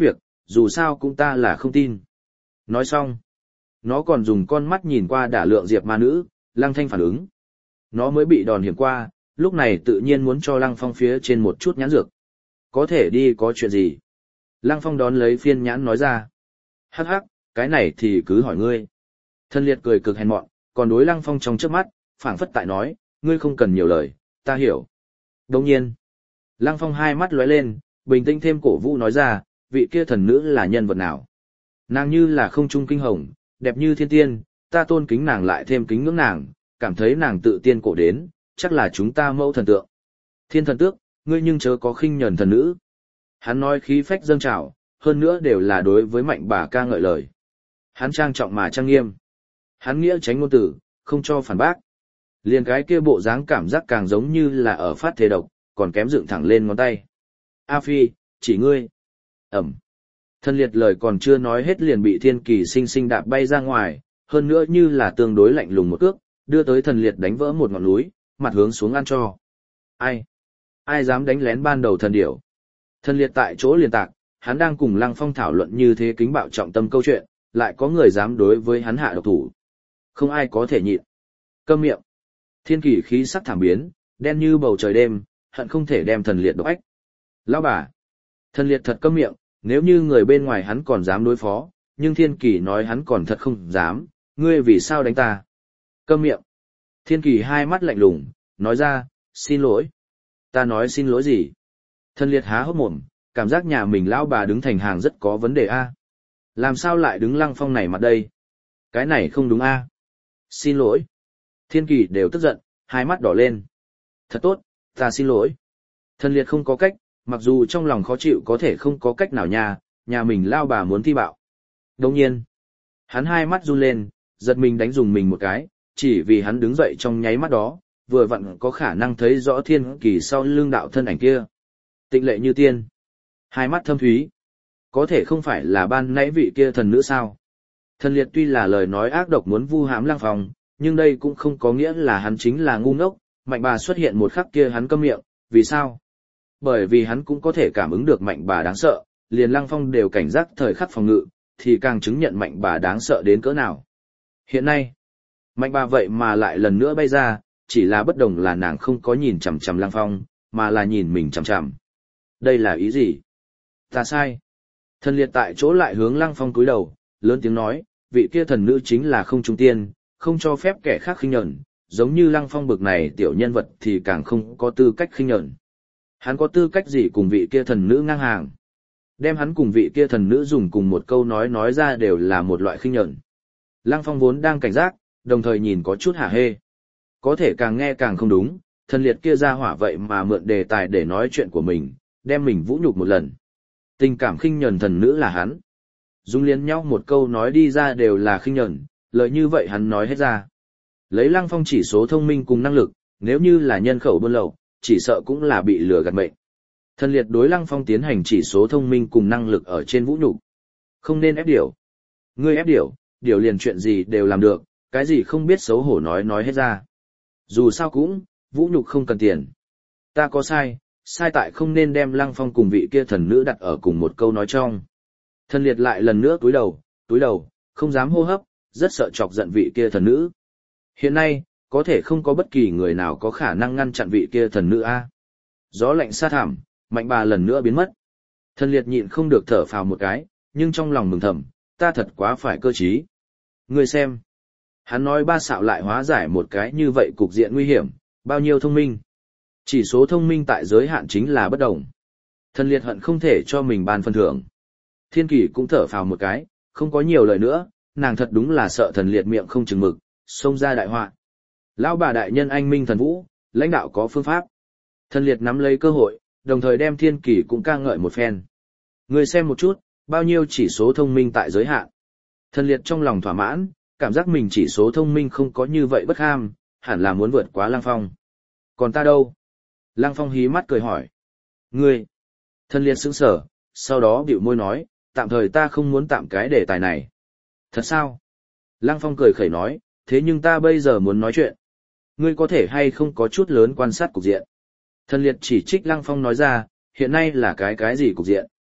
dù sao cũng ta là không tin. Nói xong, nó còn dùng con mắt nhìn qua đả lượng Diệp ma nữ, Lăng Thanh phản ứng. Nó mới bị đòn hiểm qua, lúc này tự nhiên muốn cho Lăng Phong phía trên một chút nhãn dược. Có thể đi có chuyện gì? Lăng Phong đón lấy phiên nhãn nói ra. Hắc hắc, cái này thì cứ hỏi ngươi. Thân liệt cười cực hèn mọn, còn đối Lăng Phong trong trước mắt, phảng phất tại nói, ngươi không cần nhiều lời, ta hiểu. Đồng nhiên, Lăng Phong hai mắt lóe lên, bình tĩnh thêm cổ vũ nói ra, vị kia thần nữ là nhân vật nào? Nàng như là không trung kinh hồng, đẹp như thiên tiên, ta tôn kính nàng lại thêm kính ngưỡng nàng, cảm thấy nàng tự tiên cổ đến, chắc là chúng ta mẫu thần tượng. Thiên thần tước, ngươi nhưng chớ có khinh nhẫn thần nữ. Hắn nói khí phách dâng trào, hơn nữa đều là đối với Mạnh Bà ca ngợi lời. Hắn trang trọng mà trang nghiêm. Hắn nghĩa tránh ngôn tử, không cho phản bác. Liền cái kia bộ dáng cảm giác càng giống như là ở phát thế độc, còn kém dựng thẳng lên ngón tay. A Phi, chỉ ngươi. Ẩm. Thân liệt lời còn chưa nói hết liền bị thiên kỳ sinh sinh đạp bay ra ngoài, hơn nữa như là tương đối lạnh lùng một cước, đưa tới thần liệt đánh vỡ một ngọn núi, mặt hướng xuống ăn cho. Ai? Ai dám đánh lén ban đầu thần điểu? Thần liệt tại chỗ liền tạc, hắn đang cùng Lăng Phong thảo luận như thế kính bạo trọng tâm câu chuyện, lại có người dám đối với hắn hạ độc thủ. Không ai có thể nhịn. Câm miệng. Thiên kỳ khí sắc thảm biến, đen như bầu trời đêm, hận không thể đem thần liệt độc ách. Lão bà. Thần liệt thật câm miệng, nếu như người bên ngoài hắn còn dám đối phó, nhưng thiên kỳ nói hắn còn thật không dám, ngươi vì sao đánh ta? Câm miệng. Thiên kỳ hai mắt lạnh lùng, nói ra, xin lỗi. Ta nói xin lỗi gì? Thần liệt há hốc mồm, cảm giác nhà mình lão bà đứng thành hàng rất có vấn đề a. Làm sao lại đứng Lăng Phong này mặt đây? Cái này không đúng a. Xin lỗi. Thiên kỳ đều tức giận, hai mắt đỏ lên. Thật tốt, ta xin lỗi. Thần liệt không có cách, mặc dù trong lòng khó chịu có thể không có cách nào nha, nhà mình lao bà muốn thi bạo. Đồng nhiên, hắn hai mắt run lên, giật mình đánh dùng mình một cái, chỉ vì hắn đứng dậy trong nháy mắt đó, vừa vặn có khả năng thấy rõ thiên kỳ sau lưng đạo thân ảnh kia. Tịnh lệ như tiên. Hai mắt thâm thúy. Có thể không phải là ban nãy vị kia thần nữ sao? Thần liệt tuy là lời nói ác độc muốn vu hãm Lăng Phong, nhưng đây cũng không có nghĩa là hắn chính là ngu ngốc, Mạnh Bà xuất hiện một khắc kia hắn câm miệng, vì sao? Bởi vì hắn cũng có thể cảm ứng được Mạnh Bà đáng sợ, liền Lăng Phong đều cảnh giác thời khắc phòng ngự, thì càng chứng nhận Mạnh Bà đáng sợ đến cỡ nào. Hiện nay, Mạnh Bà vậy mà lại lần nữa bay ra, chỉ là bất đồng là nàng không có nhìn chằm chằm Lăng Phong, mà là nhìn mình chằm chằm. Đây là ý gì? Ta sai. Thần liệt tại chỗ lại hướng Lăng Phong cúi đầu, lớn tiếng nói, vị kia thần nữ chính là không trung tiên, không cho phép kẻ khác khinh nhẫn, giống như Lăng Phong bực này tiểu nhân vật thì càng không có tư cách khinh nhẫn. Hắn có tư cách gì cùng vị kia thần nữ ngang hàng? Đem hắn cùng vị kia thần nữ dùng cùng một câu nói nói ra đều là một loại khinh nhẫn. Lăng Phong vốn đang cảnh giác, đồng thời nhìn có chút hả hê. Có thể càng nghe càng không đúng, thần liệt kia ra hỏa vậy mà mượn đề tài để nói chuyện của mình, đem mình vũ nhục một lần. Tình cảm khinh nhẫn thần nữ là hắn. Dung liên nhau một câu nói đi ra đều là khinh nhẫn, lời như vậy hắn nói hết ra. Lấy Lăng Phong chỉ số thông minh cùng năng lực, nếu như là nhân khẩu buôn lậu, chỉ sợ cũng là bị lừa gạt mệnh. Thần liệt đối Lăng Phong tiến hành chỉ số thông minh cùng năng lực ở trên vũ nhục. Không nên ép điều. Ngươi ép điều, điều liền chuyện gì đều làm được, cái gì không biết xấu hổ nói nói hết ra. Dù sao cũng, vũ nhục không cần tiền. Ta có sai, sai tại không nên đem Lăng Phong cùng vị kia thần nữ đặt ở cùng một câu nói trong. Thần liệt lại lần nữa túi đầu, túi đầu, không dám hô hấp, rất sợ chọc giận vị kia thần nữ. Hiện nay, có thể không có bất kỳ người nào có khả năng ngăn chặn vị kia thần nữ a. Gió lạnh xa thảm, Mạnh Bà lần nữa biến mất. Thần liệt nhịn không được thở phào một cái, nhưng trong lòng mừng thầm, ta thật quá phải cơ trí. Ngươi xem. Hắn nói ba xạo lại hóa giải một cái như vậy cục diện nguy hiểm, bao nhiêu thông minh. Chỉ số thông minh tại giới hạn chính là bất đồng. Thần liệt hận không thể cho mình ban phần thưởng. Thiên Kỳ cũng thở phào một cái, không có nhiều lời nữa, nàng thật đúng là sợ thần liệt miệng không chừng mực, xông ra đại họa. Lão bà đại nhân anh minh thần vũ, lãnh đạo có phương pháp. Thần liệt nắm lấy cơ hội, đồng thời đem Thiên Kỳ cũng ca ngợi một phen. Người xem một chút, bao nhiêu chỉ số thông minh tại giới hạn. Thần liệt trong lòng thỏa mãn, cảm giác mình chỉ số thông minh không có như vậy bất ham, hẳn là muốn vượt quá Lăng Phong. Còn ta đâu? Lăng Phong hí mắt cười hỏi. Ngươi. Thần liệt sững sờ, sau đó bĩu môi nói, tạm thời ta không muốn tạm cái đề tài này. Thật sao? Lăng Phong cười khẩy nói, thế nhưng ta bây giờ muốn nói chuyện. Ngươi có thể hay không có chút lớn quan sát cục diện. Thần liệt chỉ trích Lăng Phong nói ra, hiện nay là cái cái gì cục diện?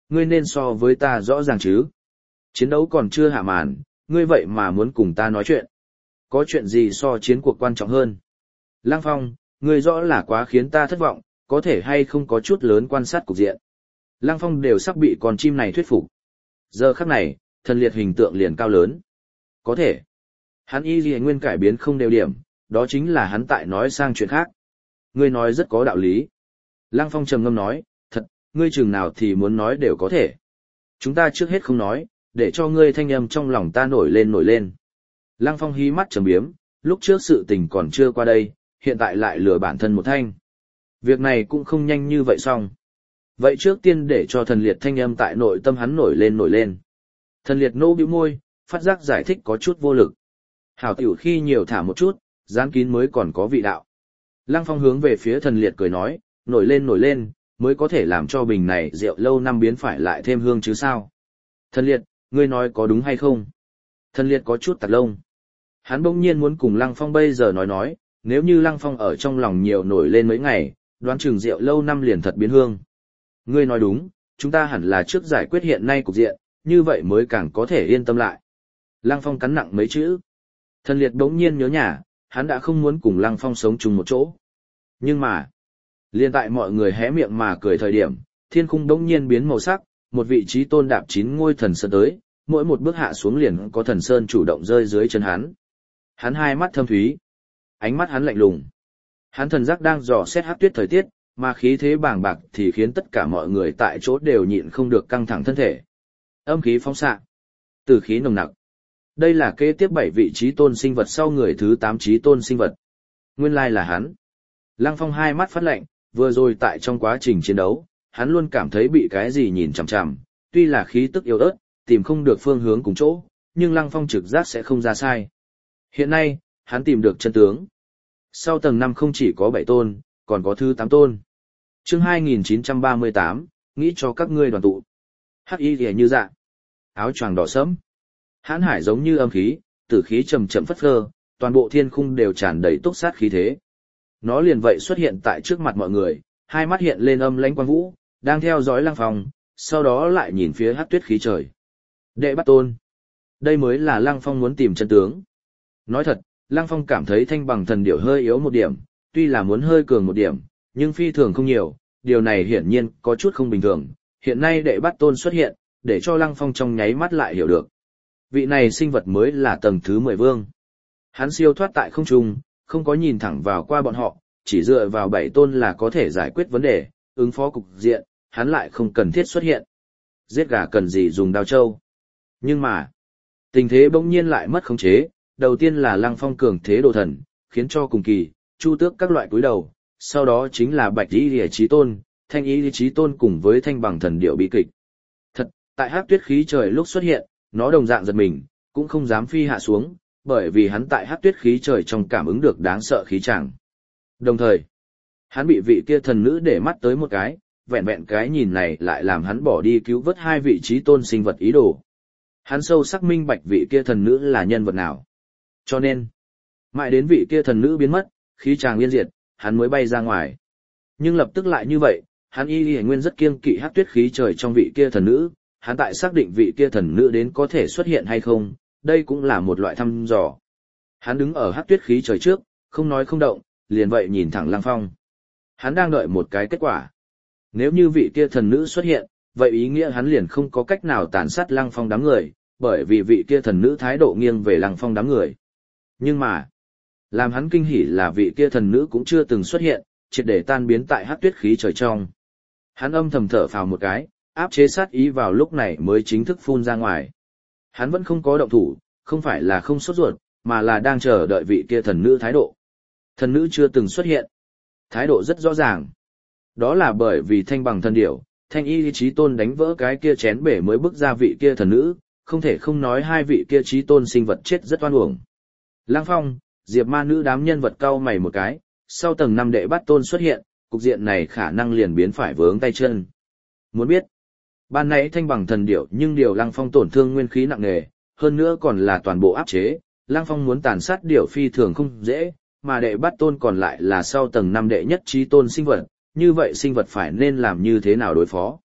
Ngươi nên so với ta rõ ràng chứ. Chiến đấu còn chưa hạ màn, ngươi vậy mà muốn cùng ta nói chuyện. Có chuyện gì so chiến cuộc quan trọng hơn? Lăng Phong, ngươi rõ là quá khiến ta thất vọng, có thể hay không có chút lớn quan sát cục diện. Lăng Phong đều sắp bị con chim này thuyết phục. Giờ khắc này, thần liệt hình tượng liền cao lớn. Có thể. Hắn y ghi nguyên cải biến không đều điểm, đó chính là hắn tại nói sang chuyện khác. Ngươi nói rất có đạo lý. Lăng Phong trầm ngâm nói, thật, ngươi chừng nào thì muốn nói đều có thể. Chúng ta trước hết không nói, để cho ngươi thanh âm trong lòng ta nổi lên nổi lên. Lăng Phong hí mắt trầm biếm, lúc trước sự tình còn chưa qua đây, hiện tại lại lừa bản thân một thanh. Việc này cũng không nhanh như vậy xong. Vậy trước tiên để cho thần liệt thanh âm tại nội tâm hắn nổi lên nổi lên. Thần liệt nô bĩu môi, phát giác giải thích có chút vô lực. Hảo tiểu khi nhiều thả một chút, dán kín mới còn có vị đạo. Lăng Phong hướng về phía thần liệt cười nói, nổi lên nổi lên, mới có thể làm cho bình này rượu lâu năm biến phải lại thêm hương chứ sao. Thần liệt, ngươi nói có đúng hay không? Thần liệt có chút tạt lông. Hắn bỗng nhiên muốn cùng Lăng Phong bây giờ nói nói, nếu như Lăng Phong ở trong lòng nhiều nổi lên mấy ngày, đoán chừng rượu lâu năm liền thật biến hương. Ngươi nói đúng, chúng ta hẳn là trước giải quyết hiện nay cục diện, như vậy mới càng có thể yên tâm lại. Lăng Phong cắn nặng mấy chữ. Thần liệt bỗng nhiên nhớ nhà, hắn đã không muốn cùng Lăng Phong sống chung một chỗ. Nhưng mà, liền tại mọi người hé miệng mà cười thời điểm, thiên khung bỗng nhiên biến màu sắc, một vị trí tôn đạp chín ngôi thần sơn tới, mỗi một bước hạ xuống liền có thần sơn chủ động rơi dưới chân hắn. Hắn hai mắt thâm thúy, ánh mắt hắn lạnh lùng. Hắn thần giác đang dò xét hắc tuyết thời tiết, mà khí thế bàng bạc thì khiến tất cả mọi người tại chỗ đều nhịn không được căng thẳng thân thể. Âm khí phóng xạ, tử khí nồng nặc. Đây là kế tiếp bảy vị trí tôn sinh vật sau người thứ tám trí tôn sinh vật. Nguyên lai là hắn. Lăng Phong hai mắt phát lạnh, vừa rồi tại trong quá trình chiến đấu, hắn luôn cảm thấy bị cái gì nhìn chằm chằm, tuy là khí tức yếu ớt, tìm không được phương hướng cùng chỗ, nhưng Lăng Phong trực giác sẽ không ra sai. Hiện nay, hắn tìm được chân tướng. Sau tầng năm không chỉ có bảy tôn, còn có thứ tám tôn. Chương hai nghìn chín trăm ba mươi tám, nghĩ cho các ngươi đoàn tụ. Hắc y liễu như dạ, áo choàng đỏ sẫm. Hãn hải giống như âm khí, tử khí chậm chậm phất phơ, toàn bộ thiên khung đều tràn đầy túc sát khí thế. Nó liền vậy xuất hiện tại trước mặt mọi người, hai mắt hiện lên âm lãnh quang vũ, đang theo dõi Lăng Phong, sau đó lại nhìn phía hắc tuyết khí trời. Đệ bắt tôn. Đây mới là Lăng Phong muốn tìm chân tướng. Nói thật, Lăng Phong cảm thấy thanh bằng thần điểu hơi yếu một điểm, tuy là muốn hơi cường một điểm, nhưng phi thường không nhiều, điều này hiển nhiên có chút không bình thường. Hiện nay đệ bắt tôn xuất hiện, để cho Lăng Phong trong nháy mắt lại hiểu được. Vị này sinh vật mới là tầng thứ mười vương. Hắn siêu thoát tại không trung, không có nhìn thẳng vào qua bọn họ, chỉ dựa vào bảy tôn là có thể giải quyết vấn đề, ứng phó cục diện, hắn lại không cần thiết xuất hiện. Giết gà cần gì dùng đao trâu. Nhưng mà, tình thế bỗng nhiên lại mất khống chế, đầu tiên là Lăng Phong cường thế đồ thần, khiến cho cùng kỳ, chu tước các loại cúi đầu, sau đó chính là bạch y liễu chí tôn, thanh y liễu chí tôn cùng với thanh bằng thần điệu bi kịch. Thật, tại hắc tuyết khí trời lúc xuất hiện, nó đồng dạng giật mình, cũng không dám phi hạ xuống, bởi vì hắn tại hắc tuyết khí trời trong cảm ứng được đáng sợ khí tràng. Đồng thời, hắn bị vị kia thần nữ để mắt tới một cái, vẹn vẹn cái nhìn này lại làm hắn bỏ đi cứu vớt hai vị trí tôn sinh vật ý đồ. Hắn sâu sắc minh bạch vị kia thần nữ là nhân vật nào. Cho nên, mãi đến vị kia thần nữ biến mất, khí tràng yên diệt, hắn mới bay ra ngoài. Nhưng lập tức lại như vậy, hắn y y nguyên rất kiêng kỵ hắc tuyết khí trời trong vị kia thần nữ, hắn tại xác định vị kia thần nữ đến có thể xuất hiện hay không, đây cũng là một loại thăm dò. Hắn đứng ở hắc tuyết khí trời trước, không nói không động, liền vậy nhìn thẳng Lăng Phong. Hắn đang đợi một cái kết quả. Nếu như vị kia thần nữ xuất hiện, vậy ý nghĩa hắn liền không có cách nào tàn sát Lăng Phong đám người, bởi vì vị kia thần nữ thái độ nghiêng về Lăng Phong đám người. Nhưng mà, làm hắn kinh hỉ là vị kia thần nữ cũng chưa từng xuất hiện, triệt để tan biến tại hắc tuyết khí trời trong. Hắn âm thầm thở phào một cái, áp chế sát ý vào lúc này mới chính thức phun ra ngoài. Hắn vẫn không có động thủ, không phải là không sốt ruột, mà là đang chờ đợi vị kia thần nữ thái độ. Thần nữ chưa từng xuất hiện. Thái độ rất rõ ràng. Đó là bởi vì thanh bằng thần điểu, thanh y chí tôn đánh vỡ cái kia chén bể mới bước ra vị kia thần nữ, không thể không nói hai vị kia chí tôn sinh vật chết rất oan uổng. Lăng Phong, Diệp Ma nữ đám nhân vật cau mày một cái, sau tầng năm đệ bắt tôn xuất hiện, cục diện này khả năng liền biến phải vướng tay chân. Muốn biết, ban nãy thanh bằng thần điểu nhưng điều Lăng Phong tổn thương nguyên khí nặng nề, hơn nữa còn là toàn bộ áp chế, Lăng Phong muốn tàn sát điểu phi thường không dễ, mà đệ bắt tôn còn lại là sau tầng năm đệ nhất chí tôn sinh vật, như vậy sinh vật phải nên làm như thế nào đối phó.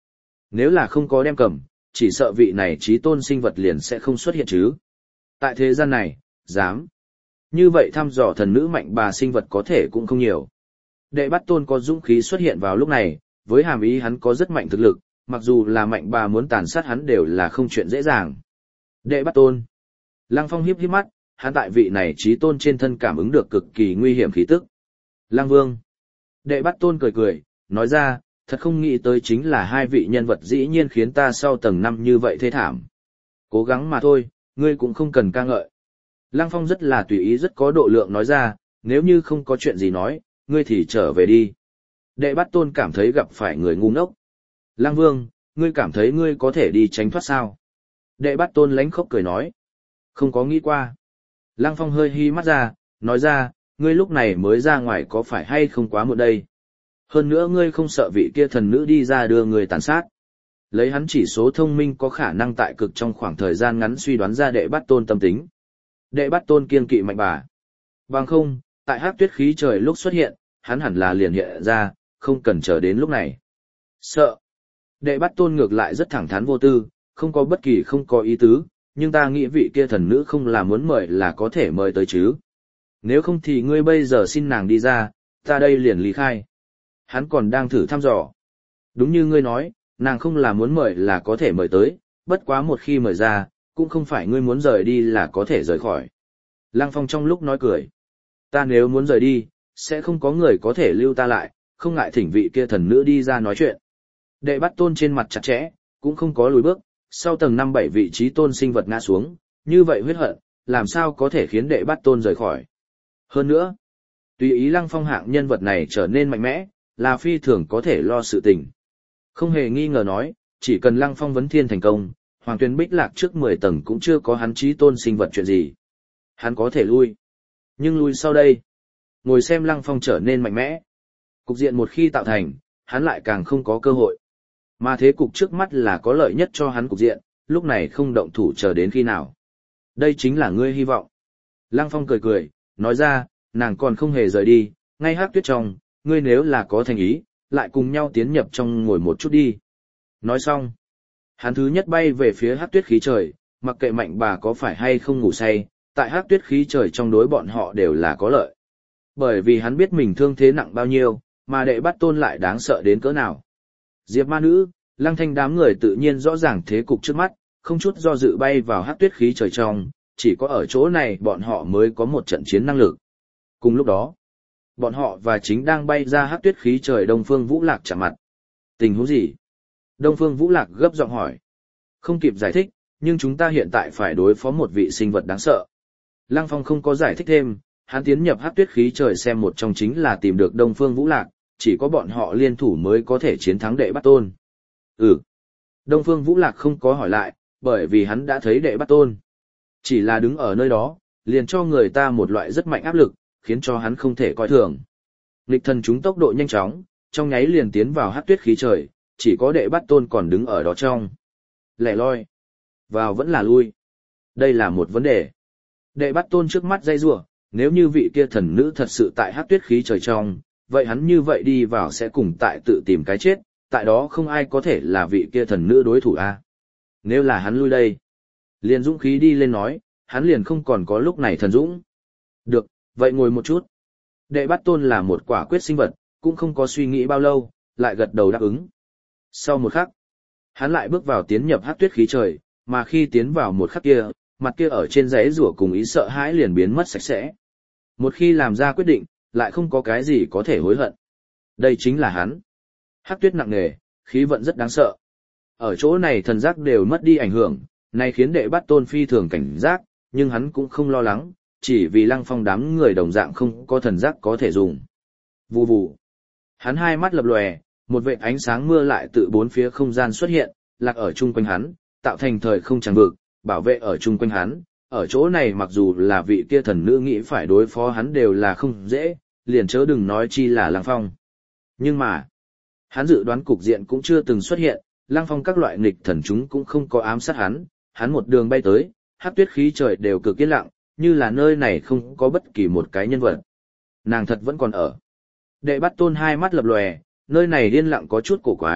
Nếu là không có đem cầm, chỉ sợ vị này trí tôn sinh vật liền sẽ không xuất hiện chứ. Tại thế gian này, dám. Như vậy thăm dò thần nữ mạnh bà sinh vật có thể cũng không nhiều. Đệ bắt tôn có dũng khí xuất hiện vào lúc này, với hàm ý hắn có rất mạnh thực lực, mặc dù là mạnh bà muốn tàn sát hắn đều là không chuyện dễ dàng. Đệ bắt tôn. Lăng Phong hiếp hiếp mắt, hắn tại vị này trí tôn trên thân cảm ứng được cực kỳ nguy hiểm khí tức. Lăng Vương. Đệ bắt tôn cười cười, nói ra, thật không nghĩ tới chính là hai vị nhân vật dĩ nhiên khiến ta sau tầng năm như vậy thê thảm. Cố gắng mà thôi, ngươi cũng không cần ca ngợi. Lăng Phong rất là tùy ý rất có độ lượng nói ra, nếu như không có chuyện gì nói, ngươi thì trở về đi. Đệ bắt tôn cảm thấy gặp phải người ngu ngốc. Lăng Vương, ngươi cảm thấy ngươi có thể đi tránh thoát sao? Đệ bắt tôn lánh khóc cười nói. Không có nghĩ qua. Lăng Phong hơi hi mắt ra, nói ra, ngươi lúc này mới ra ngoài có phải hay không quá muộn đây? Hơn nữa ngươi không sợ vị kia thần nữ đi ra đưa người tàn sát. Lấy hắn chỉ số thông minh có khả năng tại cực trong khoảng thời gian ngắn suy đoán ra đệ bắt tôn tâm tính. Đệ bắt tôn kiên kỵ mạnh bà. Bằng không, tại hắc tuyết khí trời lúc xuất hiện, hắn hẳn là liền hiện ra, không cần chờ đến lúc này. Sợ. Đệ bắt tôn ngược lại rất thẳng thắn vô tư, không có bất kỳ không có ý tứ, nhưng ta nghĩ vị kia thần nữ không là muốn mời là có thể mời tới chứ. Nếu không thì ngươi bây giờ xin nàng đi ra, ta đây liền lý khai. Hắn còn đang thử thăm dò. Đúng như ngươi nói, nàng không là muốn mời là có thể mời tới, bất quá một khi mời ra, cũng không phải ngươi muốn rời đi là có thể rời khỏi. Lăng Phong trong lúc nói cười. Ta nếu muốn rời đi, sẽ không có người có thể lưu ta lại, không ngại thỉnh vị kia thần nữ đi ra nói chuyện. Đệ bắt tôn trên mặt chặt chẽ, cũng không có lùi bước, sau tầng năm bảy vị trí tôn sinh vật ngã xuống, như vậy huyết hận, làm sao có thể khiến đệ bắt tôn rời khỏi. Hơn nữa, tùy ý Lăng Phong hạng nhân vật này trở nên mạnh mẽ, là phi thường có thể lo sự tình. Không hề nghi ngờ nói, chỉ cần Lăng Phong vấn thiên thành công, Hoàng Tuyền Bích Lạc trước mười tầng cũng chưa có hắn trí tôn sinh vật chuyện gì. Hắn có thể lui. Nhưng lui sau đây, ngồi xem Lăng Phong trở nên mạnh mẽ. Cục diện một khi tạo thành, hắn lại càng không có cơ hội. Mà thế cục trước mắt là có lợi nhất cho hắn cục diện, lúc này không động thủ chờ đến khi nào. Đây chính là ngươi hy vọng. Lăng Phong cười cười, nói ra, nàng còn không hề rời đi, ngay hắc tuyết trong, ngươi nếu là có thành ý, lại cùng nhau tiến nhập trong ngồi một chút đi. Nói xong, hắn thứ nhất bay về phía hắc tuyết khí trời, mặc kệ mạnh bà có phải hay không ngủ say, tại hắc tuyết khí trời trong đối bọn họ đều là có lợi. Bởi vì hắn biết mình thương thế nặng bao nhiêu, mà đệ bắt tôn lại đáng sợ đến cỡ nào. Diệp ma nữ, Lăng Thanh đám người tự nhiên rõ ràng thế cục trước mắt, không chút do dự bay vào hắc tuyết khí trời trong, chỉ có ở chỗ này bọn họ mới có một trận chiến năng lực. Cùng lúc đó, bọn họ và chính đang bay ra hắc tuyết khí trời Đông Phương Vũ Lạc chạm mặt. Tình huống gì? Đông Phương Vũ Lạc gấp giọng hỏi. Không kịp giải thích, nhưng chúng ta hiện tại phải đối phó một vị sinh vật đáng sợ. Lăng Phong không có giải thích thêm, hắn tiến nhập hắc tuyết khí trời xem một trong chính là tìm được Đông Phương Vũ Lạc, chỉ có bọn họ liên thủ mới có thể chiến thắng đệ bắt tôn. Ừ. Đông Phương Vũ Lạc không có hỏi lại, bởi vì hắn đã thấy đệ bắt tôn. Chỉ là đứng ở nơi đó, liền cho người ta một loại rất mạnh áp lực, khiến cho hắn không thể coi thường. Nghịch thần chúng tốc độ nhanh chóng, trong nháy liền tiến vào hắc tuyết khí trời, chỉ có đệ bắt tôn còn đứng ở đó trong. Lẻ loi. Vào vẫn là lui. Đây là một vấn đề. Đệ bắt tôn trước mắt dây rủa, nếu như vị kia thần nữ thật sự tại hắc tuyết khí trời trong, vậy hắn như vậy đi vào sẽ cùng tại tự tìm cái chết, tại đó không ai có thể là vị kia thần nữ đối thủ a. Nếu là hắn lui đây, liền dũng khí đi lên nói, hắn liền không còn có lúc này thần dũng. Được, vậy ngồi một chút. Đệ bắt tôn là một quả quyết sinh vật, cũng không có suy nghĩ bao lâu, lại gật đầu đáp ứng. Sau một khắc, hắn lại bước vào tiến nhập hắc tuyết khí trời, mà khi tiến vào một khắc kia, mặt kia ở trên giấy rủa cùng ý sợ hãi liền biến mất sạch sẽ. Một khi làm ra quyết định, lại không có cái gì có thể hối hận. Đây chính là hắn. Hắc tuyết nặng nề, khí vận rất đáng sợ. Ở chỗ này thần giác đều mất đi ảnh hưởng, này khiến đệ bắt tôn phi thường cảnh giác, nhưng hắn cũng không lo lắng, chỉ vì Lăng Phong đám người đồng dạng không có thần giác có thể dùng. Vù vù. Hắn hai mắt lập lòe, một vệt ánh sáng mưa lại tự bốn phía không gian xuất hiện, lạc ở chung quanh hắn, tạo thành thời không tràn vực, bảo vệ ở chung quanh hắn. Ở chỗ này mặc dù là vị kia thần nữ nghĩ phải đối phó hắn đều là không dễ, liền chớ đừng nói chi là Lăng Phong. Nhưng mà, hắn dự đoán cục diện cũng chưa từng xuất hiện, Lăng Phong các loại nghịch thần chúng cũng không có ám sát hắn, hắn một đường bay tới, hắc tuyết khí trời đều cực yên lặng, như là nơi này không có bất kỳ một cái nhân vật. Nàng thật vẫn còn ở. Đệ bắt tôn hai mắt lập lòe, nơi này yên lặng có chút cổ quái,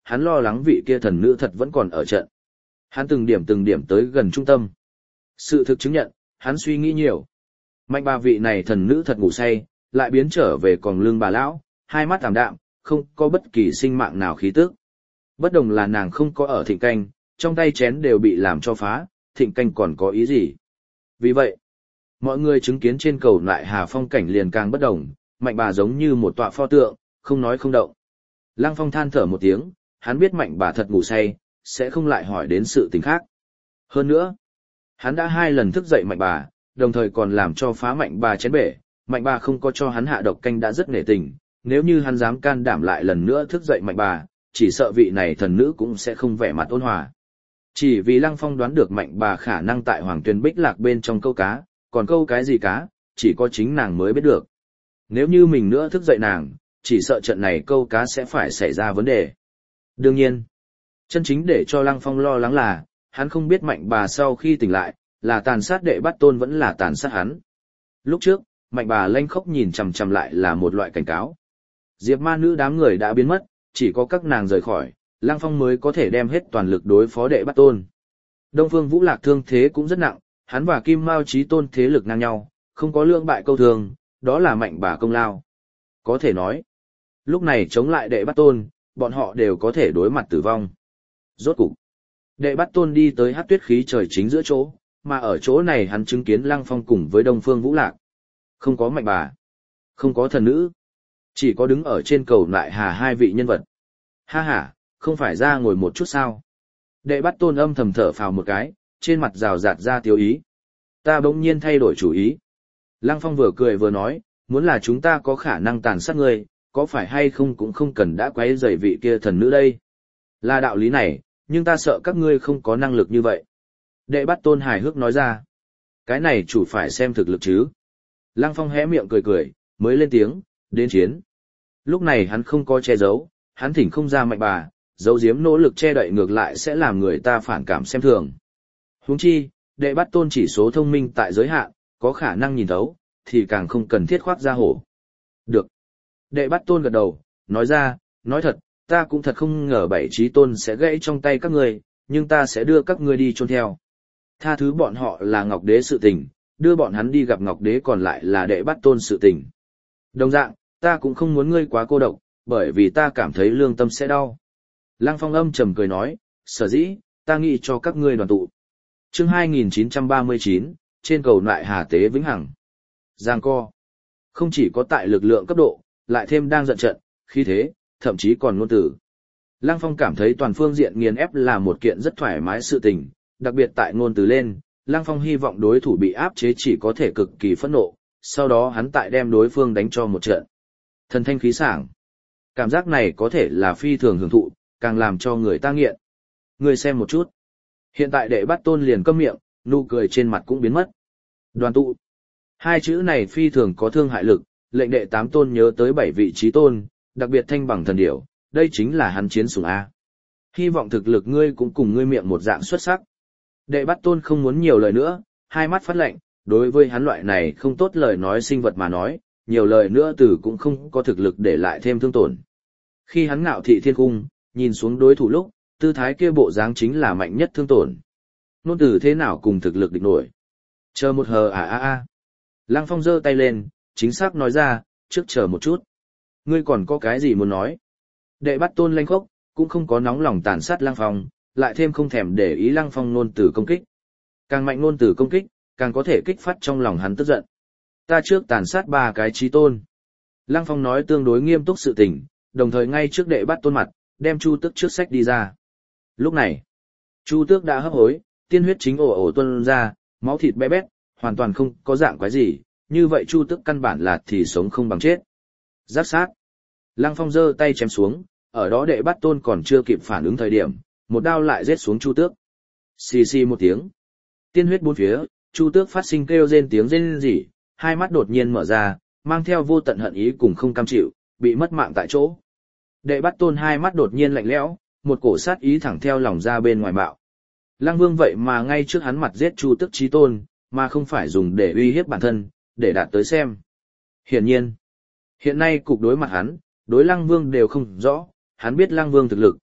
hắn lo lắng vị kia thần nữ thật vẫn còn ở trận. Hắn từng điểm từng điểm tới gần trung tâm. Sự thực chứng nhận, hắn suy nghĩ nhiều. Mạnh bà vị này thần nữ thật ngủ say, lại biến trở về còn lưng bà lão, hai mắt ảm đạm, không có bất kỳ sinh mạng nào khí tức. Bất đồng là nàng không có ở thịnh canh, trong tay chén đều bị làm cho phá, thịnh canh còn có ý gì. Vì vậy, mọi người chứng kiến trên cầu lại hà phong cảnh liền càng bất đồng, mạnh bà giống như một tọa pho tượng, không nói không động. Lăng Phong than thở một tiếng, hắn biết mạnh bà thật ngủ say, sẽ không lại hỏi đến sự tình khác. Hơn nữa, hắn đã hai lần thức dậy mạnh bà, đồng thời còn làm cho phá mạnh bà chén bể, mạnh bà không có cho hắn hạ độc canh đã rất nể tình, nếu như hắn dám can đảm lại lần nữa thức dậy mạnh bà, chỉ sợ vị này thần nữ cũng sẽ không vẻ mặt ôn hòa. Chỉ vì Lăng Phong đoán được mạnh bà khả năng tại Hoàng Tuyền Bích Lạc bên trong câu cá, còn câu cái gì cá, chỉ có chính nàng mới biết được. Nếu như mình nữa thức dậy nàng, chỉ sợ trận này câu cá sẽ phải xảy ra vấn đề. Đương nhiên, chân chính để cho Lăng Phong lo lắng là, hắn không biết mạnh bà sau khi tỉnh lại, là tàn sát đệ bắt tôn vẫn là tàn sát hắn. Lúc trước, mạnh bà lanh khóc nhìn chằm chằm lại là một loại cảnh cáo. Diệp ma nữ đám người đã biến mất, chỉ có các nàng rời khỏi, Lăng Phong mới có thể đem hết toàn lực đối phó đệ bắt tôn. Đông Phương Vũ Lạc thương thế cũng rất nặng, hắn và Kim Mao Chí Tôn thế lực ngang nhau, không có lương bại câu thường, đó là mạnh bà công lao. Có thể nói, lúc này chống lại đệ bắt tôn, bọn họ đều có thể đối mặt tử vong. Rốt cục, đệ bắt tôn đi tới hát tuyết khí trời chính giữa chỗ, mà ở chỗ này hắn chứng kiến Lăng Phong cùng với Đông Phương Vũ Lạc. Không có mạnh bà, không có thần nữ, chỉ có đứng ở trên cầu lại hà hai vị nhân vật. Ha ha, không phải ra ngồi một chút sao? Đệ bắt tôn âm thầm thở phào một cái, trên mặt rào rạt ra tiêu ý. Ta bỗng nhiên thay đổi chủ ý. Lăng Phong vừa cười vừa nói, muốn là chúng ta có khả năng tàn sát ngươi, có phải hay không cũng không cần đã quấy rầy vị kia thần nữ đây. Là đạo lý này, nhưng ta sợ các ngươi không có năng lực như vậy. Đệ bắt tôn hài hước nói ra. Cái này chủ phải xem thực lực chứ. Lăng Phong hé miệng cười cười, mới lên tiếng, đến chiến. Lúc này hắn không có che giấu, hắn thỉnh không ra mạnh bà, giấu giếm nỗ lực che đậy ngược lại sẽ làm người ta phản cảm xem thường. Huống chi, đệ bắt tôn chỉ số thông minh tại giới hạn, có khả năng nhìn thấu, thì càng không cần thiết khoác ra hổ. Được. Đệ bắt tôn gật đầu, nói ra, nói thật, ta cũng thật không ngờ bảy trí tôn sẽ gãy trong tay các ngươi, nhưng ta sẽ đưa các ngươi đi chôn theo. Tha thứ bọn họ là Ngọc Đế sự tình, đưa bọn hắn đi gặp Ngọc Đế còn lại là đệ bắt tôn sự tình. Đồng dạng, ta cũng không muốn ngươi quá cô độc, bởi vì ta cảm thấy lương tâm sẽ đau. Lăng Phong âm trầm cười nói, sở dĩ, ta nghĩ cho các ngươi đoàn tụ. Chương hai nghìn chín trăm ba mươi chín, trên cầu lại hà tế vĩnh hằng. Giang co. Không chỉ có tại lực lượng cấp độ, lại thêm đang giận trận, khí thế, thậm chí còn ngôn tử. Lăng Phong cảm thấy toàn phương diện nghiền ép là một kiện rất thoải mái sự tình, đặc biệt tại ngôn từ lên, Lăng Phong hy vọng đối thủ bị áp chế chỉ có thể cực kỳ phẫn nộ, sau đó hắn tại đem đối phương đánh cho một trận. Thần thanh khí sảng. Cảm giác này có thể là phi thường hưởng thụ, càng làm cho người ta nghiện. Người xem một chút. Hiện tại đệ bắt tôn liền câm miệng, nụ cười trên mặt cũng biến mất. Đoàn tụ. Hai chữ này phi thường có thương hại lực, lệnh đệ tám tôn nhớ tới bảy vị trí tôn, đặc biệt thanh bằng thần điểu, đây chính là hắn chiến sủng A. Hy vọng thực lực ngươi cũng cùng ngươi miệng một dạng xuất sắc. Đệ bắt tôn không muốn nhiều lời nữa, hai mắt phát lệnh, đối với hắn loại này không tốt lời nói sinh vật mà nói, nhiều lời nữa từ cũng không có thực lực để lại thêm thương tổn. Khi hắn ngạo thị thiên cung, nhìn xuống đối thủ lúc, tư thái kia bộ dáng chính là mạnh nhất thương tổn. Nôn từ thế nào cùng thực lực địch nổi. Chờ một hờ à à à. Lăng Phong giơ tay lên, chính xác nói ra, trước chờ một chút. Ngươi còn có cái gì muốn nói? Đệ bắt tôn lanh khốc, cũng không có nóng lòng tàn sát Lăng Phong, lại thêm không thèm để ý Lăng Phong nôn từ công kích. Càng mạnh nôn từ công kích, càng có thể kích phát trong lòng hắn tức giận. Ta trước tàn sát ba cái chí tôn. Lăng Phong nói tương đối nghiêm túc sự tình, đồng thời ngay trước đệ bắt tôn mặt, đem Chu Tước trước sách đi ra. Lúc này, Chu Tước đã hấp hối, tiên huyết chính ồ ồ tuôn ra, máu thịt bé bét, hoàn toàn không có dạng quái gì, như vậy Chu Tước căn bản là thì sống không bằng chết. Giáp sát. Lăng Phong giơ tay chém xuống, ở đó đệ bắt tôn còn chưa kịp phản ứng thời điểm, một đao lại giết xuống Chu Tước. Xì xì một tiếng. Tiên huyết bốn phía, Chu Tước phát sinh kêu rên tiếng rên rỉ, hai mắt đột nhiên mở ra, mang theo vô tận hận ý cùng không cam chịu, bị mất mạng tại chỗ. Đệ bắt tôn hai mắt đột nhiên lạnh lẽo, một cổ sát ý thẳng theo lòng ra bên ngoài bạo. Lăng Vương vậy mà ngay trước hắn mặt giết Chu Tước chí tôn, mà không phải dùng để uy hiếp bản thân, để đạt tới xem. Hiển nhiên, hiện nay cục đối mặt hắn, đối Lăng Vương đều không rõ, hắn biết Lăng Vương thực lực,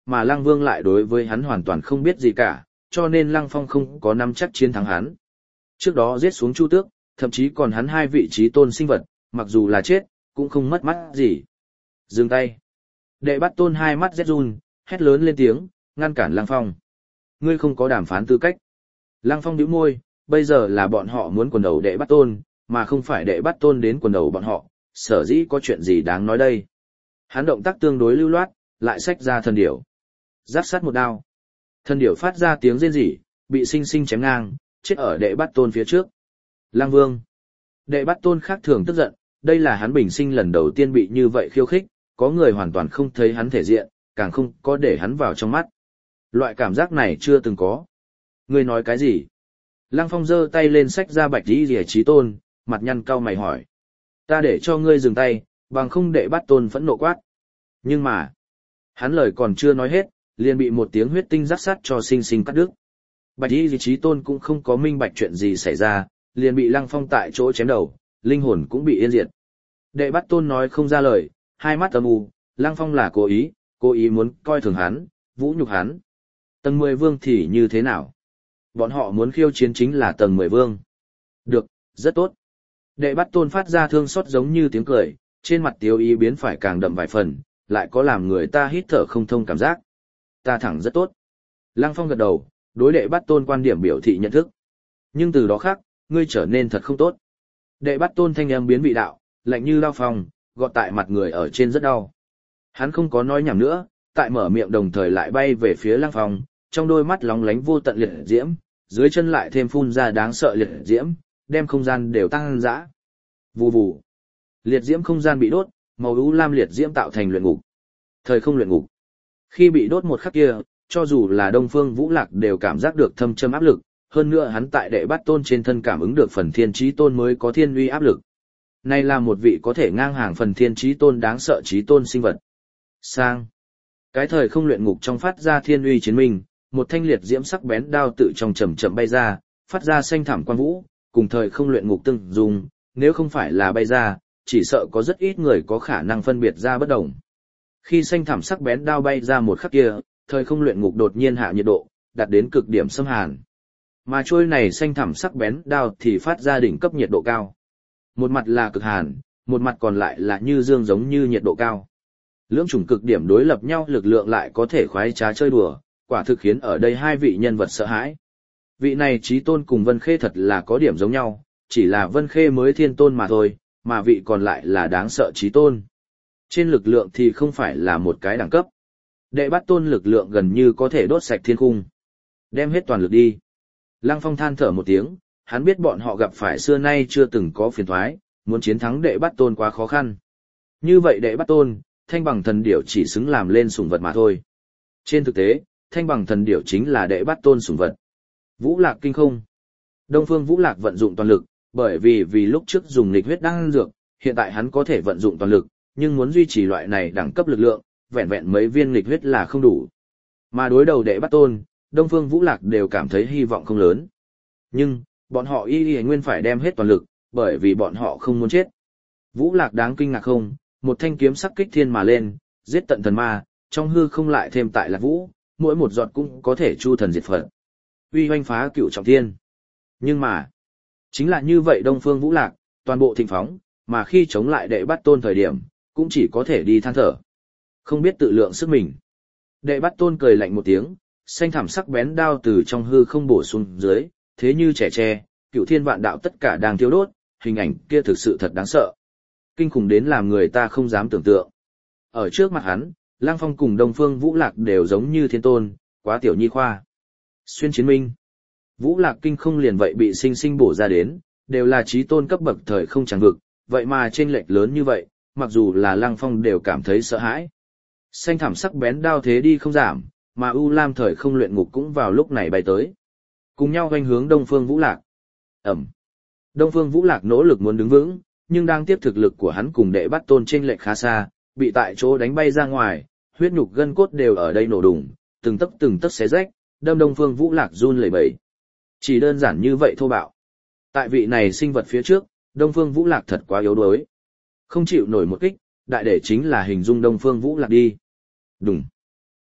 mà Lăng Vương lại đối với hắn hoàn toàn không biết gì cả, cho nên Lăng Phong không có nắm chắc chiến thắng hắn. Trước đó giết xuống Chu Tước, thậm chí còn hắn hai vị trí tôn sinh vật, mặc dù là chết, cũng không mất mắt gì. Dừng tay. Đệ Bát Tôn hai mắt rét run, hét lớn lên tiếng, ngăn cản Lăng Phong. Ngươi không có đàm phán tư cách. Lăng Phong nhíu môi, bây giờ là bọn họ muốn quần đầu Đệ Bát Tôn, mà không phải Đệ Bát Tôn đến quần đầu bọn họ, sở dĩ có chuyện gì đáng nói đây. Hắn động tác tương đối lưu loát, lại xách ra thần điểu. Giáp sát một đao. Thần điểu phát ra tiếng rên rỉ, bị sinh sinh chém ngang, chết ở Đệ Bát Tôn phía trước. Lăng Vương. Đệ Bát Tôn khác thường tức giận, đây là hắn bình sinh lần đầu tiên bị như vậy khiêu khích, có người hoàn toàn không thấy hắn thể diện, càng không có để hắn vào trong mắt. Loại cảm giác này chưa từng có. Ngươi nói cái gì? Lăng Phong giơ tay lên xách ra Bạch Y Liễu Chí Tôn, mặt nhăn cau mày hỏi. Ta để cho ngươi dừng tay, bằng không Đệ Bát Tôn phẫn nộ quát. Nhưng mà, hắn lời còn chưa nói hết, liền bị một tiếng huyết tinh rắc sát cho sinh sinh cắt đứt. Bạch Y Liễu Chí Tôn cũng không có minh bạch chuyện gì xảy ra, liền bị Lăng Phong tại chỗ chém đầu, linh hồn cũng bị yên diệt. Đệ Bát Tôn nói không ra lời, hai mắt âm u, Lăng Phong là cố ý, cố ý muốn coi thường hắn, vũ nhục hắn. Tầng mười vương thì như thế nào? Bọn họ muốn khiêu chiến chính là tầng mười vương. Được, rất tốt. Đệ Bát Tôn phát ra thương xót giống như tiếng cười, trên mặt tiêu ý biến phải càng đậm vài phần, lại có làm người ta hít thở không thông cảm giác. Ta thẳng rất tốt. Lăng Phong gật đầu, đối Đệ Bát Tôn quan điểm biểu thị nhận thức. Nhưng từ đó khác, ngươi trở nên thật không tốt. Đệ Bát Tôn thanh âm biến vị đạo, lạnh như lao phong, gọt tại mặt người ở trên rất đau. Hắn không có nói nhảm nữa, tại mở miệng đồng thời lại bay về phía Lăng Phong, trong đôi mắt lóng lánh vô tận liệt diễm, dưới chân lại thêm phun ra đáng sợ liệt diễm, đem không gian đều tăng dã. Vù vù. Liệt diễm không gian bị đốt, màu u lam liệt diễm tạo thành luyện ngục. Thời không luyện ngục. Khi bị đốt một khắc kia, cho dù là Đông Phương Vũ Lạc đều cảm giác được thâm châm áp lực, hơn nữa hắn tại Đệ Bát Tôn trên thân cảm ứng được phần Thiên Chí Tôn mới có thiên uy áp lực. Này là một vị có thể ngang hàng phần Thiên Chí Tôn đáng sợ chí tôn sinh vật. Sang. Cái thời không luyện ngục trong phát ra thiên uy chiến minh, một thanh liệt diễm sắc bén đao tự trong chậm chậm bay ra, phát ra xanh thảm quang vũ, cùng thời không luyện ngục tương dùng, nếu không phải là bay ra, chỉ sợ có rất ít người có khả năng phân biệt ra bất đồng. Khi xanh thảm sắc bén đao bay ra một khắc kia, thời không luyện ngục đột nhiên hạ nhiệt độ, đạt đến cực điểm xâm hàn. Mà trôi này xanh thảm sắc bén đao thì phát ra đỉnh cấp nhiệt độ cao. Một mặt là cực hàn, một mặt còn lại là như dương giống như nhiệt độ cao. Lưỡng chủng cực điểm đối lập nhau lực lượng lại có thể khoái trá chơi đùa, quả thực khiến ở đây hai vị nhân vật sợ hãi. Vị này Chí Tôn cùng Vân Khê thật là có điểm giống nhau, chỉ là Vân Khê mới thiên tôn mà thôi, mà vị còn lại là đáng sợ Chí Tôn. Trên lực lượng thì không phải là một cái đẳng cấp. Đệ Bát Tôn lực lượng gần như có thể đốt sạch thiên cung. Đem hết toàn lực đi. Lăng Phong than thở một tiếng, hắn biết bọn họ gặp phải xưa nay chưa từng có phiền toái, muốn chiến thắng Đệ Bát Tôn quá khó khăn. Như vậy Đệ Bát Tôn, thanh bằng thần điểu chỉ xứng làm lên sủng vật mà thôi. Trên thực tế, thanh bằng thần điểu chính là Đệ Bát Tôn sủng vật. Vũ Lạc kinh không. Đông Phương Vũ Lạc vận dụng toàn lực, bởi vì vì lúc trước dùng nghịch huyết đan dược, hiện tại hắn có thể vận dụng toàn lực, nhưng muốn duy trì loại này đẳng cấp lực lượng, vẹn vẹn mấy viên nghịch huyết là không đủ. Mà đối đầu Đệ Bát Tôn, Đông Phương Vũ Lạc đều cảm thấy hy vọng không lớn. Nhưng, bọn họ y y nguyên phải đem hết toàn lực, bởi vì bọn họ không muốn chết. Vũ Lạc đáng kinh ngạc không, một thanh kiếm sắc kích thiên mà lên, giết tận thần ma, trong hư không lại thêm tại Lạc Vũ, mỗi một giọt cũng có thể chu thần diệt Phật. Uy hoanh phá cửu trọng thiên. Nhưng mà, chính là như vậy Đông Phương Vũ Lạc, toàn bộ thịnh phóng, mà khi chống lại Đệ Bát Tôn thời điểm, cũng chỉ có thể đi than thở. Không biết tự lượng sức mình. Đệ Bát Tôn cười lạnh một tiếng, xanh thảm sắc bén đao từ trong hư không bổ xuống dưới, thế như trẻ tre, cửu thiên vạn đạo tất cả đang thiêu đốt, hình ảnh kia thực sự thật đáng sợ. Kinh khủng đến làm người ta không dám tưởng tượng. Ở trước mặt hắn, Lăng Phong cùng Đông Phương Vũ Lạc đều giống như thiên tôn, quá tiểu nhi khoa. Xuyên chiến minh. Vũ Lạc kinh không liền vậy bị sinh sinh bổ ra đến, đều là chí tôn cấp bậc thời không chẳng vực, vậy mà chênh lệch lớn như vậy, mặc dù là Lăng Phong đều cảm thấy sợ hãi. Xanh thảm sắc bén đao thế đi không giảm, mà U Lam thời không luyện ngục cũng vào lúc này bay tới. Cùng nhau hoành hướng Đông Phương Vũ Lạc. Ẩm. Đông Phương Vũ Lạc nỗ lực muốn đứng vững, nhưng đang tiếp thực lực của hắn cùng Đệ Bát Tôn chênh lệch khá xa, bị tại chỗ đánh bay ra ngoài, huyết nhục gân cốt đều ở đây nổ đùng, từng tấc từng tấc xé rách, đâm Đông Phương Vũ Lạc run lẩy bẩy. Chỉ đơn giản như vậy thô bạo. Tại vị này sinh vật phía trước, Đông Phương Vũ Lạc thật quá yếu đuối. Không chịu nổi một kích, đại để chính là hình dung Đông Phương Vũ Lạc đi. Đùng.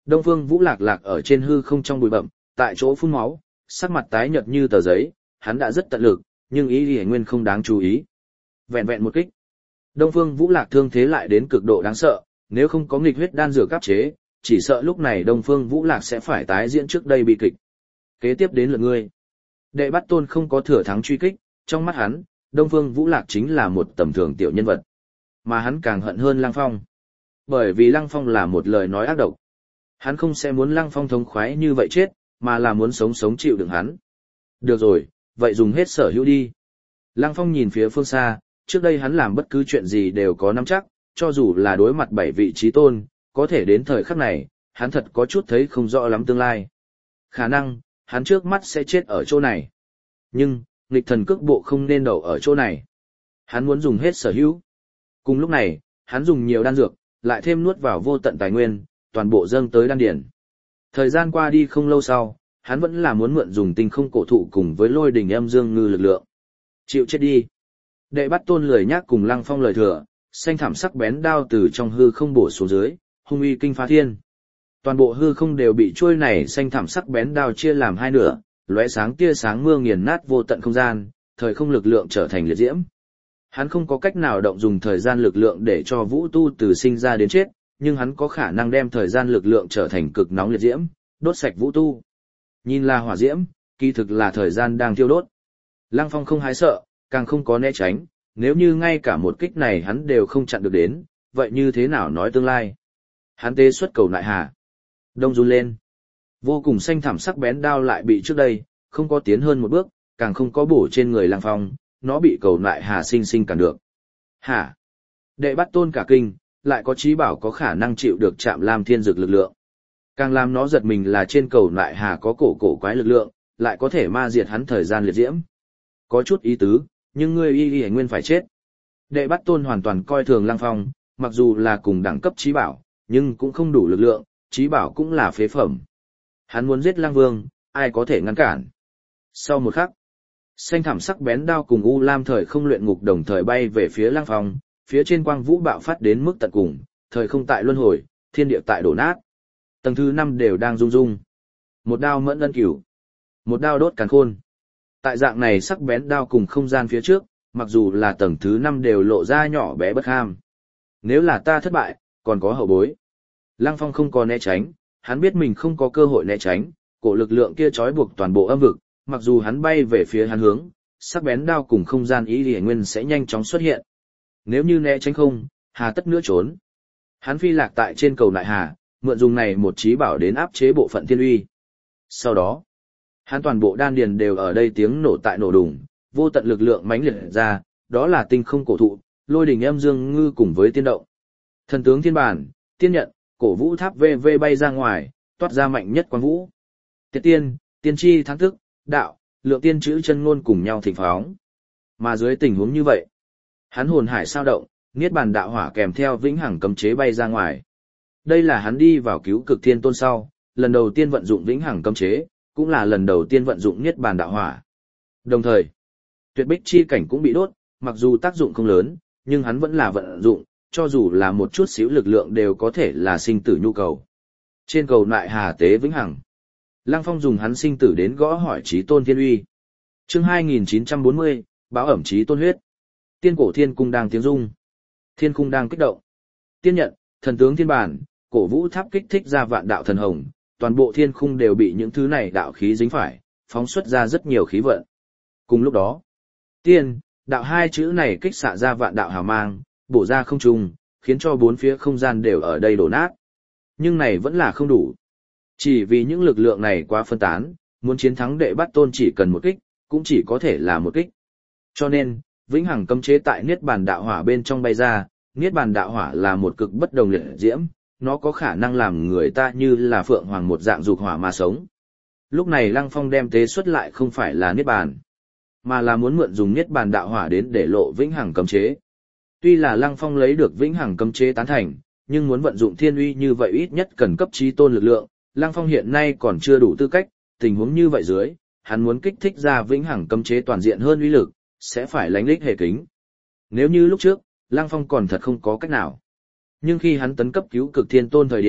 Đông Phương Vũ Lạc lạc ở trên hư không trong bụi bậm, tại chỗ phun máu, sắc mặt tái nhợt như tờ giấy, hắn đã rất tận lực, nhưng ý Lý Nguyên không đáng chú ý. Vẹn vẹn một kích. Đông Phương Vũ Lạc thương thế lại đến cực độ đáng sợ, nếu không có nghịch huyết đan dược áp chế, chỉ sợ lúc này Đông Phương Vũ Lạc sẽ phải tái diễn trước đây bị kịch. Kế tiếp đến lượt ngươi. Đệ Bắt Tôn không có thừa thắng truy kích, trong mắt hắn, Đông Phương Vũ Lạc chính là một tầm thường tiểu nhân vật. Mà hắn càng hận hơn Lăng Phong. Bởi vì Lăng Phong là một lời nói ác độc. Hắn không sẽ muốn Lăng Phong thống khoái như vậy chết, mà là muốn sống sống chịu đựng hắn. Được rồi, vậy dùng hết sở hữu đi. Lăng Phong nhìn phía phương xa, trước đây hắn làm bất cứ chuyện gì đều có nắm chắc, cho dù là đối mặt bảy vị trí tôn, có thể đến thời khắc này, hắn thật có chút thấy không rõ lắm tương lai. Khả năng, hắn trước mắt sẽ chết ở chỗ này. Nhưng, nghịch thần cước bộ không nên đậu ở chỗ này. Hắn muốn dùng hết sở hữu. Cùng lúc này, hắn dùng nhiều đan dược, lại thêm nuốt vào vô tận tài nguyên, toàn bộ dâng tới đan điển. Thời gian qua đi không lâu sau, hắn vẫn là muốn mượn dùng tinh không cổ thụ cùng với lôi đỉnh âm dương ngư lực lượng. Chịu chết đi. Đệ Bắt Tôn lười nhác cùng Lăng Phong lời thừa, xanh thảm sắc bén đao từ trong hư không bổ xuống dưới, hung uy kinh phá thiên. Toàn bộ hư không đều bị trôi này xanh thảm sắc bén đao chia làm hai nửa, lóe sáng tia sáng mưa nghiền nát vô tận không gian, thời không lực lượng trở thành liệt diễm. Hắn không có cách nào động dùng thời gian lực lượng để cho vũ tu từ sinh ra đến chết, nhưng hắn có khả năng đem thời gian lực lượng trở thành cực nóng liệt diễm, đốt sạch vũ tu. Nhìn là hỏa diễm, kỳ thực là thời gian đang thiêu đốt. Lăng Phong không hái sợ, càng không có né tránh, nếu như ngay cả một kích này hắn đều không chặn được đến, vậy như thế nào nói tương lai? Hắn tế xuất cầu nại hà. Đông run lên. Vô cùng xanh thảm sắc bén đao lại bị trước đây, không có tiến hơn một bước, càng không có bổ trên người Lăng Phong, nó bị cầu nại hà sinh sinh cản được. Hả? Đệ Bắt Tôn cả kinh, lại có trí bảo có khả năng chịu được chạm lam thiên dược lực lượng. Càng làm nó giật mình là trên cầu nại hà có cổ cổ quái lực lượng, lại có thể ma diệt hắn thời gian liệt diễm. Có chút ý tứ, nhưng ngươi y y nguyên phải chết. Đệ Bắt Tôn hoàn toàn coi thường Lăng Phong, mặc dù là cùng đẳng cấp trí bảo, nhưng cũng không đủ lực lượng, trí bảo cũng là phế phẩm. Hắn muốn giết Lăng Vương, ai có thể ngăn cản. Sau một khắc, xanh thảm sắc bén đao cùng u lam thời không luyện ngục đồng thời bay về phía Lăng Phong, phía trên quang vũ bạo phát đến mức tận cùng, thời không tại luân hồi, thiên địa tại đổ nát. Tầng thứ năm đều đang rung rung. Một đao mẫn ân cửu, một đao đốt càn khôn. Tại dạng này sắc bén đao cùng không gian phía trước, mặc dù là tầng thứ năm đều lộ ra nhỏ bé bất ham. Nếu là ta thất bại, còn có hậu bối. Lăng Phong không có né tránh, hắn biết mình không có cơ hội né tránh, cổ lực lượng kia trói buộc toàn bộ âm vực, mặc dù hắn bay về phía hắn hướng, sắc bén đao cùng không gian ý liễu nguyên sẽ nhanh chóng xuất hiện. Nếu như né tránh không, hà tất nữa trốn. Hắn phi lạc tại trên cầu nại hà, mượn dùng này một trí bảo đến áp chế bộ phận thiên uy. Sau đó, hắn toàn bộ đan điền đều ở đây tiếng nổ tại nổ đùng, vô tận lực lượng mãnh liệt ra, đó là tinh không cổ thụ, lôi đỉnh âm dương ngư cùng với tiên động. Thần tướng thiên bản, tiên nhận, cổ vũ tháp vê vê bay ra ngoài, toát ra mạnh nhất quang vũ. Tiết tiên, tiên tri thắng thức, đạo, lượng tiên chữ chân ngôn cùng nhau thịnh phóng. Mà dưới tình huống như vậy, hắn hồn hải sao động, niết bàn đạo hỏa kèm theo vĩnh hằng cấm chế bay ra ngoài. Đây là hắn đi vào cứu cực thiên tôn sau, lần đầu tiên vận dụng vĩnh hằng cấm chế, cũng là lần đầu tiên vận dụng niết bàn đạo hỏa. Đồng thời, tuyệt bích chi cảnh cũng bị đốt, mặc dù tác dụng không lớn, nhưng hắn vẫn là vận dụng, cho dù là một chút xíu lực lượng đều có thể là sinh tử nhu cầu. Trên cầu nại hà tế vĩnh hằng, Lăng Phong dùng hắn sinh tử đến gõ hỏi chí tôn thiên uy. Chương hai nghìn chín trăm bốn mươi, báo ẩm chí tôn huyết. Tiên cổ thiên cung đang tiếng rung, thiên cung đang kích động. Tiên nhận, thần tướng thiên bản, cổ vũ tháp kích thích ra vạn đạo thần hồng, toàn bộ thiên khung đều bị những thứ này đạo khí dính phải, phóng xuất ra rất nhiều khí vận. Cùng lúc đó, tiên, đạo hai chữ này kích xạ ra vạn đạo hào mang, bổ ra không trung, khiến cho bốn phía không gian đều ở đây đổ nát. Nhưng này vẫn là không đủ. Chỉ vì những lực lượng này quá phân tán, muốn chiến thắng Đệ Bắt Tôn chỉ cần một kích, cũng chỉ có thể là một kích. Cho nên, vĩnh hằng cấm chế tại niết bàn đạo hỏa bên trong bay ra, niết bàn đạo hỏa là một cực bất đồng liệt diễm, nó có khả năng làm người ta như là phượng hoàng một dạng dục hỏa mà sống. Lúc này Lăng Phong đem tế xuất lại không phải là niết bàn, mà là muốn mượn dùng niết bàn đạo hỏa đến để lộ vĩnh hằng cấm chế. Tuy là Lăng Phong lấy được vĩnh hằng cấm chế tán thành, nhưng muốn vận dụng thiên uy như vậy ít nhất cần cấp chí tôn lực lượng, Lăng Phong hiện nay còn chưa đủ tư cách, tình huống như vậy dưới, hắn muốn kích thích ra vĩnh hằng cấm chế toàn diện hơn uy lực, sẽ phải lánh lích hề kính. Nếu như lúc trước, Lăng Phong còn thật không có cách nào. Nhưng khi hắn tấn cấp cứu cực thiên tôn thời điểm,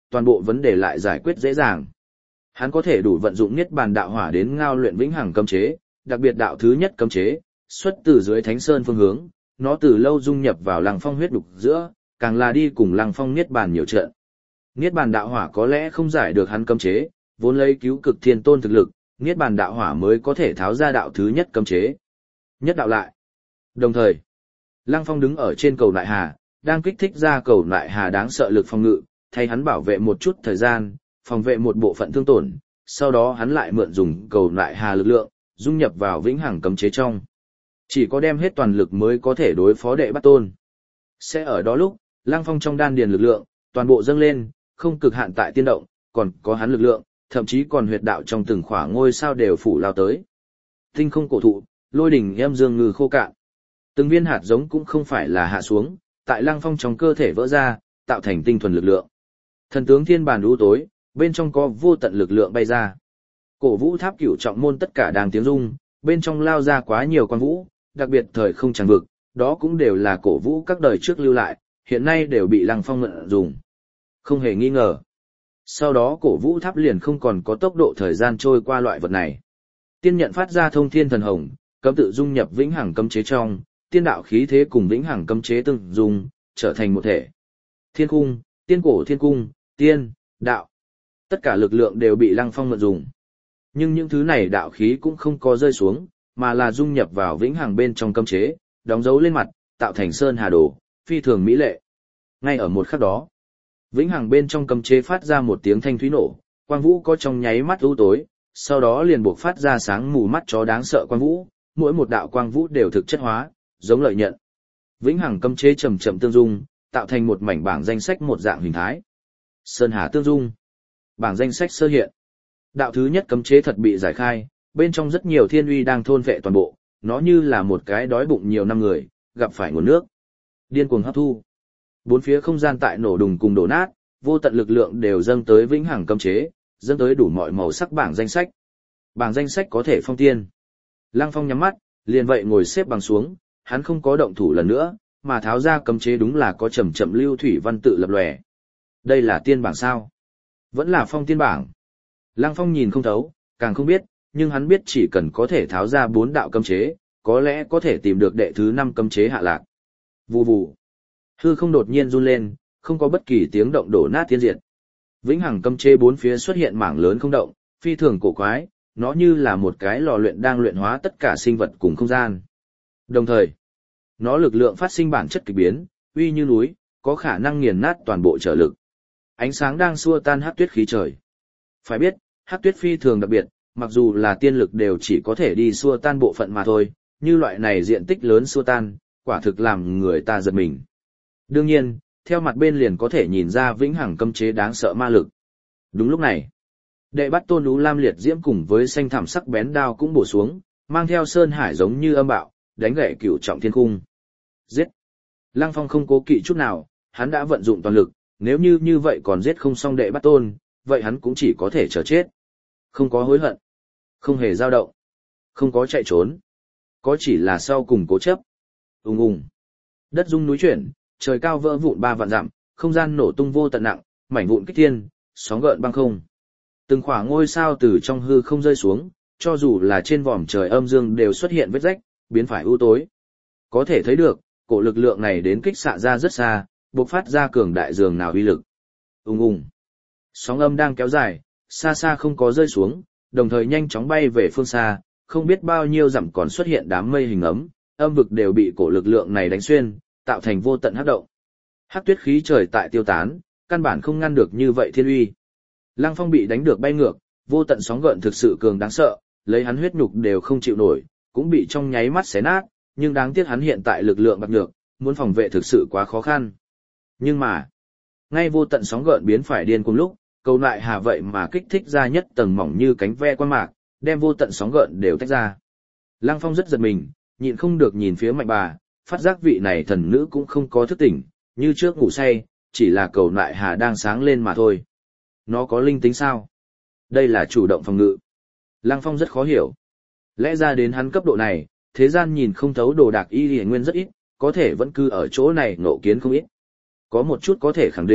toàn bộ vấn đề lại giải quyết dễ dàng. Hắn có thể đủ vận dụng Niết Bàn đạo hỏa đến ngao luyện vĩnh hằng cấm chế, đặc biệt đạo thứ nhất cấm chế, xuất từ dưới Thánh Sơn phương hướng, nó từ lâu dung nhập vào Lăng Phong huyết đục giữa, càng là đi cùng Lăng Phong Niết Bàn nhiều trận. Niết Bàn đạo hỏa có lẽ không giải được hắn cấm chế, vốn lấy cứu cực thiên tôn thực lực, Niết Bàn đạo hỏa mới có thể tháo ra đạo thứ nhất cấm chế. Nhất đạo lại. Đồng thời, Lăng Phong đứng ở trên cầu Nại Hà, đang kích thích ra cầu Nại Hà đáng sợ lực phòng ngự, thay hắn bảo vệ một chút thời gian, phòng vệ một bộ phận thương tổn, sau đó hắn lại mượn dùng cầu Nại Hà lực lượng, dung nhập vào vĩnh hằng cấm chế trong. Chỉ có đem hết toàn lực mới có thể đối phó đệ bắt tôn. Sẽ ở đó lúc, Lăng Phong trong đan điền lực lượng, toàn bộ dâng lên, không cực hạn tại tiên động, còn có hắn lực lượng, thậm chí còn huyệt đạo trong từng khỏa ngôi sao đều phủ lao tới. Tinh không cổ thụ, lôi đỉnh em dương ngư khô cạn. Từng viên hạt giống cũng không phải là hạ xuống, tại Lăng Phong trong cơ thể vỡ ra, tạo thành tinh thuần lực lượng. Thần tướng thiên bàn u tối, bên trong có vô tận lực lượng bay ra. Cổ vũ tháp cửu trọng môn tất cả đang tiếng rung, bên trong lao ra quá nhiều quan vũ, đặc biệt thời không chẳng vực, đó cũng đều là cổ vũ các đời trước lưu lại, hiện nay đều bị Lăng Phong mượn dùng. Không hề nghi ngờ. Sau đó cổ vũ tháp liền không còn có tốc độ thời gian trôi qua loại vật này. Tiên nhận phát ra thông thiên thần hồng, cấm tự dung nhập vĩnh hằng cấm chế trong, tiên đạo khí thế cùng vĩnh hằng cấm chế tương dung, trở thành một thể. Thiên cung, tiên cổ thiên cung, tiên, đạo. Tất cả lực lượng đều bị Lăng Phong mượn dùng. Nhưng những thứ này đạo khí cũng không có rơi xuống, mà là dung nhập vào vĩnh hằng bên trong cấm chế, đóng dấu lên mặt, tạo thành sơn hà đồ, phi thường mỹ lệ. Ngay ở một khắc đó, vĩnh hằng bên trong cấm chế phát ra một tiếng thanh thúy nổ, quang vũ có trong nháy mắt u tối, sau đó liền buộc phát ra sáng mù mắt chó đáng sợ quang vũ, mỗi một đạo quang vũ đều thực chất hóa, giống lợi nhận. Vĩnh hằng cấm chế chậm chậm tương dung, tạo thành một mảnh bảng danh sách một dạng hình thái. Sơn hà tương dung, bảng danh sách sơ hiện. Đạo thứ nhất cấm chế thật bị giải khai, bên trong rất nhiều thiên uy đang thôn vệ toàn bộ, nó như là một cái đói bụng nhiều năm người, gặp phải nguồn nước. Điên cuồng hấp thu. Bốn phía không gian tại nổ đùng cùng đổ nát, vô tận lực lượng đều dâng tới vĩnh hằng cấm chế, dâng tới đủ mọi màu sắc bảng danh sách. Bảng danh sách có thể phong tiên. Lăng Phong nhắm mắt, liền vậy ngồi xếp bằng xuống, hắn không có động thủ lần nữa, mà tháo ra cấm chế đúng là có chậm chậm lưu thủy văn tự lập lòe. Đây là tiên bảng sao? Vẫn là phong tiên bảng. Lăng Phong nhìn không thấu, càng không biết, nhưng hắn biết chỉ cần có thể tháo ra bốn đạo cấm chế, có lẽ có thể tìm được đệ thứ năm cấm chế hạ lạc. Vù vù. Hư không đột nhiên run lên, không có bất kỳ tiếng động đổ nát tiên diệt. Vĩnh hằng cấm chế bốn phía xuất hiện mảng lớn không động, phi thường cổ quái, nó như là một cái lò luyện đang luyện hóa tất cả sinh vật cùng không gian. Đồng thời, nó lực lượng phát sinh bản chất kỳ biến, uy như núi, có khả năng nghiền nát toàn bộ trở lực. Ánh sáng đang xua tan hắc tuyết khí trời. Phải biết, hắc tuyết phi thường đặc biệt, mặc dù là tiên lực đều chỉ có thể đi xua tan bộ phận mà thôi, như loại này diện tích lớn xua tan, quả thực làm người ta giật mình. Đương nhiên, theo mặt bên liền có thể nhìn ra vĩnh hằng cấm chế đáng sợ ma lực. Đúng lúc này, đệ bắt tôn lũ lam liệt diễm cùng với xanh thảm sắc bén đao cũng bổ xuống, mang theo sơn hải giống như âm bạo, đánh gãy cửu trọng thiên cung. Giết! Lăng Phong không cố kỵ chút nào, hắn đã vận dụng toàn lực, nếu như như vậy còn giết không xong đệ bắt tôn, vậy hắn cũng chỉ có thể chờ chết. Không có hối hận, không hề dao động, không có chạy trốn, có chỉ là sau cùng cố chấp. Ùng ùng, đất rung núi chuyển, trời cao vỡ vụn ba vạn dặm, không gian nổ tung vô tận nặng, mảnh vụn kích thiên, sóng gợn băng không. Từng khỏa ngôi sao từ trong hư không rơi xuống, cho dù là trên vòm trời âm dương đều xuất hiện vết rách, biến phải u tối. Có thể thấy được, cổ lực lượng này đến kích xạ ra rất xa, bộc phát ra cường đại dường nào uy lực. Ùng ùng, sóng âm đang kéo dài, xa xa không có rơi xuống, đồng thời nhanh chóng bay về phương xa, không biết bao nhiêu dặm còn xuất hiện đám mây hình ấm, âm vực đều bị cổ lực lượng này đánh xuyên, tạo thành vô tận hắc động. Hắc tuyết khí trời tại tiêu tán, căn bản không ngăn được như vậy thiên uy. Lăng Phong bị đánh được bay ngược, vô tận sóng gợn thực sự cường đáng sợ, lấy hắn huyết nhục đều không chịu nổi, cũng bị trong nháy mắt xé nát, nhưng đáng tiếc hắn hiện tại lực lượng bạc nhược, muốn phòng vệ thực sự quá khó khăn. Nhưng mà, ngay vô tận sóng gợn biến phải điên cùng lúc, cầu Nại Hà vậy mà kích thích ra nhất tầng mỏng như cánh ve quan mạc, đem vô tận sóng gợn đều tách ra. Lăng Phong rất giật mình, nhịn không được nhìn phía Mạnh Bà, phát giác vị này thần nữ cũng không có thức tỉnh, như trước ngủ say, chỉ là cầu Nại Hà đang sáng lên mà thôi. Nó có linh tính sao? Đây là chủ động phòng ngự. Lăng Phong rất khó hiểu. Lẽ ra đến hắn cấp độ này, thế gian nhìn không thấu đồ đạc y hiển nguyên rất ít, có thể vẫn cứ ở chỗ này ngộ kiến không ít. Có một chút có thể khẳng định,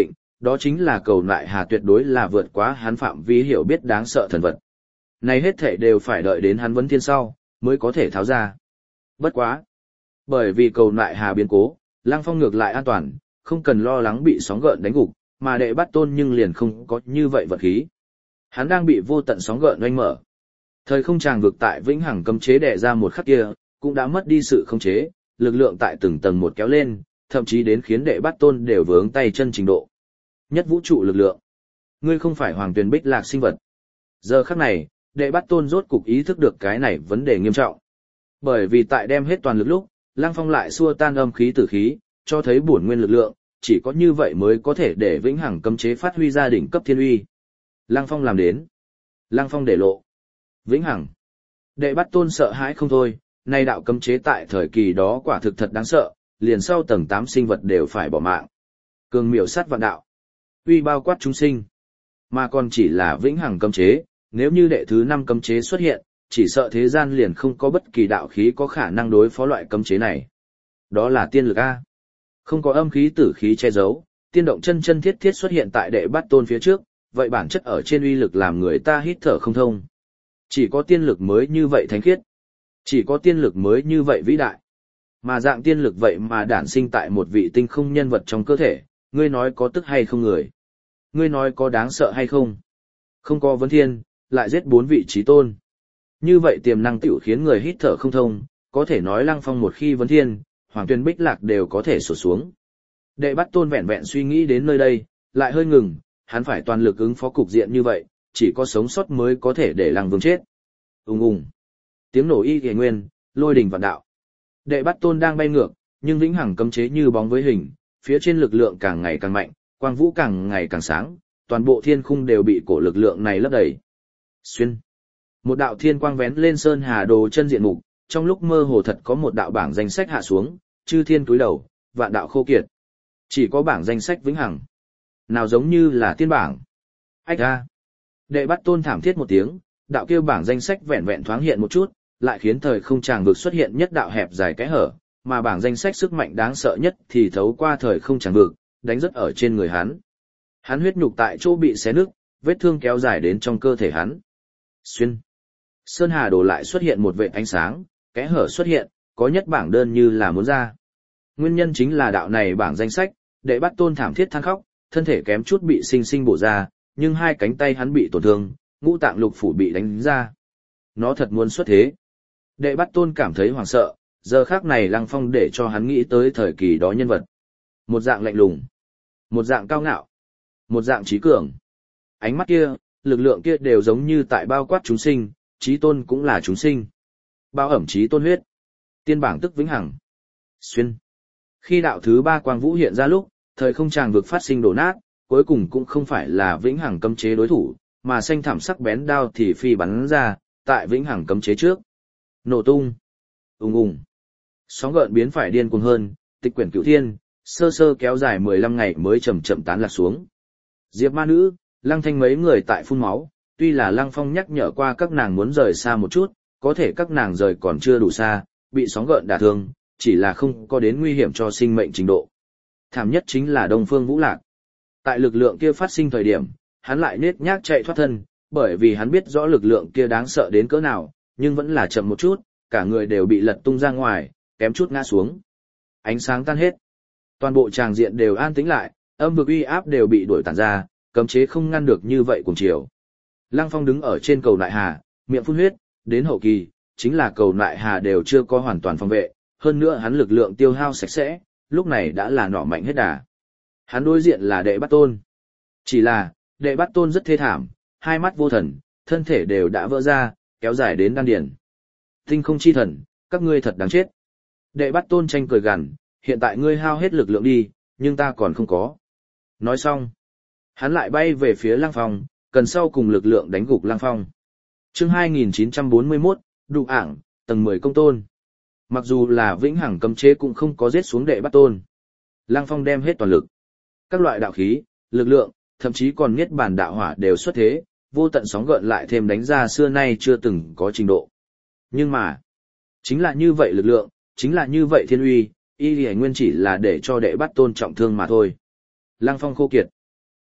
Đó chính là cầu nại hà tuyệt đối là vượt quá hắn phạm vi hiểu biết đáng sợ thần vật. Này hết thể đều phải đợi đến hắn vấn thiên sau, mới có thể tháo ra. Bất quá. Bởi vì cầu nại hà biến cố, Lăng Phong ngược lại an toàn, không cần lo lắng bị sóng gợn đánh gục, mà đệ bắt tôn nhưng liền không có như vậy vật khí. Hắn đang bị vô tận sóng gợn oanh mở. Thời không tràng vực tại vĩnh hằng cấm chế đè ra một khắc kia, cũng đã mất đi sự khống chế, lực lượng tại từng tầng một kéo lên, thậm chí đến khiến đệ bắt tôn đều vướng tay chân trình độ. Nhất vũ trụ lực lượng. Ngươi không phải hoàng tuyền bích lạc sinh vật. Giờ khắc này, đệ bắt tôn rốt cục ý thức được cái này vấn đề nghiêm trọng. Bởi vì tại đem hết toàn lực lúc, Lăng Phong lại xua tan âm khí tử khí, cho thấy bổn nguyên lực lượng, chỉ có như vậy mới có thể để vĩnh hằng cấm chế phát huy ra đỉnh cấp thiên uy. Lăng Phong làm đến. Lăng Phong để lộ. Vĩnh hằng. Đệ bắt tôn sợ hãi không thôi, nay đạo cấm chế tại thời kỳ đó quả thực thật đáng sợ, liền sau tầng tám sinh vật đều phải bỏ mạng. Cường miểu sát vạn đạo. Uy bao quát chúng sinh. Mà còn chỉ là vĩnh hằng cấm chế, nếu như đệ thứ năm cấm chế xuất hiện, chỉ sợ thế gian liền không có bất kỳ đạo khí có khả năng đối phó loại cấm chế này. Đó là tiên lực A. Không có âm khí tử khí che giấu, tiên động chân chân thiết thiết xuất hiện tại đệ bát tôn phía trước, vậy bản chất ở trên uy lực làm người ta hít thở không thông. Chỉ có tiên lực mới như vậy thánh khiết. Chỉ có tiên lực mới như vậy vĩ đại. Mà dạng tiên lực vậy mà đản sinh tại một vị tinh không nhân vật trong cơ thể, ngươi nói có tức hay không người? Ngươi nói có đáng sợ hay không? Không có vấn thiên, lại giết bốn vị trí tôn. Như vậy tiềm năng tiểu khiến người hít thở không thông, có thể nói Lăng Phong một khi vấn thiên, Hoàng Tuyền Bích Lạc đều có thể sụt xuống. Đệ bắt tôn vẹn vẹn suy nghĩ đến nơi đây, lại hơi ngừng, hắn phải toàn lực ứng phó cục diện như vậy, chỉ có sống sót mới có thể để Lăng Vương chết. Ùng ùng. Tiếng nổ y kỳ nguyên, lôi đình vạn đạo. Đệ bắt tôn đang bay ngược, nhưng vĩnh hằng cấm chế như bóng với hình, phía trên lực lượng càng ngày càng mạnh, quang vũ càng ngày càng sáng, toàn bộ thiên khung đều bị cổ lực lượng này lấp đầy. Xuyên. Một đạo thiên quang vén lên sơn hà đồ chân diện mục, trong lúc mơ hồ thật có một đạo bảng danh sách hạ xuống, chư thiên túi đầu, vạn đạo khô kiệt. Chỉ có bảng danh sách vĩnh hằng. Nào giống như là tiên bảng. Ách a. Đệ bắt tôn thảm thiết một tiếng, đạo kêu bảng danh sách vẹn vẹn thoáng hiện một chút, lại khiến thời không tràng vực xuất hiện nhất đạo hẹp dài cái hở, mà bảng danh sách sức mạnh đáng sợ nhất thì thấu qua thời không tràng vực, đánh rất ở trên người hắn. Hắn huyết nhục tại chỗ bị xé nứt, vết thương kéo dài đến trong cơ thể hắn. Xuyên. Sơn hà đồ lại xuất hiện một vệt ánh sáng, kẽ hở xuất hiện, có nhất bảng đơn như là muốn ra. Nguyên nhân chính là đạo này bảng danh sách, đệ bắt tôn thảm thiết than khóc, thân thể kém chút bị sinh sinh bổ ra, nhưng hai cánh tay hắn bị tổn thương, ngũ tạng lục phủ bị đánh ra. Nó thật muốn xuất thế. Đệ bắt tôn cảm thấy hoảng sợ, giờ khác này Lăng Phong để cho hắn nghĩ tới thời kỳ đó nhân vật. Một dạng lạnh lùng, một dạng cao ngạo, một dạng trí cường. Ánh mắt kia, lực lượng kia đều giống như tại bao quát chúng sinh, trí tôn cũng là chúng sinh. Bao ẩm trí tôn huyết. Tiên bảng tức vĩnh hằng. Xuyên. Khi đạo thứ ba quang vũ hiện ra lúc, thời không tràng vực phát sinh đổ nát, cuối cùng cũng không phải là vĩnh hằng cấm chế đối thủ, mà xanh thảm sắc bén đao thì phi bắn ra, tại vĩnh hằng cấm chế trước. Nổ tung. Ùng ùng. Sóng gợn biến phải điên cuồng hơn, tịch quyển cửu thiên, sơ sơ kéo dài mười lăm ngày mới chậm chậm tán lạc xuống. Diệp ma nữ, Lăng Thanh mấy người tại phun máu, tuy là Lăng Phong nhắc nhở qua các nàng muốn rời xa một chút, có thể các nàng rời còn chưa đủ xa, bị sóng gợn đả thương, chỉ là không có đến nguy hiểm cho sinh mệnh trình độ. Thảm nhất chính là Đông Phương Vũ Lạc. Tại lực lượng kia phát sinh thời điểm, hắn lại nết nhác chạy thoát thân, bởi vì hắn biết rõ lực lượng kia đáng sợ đến cỡ nào, nhưng vẫn là chậm một chút, cả người đều bị lật tung ra ngoài, kém chút ngã xuống. Ánh sáng tan hết. Toàn bộ tràng diện đều an tĩnh lại, âm vực uy áp đều bị đuổi tản ra, cấm chế không ngăn được như vậy cùng chiều. Lăng Phong đứng ở trên cầu nại hà, miệng phun huyết, đến hậu kỳ, chính là cầu nại hà đều chưa có hoàn toàn phòng vệ, hơn nữa hắn lực lượng tiêu hao sạch sẽ, lúc này đã là nỏ mạnh hết đà. Hắn đối diện là đệ bắt tôn. Chỉ là, đệ bắt tôn rất thê thảm, hai mắt vô thần, thân thể đều đã vỡ ra, kéo dài đến đan điền. Tinh không chi thần, các ngươi thật đáng chết. Đệ bắt tôn tranh cười gằn, hiện tại ngươi hao hết lực lượng đi, nhưng ta còn không có. Nói xong, hắn lại bay về phía Lăng Phong, cần sau cùng lực lượng đánh gục Lăng Phong. Chương hai nghìn chín trăm bốn mươi mốt, Đụ ảng, tầng mười công tôn. Mặc dù là vĩnh hằng cấm chế cũng không có giết xuống đệ bắt tôn. Lăng Phong đem hết toàn lực. Các loại đạo khí, lực lượng, thậm chí còn niết bàn đạo hỏa đều xuất thế, vô tận sóng gợn lại thêm đánh ra xưa nay chưa từng có trình độ. Nhưng mà, chính là như vậy lực lượng, chính là như vậy thiên uy, y lì nguyên chỉ là để cho đệ bắt tôn trọng thương mà thôi. Lăng Phong khô kiệt.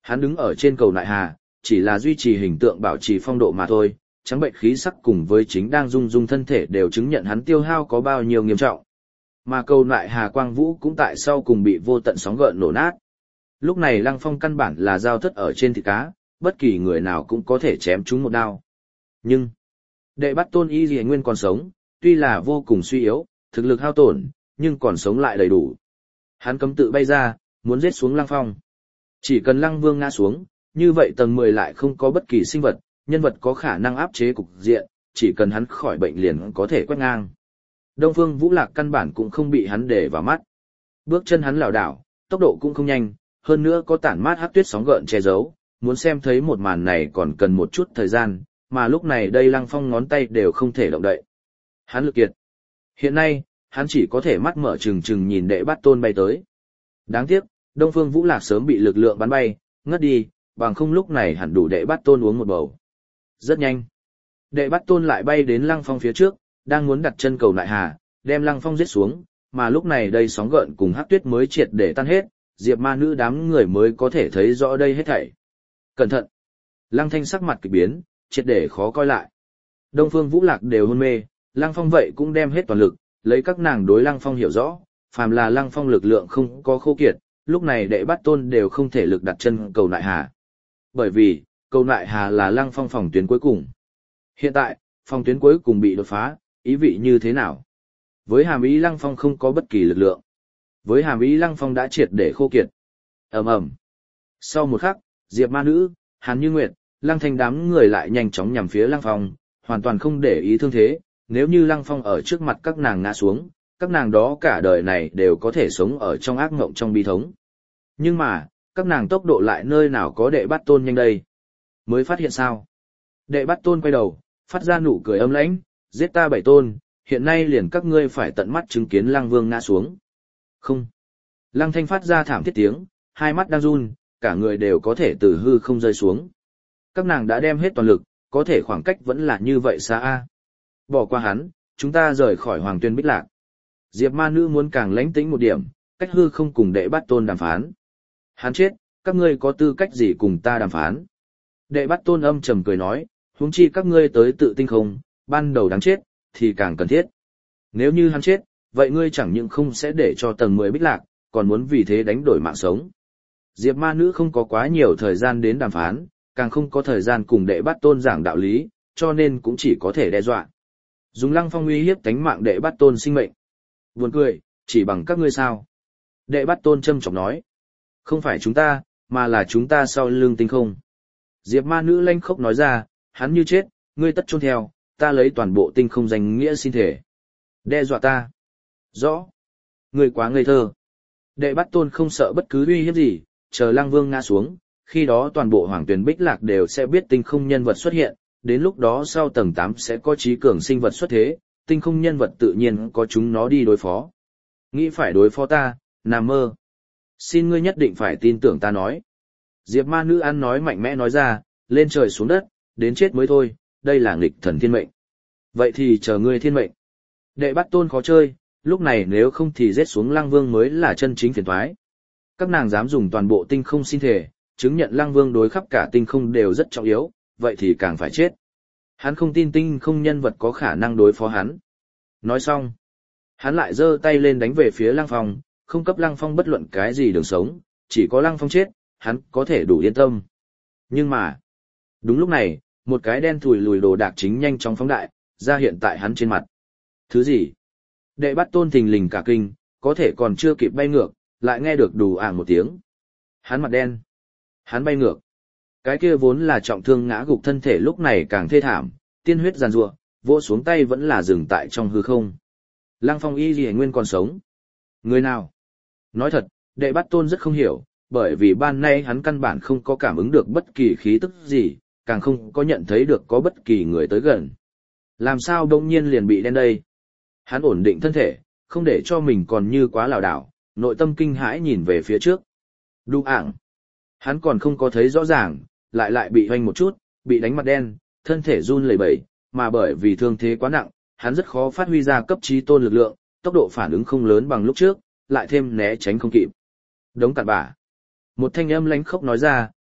Hắn đứng ở trên cầu nại hà, chỉ là duy trì hình tượng bảo trì phong độ mà thôi, trắng bệnh khí sắc cùng với chính đang rung rung thân thể đều chứng nhận hắn tiêu hao có bao nhiêu nghiêm trọng. Mà cầu nại hà quang vũ cũng tại sau cùng bị vô tận sóng gợn nổ nát. Lúc này Lăng Phong căn bản là dao thất ở trên thịt cá, bất kỳ người nào cũng có thể chém chúng một đao. Nhưng, đệ bắt tôn y gì nguyên còn sống, tuy là vô cùng suy yếu, thực lực hao tổn, nhưng còn sống lại đầy đủ. Hắn cấm tự bay ra, muốn giết xuống Lăng Phong. Chỉ cần Lăng Vương ngã xuống, như vậy tầng mười lại không có bất kỳ sinh vật, nhân vật có khả năng áp chế cục diện, chỉ cần hắn khỏi bệnh liền có thể quét ngang. Đông Phương Vũ Lạc căn bản cũng không bị hắn để vào mắt. Bước chân hắn lảo đảo, tốc độ cũng không nhanh, hơn nữa có tản mát hắc tuyết sóng gợn che giấu, muốn xem thấy một màn này còn cần một chút thời gian, mà lúc này đây Lăng Phong ngón tay đều không thể động đậy. Hắn lực kiệt. Hiện nay, hắn chỉ có thể mắt mở trừng trừng nhìn đệ bắt tôn bay tới. Đáng tiếc, Đông Phương Vũ Lạc sớm bị lực lượng bắn bay, ngất đi, bằng không lúc này hẳn đủ đệ bắt tôn uống một bầu. Rất nhanh. Đệ bắt tôn lại bay đến Lăng Phong phía trước, đang muốn đặt chân cầu nại hà, đem Lăng Phong giết xuống, mà lúc này đây sóng gợn cùng hắc tuyết mới triệt để tan hết, Diệp Ma Nữ đám người mới có thể thấy rõ đây hết thảy. Cẩn thận! Lăng Thanh sắc mặt kỳ biến, triệt để khó coi lại. Đông Phương Vũ Lạc đều hôn mê, Lăng Phong vậy cũng đem hết toàn lực, lấy các nàng đối Lăng Phong hiểu rõ, phàm là Lăng Phong lực lượng không có khô kiệt, lúc này đệ bắt tôn đều không thể lực đặt chân cầu nại hà. Bởi vì, cầu nại hà là Lăng Phong phòng tuyến cuối cùng. Hiện tại, phòng tuyến cuối cùng bị đột phá, ý vị như thế nào? Với hàm ý Lăng Phong không có bất kỳ lực lượng. Với hàm ý Lăng Phong đã triệt để khô kiệt. Ầm ầm. Sau một khắc, Diệp Ma Nữ, Hàn Như Nguyệt, Lăng Thanh đám người lại nhanh chóng nhằm phía Lăng Phong, hoàn toàn không để ý thương thế, nếu như Lăng Phong ở trước mặt các nàng ngã xuống, các nàng đó cả đời này đều có thể sống ở trong ác mộng trong bi thống. Nhưng mà, các nàng tốc độ lại nơi nào có đệ bắt tôn nhanh đây? Mới phát hiện sao? Đệ bắt tôn quay đầu, phát ra nụ cười âm lãnh, giết ta bảy tôn, hiện nay liền các ngươi phải tận mắt chứng kiến Lăng Vương ngã xuống. Không. Lăng Thanh phát ra thảm thiết tiếng, hai mắt đang run, cả người đều có thể từ hư không rơi xuống. Các nàng đã đem hết toàn lực, có thể khoảng cách vẫn là như vậy xa a. Bỏ qua hắn, chúng ta rời khỏi Hoàng Tuyên Bích Lạc. Diệp Ma Nữ muốn càng lãnh tĩnh một điểm, cách hư không cùng đệ bắt tôn đàm phán. Hắn chết, các ngươi có tư cách gì cùng ta đàm phán? Đệ bắt tôn âm trầm cười nói, huống chi các ngươi tới tự tinh không, ban đầu đáng chết, thì càng cần thiết. Nếu như hắn chết, vậy ngươi chẳng những không sẽ để cho tầng mười Bích Lạc, còn muốn vì thế đánh đổi mạng sống. Diệp Ma Nữ không có quá nhiều thời gian đến đàm phán, càng không có thời gian cùng đệ bắt tôn giảng đạo lý, cho nên cũng chỉ có thể đe dọa. Dùng Lăng Phong uy hiếp tánh mạng đệ bắt tôn sinh mệnh. Buồn cười, chỉ bằng các ngươi sao? Đệ bắt tôn châm chọc nói. Không phải chúng ta, mà là chúng ta sau lưng tinh không. Diệp Ma Nữ lanh khốc nói ra, hắn như chết, ngươi tất chôn theo, ta lấy toàn bộ tinh không danh nghĩa xin thể. Đe dọa ta. Rõ. Ngươi quá ngây thơ. Đệ bắt tôn không sợ bất cứ uy hiếp gì, chờ Lăng Vương ngã xuống, khi đó toàn bộ Hoàng Tuyển Bích Lạc đều sẽ biết tinh không nhân vật xuất hiện, đến lúc đó sau tầng tám sẽ có trí cường sinh vật xuất thế, tinh không nhân vật tự nhiên có chúng nó đi đối phó. Nghĩ phải đối phó ta, nằm mơ. Xin ngươi nhất định phải tin tưởng ta nói. Diệp Ma Nữ ăn nói mạnh mẽ nói ra, lên trời xuống đất, đến chết mới thôi, đây là nghịch thần thiên mệnh. Vậy thì chờ ngươi thiên mệnh. Đệ bắt tôn khó chơi, lúc này nếu không thì giết xuống Lăng Vương mới là chân chính phiền toái. Các nàng dám dùng toàn bộ tinh không xin thể, chứng nhận Lăng Vương đối khắp cả tinh không đều rất trọng yếu, vậy thì càng phải chết. Hắn không tin tinh không nhân vật có khả năng đối phó hắn. Nói xong, hắn lại giơ tay lên đánh về phía Lăng Phong, không cấp Lăng Phong bất luận cái gì đường sống, chỉ có Lăng Phong chết, hắn có thể đủ yên tâm. Nhưng mà, đúng lúc này, một cái đen thùi lùi đồ đạc chính nhanh chóng phóng đại, ra hiện tại hắn trên mặt. Thứ gì? Đệ bắt tôn thình lình cả kinh, có thể còn chưa kịp bay ngược, lại nghe được đù ảng một tiếng. Hắn mặt đen. Hắn bay ngược. Cái kia vốn là trọng thương ngã gục thân thể lúc này càng thê thảm, tiên huyết giàn giụa, vỗ xuống tay vẫn là dừng tại trong hư không. Lăng Phong y gì nguyên còn sống. Người nào? Nói thật, đệ bắt tôn rất không hiểu, bởi vì ban nay hắn căn bản không có cảm ứng được bất kỳ khí tức gì, càng không có nhận thấy được có bất kỳ người tới gần. Làm sao đông nhiên liền bị đen đây? Hắn ổn định thân thể, không để cho mình còn như quá lảo đảo, nội tâm kinh hãi nhìn về phía trước. Đu ảng. Hắn còn không có thấy rõ ràng, lại lại bị hoanh một chút, bị đánh mặt đen, thân thể run lẩy bẩy, mà bởi vì thương thế quá nặng, hắn rất khó phát huy ra cấp trí tôn lực lượng, tốc độ phản ứng không lớn bằng lúc trước, lại thêm né tránh không kịp. Đống cặn bã. Một thanh âm lánh khốc nói ra,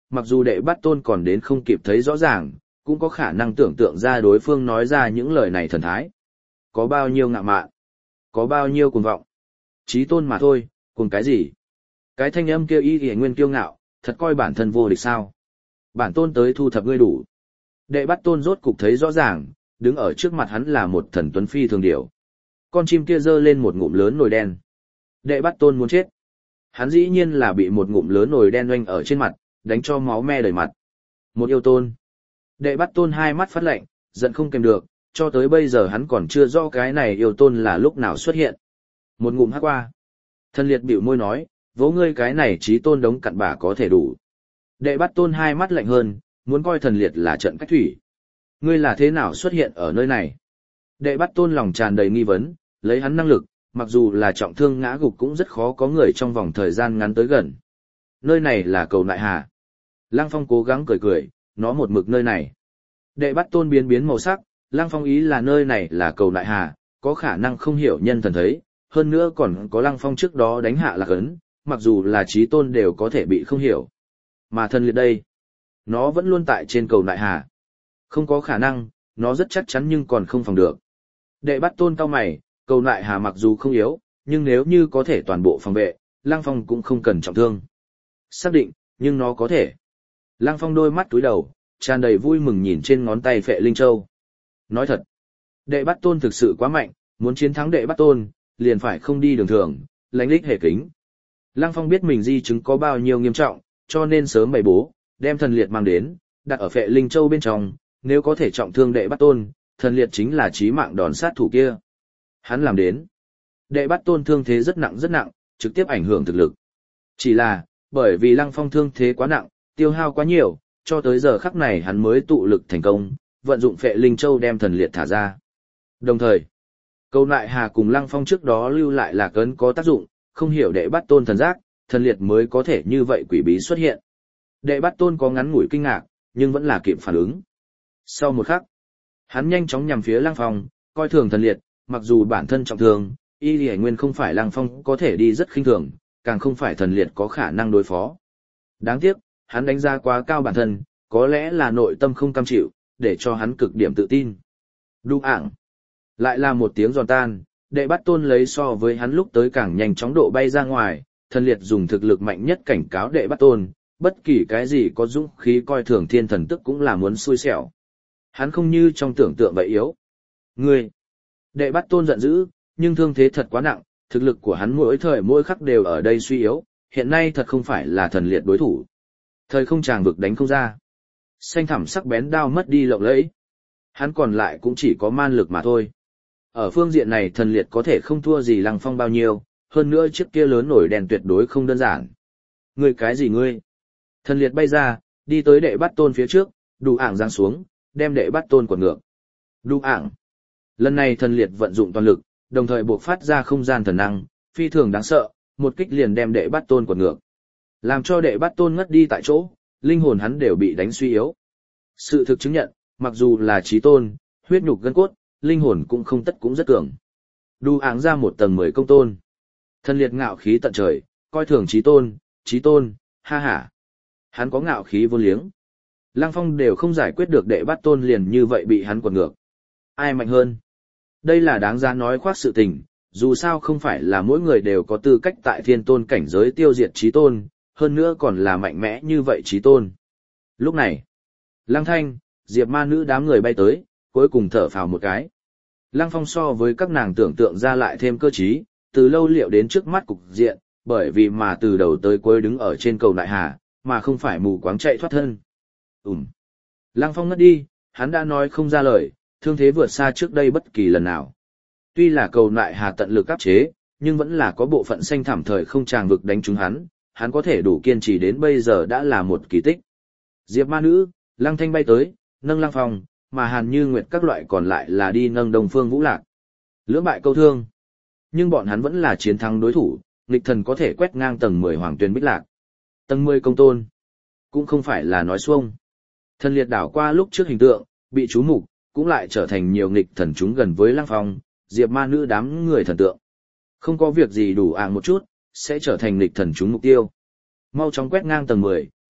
mặc dù đệ bắt tôn còn đến không kịp thấy rõ ràng, cũng có khả năng tưởng tượng ra đối phương nói ra những lời này thần thái. Có bao nhiêu ngạo mạn, có bao nhiêu cuồng vọng. Chí tôn mà thôi, cuồng cái gì? Cái thanh âm kêu y y nguyên kiêu ngạo, thật coi bản thân vô địch sao? Bản tôn tới thu thập ngươi đủ. Đệ bắt tôn rốt cục thấy rõ ràng, đứng ở trước mặt hắn là một thần tuấn phi thường điểu. Con chim kia giơ lên một ngụm lớn nồi đen. Đệ bắt tôn muốn chết. Hắn dĩ nhiên là bị một ngụm lớn nồi đen oanh ở trên mặt, đánh cho máu me đầy mặt. Một yêu tôn. Đệ bắt tôn hai mắt phát lạnh, giận không kèm được, cho tới bây giờ hắn còn chưa rõ cái này yêu tôn là lúc nào xuất hiện. Một ngụm hắc qua. Thần liệt bĩu môi nói, vỗ ngươi cái này chí tôn đống cặn bã có thể đủ. Đệ bắt tôn hai mắt lạnh hơn, muốn coi thần liệt là trận cách thủy. Ngươi là thế nào xuất hiện ở nơi này? Đệ bắt tôn lòng tràn đầy nghi vấn, lấy hắn năng lực, mặc dù là trọng thương ngã gục cũng rất khó có người trong vòng thời gian ngắn tới gần. Nơi này là cầu nại hà. Lăng Phong cố gắng cười cười, nó một mực nơi này. Đệ bắt tôn biến biến màu sắc, Lăng Phong ý là nơi này là cầu nại hà, có khả năng không hiểu nhân thần thấy, hơn nữa còn có Lăng Phong trước đó đánh hạ lạc ấn, mặc dù là chí tôn đều có thể bị không hiểu. Mà thần liệt đây, nó vẫn luôn tại trên cầu nại hà. Không có khả năng, nó rất chắc chắn nhưng còn không phòng được. Đệ bắt tôn cao mày, cầu nại hà mặc dù không yếu, nhưng nếu như có thể toàn bộ phòng vệ, Lăng Phong cũng không cần trọng thương. Xác định, nhưng nó có thể. Lăng Phong đôi mắt túi đầu, tràn đầy vui mừng nhìn trên ngón tay Phệ Linh Châu. Nói thật, đệ bắt tôn thực sự quá mạnh, muốn chiến thắng đệ bắt tôn, liền phải không đi đường thường, lánh lích hệ kính. Lăng Phong biết mình di chứng có bao nhiêu nghiêm trọng, cho nên sớm bày bố, đem thần liệt mang đến, đặt ở Phệ Linh Châu bên trong, nếu có thể trọng thương đệ bắt tôn, thần liệt chính là chí mạng đòn sát thủ kia. Hắn làm đến. Đệ bắt tôn thương thế rất nặng rất nặng, trực tiếp ảnh hưởng thực lực. Chỉ là, bởi vì Lăng Phong thương thế quá nặng, tiêu hao quá nhiều, cho tới giờ khắc này hắn mới tụ lực thành công, vận dụng Phệ Linh Châu đem thần liệt thả ra. Đồng thời, Cầu Nại Hà cùng Lăng Phong trước đó lưu lại lạc ấn có tác dụng, không hiểu đệ bắt tôn thần giác, thần liệt mới có thể như vậy quỷ bí xuất hiện. Đệ bắt tôn có ngắn ngủi kinh ngạc, nhưng vẫn là kịp phản ứng. Sau một khắc, hắn nhanh chóng nhằm phía Lăng Phong, coi thường thần liệt, mặc dù bản thân trọng thương, y lì nguyên không phải Lăng Phong có thể đi rất khinh thường, càng không phải thần liệt có khả năng đối phó. Đáng tiếc, hắn đánh giá quá cao bản thân, có lẽ là nội tâm không cam chịu, để cho hắn cực điểm tự tin. Đu ảng. Lại là một tiếng giòn tan, đệ bắt tôn lấy so với hắn lúc tới càng nhanh chóng độ bay ra ngoài, thần liệt dùng thực lực mạnh nhất cảnh cáo đệ bắt tôn, bất kỳ cái gì có dũng khí coi thường thiên thần tức cũng là muốn xui xẻo. Hắn không như trong tưởng tượng vậy yếu. Ngươi! Đệ bắt tôn giận dữ, nhưng thương thế thật quá nặng, thực lực của hắn mỗi thời mỗi khắc đều ở đây suy yếu, hiện nay thật không phải là thần liệt đối thủ. Thời không tràng vực đánh không ra. Xanh thẳm sắc bén đao mất đi lộng lẫy. Hắn còn lại cũng chỉ có man lực mà thôi. Ở phương diện này thần liệt có thể không thua gì Lăng Phong bao nhiêu, hơn nữa chiếc kia lớn nổi đèn tuyệt đối không đơn giản. Ngươi cái gì ngươi? Thần liệt bay ra, đi tới đệ bắt tôn phía trước, đủ ảng giáng xuống, đem đệ bắt tôn quật ngược. Đủ ảng. Lần này thần liệt vận dụng toàn lực, đồng thời buộc phát ra không gian thần năng, phi thường đáng sợ, một kích liền đem đệ bắt tôn quật ngược. Làm cho đệ bắt tôn ngất đi tại chỗ, linh hồn hắn đều bị đánh suy yếu. Sự thực chứng nhận, mặc dù là chí tôn, huyết nhục gân cốt, linh hồn cũng không tất cũng rất cường. Đu áng ra một tầng mười công tôn. Thần liệt ngạo khí tận trời, coi thường chí tôn, chí tôn, ha ha. Hắn có ngạo khí vô liếng. Lăng Phong đều không giải quyết được đệ bắt tôn liền như vậy bị hắn quật ngược. Ai mạnh hơn? Đây là đáng giá nói khoác sự tình, dù sao không phải là mỗi người đều có tư cách tại thiên tôn cảnh giới tiêu diệt chí tôn, hơn nữa còn là mạnh mẽ như vậy chí tôn. Lúc này, Lăng Thanh, Diệp Ma Nữ đám người bay tới, cuối cùng thở phào một cái. Lăng Phong so với các nàng tưởng tượng ra lại thêm cơ trí, từ lâu liệu đến trước mắt cục diện, bởi vì mà từ đầu tới cuối đứng ở trên cầu nại hà, mà không phải mù quáng chạy thoát thân. Ừm. Lăng Phong ngất đi, hắn đã nói không ra lời, thương thế vượt xa trước đây bất kỳ lần nào. Tuy là cầu nại hà tận lực áp chế, nhưng vẫn là có bộ phận xanh thảm thời không tràng vực đánh trúng hắn, hắn có thể đủ kiên trì đến bây giờ đã là một kỳ tích. Diệp Ma Nữ, Lăng Thanh bay tới, nâng Lăng Phong, mà Hàn Như Nguyệt các loại còn lại là đi nâng Đông Phương Vũ Lạc. Lưỡng bại câu thương. Nhưng bọn hắn vẫn là chiến thắng đối thủ, nghịch thần có thể quét ngang tầng mười Hoàng Tuyền Bích Lạc. Tầng mười công tôn. Cũng không phải là nói xuông. Thần liệt đảo qua lúc trước hình tượng, bị chú mục, cũng lại trở thành nhiều nghịch thần chúng gần với Lăng Phong, Diệp Ma Nữ đám người thần tượng. Không có việc gì đủ ạng một chút, sẽ trở thành nghịch thần chúng mục tiêu. Mau chóng quét ngang tầng mười,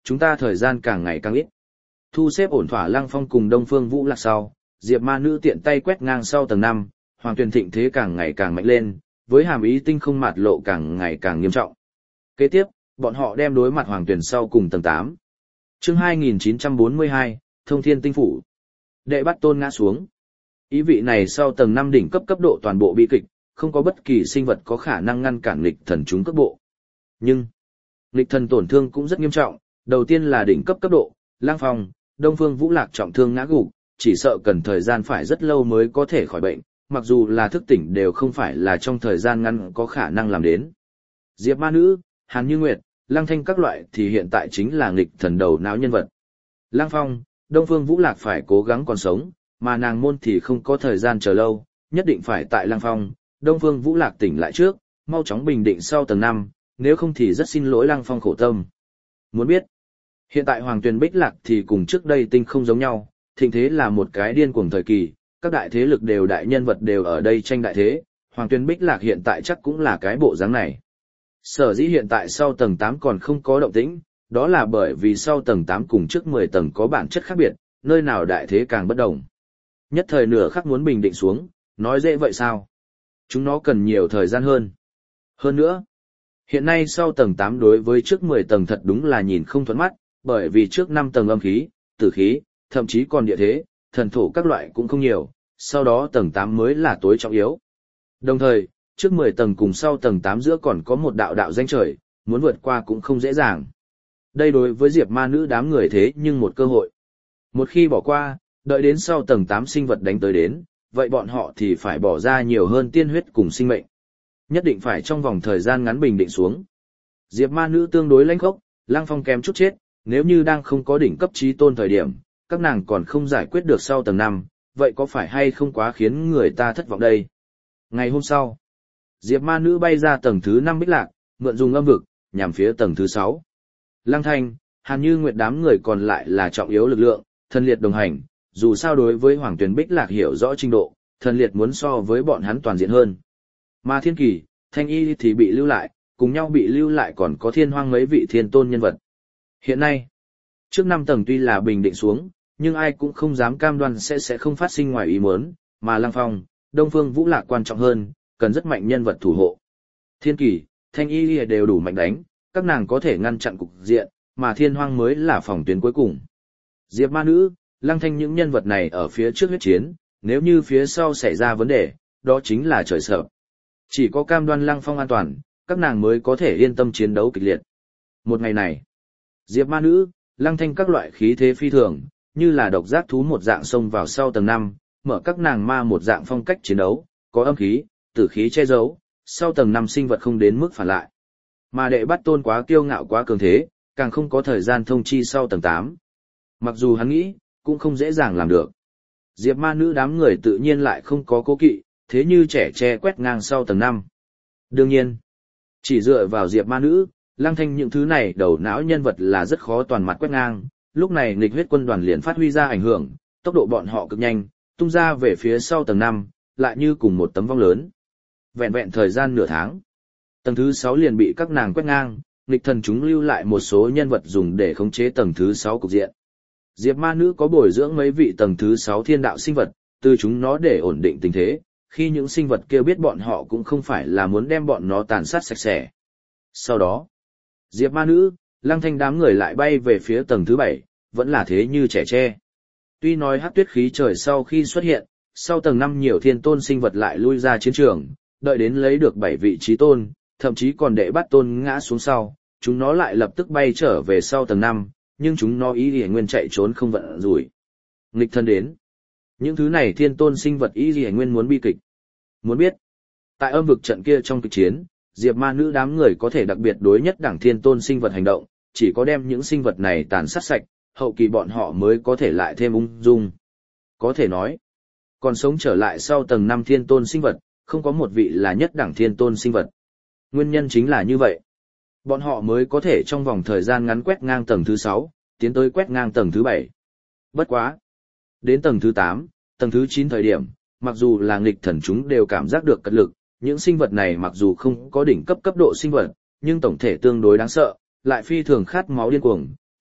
chúng ta thời gian càng ngày càng ít. Thu xếp ổn thỏa Lăng Phong cùng Đông Phương Vũ Lạc sau, Diệp Ma Nữ tiện tay quét ngang sau tầng năm, Hoàng Tuyền thịnh thế càng ngày càng mạnh lên, với hàm ý tinh không mạt lộ càng ngày càng nghiêm trọng. Kế tiếp, bọn họ đem đối mặt Hoàng Tuyền sau cùng tầng tám. Chương hai nghìn chín trăm bốn mươi hai, Thông Thiên Tinh Phủ. Đệ Bát Tôn ngã xuống. Ý vị này sau tầng năm đỉnh cấp cấp độ toàn bộ bi kịch, không có bất kỳ sinh vật có khả năng ngăn cản nghịch thần chúng cấp bộ. Nhưng, nghịch thần tổn thương cũng rất nghiêm trọng, đầu tiên là đỉnh cấp cấp độ, Lăng Phong, Đông Phương Vũ Lạc trọng thương ngã gục, chỉ sợ cần thời gian phải rất lâu mới có thể khỏi bệnh, mặc dù là thức tỉnh đều không phải là trong thời gian ngắn có khả năng làm đến. Diệp Ma Nữ, Hàn Như Nguyệt, Lăng Thanh các loại thì hiện tại chính là nghịch thần đầu não nhân vật. Lăng Phong, Đông Phương Vũ Lạc phải cố gắng còn sống, mà nàng môn thì không có thời gian chờ lâu, nhất định phải tại Lăng Phong, Đông Phương Vũ Lạc tỉnh lại trước, mau chóng bình định sau tầng năm, nếu không thì rất xin lỗi Lăng Phong khổ tâm. Muốn biết, hiện tại Hoàng Tuyền Bích Lạc thì cùng trước đây tinh không giống nhau, thịnh thế là một cái điên cuồng thời kỳ, các đại thế lực đều đại nhân vật đều ở đây tranh đại thế, Hoàng Tuyền Bích Lạc hiện tại chắc cũng là cái bộ dáng này. Sở dĩ hiện tại sau tầng tám còn không có động tĩnh, đó là bởi vì sau tầng tám cùng trước mười tầng có bản chất khác biệt, nơi nào đại thế càng bất đồng. Nhất thời nửa khắc muốn bình định xuống, nói dễ vậy sao? Chúng nó cần nhiều thời gian hơn. Hơn nữa, hiện nay sau tầng tám đối với trước mười tầng thật đúng là nhìn không thuận mắt, bởi vì trước năm tầng âm khí, tử khí, thậm chí còn địa thế, thần thổ các loại cũng không nhiều, sau đó tầng tám mới là tối trọng yếu. Đồng thời, trước mười tầng cùng sau tầng tám giữa còn có một đạo đạo danh trời, muốn vượt qua cũng không dễ dàng. Đây đối với Diệp Ma Nữ đám người thế nhưng một cơ hội. Một khi bỏ qua, đợi đến sau tầng tám sinh vật đánh tới đến, vậy bọn họ thì phải bỏ ra nhiều hơn tiên huyết cùng sinh mệnh. Nhất định phải trong vòng thời gian ngắn bình định xuống. Diệp Ma Nữ tương đối lãnh khốc, Lăng Phong kém chút chết, nếu như đang không có đỉnh cấp chí tôn thời điểm, các nàng còn không giải quyết được sau tầng năm, vậy có phải hay không quá khiến người ta thất vọng đây? Ngày hôm sau, Diệp Ma Nữ bay ra tầng thứ năm Bích Lạc, mượn dùng âm vực, nhằm phía tầng thứ sáu. Lăng Thanh, Hàn Như Nguyệt đám người còn lại là trọng yếu lực lượng, thần liệt đồng hành, dù sao đối với Hoàng Tuyền Bích Lạc hiểu rõ trình độ, thần liệt muốn so với bọn hắn toàn diện hơn. Mà Thiên Kỳ, Thanh Y thì bị lưu lại, cùng nhau bị lưu lại còn có Thiên Hoang mấy vị thiên tôn nhân vật. Hiện nay, trước năm tầng tuy là bình định xuống, nhưng ai cũng không dám cam đoan sẽ sẽ không phát sinh ngoài ý muốn, mà Lăng Phong, Đông Phương Vũ Lạc quan trọng hơn, cần rất mạnh nhân vật thủ hộ. Thiên Kỳ, Thanh Y đều đủ mạnh đánh, các nàng có thể ngăn chặn cục diện, mà Thiên Hoang mới là phòng tuyến cuối cùng. Diệp Ma Nữ, Lăng Thanh những nhân vật này ở phía trước huyết chiến, nếu như phía sau xảy ra vấn đề, đó chính là trời sợ. Chỉ có cam đoan Lăng Phong an toàn, các nàng mới có thể yên tâm chiến đấu kịch liệt. Một ngày này, Diệp Ma Nữ, Lăng Thanh các loại khí thế phi thường, như là độc giác thú một dạng xông vào sau tầng năm, mở các nàng ma một dạng phong cách chiến đấu, có âm khí, tử khí che giấu, sau tầng năm sinh vật không đến mức phản lại. Mà Đệ Bát Tôn quá kiêu ngạo quá cường thế, càng không có thời gian thông chi sau tầng tám. Mặc dù hắn nghĩ, cũng không dễ dàng làm được. Diệp Ma Nữ đám người tự nhiên lại không có cố kỵ, thế như trẻ tre quét ngang sau tầng năm. Đương nhiên, chỉ dựa vào Diệp Ma Nữ, Lăng Thanh những thứ này đầu não nhân vật là rất khó toàn mặt quét ngang, lúc này nghịch huyết quân đoàn liền phát huy ra ảnh hưởng, tốc độ bọn họ cực nhanh, tung ra về phía sau tầng năm, lại như cùng một tấm vong lớn. Vẹn vẹn thời gian nửa tháng, tầng thứ sáu liền bị các nàng quét ngang, nghịch thần chúng lưu lại một số nhân vật dùng để khống chế tầng thứ sáu cục diện. Diệp Ma Nữ có bồi dưỡng mấy vị tầng thứ sáu thiên đạo sinh vật, từ chúng nó để ổn định tình thế, khi những sinh vật kia biết bọn họ cũng không phải là muốn đem bọn nó tàn sát sạch sẽ. Sau đó, Diệp Ma Nữ, Lăng Thanh đám người lại bay về phía tầng thứ bảy, vẫn là thế như trẻ tre. Tuy nói hắc tuyết khí trời sau khi xuất hiện, sau tầng năm nhiều thiên tôn sinh vật lại lui ra chiến trường, đợi đến lấy được bảy vị trí tôn, thậm chí còn Đệ Bát Tôn ngã xuống sau, chúng nó lại lập tức bay trở về sau tầng năm, nhưng chúng nó ý liễu nguyên chạy trốn không vận rủi. Nghịch thân đến. Những thứ này thiên tôn sinh vật ý liễu nguyên muốn bi kịch. Muốn biết, tại âm vực trận kia trong kịch chiến, Diệp Ma Nữ đám người có thể đặc biệt đối nhất đẳng thiên tôn sinh vật hành động, chỉ có đem những sinh vật này tàn sát sạch, hậu kỳ bọn họ mới có thể lại thêm ung dung. Có thể nói, còn sống trở lại sau tầng năm thiên tôn sinh vật, không có một vị là nhất đẳng thiên tôn sinh vật. Nguyên nhân chính là như vậy. Bọn họ mới có thể trong vòng thời gian ngắn quét ngang tầng thứ sáu, tiến tới quét ngang tầng thứ bảy. Bất quá. Đến tầng thứ tám, tầng thứ chín thời điểm, mặc dù là nghịch thần chúng đều cảm giác được cật lực, những sinh vật này mặc dù không có đỉnh cấp cấp độ sinh vật, nhưng tổng thể tương đối đáng sợ, lại phi thường khát máu điên cuồng,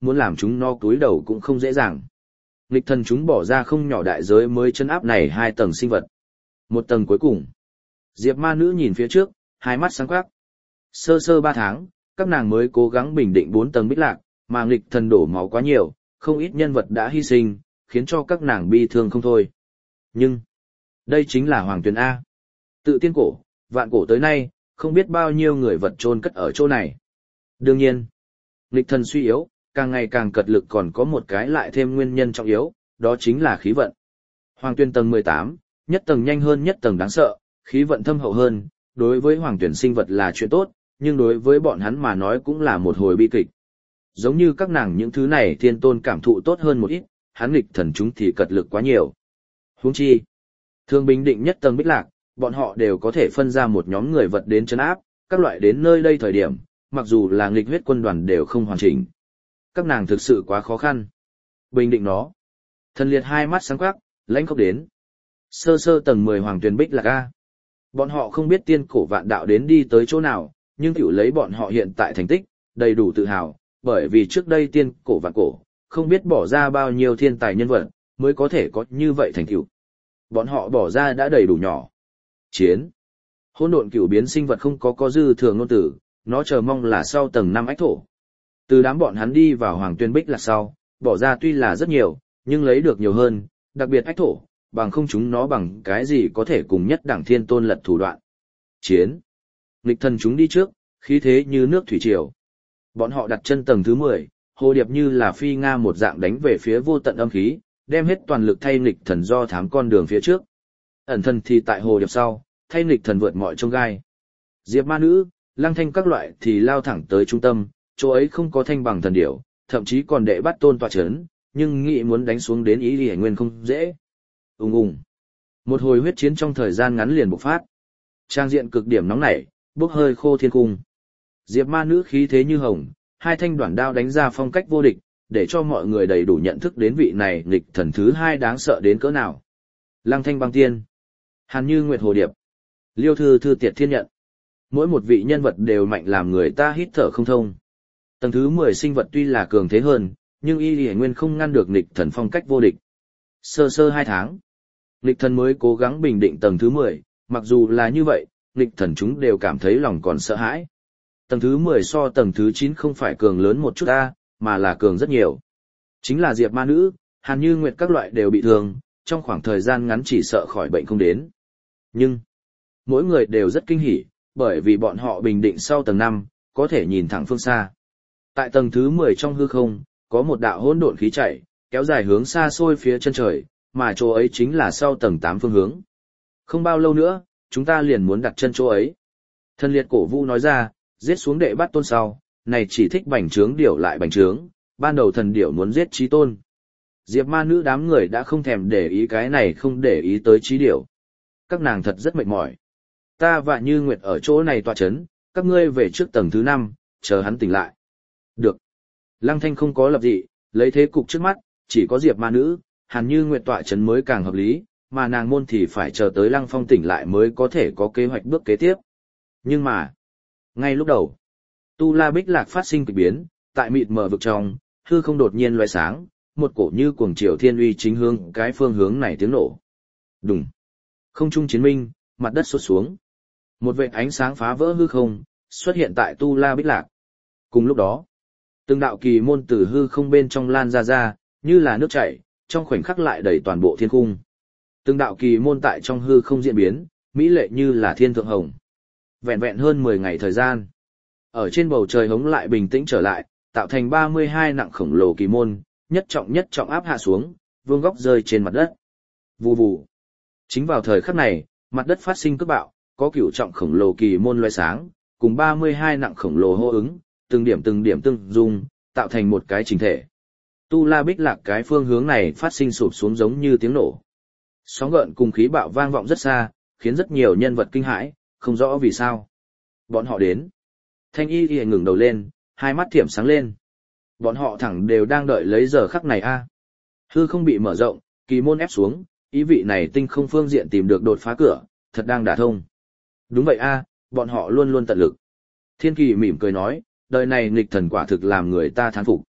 muốn làm chúng no túi đầu cũng không dễ dàng. Nghịch thần chúng bỏ ra không nhỏ đại giới mới chân áp này hai tầng sinh vật. Một tầng cuối cùng. Diệp ma nữ nhìn phía trước, hai mắt sáng quắc. Sơ sơ ba tháng, các nàng mới cố gắng bình định bốn tầng bích lạc, mà nghịch thần đổ máu quá nhiều, không ít nhân vật đã hy sinh, khiến cho các nàng bi thương không thôi. Nhưng, đây chính là Hoàng Tuyền A. Tự tiên cổ, vạn cổ tới nay, không biết bao nhiêu người vật chôn cất ở chỗ này. Đương nhiên, nghịch thần suy yếu, càng ngày càng cật lực còn có một cái lại thêm nguyên nhân trọng yếu, đó chính là khí vận. Hoàng Tuyền tầng mười tám, nhất tầng nhanh hơn nhất tầng đáng sợ, khí vận thâm hậu hơn, đối với Hoàng Tuyền sinh vật là chuyện tốt, nhưng đối với bọn hắn mà nói cũng là một hồi bi kịch. Giống như các nàng những thứ này thiên tôn cảm thụ tốt hơn một ít, hắn nghịch thần chúng thì cật lực quá nhiều. Huống chi, thường bình định nhất tầng bích lạc, bọn họ đều có thể phân ra một nhóm người vật đến trấn áp, các loại đến nơi đây thời điểm, mặc dù là nghịch huyết quân đoàn đều không hoàn chỉnh. Các nàng thực sự quá khó khăn. Bình định nó. Thần liệt hai mắt sáng quắc, lãnh khốc đến. Sơ sơ tầng mười Hoàng Tuyền bích lạc A. Bọn họ không biết tiên cổ vạn đạo đến đi tới chỗ nào, nhưng tiểu lấy bọn họ hiện tại thành tích, đầy đủ tự hào, bởi vì trước đây tiên cổ vạn cổ, không biết bỏ ra bao nhiêu thiên tài nhân vật, mới có thể có như vậy thành tựu. Bọn họ bỏ ra đã đầy đủ nhỏ. Chiến. Hỗn độn cửu biến sinh vật không có có dư thừa ngôn tử, nó chờ mong là sau tầng năm ách thổ. Từ đám bọn hắn đi vào Hoàng Tuyền bích lạc sau, bỏ ra tuy là rất nhiều, nhưng lấy được nhiều hơn, đặc biệt ách thổ, bằng không chúng nó bằng cái gì có thể cùng nhất đẳng thiên tôn lật thủ đoạn. Chiến. Nghịch thần chúng đi trước, khí thế như nước thủy triều. Bọn họ đặt chân tầng thứ mười, hồ điệp như là phi nga một dạng đánh về phía vô tận âm khí, đem hết toàn lực thay nghịch thần do thám con đường phía trước. Ẩn thần thì tại hồ điệp sau, thay nghịch thần vượt mọi chông gai. Diệp ma nữ, lăng thanh các loại thì lao thẳng tới trung tâm, chỗ ấy không có thanh bằng thần điểu, thậm chí còn đệ bắt tôn tọa chấn, nhưng nghĩ muốn đánh xuống đến ý thì nguyên không dễ. Ùng ùng. Một hồi huyết chiến trong thời gian ngắn liền bộc phát. Trang diện cực điểm nóng nảy, bốc hơi khô thiên cung. Diệp ma nữ khí thế như hồng, hai thanh đoạn đao đánh ra phong cách vô địch, để cho mọi người đầy đủ nhận thức đến vị này nghịch thần thứ hai đáng sợ đến cỡ nào. Lăng thanh băng tiên, Hàn Như Nguyệt hồ điệp, Liêu Thư Thư Tiệt Thiên Nhận. Mỗi một vị nhân vật đều mạnh làm người ta hít thở không thông. Tầng thứ mười sinh vật tuy là cường thế hơn, nhưng y lì nguyên không ngăn được nghịch thần phong cách vô địch. Sơ sơ hai tháng, nghịch thần mới cố gắng bình định tầng thứ mười, mặc dù là như vậy, nghịch thần chúng đều cảm thấy lòng còn sợ hãi. Tầng thứ mười so tầng thứ chín không phải cường lớn một chút ta, mà là cường rất nhiều. Chính là Diệp ma nữ, Hàn Như Nguyệt các loại đều bị thương, trong khoảng thời gian ngắn chỉ sợ khỏi bệnh không đến. Nhưng, mỗi người đều rất kinh hỉ, bởi vì bọn họ bình định sau tầng năm, có thể nhìn thẳng phương xa. Tại tầng thứ mười trong hư không, có một đạo hỗn độn khí chạy, kéo dài hướng xa xôi phía chân trời, mà chỗ ấy chính là sau tầng tám phương hướng. Không bao lâu nữa, chúng ta liền muốn đặt chân chỗ ấy. Thần liệt cổ vũ nói ra, giết xuống đệ bắt tôn sau, này chỉ thích bành trướng điểu lại bành trướng, ban đầu thần điểu muốn giết chí tôn. Diệp ma nữ đám người đã không thèm để ý cái này không để ý tới chí điểu. Các nàng thật rất mệt mỏi. Ta và Như Nguyệt ở chỗ này tọa chấn, các ngươi về trước tầng thứ năm, chờ hắn tỉnh lại. Được. Lăng Thanh không có lập dị, lấy thế cục trước mắt, chỉ có Diệp ma nữ, Hàn Như Nguyệt tọa chấn mới càng hợp lý, mà nàng môn thì phải chờ tới Lăng Phong tỉnh lại mới có thể có kế hoạch bước kế tiếp. Nhưng mà, ngay lúc đầu, Tu La Bích Lạc phát sinh kỳ biến, tại mịt mờ vực trong, hư không đột nhiên loé sáng, một cổ như cuồng triều thiên uy chính hướng cái phương hướng này tiếng nổ. Đùng. Không trung chiến minh, mặt đất sụt xuống. Một vệt ánh sáng phá vỡ hư không, xuất hiện tại Tu La Bích Lạc. Cùng lúc đó, từng đạo kỳ môn từ hư không bên trong lan ra ra, như là nước chảy, trong khoảnh khắc lại đầy toàn bộ thiên cung. Từng đạo kỳ môn tại trong hư không diễn biến, mỹ lệ như là thiên thượng hồng. Vẹn vẹn hơn mười ngày thời gian. Ở trên bầu trời hống lại bình tĩnh trở lại, tạo thành ba mươi hai nặng khổng lồ kỳ môn, nhất trọng nhất trọng áp hạ xuống, vương góc rơi trên mặt đất. Vù vù. Chính vào thời khắc này, mặt đất phát sinh cước bạo, có cửu trọng khổng lồ kỳ môn loé sáng, cùng ba mươi hai nặng khổng lồ hô ứng, từng điểm từng điểm tương dung, tạo thành một cái chỉnh thể. Tu La Bích Lạc cái phương hướng này phát sinh sụp xuống giống như tiếng nổ. Sóng gợn cùng khí bạo vang vọng rất xa, khiến rất nhiều nhân vật kinh hãi, không rõ vì sao. Bọn họ đến. Thanh Y Y ngẩng đầu lên, hai mắt thiểm sáng lên. Bọn họ thẳng đều đang đợi lấy giờ khắc này a. Hư không bị mở rộng, kỳ môn ép xuống, ý vị này tinh không phương diện tìm được đột phá cửa, thật đang đả thông. Đúng vậy a, bọn họ luôn luôn tận lực. Thiên Kỳ mỉm cười nói, đời này nghịch thần quả thực làm người ta thán phục.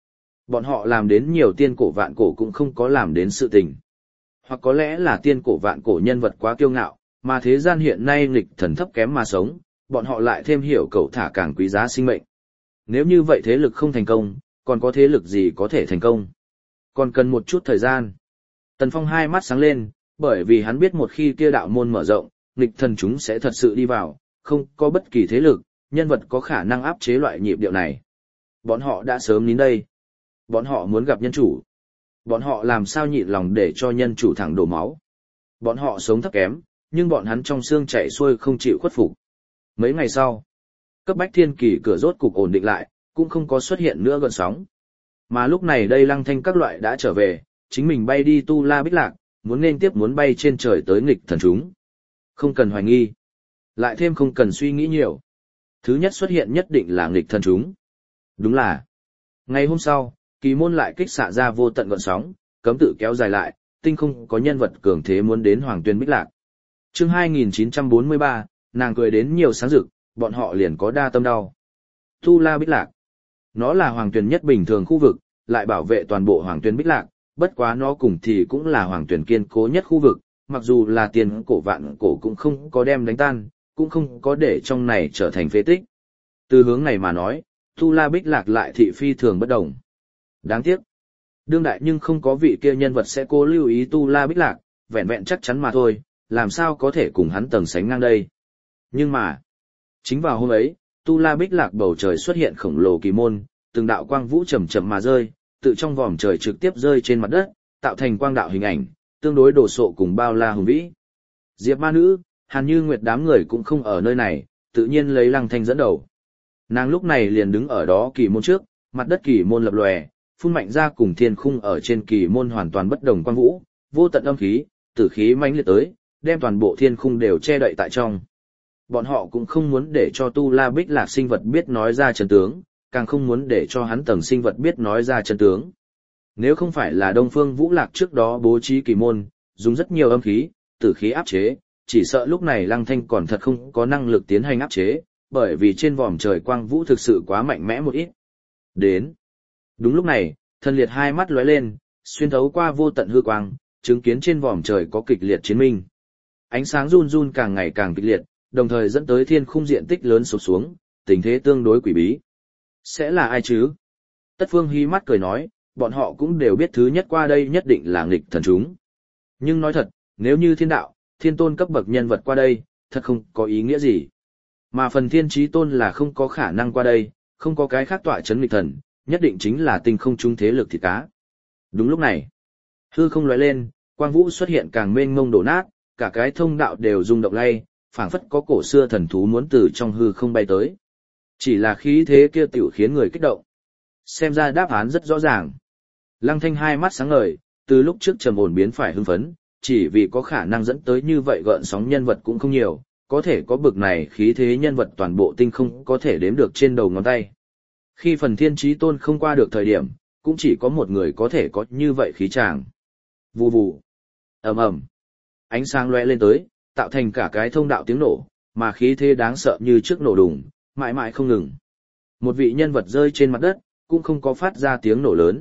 Bọn họ làm đến nhiều tiên cổ vạn cổ cũng không có làm đến sự tình. Hoặc có lẽ là tiên cổ vạn cổ nhân vật quá kiêu ngạo, mà thế gian hiện nay nghịch thần thấp kém mà sống, bọn họ lại thêm hiểu cậu thả càng quý giá sinh mệnh. Nếu như vậy thế lực không thành công, còn có thế lực gì có thể thành công? Còn cần một chút thời gian. Tần Phong hai mắt sáng lên, bởi vì hắn biết một khi kia đạo môn mở rộng, nghịch thần chúng sẽ thật sự đi vào, không có bất kỳ thế lực, nhân vật có khả năng áp chế loại nhịp điệu này. Bọn họ đã sớm nín đây. Bọn họ muốn gặp nhân chủ. Bọn họ làm sao nhịn lòng để cho nhân chủ thẳng đổ máu. Bọn họ sống thấp kém, nhưng bọn hắn trong xương chạy xuôi không chịu khuất phục. Mấy ngày sau, cấp bách thiên kỳ cửa rốt cục ổn định lại, cũng không có xuất hiện nữa gợn sóng. Mà lúc này đây Lăng Thanh các loại đã trở về, chính mình bay đi Tu La Bích Lạc, muốn nên tiếp muốn bay trên trời tới nghịch thần chúng. Không cần hoài nghi. Lại thêm không cần suy nghĩ nhiều. Thứ nhất xuất hiện nhất định là nghịch thần chúng. Đúng là. Ngày hôm sau, kỳ môn lại kích xạ ra vô tận gợn sóng, cấm tự kéo dài lại, tinh không có nhân vật cường thế muốn đến Hoàng Tuyên Bích Lạc. Chương hai nghìn chín trăm bốn mươi ba, nàng cười đến nhiều sáng rực, bọn họ liền có đa tâm đau. Tu La Bích Lạc. Nó là Hoàng Tuyên nhất bình thường khu vực, lại bảo vệ toàn bộ Hoàng Tuyên Bích Lạc, bất quá nó cùng thì cũng là Hoàng Tuyên kiên cố nhất khu vực, mặc dù là tiền cổ vạn cổ cũng không có đem đánh tan, cũng không có để trong này trở thành phế tích. Từ hướng này mà nói, Tu La Bích Lạc lại thị phi thường bất đồng. Đáng tiếc. Đương đại nhưng không có vị kia nhân vật sẽ cố lưu ý Tu La Bích Lạc, vẹn vẹn chắc chắn mà thôi, làm sao có thể cùng hắn tầng sánh ngang đây. Nhưng mà, chính vào hôm ấy, Tu La Bích Lạc bầu trời xuất hiện khổng lồ kỳ môn, từng đạo quang vũ chậm chậm mà rơi, tự trong vòm trời trực tiếp rơi trên mặt đất, tạo thành quang đạo hình ảnh, tương đối đồ sộ cùng bao la hùng vĩ. Diệp Ma Nữ, Hàn Như Nguyệt đám người cũng không ở nơi này, tự nhiên lấy Lăng Thanh dẫn đầu. Nàng lúc này liền đứng ở đó kỳ môn trước, mặt đất kỳ môn lập lòe, phun mạnh ra cùng thiên khung ở trên kỳ môn hoàn toàn bất đồng quang vũ, vô tận âm khí, tử khí mãnh liệt tới, đem toàn bộ thiên khung đều che đậy tại trong. Bọn họ cũng không muốn để cho Tu La Bích Lạc sinh vật biết nói ra chân tướng, càng không muốn để cho hắn tầng sinh vật biết nói ra chân tướng. Nếu không phải là Đông Phương Vũ Lạc trước đó bố trí kỳ môn, dùng rất nhiều âm khí, tử khí áp chế, chỉ sợ lúc này Lăng Thanh còn thật không có năng lực tiến hành áp chế, bởi vì trên vòm trời quang vũ thực sự quá mạnh mẽ một ít. Đến. Đúng lúc này, thần liệt hai mắt lóe lên, xuyên thấu qua vô tận hư quang, chứng kiến trên vòm trời có kịch liệt chiến minh. Ánh sáng run run càng ngày càng kịch liệt, đồng thời dẫn tới thiên khung diện tích lớn sụp xuống, tình thế tương đối quỷ bí. Sẽ là ai chứ? Tất Phương hí mắt cười nói, bọn họ cũng đều biết thứ nhất qua đây nhất định là nghịch thần chúng. Nhưng nói thật, nếu như thiên đạo, thiên tôn cấp bậc nhân vật qua đây, thật không có ý nghĩa gì. Mà phần thiên trí tôn là không có khả năng qua đây, không có cái khác tọa chấn nghịch thần, nhất định chính là tinh không trung thế lực thịt cá. Đúng lúc này, hư không lóe lên, quang vũ xuất hiện càng mênh mông đổ nát, cả cái thông đạo đều rung động lay, phảng phất có cổ xưa thần thú muốn từ trong hư không bay tới. Chỉ là khí thế kia tiểu khiến người kích động. Xem ra đáp án rất rõ ràng. Lăng Thanh hai mắt sáng ngời, từ lúc trước trầm ổn biến phải hưng phấn, chỉ vì có khả năng dẫn tới như vậy gợn sóng nhân vật cũng không nhiều, có thể có bực này khí thế nhân vật toàn bộ tinh không có thể đếm được trên đầu ngón tay. Khi phần thiên trí tôn không qua được thời điểm, cũng chỉ có một người có thể có như vậy khí tràng. Vù vù, ầm ầm, ánh sáng lóe lên tới, tạo thành cả cái thông đạo tiếng nổ, mà khí thế đáng sợ như trước nổ đùng, mãi mãi không ngừng. Một vị nhân vật rơi trên mặt đất, cũng không có phát ra tiếng nổ lớn.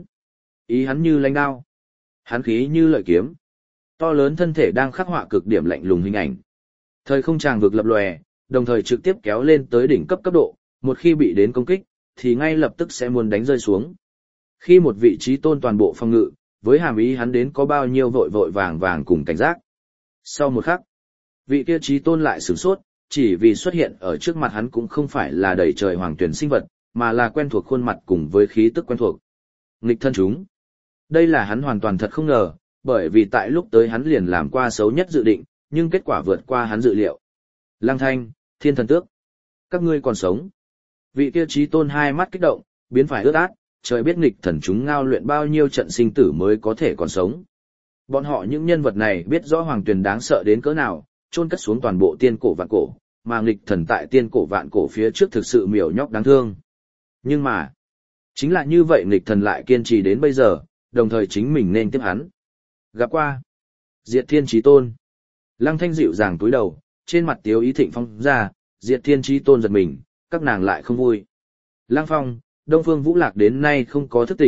Ý hắn như lãnh đao, hắn khí như lợi kiếm. To lớn thân thể đang khắc họa cực điểm lạnh lùng hình ảnh. Thời không tràng vực lập lòe, đồng thời trực tiếp kéo lên tới đỉnh cấp cấp độ, một khi bị đến công kích, thì ngay lập tức sẽ muốn đánh rơi xuống. Khi một vị trí tôn toàn bộ phòng ngự, với hàm ý hắn đến có bao nhiêu vội vội vàng vàng cùng cảnh giác. Sau một khắc, vị kia trí tôn lại sửng sốt, chỉ vì xuất hiện ở trước mặt hắn cũng không phải là đầy trời hoàng tuyển sinh vật, mà là quen thuộc khuôn mặt cùng với khí tức quen thuộc. Nghịch thân chúng. Đây là hắn hoàn toàn thật không ngờ, bởi vì tại lúc tới hắn liền làm qua xấu nhất dự định, nhưng kết quả vượt qua hắn dự liệu. Lăng Thanh, Thiên Thần Tước, các ngươi còn sống. Vị kia trí tôn hai mắt kích động, biến phải ướt át, trời biết nghịch thần chúng ngao luyện bao nhiêu trận sinh tử mới có thể còn sống. Bọn họ những nhân vật này biết rõ hoàng tuyền đáng sợ đến cỡ nào, chôn cất xuống toàn bộ tiên cổ vạn cổ, mà nghịch thần tại tiên cổ vạn cổ phía trước thực sự miểu nhóc đáng thương. Nhưng mà, chính là như vậy nghịch thần lại kiên trì đến bây giờ, đồng thời chính mình nên tiếp hắn. Gặp qua. Diệt Thiên Chí Tôn. Lăng Thanh dịu dàng cúi đầu, trên mặt tiếu ý thịnh phong ra, Diệt Thiên Chí Tôn giật mình, các nàng lại không vui. Lăng Phong, Đông Phương Vũ Lạc đến nay không có thức tỉnh,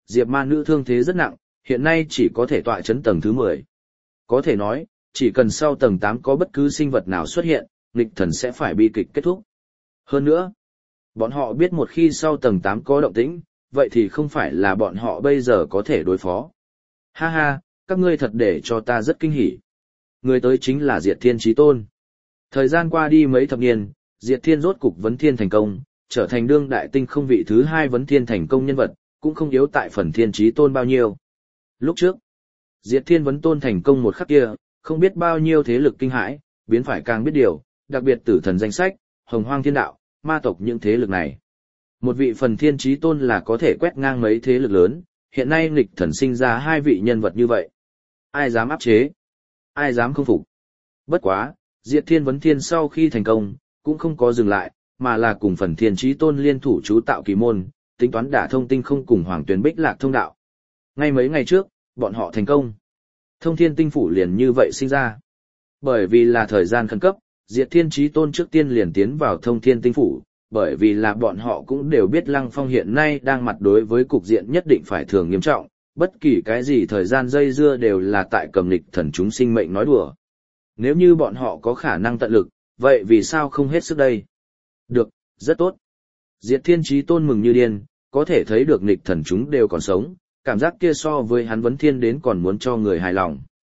Diệp ma nữ thương thế rất nặng, hiện nay chỉ có thể tọa chấn tầng thứ mười. Có thể nói, chỉ cần sau tầng tám có bất cứ sinh vật nào xuất hiện, nghịch thần sẽ phải bi kịch kết thúc. Hơn nữa, bọn họ biết một khi sau tầng tám có động tĩnh, vậy thì không phải là bọn họ bây giờ có thể đối phó. Ha ha, các ngươi thật để cho ta rất kinh hỉ. Người tới chính là Diệt Thiên Chí Tôn. Thời gian qua đi mấy thập niên, Diệt Thiên rốt cục vấn thiên thành công, trở thành đương đại tinh không vị thứ hai vấn thiên thành công nhân vật, cũng không yếu tại phần Thiên Chí Tôn bao nhiêu. Lúc trước, Diệt Thiên vấn tôn thành công một khắc kia, không biết bao nhiêu thế lực kinh hãi, biến phải càng biết điều, đặc biệt tử thần danh sách, hồng hoang thiên đạo, ma tộc những thế lực này. Một vị phần Thiên Chí Tôn là có thể quét ngang mấy thế lực lớn, hiện nay nghịch thần sinh ra hai vị nhân vật như vậy. Ai dám áp chế? Ai dám không phục? Bất quá, Diệt Thiên vấn thiên sau khi thành công, cũng không có dừng lại, mà là cùng phần Thiên Chí Tôn liên thủ chú tạo kỳ môn, tính toán đả thông tinh không cùng Hoàng Tuyền Bích Lạc thông đạo. Ngay mấy ngày trước, bọn họ thành công. Thông Thiên Tinh Phủ liền như vậy sinh ra. Bởi vì là thời gian khẩn cấp, Diệt Thiên Chí Tôn trước tiên liền tiến vào Thông Thiên Tinh Phủ, bởi vì là bọn họ cũng đều biết Lăng Phong hiện nay đang mặt đối với cục diện nhất định phải thường nghiêm trọng, bất kỳ cái gì thời gian dây dưa đều là tại cầm nghịch thần chúng sinh mệnh nói đùa. Nếu như bọn họ có khả năng tận lực, vậy vì sao không hết sức đây? Được, rất tốt. Diệt Thiên Chí Tôn mừng như điên, có thể thấy được nghịch thần chúng đều còn sống, cảm giác kia so với hắn vấn thiên đến còn muốn cho người hài lòng.